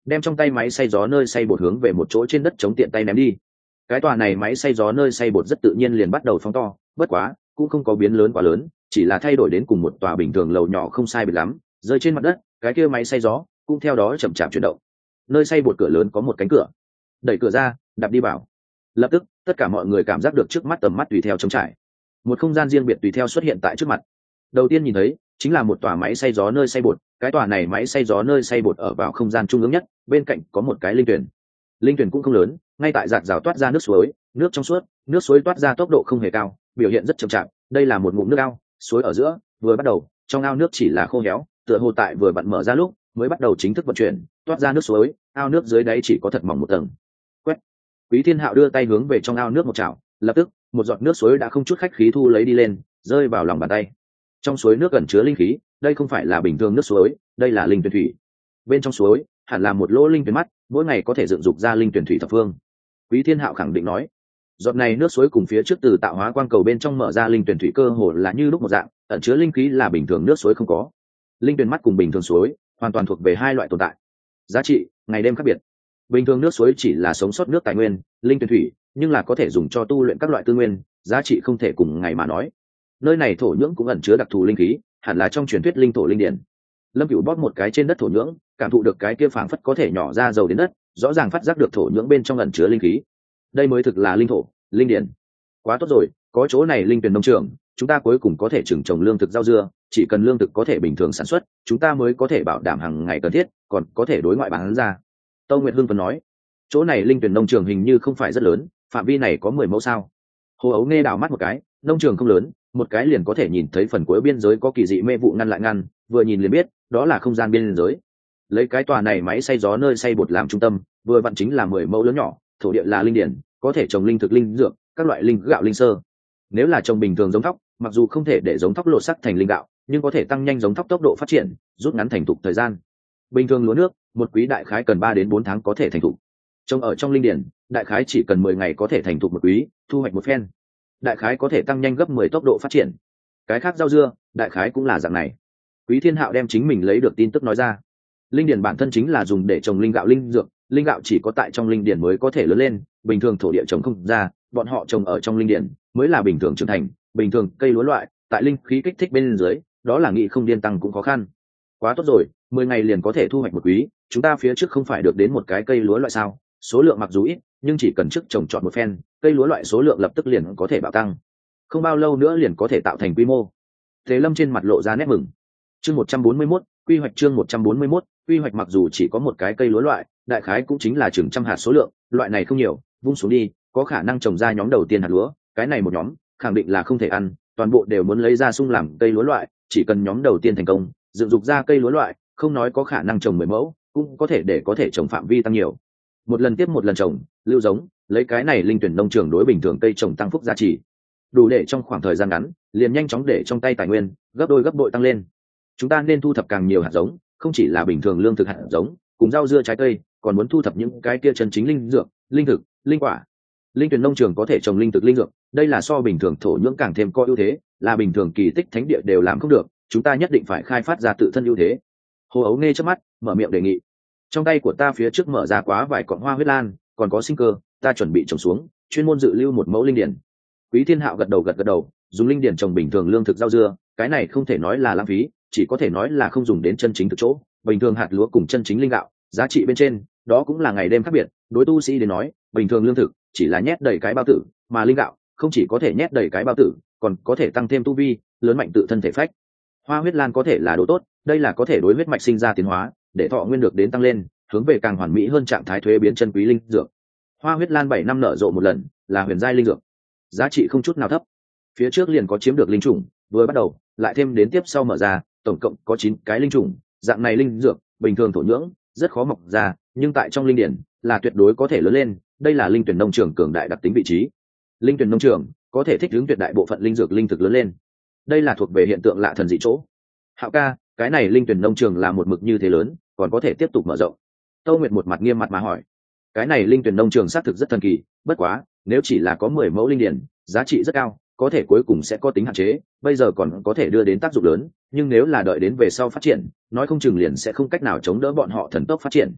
đem trong tay máy xay gió nơi xay bột hướng về một chỗ trên đất chống tiện tay ném đi. Cái tòa này máy xay gió nơi xay bột rất tự nhiên liền bắt đầu phóng to, bất quá cũng không có biến lớn quá lớn, chỉ là thay đổi đến cùng một tòa bình thường lầu nhỏ không sai biệt lắm, rơi trên mặt đất, cái kia máy xay gió cũng theo đó chậm chạp chuyển động. Nơi xay bột cửa lớn có một cánh cửa, đẩy cửa ra, đạp đi vào. Lập tức, tất cả mọi người cảm giác được trước mắt tầm mắt tùy theo trống trải. Một không gian riêng biệt tùy theo xuất hiện tại trước mặt. Đầu tiên nhìn thấy chính là một tòa máy xay gió nơi xay bột, cái tòa này máy xay gió nơi xay bột ở vào không gian trung ương nhất, bên cạnh có một cái linh tuyển. Linh tuyển cũng không lớn, ngay tại giạt rào toát ra nước suối, nước trong suốt, nước suối toát ra tốc độ không hề cao, biểu hiện rất chậm chạp. Đây là một ngụm nước ao, suối ở giữa, vừa bắt đầu, trong ao nước chỉ là khô héo, tựa hồ tại vừa vặn mở ra lúc mới bắt đầu chính thức vận chuyển, toát ra nước suối, ao nước dưới đáy chỉ có thật mỏng một tầng. Quét. Quý Thiên Hạo đưa tay hướng về trong ao nước một chảo, lập tức, một giọt nước suối đã không chút khách khí thu lấy đi lên, rơi vào lòng bàn tay. Trong suối nước ẩn chứa linh khí, đây không phải là bình thường nước suối, đây là linh tuyển thủy. Bên trong suối hẳn là một lỗ linh tuyển mắt, mỗi ngày có thể dựng dục ra linh tuyển thủy thập phương. Quý Thiên Hạo khẳng định nói, giọt này nước suối cùng phía trước từ tạo hóa quang cầu bên trong mở ra linh tuyển thủy cơ hồ là như lúc một dạng, ẩn chứa linh khí là bình thường nước suối không có. Linh tuyển mắt cùng bình thường suối hoàn toàn thuộc về hai loại tồn tại, giá trị ngày đêm khác biệt. Bình thường nước suối chỉ là sống sót nước tài nguyên, linh tuyển thủy nhưng là có thể dùng cho tu luyện các loại tư nguyên, giá trị không thể cùng ngày mà nói. Nơi này thổ nhưỡng cũng ẩn chứa đặc thù linh khí, hẳn là trong truyền thuyết linh thổ linh điển. Lâm Cửu bóp một cái trên đất thổ nhưỡng, cảm thụ được cái kia phảng phất có thể nhỏ ra dầu đến đất, rõ ràng phát giác được thổ nhưỡng bên trong ẩn chứa linh khí. Đây mới thực là linh thổ, linh điển. Quá tốt rồi, có chỗ này linh tuyển nông trường, chúng ta cuối cùng có thể trồng lương thực rau dưa, chỉ cần lương thực có thể bình thường sản xuất, chúng ta mới có thể bảo đảm hàng ngày cần thiết, còn có thể đối ngoại bán ra. Tâu Nguyệt Hương vẫn nói, chỗ này linh tuyển nông trường hình như không phải rất lớn, phạm vi này có 10 mẫu sao? Hồ Ấu nghe đảo mắt một cái, nông trường không lớn, một cái liền có thể nhìn thấy phần cuối biên giới có kỳ dị mê vụ ngăn lại ngăn, vừa nhìn liền biết, đó là không gian biên giới. Lấy cái tòa này máy xay gió nơi xay bột làm trung tâm, vừa vặn chính là 10 mẫu lớn nhỏ, thổ địa là linh điển, có thể trồng linh thực linh dược, các loại linh gạo linh sơ. Nếu là trồng bình thường giống thóc, mặc dù không thể để giống thóc lột sắc thành linh gạo, nhưng có thể tăng nhanh giống thóc tốc độ phát triển, rút ngắn thành thục thời gian. Bình thường lúa nước, một quý đại khái cần 3 đến 4 tháng có thể thành thục. Trồng ở trong linh điển, đại khái chỉ cần 10 ngày có thể thành thục một quý, thu hoạch một phen. Đại khái có thể tăng nhanh gấp 10 tốc độ phát triển. Cái khác rau dưa, đại khái cũng là dạng này. Quý Thiên Hạo đem chính mình lấy được tin tức nói ra. Linh điển bản thân chính là dùng để trồng linh gạo linh dược, linh gạo chỉ có tại trong linh điển mới có thể lớn lên, bình thường thổ địa trồng không ra, bọn họ trồng ở trong linh điển mới là bình thường trưởng thành, bình thường cây lúa loại, tại linh khí kích thích bên dưới, đó là nghị không điên tăng cũng khó khăn. Quá tốt rồi, 10 ngày liền có thể thu hoạch một quý, chúng ta phía trước không phải được đến một cái cây lúa loại sao? Số lượng mặc dù ít, nhưng chỉ cần trước trồng trọt một phen, cây lúa loại số lượng lập tức liền có thể bạo tăng. Không bao lâu nữa liền có thể tạo thành quy mô. Thế Lâm trên mặt lộ ra nét mừng. Chương 141, quy hoạch chương 141, quy hoạch mặc dù chỉ có một cái cây lúa loại, đại khái cũng chính là chừng trăm hạt số lượng, loại này không nhiều, vung xuống đi, có khả năng trồng ra nhóm đầu tiên hạt lúa, cái này một nhóm, khẳng định là không thể ăn, toàn bộ đều muốn lấy ra sung làm cây lúa loại, chỉ cần nhóm đầu tiên thành công, dựng dục ra cây lúa loại, không nói có khả năng trồng 10 mẫu, cũng có thể trồng phạm vi tăng nhiều. Một lần tiếp một lần trồng, lưu giống, lấy cái này linh tuyển nông trường đối bình thường cây trồng tăng phúc giá trị, đủ để trong khoảng thời gian ngắn, liền nhanh chóng để trong tay tài nguyên gấp đôi gấp bội tăng lên. Chúng ta nên thu thập càng nhiều hạt giống, không chỉ là bình thường lương thực hạt giống, cùng rau dưa trái cây, còn muốn thu thập những cái kia chân chính linh dược, linh thực, linh quả. Linh tuyển nông trường có thể trồng linh thực linh dược, đây là so bình thường thổ nhưỡng càng thêm có ưu thế, là bình thường kỳ tích thánh địa đều làm không được, chúng ta nhất định phải khai phát ra tự thân ưu thế. Hồ Ấu nghe trước mắt, mở miệng đề nghị. Trong tay của ta phía trước mở ra quá vài cọng hoa huyết lan, còn có sinh cơ, ta chuẩn bị trồng xuống, chuyên môn dự lưu một mẫu linh điển. Quý Thiên Hạo gật đầu, dùng linh điển trồng bình thường lương thực rau dưa, cái này không thể nói là lãng phí, chỉ có thể nói là không dùng đến chân chính thực chỗ. Bình thường hạt lúa cùng chân chính linh gạo, giá trị bên trên, đó cũng là ngày đêm khác biệt. Đối tu sĩ đến nói, bình thường lương thực chỉ là nhét đầy cái bao tử, mà linh gạo không chỉ có thể nhét đầy cái bao tử, còn có thể tăng thêm tu vi, lớn mạnh tự thân thể phách. Hoa huyết lan có thể là đồ tốt, đây là có thể đối huyết mạch sinh ra tiến hóa, để thọ nguyên được đến tăng lên, hướng về càng hoàn mỹ hơn trạng thái thuế biến chân quý linh dược. Hoa huyết lan 7 năm nở rộ một lần, là huyền giai linh dược, giá trị không chút nào thấp. Phía trước liền có chiếm được linh chủng, vừa bắt đầu, lại thêm đến tiếp sau mở ra, tổng cộng có 9 cái linh chủng, dạng này linh dược, bình thường thổ nhưỡng rất khó mọc ra, nhưng tại trong linh điển là tuyệt đối có thể lớn lên, đây là linh tuyển nông trường cường đại đặc tính vị trí. Linh tuyển nông trường có thể thích ứng tuyệt đại bộ phận linh dược linh thực lớn lên, đây là thuộc về hiện tượng lạ thần dị chỗ. Hạo ca, cái này linh tuyển nông trường là một mực như thế lớn, còn có thể tiếp tục mở rộng? Tâu Nguyệt một mặt nghiêm mặt mà hỏi. Cái này linh tuyển nông trường xác thực rất thần kỳ, bất quá nếu chỉ là có 10 mẫu linh điển, giá trị rất cao, có thể cuối cùng sẽ có tính hạn chế, bây giờ còn có thể đưa đến tác dụng lớn, nhưng nếu là đợi đến về sau phát triển, nói không chừng liền sẽ không cách nào chống đỡ bọn họ thần tốc phát triển.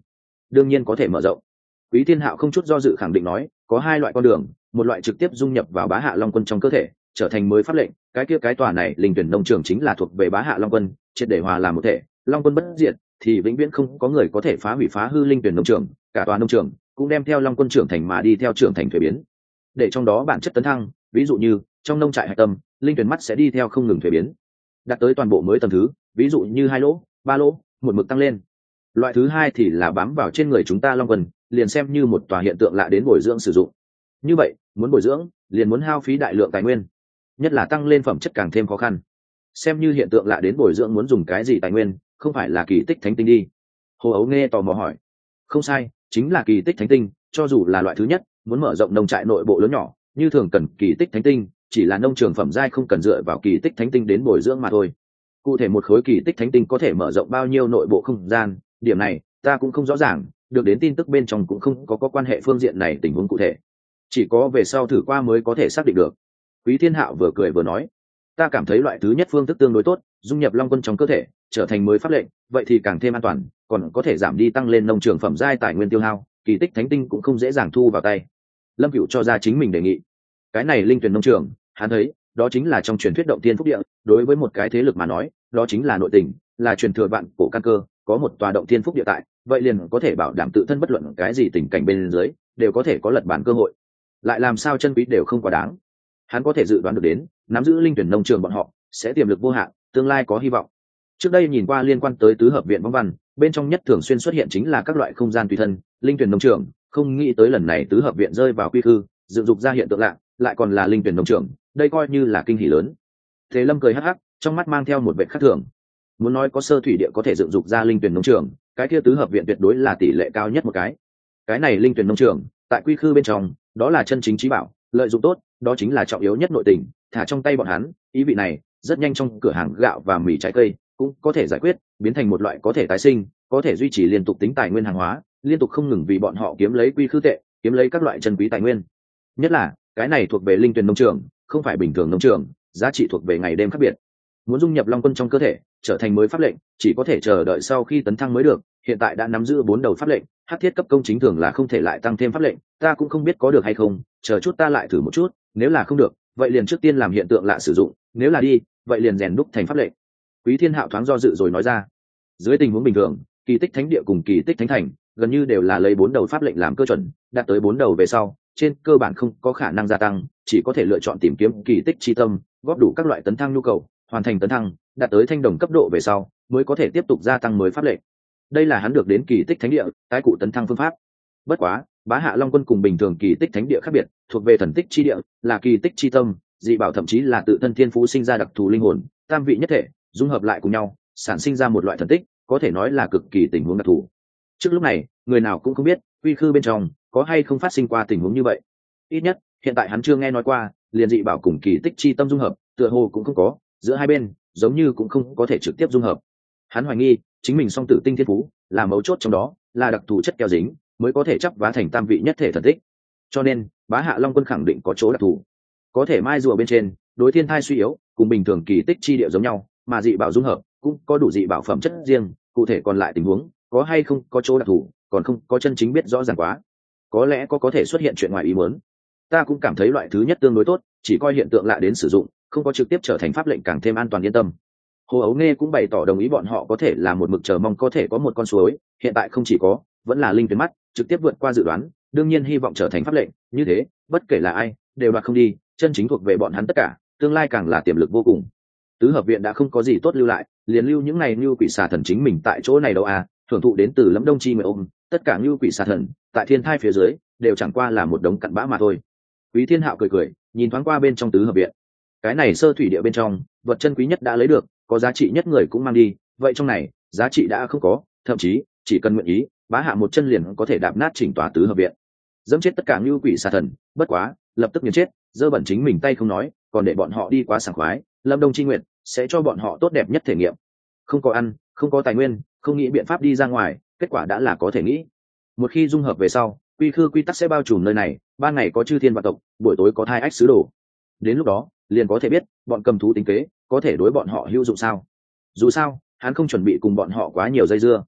đương nhiên có thể mở rộng. Quý Thiên Hạo không chút do dự khẳng định nói, có hai loại con đường, một loại trực tiếp dung nhập vào Bá Hạ Long Quân trong cơ thể, trở thành mới pháp lệnh, cái tòa này linh tuyển nông trường chính là thuộc về Bá Hạ Long Quân, triệt để hòa làm một thể, Long Quân bất diệt, thì vĩnh viễn không có người có thể phá hủy phá hư linh tuyển nông trường, cả tòa nông trường cũng đem theo Long Quân trưởng thành mà đi theo trưởng thành thuế biến. Để trong đó bản chất tấn thăng, ví dụ như trong nông trại hạch tâm, linh tuyển mắt sẽ đi theo không ngừng thuế biến, đạt tới toàn bộ mới tầng thứ, ví dụ như 2 lỗ, 3 lỗ, một mực tăng lên. Loại thứ hai thì là bám vào trên người chúng ta Long Quân, liền xem như một tòa hiện tượng lạ đến bồi dưỡng sử dụng. Như vậy, muốn bồi dưỡng, liền muốn hao phí đại lượng tài nguyên, nhất là tăng lên phẩm chất càng thêm khó khăn. Xem như hiện tượng lạ đến bồi dưỡng muốn dùng cái gì tài nguyên, không phải là kỳ tích thánh tinh đi. Hồ Ấu nghe tò mò hỏi. Không sai, chính là kỳ tích thánh tinh, cho dù là loại thứ nhất, muốn mở rộng nông trại nội bộ lớn nhỏ, như thường cần kỳ tích thánh tinh, chỉ là nông trường phẩm giai không cần dựa vào kỳ tích thánh tinh đến bồi dưỡng mà thôi. Cụ thể một khối kỳ tích thánh tinh có thể mở rộng bao nhiêu nội bộ không gian, điểm này ta cũng không rõ ràng, được đến tin tức bên trong cũng không có quan hệ phương diện này tình huống cụ thể, chỉ có về sau thử qua mới có thể xác định được. Quý Thiên Hạo vừa cười vừa nói, ta cảm thấy loại thứ nhất phương thức tương đối tốt, dung nhập Long Quân trong cơ thể, trở thành mới pháp lệnh, vậy thì càng thêm an toàn, còn có thể giảm đi tăng lên nông trường phẩm giai tài nguyên tiêu hao, kỳ tích thánh tinh cũng không dễ dàng thu vào tay. Lâm Cửu cho ra chính mình đề nghị. Cái này linh tuyển nông trường, hắn thấy, đó chính là trong truyền thuyết động tiên phúc địa, đối với một cái thế lực mà nói, đó chính là nội tình, là truyền thừa vạn cổ căn cơ, có một tòa động tiên phúc địa tại, vậy liền có thể bảo đảm tự thân bất luận cái gì tình cảnh bên dưới, đều có thể có lật bản cơ hội. Lại làm sao chân quý đều không quá đáng. Hắn có thể dự đoán được đến, nắm giữ linh tuyển nông trường bọn họ sẽ tiềm lực vô hạn, tương lai có hy vọng. Trước đây nhìn qua liên quan tới tứ hợp viện võng văn, bên trong nhất thường xuyên xuất hiện chính là các loại không gian tùy thân, linh tuyển nông trường, không nghĩ tới lần này tứ hợp viện rơi vào quy khư, dựng dục ra hiện tượng lạ, lại còn là linh tuyển nông trường, đây coi như là kinh hỉ lớn. Thế Lâm cười hắc hắc, trong mắt mang theo một vẻ khác thường. Muốn nói có sơ thủy địa có thể dựng dục ra linh tuyển nông trường, cái kia tứ hợp viện tuyệt đối là tỷ lệ cao nhất một cái. Cái này linh tuyển nông trường, tại quy khư bên trong, đó là chân chính trí bảo, lợi dụng tốt, đó chính là trọng yếu nhất nội tình, thả trong tay bọn hắn, ý vị này, rất nhanh trong cửa hàng gạo và mì trái cây cũng có thể giải quyết, biến thành một loại có thể tái sinh, có thể duy trì liên tục tính tài nguyên hàng hóa, liên tục không ngừng vì bọn họ kiếm lấy quy khư tệ, kiếm lấy các loại chân quý tài nguyên. Nhất là, cái này thuộc về linh tuyển nông trường, không phải bình thường nông trường, giá trị thuộc về ngày đêm khác biệt. Muốn dung nhập Long Quân trong cơ thể, trở thành mới pháp lệnh, chỉ có thể chờ đợi sau khi tấn thăng mới được, hiện tại đã nắm giữ 4 đầu pháp lệnh, hắc thiết cấp công chính thường là không thể lại tăng thêm pháp lệnh, ta cũng không biết có được hay không, chờ chút ta lại thử một chút, nếu là không được, vậy liền trước tiên làm hiện tượng lạ sử dụng, nếu là đi, vậy liền rèn đúc thành pháp lệnh. Quý Thiên Hạo thoáng do dự rồi nói ra. Dưới tình huống bình thường, kỳ tích thánh địa cùng kỳ tích thánh thành, gần như đều là lấy 4 đầu pháp lệnh làm cơ chuẩn, đạt tới 4 đầu về sau, trên cơ bản không có khả năng gia tăng, chỉ có thể lựa chọn tìm kiếm kỳ tích chi tâm, góp đủ các loại tấn thăng nhu cầu, hoàn thành tấn thăng, đạt tới thanh đồng cấp độ về sau, mới có thể tiếp tục gia tăng mới pháp lệnh. Đây là hắn được đến kỳ tích thánh địa, tái cụ tấn thăng phương pháp. Bất quá, Bá Hạ Long Quân cùng bình thường kỳ tích thánh địa khác biệt, thuộc về thần tích chi địa, là kỳ tích chi tâm, dị bảo thậm chí là tự thân thiên phú sinh ra đặc thù linh hồn, tam vị nhất thể, dung hợp lại cùng nhau, sản sinh ra một loại thần tích, có thể nói là cực kỳ tình huống đặc thù. Trước lúc này, người nào cũng không biết, quy khư bên trong có hay không phát sinh qua tình huống như vậy. Ít nhất, hiện tại hắn chưa nghe nói qua, liền dị bảo cùng kỳ tích chi tâm dung hợp, tựa hồ cũng không có, giữa hai bên, giống như cũng không có thể trực tiếp dung hợp. Hắn hoài nghi, chính mình song tử tinh thiên phú, là mấu chốt trong đó, là đặc thù chất keo dính, mới có thể chấp vá thành tam vị nhất thể thần tích. Cho nên, Bá Hạ Long Quân khẳng định có chỗ đặc thù. Có thể mai rùa bên trên, đối thiên thai suy yếu, cùng bình thường kỳ tích chi địa giống nhau, mà dị bảo dung hợp, cũng có đủ dị bảo phẩm chất riêng, cụ thể còn lại tình huống, có hay không có chỗ đặc thù, còn không có chân chính biết rõ ràng quá. Có lẽ có thể xuất hiện chuyện ngoài ý muốn. Ta cũng cảm thấy loại thứ nhất tương đối tốt, chỉ coi hiện tượng lạ đến sử dụng, không có trực tiếp trở thành pháp lệnh càng thêm an toàn yên tâm. Hồ Ấu Nghe cũng bày tỏ đồng ý bọn họ có thể là một mực chờ mong có thể có một con suối, hiện tại không chỉ có, vẫn là linh tuyến mắt, trực tiếp vượt qua dự đoán, đương nhiên hy vọng trở thành pháp lệnh, như thế, bất kể là ai, đều đoạt không đi, chân chính thuộc về bọn hắn tất cả, tương lai càng là tiềm lực vô cùng. Tứ hợp viện đã không có gì tốt lưu lại, liền lưu những này như quỷ xà thần chính mình tại chỗ này đâu à, thưởng thụ đến từ Lâm Đông Chi người ôm, tất cả như quỷ xà thần, tại thiên thai phía dưới, đều chẳng qua là một đống cặn bã mà thôi. Quý Thiên Hạo cười cười, nhìn thoáng qua bên trong tứ hợp viện. Cái này sơ thủy địa bên trong, vật chân quý nhất đã lấy được, có giá trị nhất người cũng mang đi, vậy trong này, giá trị đã không có, thậm chí, chỉ cần nguyện ý, Bá Hạ một chân liền có thể đạp nát chỉnh tòa tứ hợp viện. Dẫm chết tất cả như quỷ xà thần, bất quá, lập tức nghiền chết, dơ bẩn chính mình tay không nói, còn để bọn họ đi quá sảng khoái, Lâm Đông Chi Nguyệt sẽ cho bọn họ tốt đẹp nhất thể nghiệm. Không có ăn, không có tài nguyên, không nghĩ biện pháp đi ra ngoài, kết quả đã là có thể nghĩ. Một khi dung hợp về sau, quy khư quy tắc sẽ bao trùm nơi này, ban ngày có chư thiên vạn tộc, buổi tối có thai ách sứ đồ. Đến lúc đó, liền có thể biết, bọn cầm thú tính kế, có thể đối bọn họ hữu dụng sao. Dù sao, hắn không chuẩn bị cùng bọn họ quá nhiều dây dưa.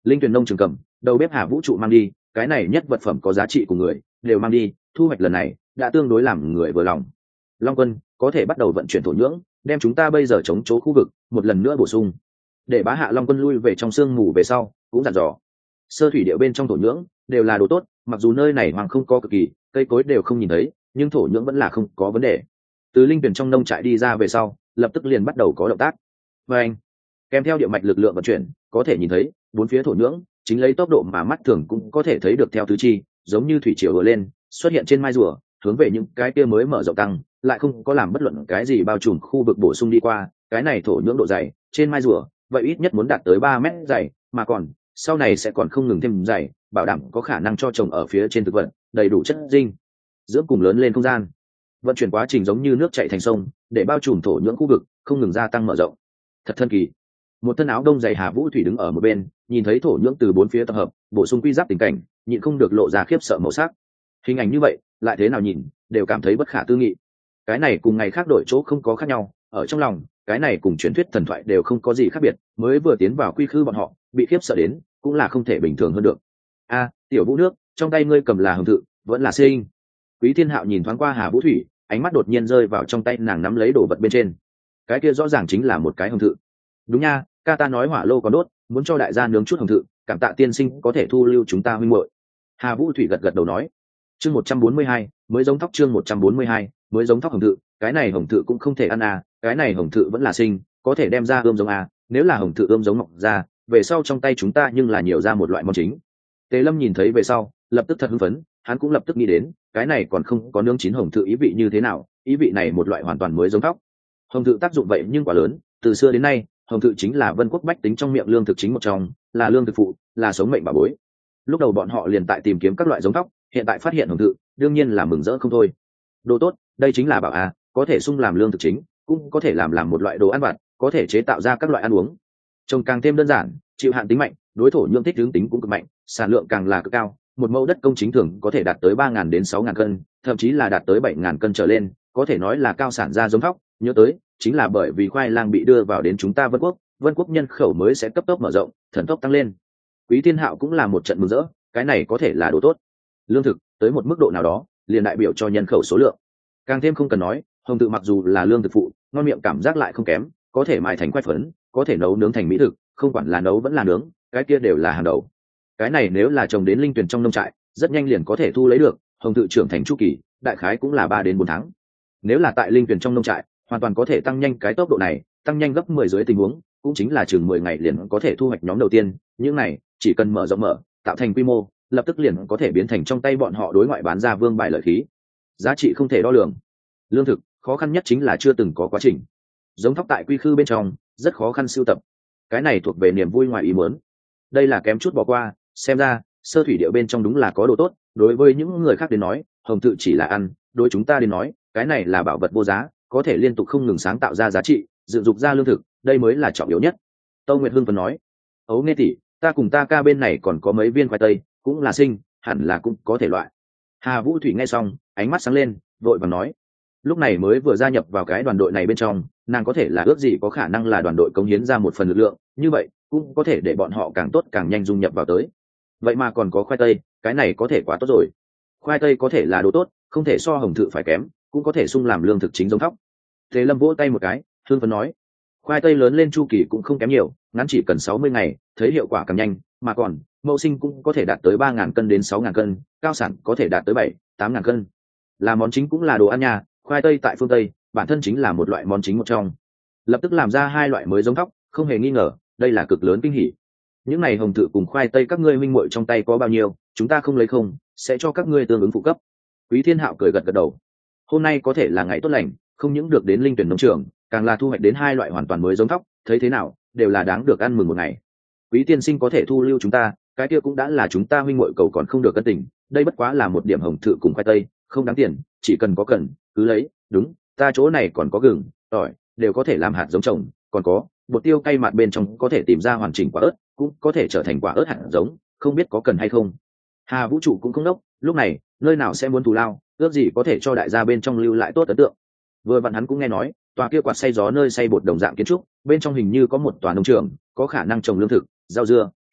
Linh tuyển nông trường cầm đầu bếp Hà Vũ trụ mang đi, cái này nhất vật phẩm có giá trị của người đều mang đi, thu hoạch lần này đã tương đối làm người vừa lòng. Long Quân có thể bắt đầu vận chuyển thổ nhưỡng, đem chúng ta bây giờ chống chỗ khu vực một lần nữa bổ sung. Để bá hạ Long Quân lui về trong sương mù về sau, cũng dặn dò. Sơ thủy địa bên trong thổ nhưỡng đều là đồ tốt, mặc dù nơi này hoàng không có cực kỳ, cây cối đều không nhìn thấy, nhưng thổ nhưỡng vẫn là không có vấn đề. Từ linh tuyển trong nông trại đi ra về sau, lập tức liền bắt đầu có động tác. Và anh kèm theo địa mạch lực lượng vận chuyển, có thể nhìn thấy bốn phía thổ nhưỡng chính lấy tốc độ mà mắt thường cũng có thể thấy được theo tứ chi, giống như thủy triều vừa lên, xuất hiện trên mai rùa, hướng về những cái kia mới mở rộng tăng, lại không có làm bất luận cái gì bao trùm khu vực bổ sung đi qua. Cái này thổ nhưỡng độ dày trên mai rùa vậy ít nhất muốn đạt tới 3 mét dày, mà còn sau này sẽ còn không ngừng thêm dày, bảo đảm có khả năng cho trồng ở phía trên thực vật đầy đủ chất dinh dưỡng cùng lớn lên không gian. Vận chuyển quá trình giống như nước chảy thành sông, để bao trùm thổ nhưỡng khu vực không ngừng gia tăng mở rộng. Thật thần kỳ. Một thân áo đông dày Hà Vũ Thủy đứng ở một bên, nhìn thấy thổ nhưỡng từ bốn phía tập hợp bổ sung quy giáp tình cảnh, nhịn không được lộ ra khiếp sợ màu sắc. Hình ảnh như vậy lại thế nào nhìn đều cảm thấy bất khả tư nghị. Cái này cùng ngày khác đổi chỗ không có khác nhau, ở trong lòng cái này cùng truyền thuyết thần thoại đều không có gì khác biệt. Mới vừa tiến vào quy khư bọn họ bị khiếp sợ đến cũng là không thể bình thường hơn được. A, tiểu Vũ nước, trong tay ngươi cầm là hồng thự vẫn là sinh? Quý Thiên Hạo nhìn thoáng qua Hà Vũ Thủy, ánh mắt đột nhiên rơi vào trong tay nàng nắm lấy đồ vật bên trên. Cái kia rõ ràng chính là một cái hồng thự. Đúng nha, ca ta nói hỏa lô còn đốt, muốn cho đại gia nướng chút hồng thự, cảm tạ tiên sinh có thể thu lưu chúng ta huynh muội. Hà Vũ Thủy gật gật đầu nói. Chương 142, mới giống thóc. Chương 142, mới giống thóc hồng thự. Cái này hồng thự cũng không thể ăn à, cái này hồng thự vẫn là sinh, có thể đem ra ươm giống à, nếu là hồng thự ươm giống mọc ra, về sau trong tay chúng ta nhưng là nhiều ra một loại món chính. Tề Lâm nhìn thấy về sau, lập tức thật hưng phấn, hắn cũng lập tức nghĩ đến, cái này còn không có nướng chín hồng thự ý vị như thế nào, ý vị này một loại hoàn toàn mới giống thóc. Hồng thự tác dụng vậy nhưng quá lớn, từ xưa đến nay, hồng thự chính là Vân Quốc bách tính trong miệng lương thực chính một trong, là lương thực phụ, là sống mệnh bảo bối. Lúc đầu bọn họ liền tại tìm kiếm các loại giống thóc, hiện tại phát hiện hồng thự, đương nhiên là mừng rỡ không thôi. Đồ tốt, đây chính là bảo à, có thể sung làm lương thực chính, cũng có thể làm một loại đồ ăn vặt, có thể chế tạo ra các loại ăn uống. Trồng càng thêm đơn giản, chịu hạn tính mạnh, đối thổ nhưỡng thích ứng tính cũng cực mạnh, sản lượng càng là cực cao. Một mẫu đất công chính thường có thể đạt tới 3.000 đến 6.000 cân, thậm chí là đạt tới 7.000 cân trở lên, có thể nói là cao sản ra giống thóc. Nhớ tới, chính là bởi vì khoai lang bị đưa vào đến chúng ta Vân Quốc nhân khẩu mới sẽ cấp tốc mở rộng, thần tốc tăng lên. Quý Thiên Hạo cũng là một trận mừng rỡ, cái này có thể là đồ tốt. Lương thực tới một mức độ nào đó, liền đại biểu cho nhân khẩu số lượng. Càng thêm không cần nói, hồng tự mặc dù là lương thực phụ, ngon miệng cảm giác lại không kém, có thể mài thành quay phấn, có thể nấu nướng thành mỹ thực, không quản là nấu vẫn là nướng, cái kia đều là hàng đầu. Cái này nếu là trồng đến linh tuyển trong nông trại, rất nhanh liền có thể thu lấy được, hồng tự trưởng thành chu kỳ, đại khái cũng là 3 đến 4 tháng. Nếu là tại linh tuyển trong nông trại, hoàn toàn có thể tăng nhanh cái tốc độ này, tăng nhanh gấp 10 dưới tình huống, cũng chính là chừng 10 ngày liền có thể thu hoạch nhóm đầu tiên, những này chỉ cần mở rộng mở, tạo thành quy mô, lập tức liền có thể biến thành trong tay bọn họ đối ngoại bán ra vương bài lợi khí. Giá trị không thể đo lường. Lương thực, khó khăn nhất chính là chưa từng có quá trình. Giống thóc tại quy khư bên trong, rất khó khăn sưu tập. Cái này thuộc về niềm vui ngoài ý muốn. Đây là kém chút bỏ qua, xem ra, sơ thủy địa bên trong đúng là có đồ tốt, đối với những người khác đến nói, hồng tự chỉ là ăn, đối chúng ta đến nói, cái này là bảo vật vô giá, có thể liên tục không ngừng sáng tạo ra giá trị, dựng dục ra lương thực, đây mới là trọng yếu nhất. Tâu Nguyệt Hương vẫn nói, ấu nghe tỷ, ta cùng ta ca bên này còn có mấy viên khoai tây, cũng là sinh, hẳn là cũng có thể loại. Hà Vũ Thủy nghe xong, ánh mắt sáng lên, vội vàng nói, lúc này mới vừa gia nhập vào cái đoàn đội này bên trong, nàng có thể là ước gì có khả năng là đoàn đội cống hiến ra một phần lực lượng, như vậy cũng có thể để bọn họ càng tốt càng nhanh dung nhập vào tới. Vậy mà còn có khoai tây, cái này có thể quá tốt rồi. Khoai tây có thể là đồ tốt, không thể so hồng thự phải kém, cũng có thể sung làm lương thực chính giống thóc. Thế Lâm vỗ tay một cái, hương phấn nói, khoai tây lớn lên chu kỳ cũng không kém nhiều, ngắn chỉ cần 60 ngày, thấy hiệu quả càng nhanh, mà còn mẫu sinh cũng có thể đạt tới 3.000 cân đến 6.000 cân, cao sản có thể đạt tới 7-8.000 cân. Là món chính cũng là đồ ăn nhà, khoai tây tại phương Tây, bản thân chính là một loại món chính một trong. Lập tức làm ra 2 loại mới giống thóc, không hề nghi ngờ, đây là cực lớn kinh hỉ. Những này hồng thự cùng khoai tây các ngươi huynh muội trong tay có bao nhiêu, chúng ta không lấy không, sẽ cho các ngươi tương ứng phụ cấp. Quý Thiên Hạo cười gật gật đầu. Hôm nay có thể là ngày tốt lành, không những được đến linh tuyển nông trường, càng là thu hoạch đến 2 loại hoàn toàn mới giống thóc, thấy thế nào, đều là đáng được ăn mừng một ngày. Quý tiên sinh có thể thu lưu chúng ta, cái kia cũng đã là chúng ta huynh muội cầu còn không được cân tình, đây bất quá là một điểm hồng thự cùng khoai tây, không đáng tiền, chỉ cần có cần, cứ lấy, đúng, ta chỗ này còn có gừng, tỏi, đều có thể làm hạt giống trồng, còn có bột tiêu cay mạt bên trong có thể tìm ra hoàn chỉnh quả ớt, cũng có thể trở thành quả ớt hạt giống, không biết có cần hay không. Hà Vũ trụ cũng không đốc, lúc này nơi nào sẽ muốn thù lao, ước gì có thể cho đại gia bên trong lưu lại tốt ấn tượng. Vừa vặn hắn cũng nghe nói, tòa kia quạt xay gió nơi xay bột đồng dạng kiến trúc, bên trong hình như có một tòa nông trường, có khả năng trồng lương thực, rau dưa,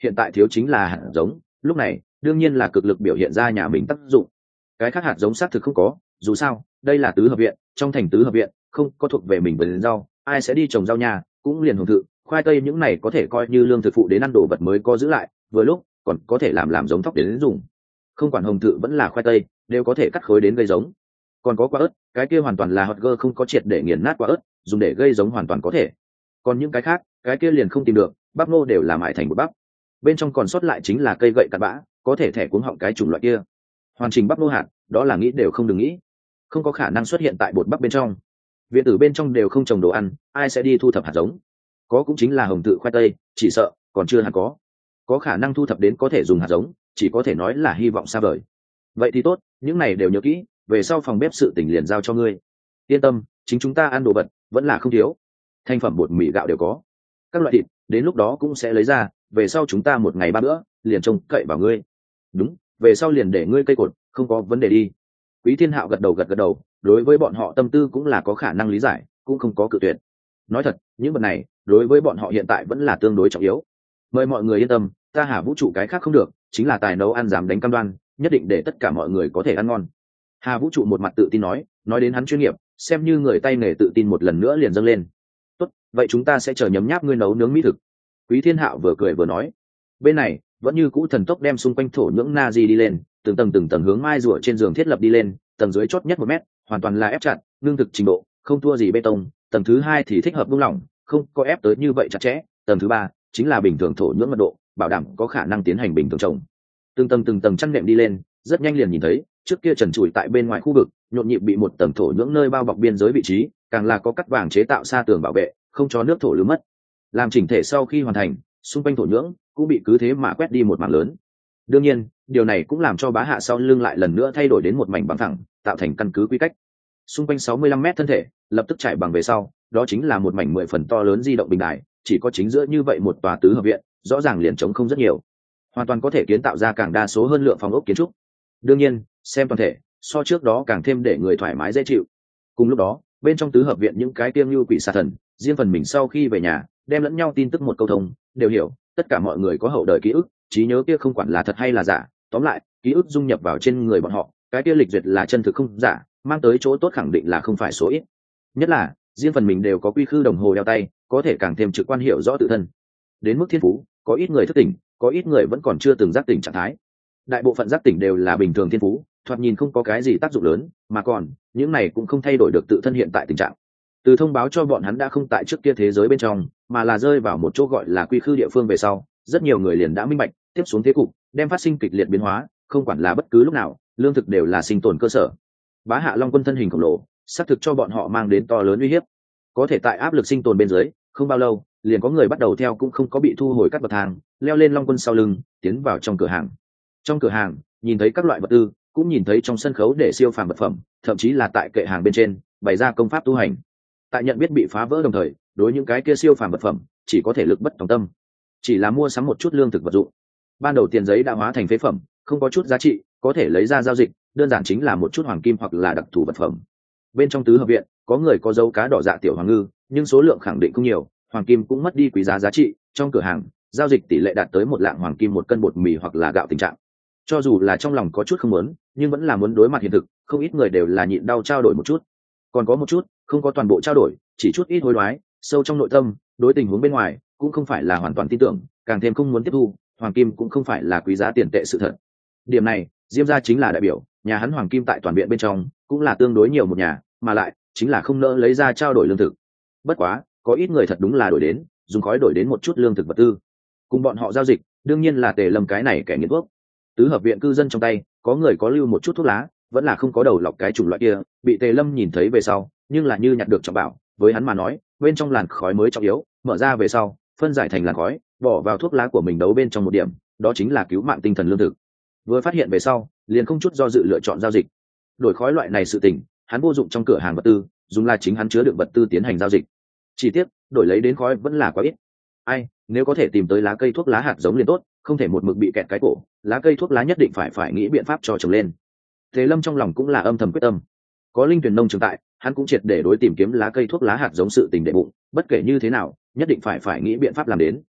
hiện tại thiếu chính là hạt giống, lúc này đương nhiên là cực lực biểu hiện ra nhà mình tác dụng. Cái khác hạt giống xác thực không có, dù sao đây là tứ hợp viện, trong thành tứ hợp viện không có thuộc về mình vườn rau, ai sẽ đi trồng rau nhà, cũng liền hồng thự, khoai tây những này có thể coi như lương thực phụ đến ăn đồ vật mới có giữ lại, vừa lúc còn có thể làm giống thóc đến dùng. Không quản hồng thự vẫn là khoai tây, đều có thể cắt khối đến gây giống. Còn có quả ớt, cái kia hoàn toàn là hot girl không có triệt để nghiền nát quả ớt, dùng để gây giống hoàn toàn có thể. Còn những cái khác, cái kia liền không tìm được, bắp ngô đều là mại thành một bắp. Bên trong còn sót lại chính là cây gậy cặn bã, có thể thẻ cuống họng cái chủng loại kia. Hoàn chỉnh bắp ngô hạt, đó là nghĩ đều không đừng nghĩ, không có khả năng xuất hiện tại bột bắp bên trong. Viện tử bên trong đều không trồng đồ ăn, ai sẽ đi thu thập hạt giống? Có cũng chính là hồng tự khoai tây, chỉ sợ còn chưa hẳn có khả năng thu thập đến có thể dùng hạt giống, chỉ có thể nói là hy vọng xa vời. Vậy thì tốt, những này đều nhớ kỹ, về sau phòng bếp sự tình liền giao cho ngươi. Yên tâm, chính chúng ta ăn đồ vật vẫn là không thiếu, thành phẩm bột mì gạo đều có, các loại thịt đến lúc đó cũng sẽ lấy ra, về sau chúng ta một ngày 3 bữa liền trông cậy vào ngươi. Đúng, về sau liền để ngươi cây cột, không có vấn đề đi. Quý Thiên Hạo gật đầu, đối với bọn họ tâm tư cũng là có khả năng lý giải, cũng không có cự tuyệt. Nói thật, những vật này đối với bọn họ hiện tại vẫn là tương đối trọng yếu. Mời mọi người yên tâm, ta Hà Vũ trụ cái khác không được, chính là tài nấu ăn dám đánh cam đoan, nhất định để tất cả mọi người có thể ăn ngon. Hà Vũ trụ một mặt tự tin nói đến hắn chuyên nghiệp, xem như người tay nghề tự tin một lần nữa liền dâng lên. Tốt, vậy chúng ta sẽ chờ nhấm nháp ngươi nấu nướng mỹ thực. Quý Thiên Hạo vừa cười vừa nói. Bên này vẫn như cũ thần tốc đem xung quanh thổ nhưỡng na di đi lên, từng tầng hướng mai rùa trên giường thiết lập đi lên, tầng dưới chót nhất 1 mét, hoàn toàn là ép chặt, ngưng thực trình độ không thua gì bê tông. Tầng thứ 2 thì thích hợp buông lỏng, không có ép tới như vậy chặt chẽ. Tầng thứ 3 chính là bình thường thổ nhưỡng mật độ, bảo đảm có khả năng tiến hành bình thường trồng. Từng tầng chăn nệm đi lên, rất nhanh liền nhìn thấy trước kia trần trụi tại bên ngoài khu vực nhộn nhịp bị một tầng thổ nhưỡng nơi bao bọc biên giới vị trí, càng là có cắt vàng chế tạo xa tường bảo vệ, không cho nước thổ lưu mất. Làm chỉnh thể sau khi hoàn thành, xung quanh thổ nhưỡng cũng bị cứ thế mà quét đi một mảng lớn. Đương nhiên, điều này cũng làm cho Bá Hạ sau lưng lại lần nữa thay đổi đến một mảnh bằng phẳng, tạo thành căn cứ quy cách. Xung quanh 65 mét thân thể, lập tức trải bằng về sau, đó chính là một mảnh 10 phần to lớn di động bình đài, chỉ có chính giữa như vậy một tòa tứ hợp viện, rõ ràng liền trống không rất nhiều, hoàn toàn có thể kiến tạo ra càng đa số hơn lượng phòng ốc kiến trúc. Đương nhiên, xem toàn thể, so trước đó càng thêm để người thoải mái dễ chịu. Cùng lúc đó, bên trong tứ hợp viện những cái tiêm lưu quỷ xà thần, riêng phần mình sau khi về nhà, đem lẫn nhau tin tức một câu thông, đều hiểu, tất cả mọi người có hậu đời ký ức, trí nhớ kia không quản là thật hay là giả, tóm lại, ký ức dung nhập vào trên người bọn họ, cái kia lịch duyệt là chân thực không giả, mang tới chỗ tốt khẳng định là không phải số ít. Nhất là, riêng phần mình đều có quy khư đồng hồ đeo tay, có thể càng thêm trực quan hiểu rõ tự thân. Đến mức thiên phú, có ít người thức tỉnh, có ít người vẫn còn chưa từng giác tỉnh trạng thái. Đại bộ phận giác tỉnh đều là bình thường thiên phú, thoạt nhìn không có cái gì tác dụng lớn, mà còn những này cũng không thay đổi được tự thân hiện tại tình trạng. Từ thông báo cho bọn hắn đã không tại trước kia thế giới bên trong, mà là rơi vào một chỗ gọi là quy khư địa phương về sau, rất nhiều người liền đã minh bạch, tiếp xuống thế cục đem phát sinh kịch liệt biến hóa, không quản là bất cứ lúc nào, lương thực đều là sinh tồn cơ sở. Bá Hạ Long Quân thân hình khổng lồ, xác thực cho bọn họ mang đến to lớn uy hiếp. Có thể tại áp lực sinh tồn bên dưới, không bao lâu, liền có người bắt đầu theo cũng không có bị thu hồi các bậc thang, leo lên Long Quân sau lưng, tiến vào trong cửa hàng. Trong cửa hàng, nhìn thấy các loại vật tư, cũng nhìn thấy trong sân khấu để siêu phàm vật phẩm, thậm chí là tại kệ hàng bên trên bày ra công pháp tu hành. Tại nhận biết bị phá vỡ đồng thời, đối những cái kia siêu phàm vật phẩm chỉ có thể lực bất tòng tâm, chỉ là mua sắm một chút lương thực vật dụng. Ban đầu tiền giấy đã hóa thành phế phẩm, không có chút giá trị, có thể lấy ra giao dịch, đơn giản chính là một chút hoàng kim hoặc là đặc thù vật phẩm. Bên trong tứ hợp viện, có người có dấu cá đỏ dạ tiểu hoàng ngư, nhưng số lượng khẳng định không nhiều, hoàng kim cũng mất đi quý giá giá trị. Trong cửa hàng, giao dịch tỷ lệ đạt tới 1 lạng hoàng kim 1 cân bột mì hoặc là gạo tình trạng. Cho dù là trong lòng có chút không muốn, nhưng vẫn là muốn đối mặt hiện thực, không ít người đều là nhịn đau trao đổi một chút. Còn có một chút không có toàn bộ trao đổi, chỉ chút ít hối đoái, sâu trong nội tâm đối tình huống bên ngoài cũng không phải là hoàn toàn tin tưởng, càng thêm không muốn tiếp thu. Hoàng kim cũng không phải là quý giá tiền tệ sự thật. Điểm này Diêm gia chính là đại biểu, nhà hắn hoàng kim tại toàn viện bên trong cũng là tương đối nhiều một nhà, mà lại chính là không nỡ lấy ra trao đổi lương thực. Bất quá có ít người thật đúng là đổi đến, dùng khói đổi đến một chút lương thực vật tư, cùng bọn họ giao dịch. Đương nhiên là Tề Lâm cái này kẻ nghiện thuốc. Tứ hợp viện cư dân trong tay có người có lưu một chút thuốc lá, vẫn là không có đầu lọc cái chủng loại kia, bị Tề Lâm nhìn thấy về sau, nhưng là như nhặt được trọng bảo, với hắn mà nói bên trong làn khói mới trọng yếu, mở ra về sau phân giải thành làn khói, bỏ vào thuốc lá của mình đấu bên trong một điểm, đó chính là cứu mạng tinh thần lương thực. Vừa phát hiện về sau, liền không chút do dự lựa chọn giao dịch. Đổi khói loại này sự tình, hắn vô dụng trong cửa hàng vật tư, dùng là chính hắn chứa đựng vật tư tiến hành giao dịch. Chỉ tiếc, đổi lấy đến khói vẫn là quá ít. Ai, nếu có thể tìm tới lá cây thuốc lá hạt giống liền tốt, không thể một mực bị kẹt cái cổ, lá cây thuốc lá nhất định phải nghĩ biện pháp cho trồng lên. Thế Lâm trong lòng cũng là âm thầm quyết tâm. Có linh tuyển nông trường tại, hắn cũng triệt để đối tìm kiếm lá cây thuốc lá hạt giống sự tình đệ bụng, bất kể như thế nào, nhất định phải nghĩ biện pháp làm đến.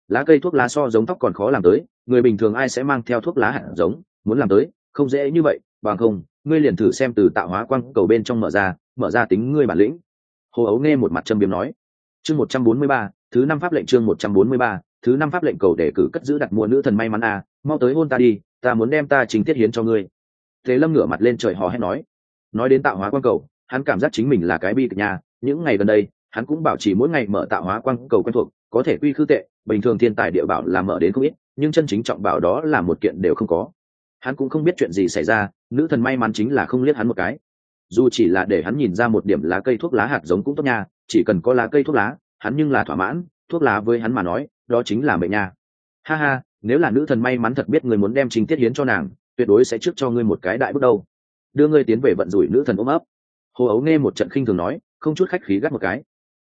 Lá cây thuốc lá so giống tóc còn khó làm tới, người bình thường ai sẽ mang theo thuốc lá hạt giống, muốn làm tới không dễ như vậy, bằng không ngươi liền thử xem từ tạo hóa quang cầu bên trong mở ra tính ngươi bản lĩnh. Hồ Ấu nghe một mặt châm biếm nói. Chương 143, thứ 5 pháp lệnh. Chương 143, thứ 5 pháp lệnh. Cầu để cử cất giữ đặt mua nữ thần may mắn à, mau tới hôn ta đi, ta muốn đem ta chính tiết hiến cho ngươi. Thế Lâm ngửa mặt lên trời hò hét nói đến tạo hóa quang cầu, hắn cảm giác chính mình là cái bi kịch nhà, những ngày gần đây hắn cũng bảo trì mỗi ngày mở tạo hóa quang cầu quen thuộc, có thể quy khư tệ bình thường thiên tài địa bảo là mở đến không ít, nhưng chân chính trọng bảo đó là một kiện đều không có. Hắn cũng không biết chuyện gì xảy ra, nữ thần may mắn chính là không liếc hắn một cái, dù chỉ là để hắn nhìn ra một điểm lá cây thuốc lá hạt giống cũng tốt nha, chỉ cần có lá cây thuốc lá hắn nhưng là thỏa mãn, thuốc lá với hắn mà nói đó chính là mệnh nha. Ha ha, nếu là nữ thần may mắn thật biết người muốn đem trình tiết hiến cho nàng, tuyệt đối sẽ trước cho ngươi một cái đại bước đầu, đưa ngươi tiến về vận rủi nữ thần ôm ấp. Hồ Ấu nghe một trận khinh thường nói, không chút khách khí gắt một cái.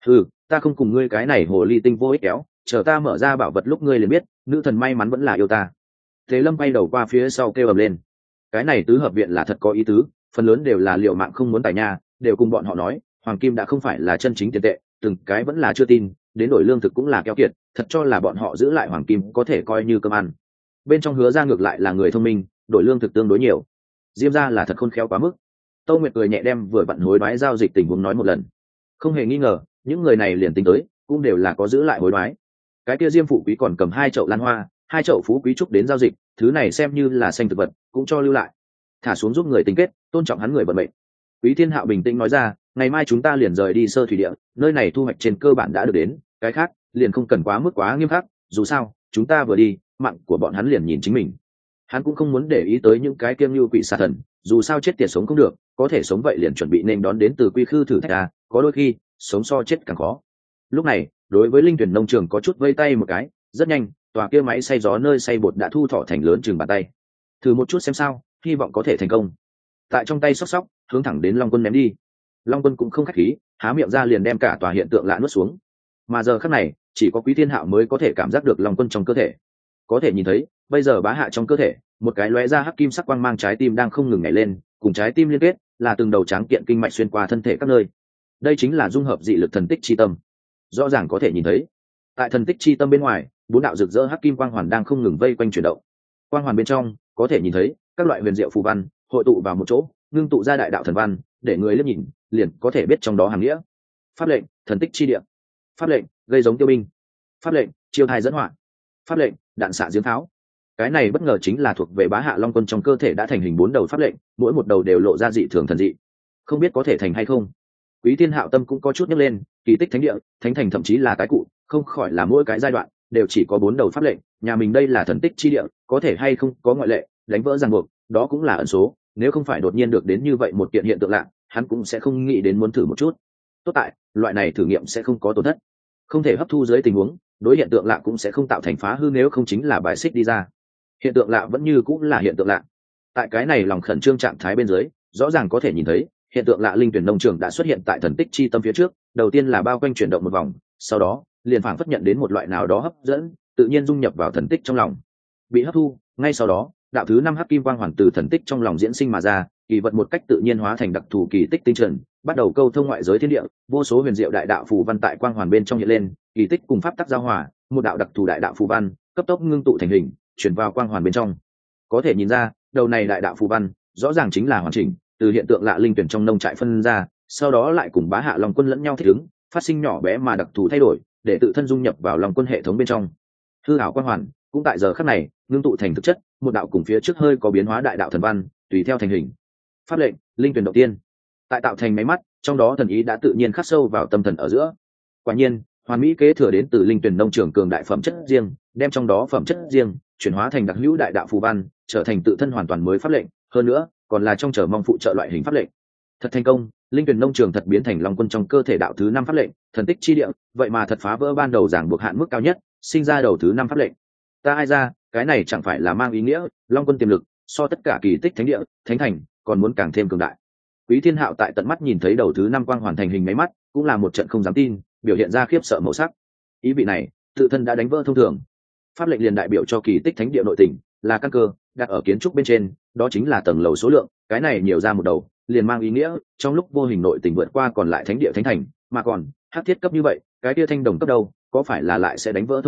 Ta không cùng ngươi cái này hồ ly tinh vô ích kéo, chờ ta mở ra bảo vật lúc ngươi liền biết nữ thần may mắn vẫn là yêu ta. Thế Lâm bay đầu qua phía sau kêu ầm lên. Cái này tứ hợp viện là thật có ý tứ, phần lớn đều là liệu mạng không muốn tài nha, đều cùng bọn họ nói hoàng kim đã không phải là chân chính tiền tệ, từng cái vẫn là chưa tin, đến đổi lương thực cũng là keo kiệt, thật cho là bọn họ giữ lại hoàng kim có thể coi như cơm ăn. Bên trong Hứa ra ngược lại là người thông minh, đổi lương thực tương đối nhiều. Diêm ra là thật khôn khéo quá mức. Tô Nguyệt cười nhẹ đem vừa vặn hối đoái giao dịch tình huống nói một lần. Không hề nghi ngờ, những người này liền tính tới cũng đều là có giữ lại hối đoái. Cái kia Diêm phụ quý còn cầm 2 chậu lan hoa, 2 chậu phú quý trúc đến giao dịch, thứ này xem như là xanh thực vật, cũng cho lưu lại, thả xuống giúp người tính kết, tôn trọng hắn người vận mệnh. Quý Thiên Hạo bình tĩnh nói ra, ngày mai chúng ta liền rời đi Sơ Thủy Địa, nơi này thu hoạch trên cơ bản đã được đến, cái khác liền không cần quá mức quá nghiêm khắc, dù sao chúng ta vừa đi mạng của bọn hắn liền nhìn chính mình. Hắn cũng không muốn để ý tới những cái kiêng như quỷ xà thần, dù sao chết tiệt sống không được, có thể sống vậy liền chuẩn bị nên đón đến từ quy khư thử thách à, có đôi khi sống so chết càng khó. Lúc này đối với linh tuyển nông trường có chút vây tay một cái, rất nhanh tòa kia máy xay gió nơi xay bột đã thu thọ thành lớn chừng bàn tay. Thử một chút xem sao, hy vọng có thể thành công. Tại trong tay xóc hướng thẳng đến Long Quân ném đi. Long Quân cũng không khách khí, há miệng ra liền đem cả tòa hiện tượng lạ nuốt xuống. Mà giờ khắc này chỉ có Quý Thiên Hạo mới có thể cảm giác được Long Quân trong cơ thể. Có thể nhìn thấy bây giờ bá hạ trong cơ thể một cái lóe ra hắc kim sắc quang mang trái tim đang không ngừng nhảy lên, cùng trái tim liên kết là từng đầu tráng kiện kinh mạch xuyên qua thân thể các nơi. Đây chính là dung hợp dị lực thần tích chi tâm. Rõ ràng có thể nhìn thấy tại thần tích chi tâm bên ngoài, 4 đạo rực rỡ hắc kim quang hoàn đang không ngừng vây quanh chuyển động. Quang hoàn bên trong có thể nhìn thấy các loại huyền diệu phù văn hội tụ vào một chỗ, ngưng tụ ra đại đạo thần văn, để người liếc nhìn liền có thể biết trong đó hàm nghĩa. Pháp lệnh thần tích chi địa, pháp lệnh gây giống tiêu binh, pháp lệnh chiêu thai dẫn họa, pháp lệnh đạn xạ giếng tháo. Cái này bất ngờ chính là thuộc về bá hạ Long Quân trong cơ thể đã thành hình 4 đầu pháp lệnh, mỗi một đầu đều lộ ra dị thường thần dị, không biết có thể thành hay không. Quý Thiên Hạo tâm cũng có chút nhấc lên, kỳ tích thánh địa, thánh thành thậm chí là tái cụ, không khỏi là mỗi cái giai đoạn đều chỉ có 4 đầu pháp lệnh, nhà mình đây là thần tích chi địa, có thể hay không có ngoại lệ, đánh vỡ ràng buộc, đó cũng là ẩn số, nếu không phải đột nhiên được đến như vậy một kiện hiện tượng lạ, hắn cũng sẽ không nghĩ đến muốn thử một chút. Tốt tại, loại này thử nghiệm sẽ không có tổn thất. Không thể hấp thu dưới tình huống, đối hiện tượng lạ cũng sẽ không tạo thành phá hư, nếu không chính là bài xích đi ra. Hiện tượng lạ vẫn như cũng là hiện tượng lạ. Tại cái này lòng khẩn trương trạng thái bên dưới, rõ ràng có thể nhìn thấy, hiện tượng lạ linh tuyển nông trường đã xuất hiện tại thần tích chi tâm phía trước, đầu tiên là bao quanh chuyển động một vòng, sau đó liền phảng phất nhận đến một loại nào đó hấp dẫn, tự nhiên dung nhập vào thần tích trong lòng. Bị hấp thu, ngay sau đó, đạo thứ 5 hắc kim quang hoàn từ thần tích trong lòng diễn sinh mà ra, kỳ vật một cách tự nhiên hóa thành đặc thù kỳ tích tinh trần, bắt đầu câu thông ngoại giới thiên địa, vô số huyền diệu đại đạo phù văn tại quang hoàn bên trong hiện lên, kỳ tích cùng pháp tắc giao hòa, một đạo đặc thù đại đạo phù văn cấp tốc ngưng tụ thành hình, chuyển vào quang hoàn bên trong. Có thể nhìn ra, đầu này đại đạo phù văn rõ ràng chính là hoàn chỉnh, từ hiện tượng lạ linh tuyển trong nông trại phân ra, sau đó lại cùng bá hạ Long Quân lẫn nhau thích ứng, phát sinh nhỏ bé mà đặc thù thay đổi, để tự thân dung nhập vào Long Quân hệ thống bên trong. Hư ảo quang hoàn cũng tại giờ khắc này ngưng tụ thành thực chất, một đạo cùng phía trước hơi có biến hóa đại đạo thần văn, tùy theo thành hình. Pháp lệnh linh tuyển đầu tiên tại tạo thành máy mắt, trong đó thần ý đã tự nhiên khắc sâu vào tâm thần ở giữa. Quả nhiên, hoàn mỹ kế thừa đến từ linh tuyển nông trường cường đại phẩm chất riêng, đem trong đó phẩm chất riêng chuyển hóa thành đặc hữu đại đạo phù văn, trở thành tự thân hoàn toàn mới pháp lệnh, hơn nữa còn là trong chờ mong phụ trợ loại hình pháp lệnh. Thật thành công, linh tuyển nông trường thật biến thành Long Quân trong cơ thể đạo thứ 5 pháp lệnh, thần tích chi địa, vậy mà thật phá vỡ ban đầu giảng buộc hạn mức cao nhất, sinh ra đầu thứ 5 pháp lệnh. Ta ai ra, cái này chẳng phải là mang ý nghĩa Long Quân tiềm lực so tất cả kỳ tích thánh địa, thánh thành còn muốn càng thêm cường đại. Quý Thiên Hạo tại tận mắt nhìn thấy đầu thứ 5 quang hoàn thành hình máy mắt, cũng là một trận không dám tin, biểu hiện ra khiếp sợ màu sắc. Ý vị này, tự thân đã đánh vỡ thông thường. Pháp lệnh liền đại biểu cho kỳ tích thánh địa nội tỉnh, là căn cơ, đặt ở kiến trúc bên trên, đó chính là tầng lầu số lượng, cái này nhiều ra một đầu, liền mang ý nghĩa trong lúc vô hình nội tỉnh vượt qua còn lại thánh địa thánh thành, mà còn hắc thiết cấp như vậy, cái kia thanh đồng cấp đâu, có phải là lại sẽ đánh vỡ thông thường,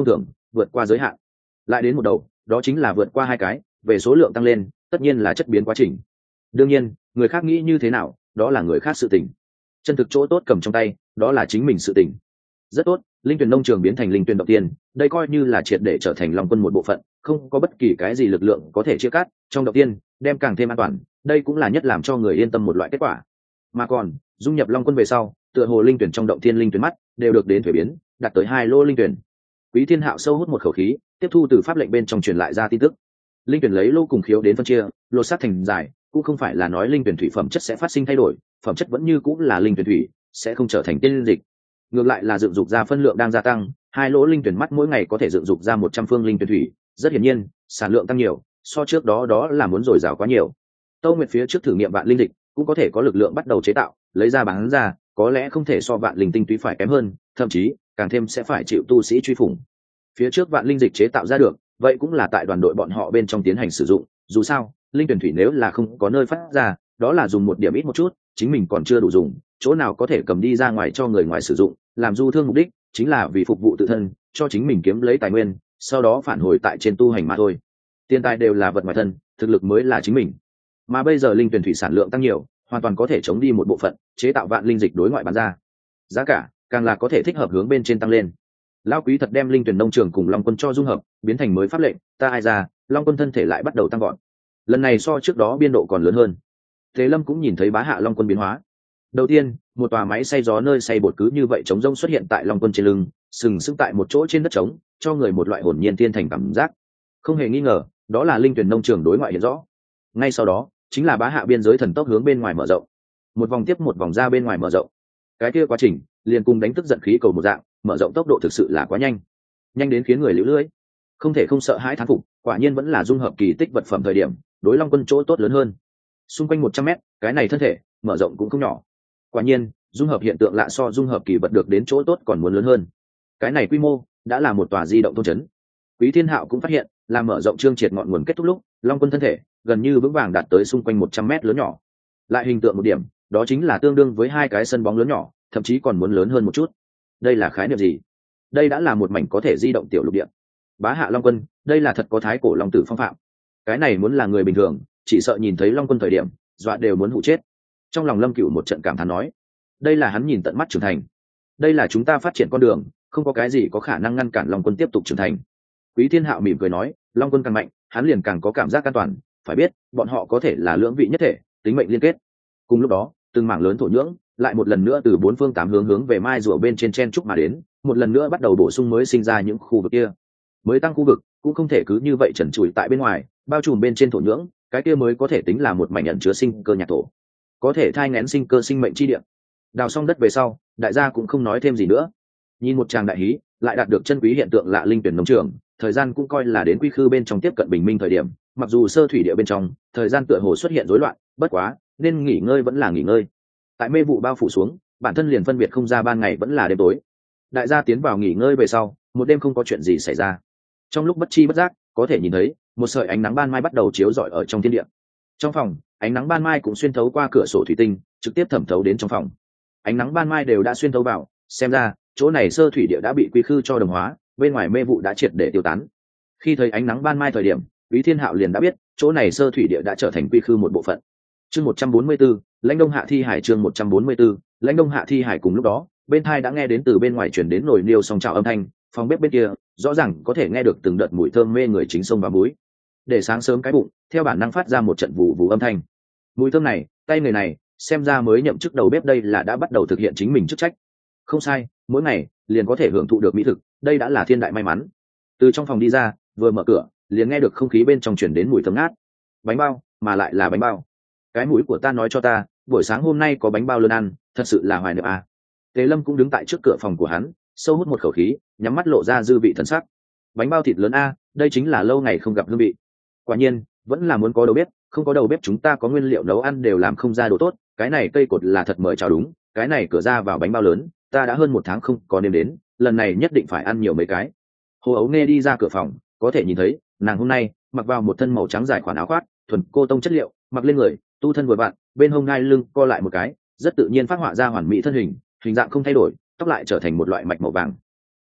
vượt qua giới hạn. Lại đến một đầu, đó chính là vượt qua hai cái, về số lượng tăng lên tất nhiên là chất biến quá trình. Đương nhiên người khác nghĩ như thế nào đó là người khác sự tình, chân thực chỗ tốt cầm trong tay đó là chính mình sự tình. Rất tốt, linh tuyển nông trường biến thành linh tuyển động tiên, đây coi như là triệt để trở thành long quân một bộ phận, không có bất kỳ cái gì lực lượng có thể chia cắt trong động tiên, đem càng thêm an toàn, đây cũng là nhất làm cho người yên tâm một loại kết quả. Mà còn dung nhập long quân về sau, tựa hồ linh tuyển trong động tiên linh tuyển mắt đều được đến thuế biến, đạt tới 2 lô linh tuyển. Quý Thiên Hạo sâu hút một khẩu khí, tiếp thu từ pháp lệnh bên trong truyền lại ra tin tức. Linh tuyển lấy lô cùng khiếu đến phân chia, lột xác thành giải, cũng không phải là nói linh tuyển thủy phẩm chất sẽ phát sinh thay đổi, phẩm chất vẫn như cũng là linh tuyển thủy, sẽ không trở thành tiên dịch. Ngược lại là dựng dục ra phân lượng đang gia tăng, 2 lỗ linh tuyển mắt mỗi ngày có thể dựng dục ra 100 phương linh tuyển thủy, rất hiển nhiên, sản lượng tăng nhiều, so trước đó là muốn dồi dào quá nhiều. Tâu Nguyệt phía trước thử nghiệm vạn linh dịch, cũng có thể có lực lượng bắt đầu chế tạo, lấy ra bán ra, có lẽ không thể so vạn linh tinh túy phải kém hơn, thậm chí càng thêm sẽ phải chịu tu sĩ truy phủng. Phía trước vạn linh dịch chế tạo ra được, vậy cũng là tại đoàn đội bọn họ bên trong tiến hành sử dụng, dù sao, linh tuyển thủy nếu là không có nơi phát ra, đó là dùng một điểm ít một chút, chính mình còn chưa đủ dùng, chỗ nào có thể cầm đi ra ngoài cho người ngoài sử dụng, làm du thương mục đích chính là vì phục vụ tự thân, cho chính mình kiếm lấy tài nguyên, sau đó phản hồi tại trên tu hành mà thôi. Tiền tài đều là vật ngoài thân, thực lực mới là chính mình. Mà bây giờ linh tuyển thủy sản lượng tăng nhiều, hoàn toàn có thể chống đi một bộ phận, chế tạo vạn linh dịch đối ngoại bán ra. Giá cả càng là có thể thích hợp hướng bên trên tăng lên. Lão Quý thật đem linh tuyển nông trường cùng long quân cho dung hợp, biến thành mới pháp lệnh, ta ai ra, long quân thân thể lại bắt đầu tăng gọn. Lần này so trước đó biên độ còn lớn hơn. Thế Lâm cũng nhìn thấy bá hạ long quân biến hóa. Đầu tiên, một tòa máy xay gió nơi xay bột cứ như vậy trống rỗng xuất hiện tại long quân trên lưng, sừng sững tại một chỗ trên đất trống, cho người một loại hồn nhiên thiên thành cảm giác. Không hề nghi ngờ, đó là linh tuyển nông trường đối ngoại hiện rõ. Ngay sau đó, chính là bá hạ biên giới thần tốc hướng bên ngoài mở rộng, một vòng tiếp một vòng ra bên ngoài mở rộng. Cái kia quá trình liền cùng đánh tức giận khí cầu một dạng, mở rộng tốc độ thực sự là quá nhanh, nhanh đến khiến người liễu lưỡi. Không thể không sợ hãi thán phục, quả nhiên vẫn là dung hợp kỳ tích vật phẩm thời điểm, đối long quân chỗ tốt lớn hơn. Xung quanh 100 mét, cái này thân thể mở rộng cũng không nhỏ. Quả nhiên, dung hợp hiện tượng lạ so dung hợp kỳ vật được đến chỗ tốt còn muốn lớn hơn. Cái này quy mô đã là một tòa di động thôn trấn. Quý Thiên Hạo cũng phát hiện, là mở rộng trương triệt ngọn nguồn kết thúc lúc, long quân thân thể gần như vững vàng đạt tới xung quanh 100 mét lớn nhỏ. Lại hình tượng một điểm, đó chính là tương đương với 2 cái sân bóng lớn nhỏ, thậm chí còn muốn lớn hơn một chút. Đây là khái niệm gì? Đây đã là một mảnh có thể di động tiểu lục địa. Bá hạ long quân, đây là thật có thái cổ long tử phong phạm. Cái này muốn là người bình thường, chỉ sợ nhìn thấy long quân thời điểm, dọa đều muốn hụ chết. Trong lòng Lâm Cửu một trận cảm thán nói, đây là hắn nhìn tận mắt trưởng thành, đây là chúng ta phát triển con đường, không có cái gì có khả năng ngăn cản long quân tiếp tục trưởng thành. Quý Thiên Hạo mỉm cười nói, long quân càng mạnh, hắn liền càng có cảm giác an toàn, phải biết, bọn họ có thể là lưỡng vị nhất thể, tính mệnh liên kết. Cùng lúc đó, từng mảng lớn thổ nhưỡng lại một lần nữa từ 4 phương 8 hướng về mai rùa bên trên chen trúc mà đến, một lần nữa bắt đầu bổ sung mới sinh ra những khu vực kia. Mới tăng khu vực cũng không thể cứ như vậy trần trụi tại bên ngoài, bao trùm bên trên thổ nhưỡng, cái kia mới có thể tính là một mảnh ẩn chứa sinh cơ nhạc thổ, có thể thai nghén sinh cơ sinh mệnh chi địa. Đào xong đất về sau, đại gia cũng không nói thêm gì nữa. Nhìn một tràng đại hí, lại đạt được chân quý hiện tượng lạ linh tuyển nông trường, thời gian cũng coi là đến quy khư bên trong tiếp cận bình minh thời điểm, mặc dù sơ thủy địa bên trong, thời gian tựa hồ xuất hiện rối loạn, bất quá, nên nghỉ ngơi vẫn là nghỉ ngơi. Tại mê vụ bao phủ xuống, bản thân liền phân biệt không ra ban ngày vẫn là đêm tối. Đại gia tiến vào nghỉ ngơi về sau, một đêm không có chuyện gì xảy ra. Trong lúc bất chi bất giác, có thể nhìn thấy một sợi ánh nắng ban mai bắt đầu chiếu rọi ở trong thiên địa. Trong phòng, ánh nắng ban mai cũng xuyên thấu qua cửa sổ thủy tinh, trực tiếp thẩm thấu đến trong phòng. Ánh nắng ban mai đều đã xuyên thấu vào, xem ra chỗ này sơ thủy địa đã bị quy khư cho đồng hóa, bên ngoài mê vụ đã triệt để tiêu tán. Khi thấy ánh nắng ban mai thời điểm, Quý Thiên Hạo liền đã biết chỗ này sơ thủy địa đã trở thành quy khư một bộ phận. Chương 144, Lãnh Đông Hạ thi hải. Chương 144, Lãnh Đông Hạ thi hải. Cùng lúc đó, bên tai đã nghe đến từ bên ngoài truyền đến nồi niêu song chảo âm thanh, phòng bếp bên kia rõ ràng có thể nghe được từng đợt mùi thơm mê người chính sông và muối. Để sáng sớm cái bụng theo bản năng phát ra một trận vụ vụ âm thanh. Mùi thơm này, tay người này, xem ra mới nhậm chức đầu bếp đây là đã bắt đầu thực hiện chính mình chức trách. Không sai, mỗi ngày liền có thể hưởng thụ được mỹ thực, đây đã là thiên đại may mắn. Từ trong phòng đi ra, vừa mở cửa, liền nghe được không khí bên trong truyền đến mùi thơm ngát. Bánh bao, mà lại là bánh bao. Cái mũi của ta nói cho ta, buổi sáng hôm nay có bánh bao lớn ăn, thật sự là hoài niệm à. Tế Lâm cũng đứng tại trước cửa phòng của hắn, sâu hút một khẩu khí, nhắm mắt lộ ra dư vị thần sắc. Bánh bao thịt lớn a, đây chính là lâu ngày không gặp hương vị. Quả nhiên, vẫn là muốn có đầu bếp, không có đầu bếp chúng ta có nguyên liệu nấu ăn đều làm không ra đồ tốt. Cái này cây cột là thật mời chào đúng, cái này cửa ra vào bánh bao lớn, ta đã hơn 1 tháng không có nếm đến, lần này nhất định phải ăn nhiều mấy cái. Hồ Ấu nghe đi ra cửa phòng, có thể nhìn thấy, nàng hôm nay mặc vào một thân màu trắng dài khoản áo khoác, thuần cô tông chất liệu, mặc lên người, tu thân vừa vặn, bên hông ngai lưng co lại một cái, rất tự nhiên phát họa ra hoàn mỹ thân hình, hình dạng không thay đổi, tóc lại trở thành một loại mạch màu vàng.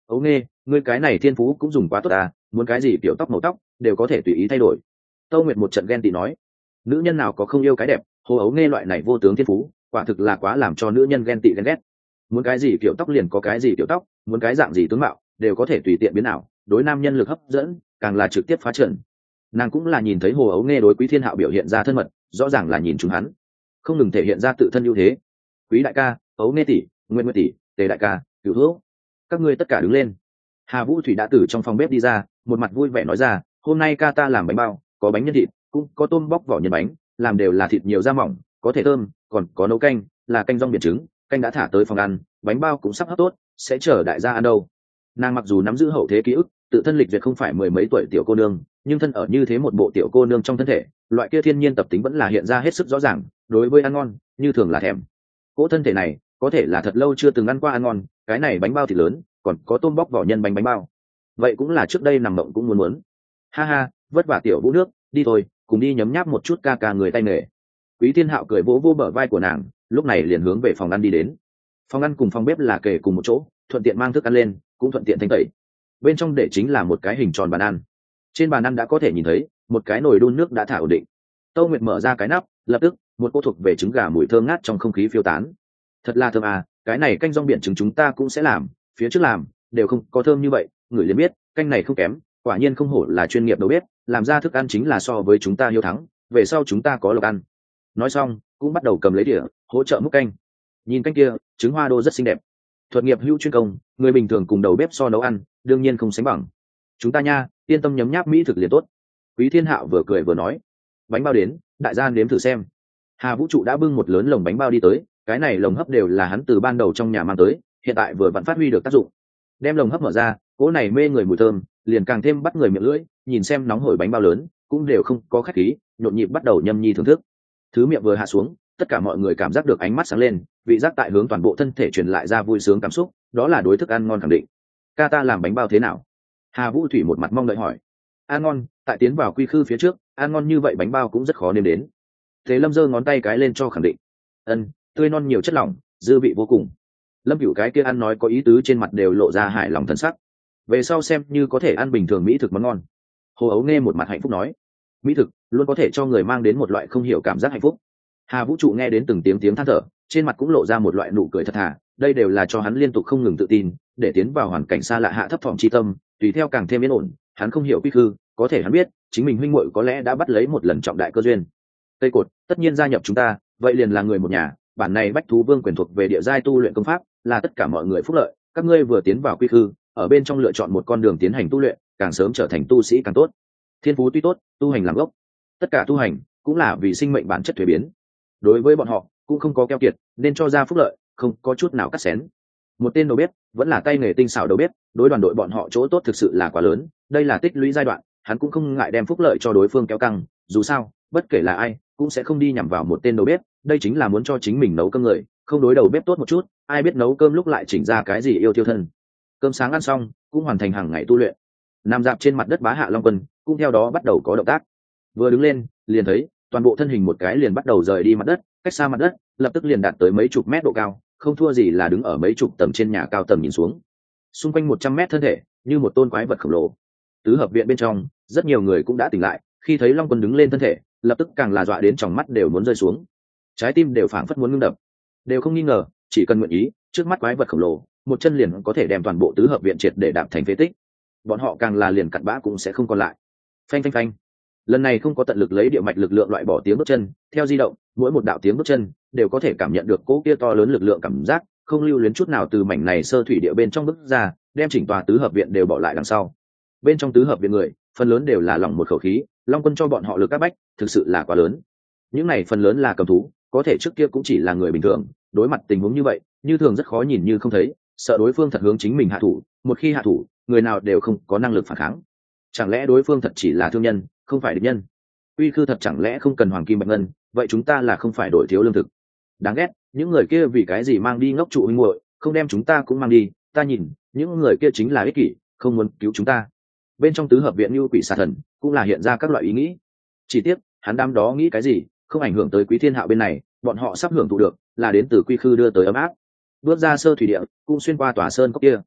Ấu Nghe, ngươi cái này thiên phú cũng dùng quá tốt à, muốn cái gì kiểu tóc màu tóc đều có thể tùy ý thay đổi. Tâu Nguyệt một trận ghen tị nói, nữ nhân nào có không yêu cái đẹp, Hồ Ấu Nghe loại này vô tướng thiên phú quả thực là quá làm cho nữ nhân ghen tị ghen ghét. Muốn cái gì kiểu tóc liền có cái gì kiểu tóc, muốn cái dạng gì tướng mạo đều có thể tùy tiện biến ảo, đối nam nhân lực hấp dẫn càng là trực tiếp phá trận. Nàng cũng là nhìn thấy Hồ Ấu Nghe đối Quý Thiên Hạo biểu hiện ra thân mật, rõ ràng là nhìn chúng hắn, không ngừng thể hiện ra tự thân ưu thế. Quý đại ca, Ấu Nghe tỷ, Nguyên tỷ, Tề đại ca, Cửu Hữu, các ngươi tất cả đứng lên. Hà Vũ Thủy đã từ trong phòng bếp đi ra, một mặt vui vẻ nói ra, hôm nay ca ta làm bánh bao, có bánh nhân thịt, cũng có tôm bóc vỏ nhân bánh, làm đều là thịt nhiều da mỏng, có thể thơm, còn có nấu canh, là canh rong biển trứng, canh đã thả tới phòng ăn, bánh bao cũng sắp hấp tốt, sẽ chờ đại gia ăn đâu. Nàng mặc dù nắm giữ hậu thế ký ức, tự thân lịch duyệt không phải mười mấy tuổi tiểu cô nương, nhưng thân ở như thế một bộ tiểu cô nương trong thân thể, loại kia thiên nhiên tập tính vẫn là hiện ra hết sức rõ ràng, đối với ăn ngon, như thường là thèm. Cỗ thân thể này, có thể là thật lâu chưa từng ăn qua ăn ngon, cái này bánh bao thịt lớn, còn có tôm bóc vỏ nhân bánh bao. Vậy cũng là trước đây nằm mộng cũng muốn. Ha ha, vất vả tiểu Vũ nước, đi thôi, cùng đi nhấm nháp một chút ca ca người tay nghề. Quý Thiên Hạo cười vỗ vỗ bờ vai của nàng, lúc này liền hướng về phòng ăn đi đến. Phòng ăn cùng phòng bếp là kề cùng một chỗ, thuận tiện mang thức ăn lên, cũng thuận tiện thanh tẩy. Bên trong để chính là một cái hình tròn bàn ăn. Trên bàn ăn đã có thể nhìn thấy một cái nồi đun nước đã thả ổn định. Tâu Nguyệt mở ra cái nắp, lập tức một cô thuộc về trứng gà mùi thơm ngát trong không khí phiêu tán. Thật là thơm à, cái này canh rong biển trứng chúng ta cũng sẽ làm, phía trước làm đều không có thơm như vậy, người liền biết canh này không kém, quả nhiên không hổ là chuyên nghiệp đầu bếp, làm ra thức ăn chính là so với chúng ta hiếu thắng, về sau chúng ta có lộc ăn. Nói xong cũng bắt đầu cầm lấy đĩa hỗ trợ múc canh. Nhìn canh kia, trứng hoa đô rất xinh đẹp, thuật nghiệp hữu chuyên công, người bình thường cùng đầu bếp so nấu ăn đương nhiên không sánh bằng. Chúng ta nha, yên tâm nhấm nháp mỹ thực liền tốt. Quý Thiên Hạo vừa cười vừa nói. Bánh bao đến, đại gia nếm thử xem. Hà Vũ Trụ đã bưng một lớn lồng bánh bao đi tới, cái này lồng hấp đều là hắn từ ban đầu trong nhà mang tới, hiện tại vừa vặn phát huy được tác dụng. Đem lồng hấp mở ra, cỗ này mê người mùi thơm liền càng thêm bắt người miệng lưỡi, nhìn xem nóng hổi bánh bao lớn cũng đều không có khách khí, nhộn nhịp bắt đầu nhâm nhi thưởng thức. Thứ miệng vừa hạ xuống, tất cả mọi người cảm giác được ánh mắt sáng lên, vị giác tại hướng toàn bộ thân thể truyền lại ra vui sướng cảm xúc, đó là đối thức ăn ngon khẳng định. Ca ta làm bánh bao thế nào? Hà Vũ Thủy một mặt mong đợi hỏi. Ăn ngon, tại tiến vào quy khư phía trước, ăn ngon như vậy bánh bao cũng rất khó nếm đến. Thế Lâm giơ ngón tay cái lên cho khẳng định. Ân, tươi non nhiều chất lỏng, dư vị vô cùng. Lâm Cửu cái kia ăn nói có ý tứ trên mặt đều lộ ra hài lòng thân sắc. Về sau xem như có thể ăn bình thường mỹ thực món ngon. Hồ Ấu nghe một mặt hạnh phúc nói. Mỹ thực luôn có thể cho người mang đến một loại không hiểu cảm giác hạnh phúc. Hà Vũ Trụ nghe đến từng tiếng than thở, trên mặt cũng lộ ra một loại nụ cười thật thà, đây đều là cho hắn liên tục không ngừng tự tin, để tiến vào hoàn cảnh xa lạ hạ thấp thỏm chi tâm, tùy theo càng thêm yên ổn. Hắn không hiểu quy khư, có thể hắn biết, chính mình huynh muội có lẽ đã bắt lấy một lần trọng đại cơ duyên. Tây Cột tất nhiên gia nhập chúng ta, vậy liền là người một nhà, bản này Bách Thú Vương quyền thuộc về địa giai tu luyện công pháp, là tất cả mọi người phúc lợi, các ngươi vừa tiến vào quy khư, ở bên trong lựa chọn một con đường tiến hành tu luyện, càng sớm trở thành tu sĩ càng tốt. Thiên phú tuy tốt, tu hành làm gốc. Tất cả tu hành cũng là vì sinh mệnh bản chất thuế biến. Đối với bọn họ, cũng không có keo kiệt, nên cho ra phúc lợi, không có chút nào cắt xén. Một tên đầu bếp, vẫn là tay nghề tinh xảo đầu bếp, đối đoàn đội bọn họ chỗ tốt thực sự là quá lớn, đây là tích lũy giai đoạn, hắn cũng không ngại đem phúc lợi cho đối phương kéo căng, dù sao, bất kể là ai, cũng sẽ không đi nhằm vào một tên đầu bếp, đây chính là muốn cho chính mình nấu cơm người, không đối đầu bếp tốt một chút, ai biết nấu cơm lúc lại chỉnh ra cái gì yêu thiêu thân. Cơm sáng ăn xong, cũng hoàn thành hàng ngày tu luyện. Nằm dạp trên mặt đất Bá Hạ Long Quân, cũng theo đó bắt đầu có động tác. Vừa đứng lên, liền thấy toàn bộ thân hình một cái liền bắt đầu rời đi mặt đất, cách xa mặt đất, lập tức liền đạt tới mấy chục mét độ cao, không thua gì là đứng ở mấy chục tầng trên nhà cao tầng nhìn xuống. Xung quanh 100 mét thân thể, như một tôn quái vật khổng lồ. Tứ hợp viện bên trong, rất nhiều người cũng đã tỉnh lại, khi thấy Long Quân đứng lên thân thể, lập tức càng là dọa đến tròng mắt đều muốn rơi xuống. Trái tim đều phảng phất muốn ngưng đập. Đều không nghi ngờ, chỉ cần nguyện ý, trước mắt quái vật khổng lồ, một chân liền có thể đem toàn bộ tứ hợp viện triệt để đạp thành phế tích. Bọn họ càng là liền cặn bã cũng sẽ không còn lại. Phanh phanh phanh. Lần này không có tận lực lấy địa mạch lực lượng loại bỏ tiếng bước chân, theo di động, mỗi một đạo tiếng bước chân đều có thể cảm nhận được cỗ kia to lớn lực lượng cảm giác, không lưu luyến chút nào từ mảnh này sơ thủy địa bên trong bước ra, đem chỉnh tòa tứ hợp viện đều bỏ lại đằng sau. Bên trong tứ hợp viện người, phần lớn đều là lòng một khẩu khí, Long Quân cho bọn họ lực áp bách, thực sự là quá lớn. Những này phần lớn là cầm thú, có thể trước kia cũng chỉ là người bình thường, đối mặt tình huống như vậy, như thường rất khó nhìn như không thấy, sợ đối phương thật hướng chính mình hạ thủ, một khi hạ thủ, người nào đều không có năng lực phản kháng. Chẳng lẽ đối phương thật chỉ là thương nhân, không phải địch nhân? Uy khư thật chẳng lẽ không cần hoàng kim bạch ngân, vậy chúng ta là không phải đổi thiếu lương thực? Đáng ghét, những người kia vì cái gì mang đi ngốc trụ huynh muội, không đem chúng ta cũng mang đi, ta nhìn, những người kia chính là ích kỷ, không muốn cứu chúng ta. Bên trong tứ hợp viện như quỷ xà thần, cũng là hiện ra các loại ý nghĩ. Chỉ tiếc, hắn đám đó nghĩ cái gì, không ảnh hưởng tới Quý Thiên Hạo bên này, bọn họ sắp hưởng thụ được, là đến từ quy khư đưa tới ấm áp. Bước ra sơ thủy địa, cũng xuyên qua tòa sơn cốc kia.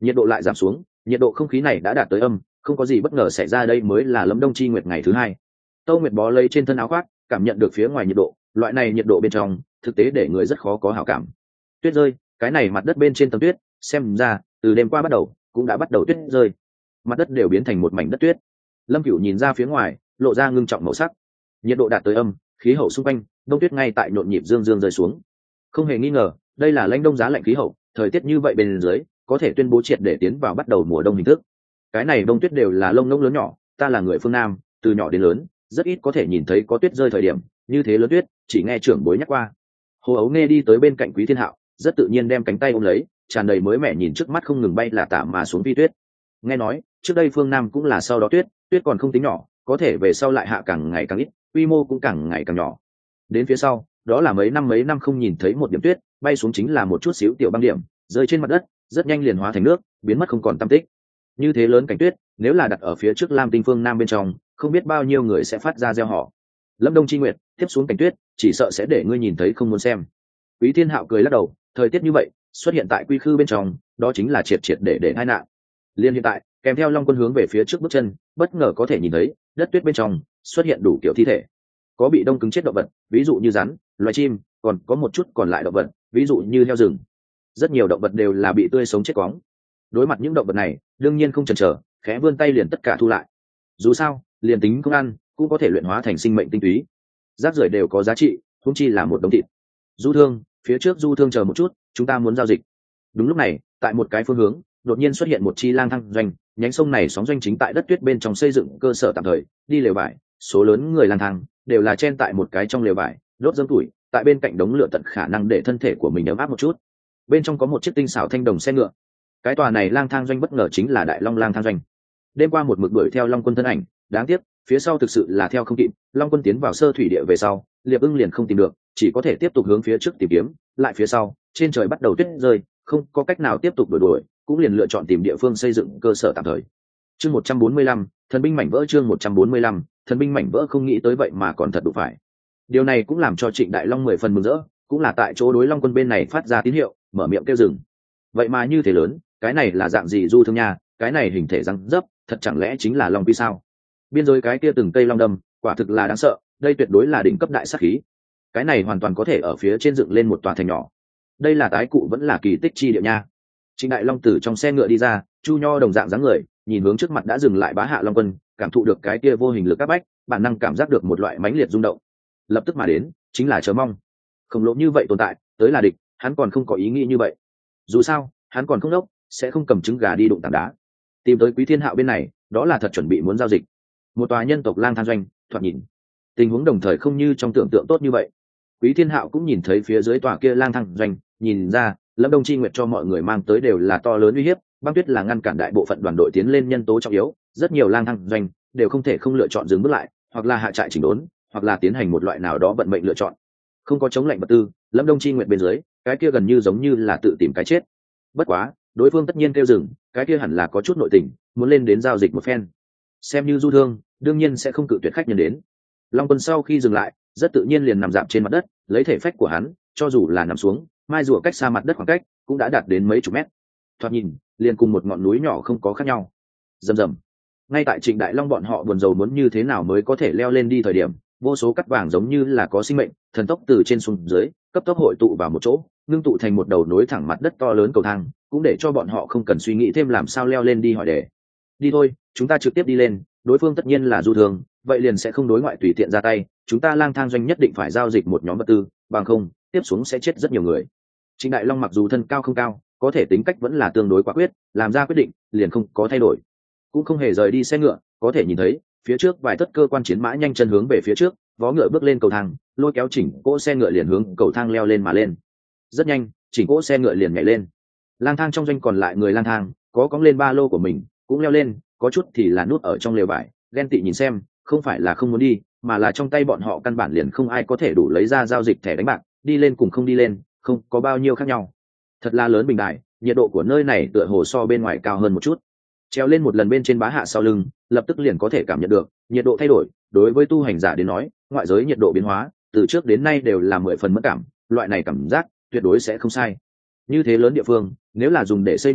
nhiệt độ lại giảm xuống, nhiệt độ không khí này đã đạt tới âm, không có gì bất ngờ xảy ra, đây mới là Lâm Đông Chi Nguyệt ngày thứ hai. Tâu Nguyệt bó lấy trên thân áo khoác, cảm nhận được phía ngoài nhiệt độ, loại này nhiệt độ bên trong thực tế để người rất khó có hảo cảm. Tuyết rơi, cái này mặt đất bên trên tầng tuyết, xem ra từ đêm qua bắt đầu cũng đã bắt đầu tuyết rơi, mặt đất đều biến thành một mảnh đất tuyết. Lâm Cửu nhìn ra phía ngoài, lộ ra ngưng trọng màu sắc. Nhiệt độ đạt tới âm, khí hậu xung quanh đông tuyết ngay tại nhộn nhịp dương dương rơi xuống. Không hề nghi ngờ, đây là lãnh đông giá lạnh khí hậu, thời tiết như vậy bên dưới có thể tuyên bố triệt để tiến vào bắt đầu mùa đông hình thức. Cái này đông tuyết đều là lông ngỗng lớn nhỏ, ta là người phương Nam, từ nhỏ đến lớn rất ít có thể nhìn thấy có tuyết rơi thời điểm như thế lớn tuyết, chỉ nghe trưởng bối nhắc qua. Hồ Ấu Nghe đi tới bên cạnh Quý Thiên Hạo, rất tự nhiên đem cánh tay ôm lấy, tràn đầy mới mẻ nhìn trước mắt không ngừng bay là tả mà xuống vi tuyết. Nghe nói trước đây phương Nam cũng là sau đó tuyết còn không tính nhỏ, có thể về sau lại hạ càng ngày càng ít, quy mô cũng càng ngày càng nhỏ. Đến phía sau đó là mấy năm không nhìn thấy một điểm tuyết, bay xuống chính là một chút xíu tiểu băng điểm rơi trên mặt đất, rất nhanh liền hóa thành nước, biến mất không còn tăm tích. Như thế lớn cảnh tuyết, nếu là đặt ở phía trước Lam Tinh phương Nam bên trong, không biết bao nhiêu người sẽ phát ra reo hò. Lâm Đông Chi Nguyệt tiếp xuống cảnh tuyết, chỉ sợ sẽ để ngươi nhìn thấy không muốn xem. Quý Thiên Hạo cười lắc đầu, thời tiết như vậy xuất hiện tại quy khư bên trong, đó chính là triệt để tai nạn. Liên hiện tại, kèm theo Long Quân hướng về phía trước bước chân, bất ngờ có thể nhìn thấy đất tuyết bên trong xuất hiện đủ kiểu thi thể, có bị đông cứng chết động vật, ví dụ như rắn, loài chim, còn có một chút còn lại động vật, ví dụ như heo rừng. Rất nhiều động vật đều là bị tươi sống chết quóng. Đối mặt những động vật này, đương nhiên không chần chờ, khẽ vươn tay liền tất cả thu lại. Dù sao, liền tính không ăn, cũng có thể luyện hóa thành sinh mệnh tinh túy. Rác rưởi đều có giá trị, huống chi là một đống thịt. Du Thương, phía trước Du Thương chờ một chút, chúng ta muốn giao dịch. Đúng lúc này, tại một cái phương hướng, đột nhiên xuất hiện một chi lang thang doanh, nhánh sông này sóng doanh chính tại đất tuyết bên trong xây dựng cơ sở tạm thời, đi lều vải, số lớn người lang thang đều là chen tại một cái trong lều vải, đốt dâm tuổi, tại bên cạnh đống lửa tận khả năng để thân thể của mình ấm áp một chút. Bên trong có một chiếc tinh xảo thanh đồng xe ngựa. Cái tòa này lang thang doanh bất ngờ chính là Đại Long lang thang doanh. Đêm qua một mực đuổi theo Long Quân thân ảnh, đáng tiếc phía sau thực sự là theo không kịp, Long Quân tiến vào sơ thủy địa về sau, Liệp Ưng liền không tìm được, chỉ có thể tiếp tục hướng phía trước tìm kiếm. Lại phía sau, trên trời bắt đầu tuyết rơi, không có cách nào tiếp tục đuổi, cũng liền lựa chọn tìm địa phương xây dựng cơ sở tạm thời. Chương 145, thần binh mảnh vỡ. Chương 145, thần binh mảnh vỡ. Không nghĩ tới vậy mà còn thật đủ phải. Điều này cũng làm cho Trịnh Đại Long 10 phần mừng rỡ, cũng là tại chỗ đối Long Quân bên này phát ra tín hiệu, mở miệng kêu dừng. Vậy mà như thế lớn, cái này là dạng gì Du Thương nha, cái này hình thể răng dấp, thật chẳng lẽ chính là long vi sao? Biên giới cái kia từng cây long đâm, quả thực là đáng sợ, đây tuyệt đối là đỉnh cấp đại sát khí. Cái này hoàn toàn có thể ở phía trên dựng lên một tòa thành nhỏ. Đây là tái cụ vẫn là kỳ tích chi địa nha. Trịnh Đại Long từ trong xe ngựa đi ra, chu nho đồng dạng dáng người, nhìn hướng trước mặt đã dừng lại Bá Hạ Long Quân, cảm thụ được cái kia vô hình lực áp bách, bản năng cảm giác được một loại mãnh liệt rung động. Lập tức mà đến, chính là chờ mong. Khổng lồ như vậy tồn tại, tới là địch, hắn còn không có ý nghĩ như vậy. Dù sao, hắn còn không đốc, sẽ không cầm trứng gà đi đụng tảng đá. Tìm tới Quý Thiên Hạo bên này, đó là thật chuẩn bị muốn giao dịch. Một tòa nhân tộc lang thang doanh, thoạt nhìn tình huống đồng thời không như trong tưởng tượng tốt như vậy. Quý Thiên Hạo cũng nhìn thấy phía dưới tòa kia lang thang doanh, nhìn ra Lâm Đông Chi Nguyệt cho mọi người mang tới đều là to lớn uy hiếp, băng tuyết là ngăn cản đại bộ phận đoàn đội tiến lên nhân tố trọng yếu, rất nhiều lang thang doanh đều không thể không lựa chọn dừng bước lại, hoặc là hạ trại chỉnh đốn, hoặc là tiến hành một loại nào đó vận mệnh lựa chọn. Không có chống lệnh vật tư, Lâm Đông Chi Nguyệt bên dưới, cái kia gần như giống như là tự tìm cái chết. Bất quá, đối phương tất nhiên kêu dừng, cái kia hẳn là có chút nội tình, muốn lên đến giao dịch một phen. Xem như Du Thương, đương nhiên sẽ không cự tuyệt khách nhân đến. Long Quân sau khi dừng lại, rất tự nhiên liền nằm dạp trên mặt đất, lấy thể phách của hắn, cho dù là nằm xuống, mai rùa cách xa mặt đất khoảng cách cũng đã đạt đến mấy chục mét. Thoạt nhìn, liền cùng một ngọn núi nhỏ không có khác nhau. Rầm rầm. Ngay tại Trịnh Đại Long bọn họ buồn rầu muốn như thế nào mới có thể leo lên đi thời điểm, vô số cắt vàng giống như là có sinh mệnh, thần tốc từ trên xuống dưới, cấp tốc hội tụ vào một chỗ, ngưng tụ thành một đầu nối thẳng mặt đất to lớn cầu thang, cũng để cho bọn họ không cần suy nghĩ thêm làm sao leo lên đi hỏi đề. Đi thôi, chúng ta trực tiếp đi lên, đối phương tất nhiên là Du Thương, vậy liền sẽ không đối ngoại tùy tiện ra tay, chúng ta lang thang doanh nhất định phải giao dịch một nhóm vật tư, bằng không tiếp xuống sẽ chết rất nhiều người. Trịnh Đại Long mặc dù thân cao không cao, có thể tính cách vẫn là tương đối quả quyết, làm ra quyết định liền không có thay đổi, cũng không hề rời đi xe ngựa. Có thể nhìn thấy phía trước vài thất cơ quan chiến mã nhanh chân hướng về phía trước, vó ngựa bước lên cầu thang, lôi kéo chỉnh cỗ xe ngựa liền hướng cầu thang leo lên mà lên. Rất nhanh, chỉnh cỗ xe ngựa liền nhảy lên. Lang thang trong doanh còn lại người lang thang có cõng lên ba lô của mình cũng leo lên, có chút thì là nút ở trong lều vải, ghen tị nhìn xem, không phải là không muốn đi, mà là trong tay bọn họ căn bản liền không ai có thể đủ lấy ra giao dịch thẻ đánh bạc, đi lên cùng không đi lên không có bao nhiêu khác nhau. Thật là lớn bình đại, nhiệt độ của nơi này tựa hồ so bên ngoài cao hơn một chút. Treo lên một lần bên trên Bá Hạ sau lưng, lập tức liền có thể cảm nhận được nhiệt độ thay đổi. Đối với tu hành giả đến nói, ngoại giới nhiệt độ biến hóa từ trước đến nay đều là 10 phần mất cảm, loại này cảm giác tuyệt đối sẽ không sai. Như thế lớn địa phương, nếu là dùng để xây nhà,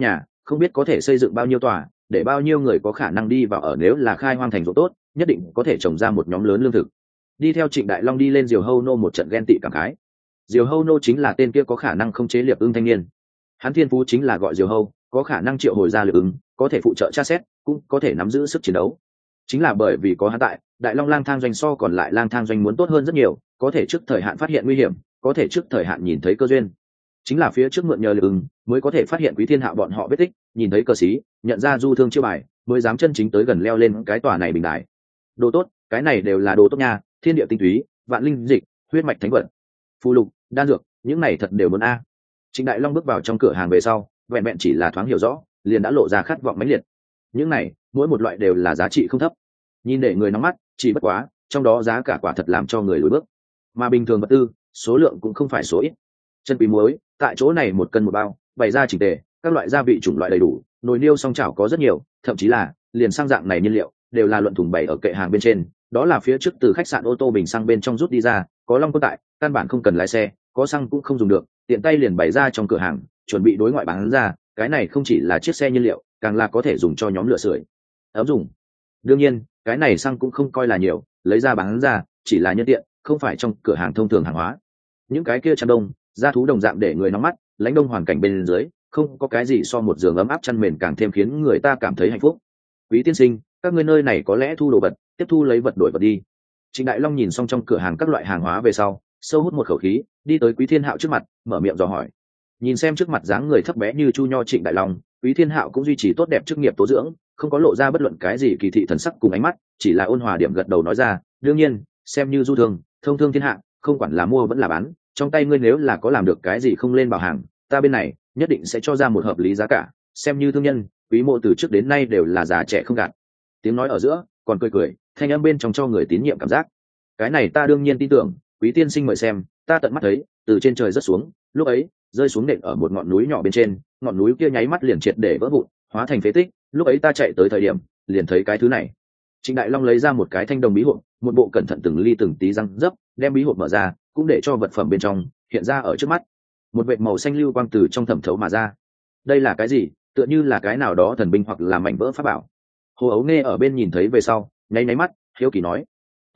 không biết có thể xây dựng bao nhiêu tòa, để bao nhiêu người có khả năng đi vào ở, nếu là khai hoang thành ruộng tốt nhất định có thể trồng ra một nhóm lớn lương thực. Đi theo Trịnh Đại Long đi lên Diều Hâu Nô một trận ghen tị cảm khái. Diều Hâu Nô chính là tên kia có khả năng không chế liệp ưng thanh niên, hắn thiên phú chính là gọi Diều Hâu, có khả năng triệu hồi ra liệp ưng, có thể phụ trợ tra xét, cũng có thể nắm giữ sức chiến đấu. Chính là bởi vì có hắn tại, Đại Long lang thang doanh so còn lại lang thang doanh muốn tốt hơn rất nhiều, có thể trước thời hạn phát hiện nguy hiểm, có thể trước thời hạn nhìn thấy cơ duyên. Chính là phía trước mượn nhờ liệp ưng mới có thể phát hiện Quý Thiên Hạo bọn họ vết tích, nhìn thấy cờ xí, nhận ra du thương chiêu bài, mới dám chân chính tới gần leo lên cái tòa này bình đài. Đồ tốt, cái này đều là đồ tốt nha, thiên địa tinh túy, vạn linh dịch, huyết mạch thánh vật, phù lục, đan dược, những này thật đều muốn a. Trịnh Đại Long bước vào trong cửa hàng về sau, vẹn vẹn chỉ là thoáng hiểu rõ, liền đã lộ ra khát vọng mãnh liệt. Những này, mỗi một loại đều là giá trị không thấp. Nhìn để người nóng mắt, chỉ bất quá, trong đó giá cả quả thật làm cho người lùi bước. Mà bình thường vật tư, số lượng cũng không phải số ít. Chân quý muối, tại chỗ này 1 cân 1 bao, bày ra chỉnh tề, các loại gia vị chủng loại đầy đủ, nồi niêu song chảo có rất nhiều, thậm chí là liền xăng dạng này nhiên liệu đều là luận thùng bày ở kệ hàng bên trên, đó là phía trước từ khách sạn ô tô bình xăng bên trong rút đi ra, có Long Quân tại, căn bản không cần lái xe, có xăng cũng không dùng được, tiện tay liền bày ra trong cửa hàng, chuẩn bị đối ngoại bán ra. Cái này không chỉ là chiếc xe nhiên liệu, càng là có thể dùng cho nhóm lửa sưởi ấm dùng. Đương nhiên, cái này xăng cũng không coi là nhiều, lấy ra bán ra chỉ là nhân tiện, không phải trong cửa hàng thông thường hàng hóa. Những cái kia chăn đông, gia thú đồng dạng để người nóng mắt, lãnh đông hoàn cảnh bên dưới, không có cái gì so một giường ấm áp chăn mền càng thêm khiến người ta cảm thấy hạnh phúc. Quý tiên sinh, các ngươi nơi này có lẽ thu đồ vật, tiếp thu lấy vật đổi vật đi. Trịnh Đại Long nhìn xong trong cửa hàng các loại hàng hóa về sau, sâu hút một khẩu khí, đi tới Quý Thiên Hạo trước mặt, mở miệng dò hỏi. Nhìn xem trước mặt dáng người thấp bé như chu nho Trịnh Đại Long, Quý Thiên Hạo cũng duy trì tốt đẹp chức nghiệp tố dưỡng, không có lộ ra bất luận cái gì kỳ thị thần sắc cùng ánh mắt, chỉ là ôn hòa điểm gật đầu nói ra, đương nhiên, xem như du thương, thông thương thiên hạ, không quản là mua vẫn là bán, trong tay ngươi nếu là có làm được cái gì không lên bảo hàng, ta bên này nhất định sẽ cho ra một hợp lý giá cả, xem như thương nhân, Quý mộ từ trước đến nay đều là già trẻ không gạt. Tiếng nói ở giữa, còn cười cười, thanh âm bên trong cho người tín nhiệm cảm giác. Cái này ta đương nhiên tin tưởng, Quý tiên sinh mời xem, ta tận mắt thấy, từ trên trời rớt xuống, lúc ấy rơi xuống nện ở một ngọn núi nhỏ bên trên, ngọn núi kia nháy mắt liền triệt để vỡ vụn, hóa thành phế tích, lúc ấy ta chạy tới thời điểm, liền thấy cái thứ này. Trịnh Đại Long lấy ra một cái thanh đồng bí hộp, một bộ cẩn thận từng ly từng tí răng dấp, đem bí hộp mở ra, cũng để cho vật phẩm bên trong hiện ra ở trước mắt. Một vệt màu xanh lưu quang từ trong thẩm thấu mà ra. Đây là cái gì? Tựa như là cái nào đó thần binh hoặc là mảnh vỡ pháp bảo. Hồ Ấu Nghe ở bên nhìn thấy về sau, nháy nháy mắt, hiếu kỳ nói: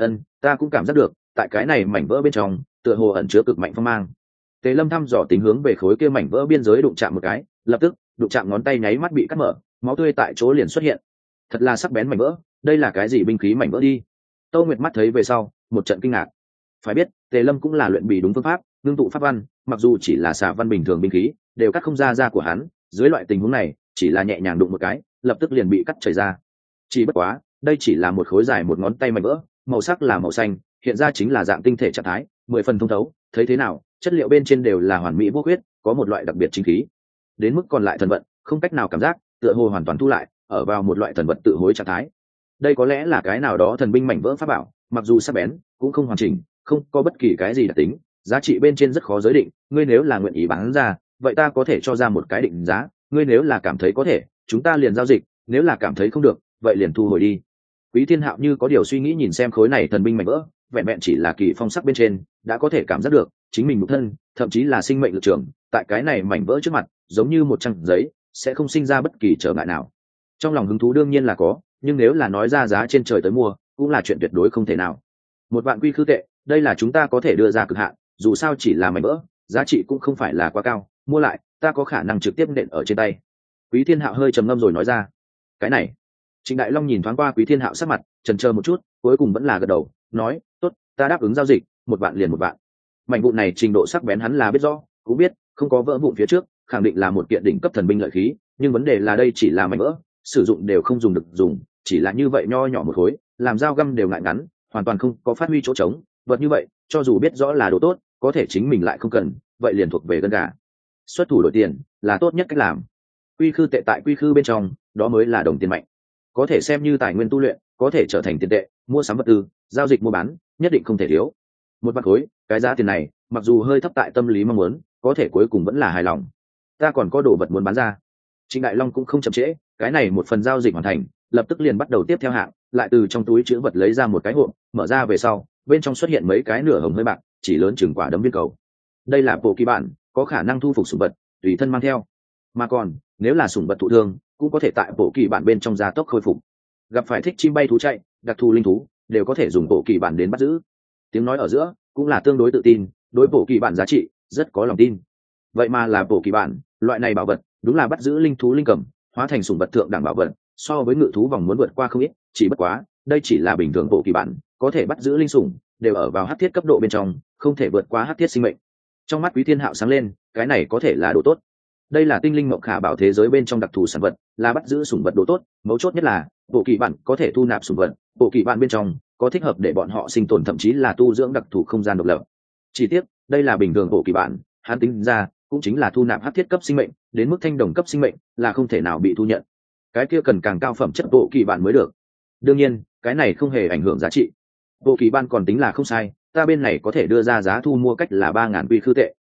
Ta cũng cảm giác được, tại cái này mảnh vỡ bên trong, tựa hồ ẩn chứa cực mạnh phong mang." Tề Lâm thăm dò tính hướng về khối kia mảnh vỡ biên giới đụng chạm một cái, lập tức, đụng chạm ngón tay nháy mắt bị cắt mở, máu tươi tại chỗ liền xuất hiện. Thật là sắc bén mảnh vỡ, đây là cái gì binh khí mảnh vỡ đi? Tô Nguyệt mắt thấy về sau, một trận kinh ngạc. Phải biết, Tề Lâm cũng là luyện bì đúng phương pháp, ngưng tụ pháp văn, mặc dù chỉ là xà văn bình thường binh khí, đều cắt không ra da của hắn, dưới loại tình huống này, chỉ là nhẹ nhàng đụng một cái, lập tức liền bị cắt chảy ra. Chỉ bất quá, đây chỉ là một khối dài một ngón tay mảnh vỡ, màu sắc là màu xanh, hiện ra chính là dạng tinh thể trạng thái, 10 phần thông thấu, thấy thế nào, chất liệu bên trên đều là hoàn mỹ vô khuyết, có một loại đặc biệt chính khí. Đến mức còn lại thần vận, không cách nào cảm giác, tựa hồ hoàn toàn thu lại, ở vào một loại thần vật tự hối trạng thái. Đây có lẽ là cái nào đó thần binh mảnh vỡ pháp bảo, mặc dù sắc bén, cũng không hoàn chỉnh, không có bất kỳ cái gì đặc tính, giá trị bên trên rất khó giới định, ngươi nếu là nguyện ý bán ra, vậy ta có thể cho ra một cái định giá, ngươi nếu là cảm thấy có thể, chúng ta liền giao dịch, nếu là cảm thấy không được, vậy liền thu hồi đi. Quý Thiên Hạo như có điều suy nghĩ nhìn xem khối này thần binh mảnh vỡ, vẹn vẹn chỉ là kỳ phong sắc bên trên, đã có thể cảm giác được, chính mình nhục thân, thậm chí là sinh mệnh lực trường, tại cái này mảnh vỡ trước mặt, giống như một trang giấy, sẽ không sinh ra bất kỳ trở ngại nào. Trong lòng hứng thú đương nhiên là có, nhưng nếu là nói ra giá trên trời tới mua, cũng là chuyện tuyệt đối không thể nào. 1 vạn quy khư tệ, đây là chúng ta có thể đưa ra cực hạn, dù sao chỉ là mảnh vỡ, giá trị cũng không phải là quá cao, mua lại, ta có khả năng trực tiếp nện ở trên tay. Quý Thiên Hạo hơi trầm ngâm rồi nói ra. Cái này, Trịnh Đại Long nhìn thoáng qua Quý Thiên Hạo sắc mặt, chần chờ một chút, cuối cùng vẫn là gật đầu, nói, tốt, ta đáp ứng giao dịch, 1 vạn liền 1 vạn. Mảnh vụn này trình độ sắc bén hắn là biết rõ, cũng biết, không có vỡ vụn phía trước, khẳng định là một kiện đỉnh cấp thần binh lợi khí, nhưng vấn đề là đây chỉ là mảnh vỡ, sử dụng đều không dùng được dùng, chỉ là như vậy nho nhỏ một khối, làm dao găm đều ngại ngắn, hoàn toàn không có phát huy chỗ trống, vật như vậy, cho dù biết rõ là đồ tốt, có thể chính mình lại không cần, vậy liền thuộc về gân gà. Xuất thủ đổi tiền, là tốt nhất cách làm. Quy khư tệ tại quy khư bên trong, đó mới là đồng tiền mạnh. Có thể xem như tài nguyên tu luyện, có thể trở thành tiền tệ, mua sắm vật tư, giao dịch mua bán, nhất định không thể thiếu. 1 vạn khối, cái giá tiền này, mặc dù hơi thấp tại tâm lý mong muốn, có thể cuối cùng vẫn là hài lòng. Ta còn có đồ vật muốn bán ra. Trịnh Đại Long cũng không chậm trễ, cái này một phần giao dịch hoàn thành, lập tức liền bắt đầu tiếp theo hạng, lại từ trong túi trữ vật lấy ra một cái hộp, mở ra về sau, bên trong xuất hiện mấy cái nửa hồng hơi bạc, chỉ lớn chừng quả đấm viên cầu. Đây là bộ kỳ bản, có khả năng thu phục sủng vật, tùy thân mang theo. Mà còn, nếu là sủng vật thụ thương cũng có thể tại bộ kỳ bản bên trong gia tốc khôi phục. Gặp phải thích chim bay thú chạy, đặc thù linh thú đều có thể dùng bộ kỳ bản đến bắt giữ. Tiếng nói ở giữa cũng là tương đối tự tin, đối bộ kỳ bản giá trị rất có lòng tin. Vậy mà là bộ kỳ bản, loại này bảo vật đúng là bắt giữ linh thú linh cầm hóa thành sủng vật thượng đẳng bảo vật, so với ngự thú vòng muốn vượt qua không ít. Chỉ bất quá đây chỉ là bình thường bộ kỳ bản, có thể bắt giữ linh sủng đều ở vào hắc thiết cấp độ bên trong, không thể vượt qua hắc thiết sinh mệnh. Trong mắt Quý Thiên Hạo sáng lên, cái này có thể là đồ tốt. Đây là tinh linh mộng khả bảo thế giới bên trong đặc thù sản vật, là bắt giữ sủng vật đồ tốt. Mấu chốt nhất là bộ kỳ bản có thể thu nạp sủng vật, bộ kỳ bản bên trong có thích hợp để bọn họ sinh tồn, thậm chí là tu dưỡng đặc thù không gian độc lập. Chỉ tiếc đây là bình thường bộ kỳ bản, hắn tính ra cũng chính là thu nạp hắc thiết cấp sinh mệnh, đến mức thanh đồng cấp sinh mệnh là không thể nào bị thu nhận. Cái kia cần càng cao phẩm chất bộ kỳ bản mới được. Đương nhiên cái này không hề ảnh hưởng giá trị. Bộ kỳ bản còn tính là không sai, ta bên này có thể đưa ra giá thu mua cách là 3.000 quy khư tệ.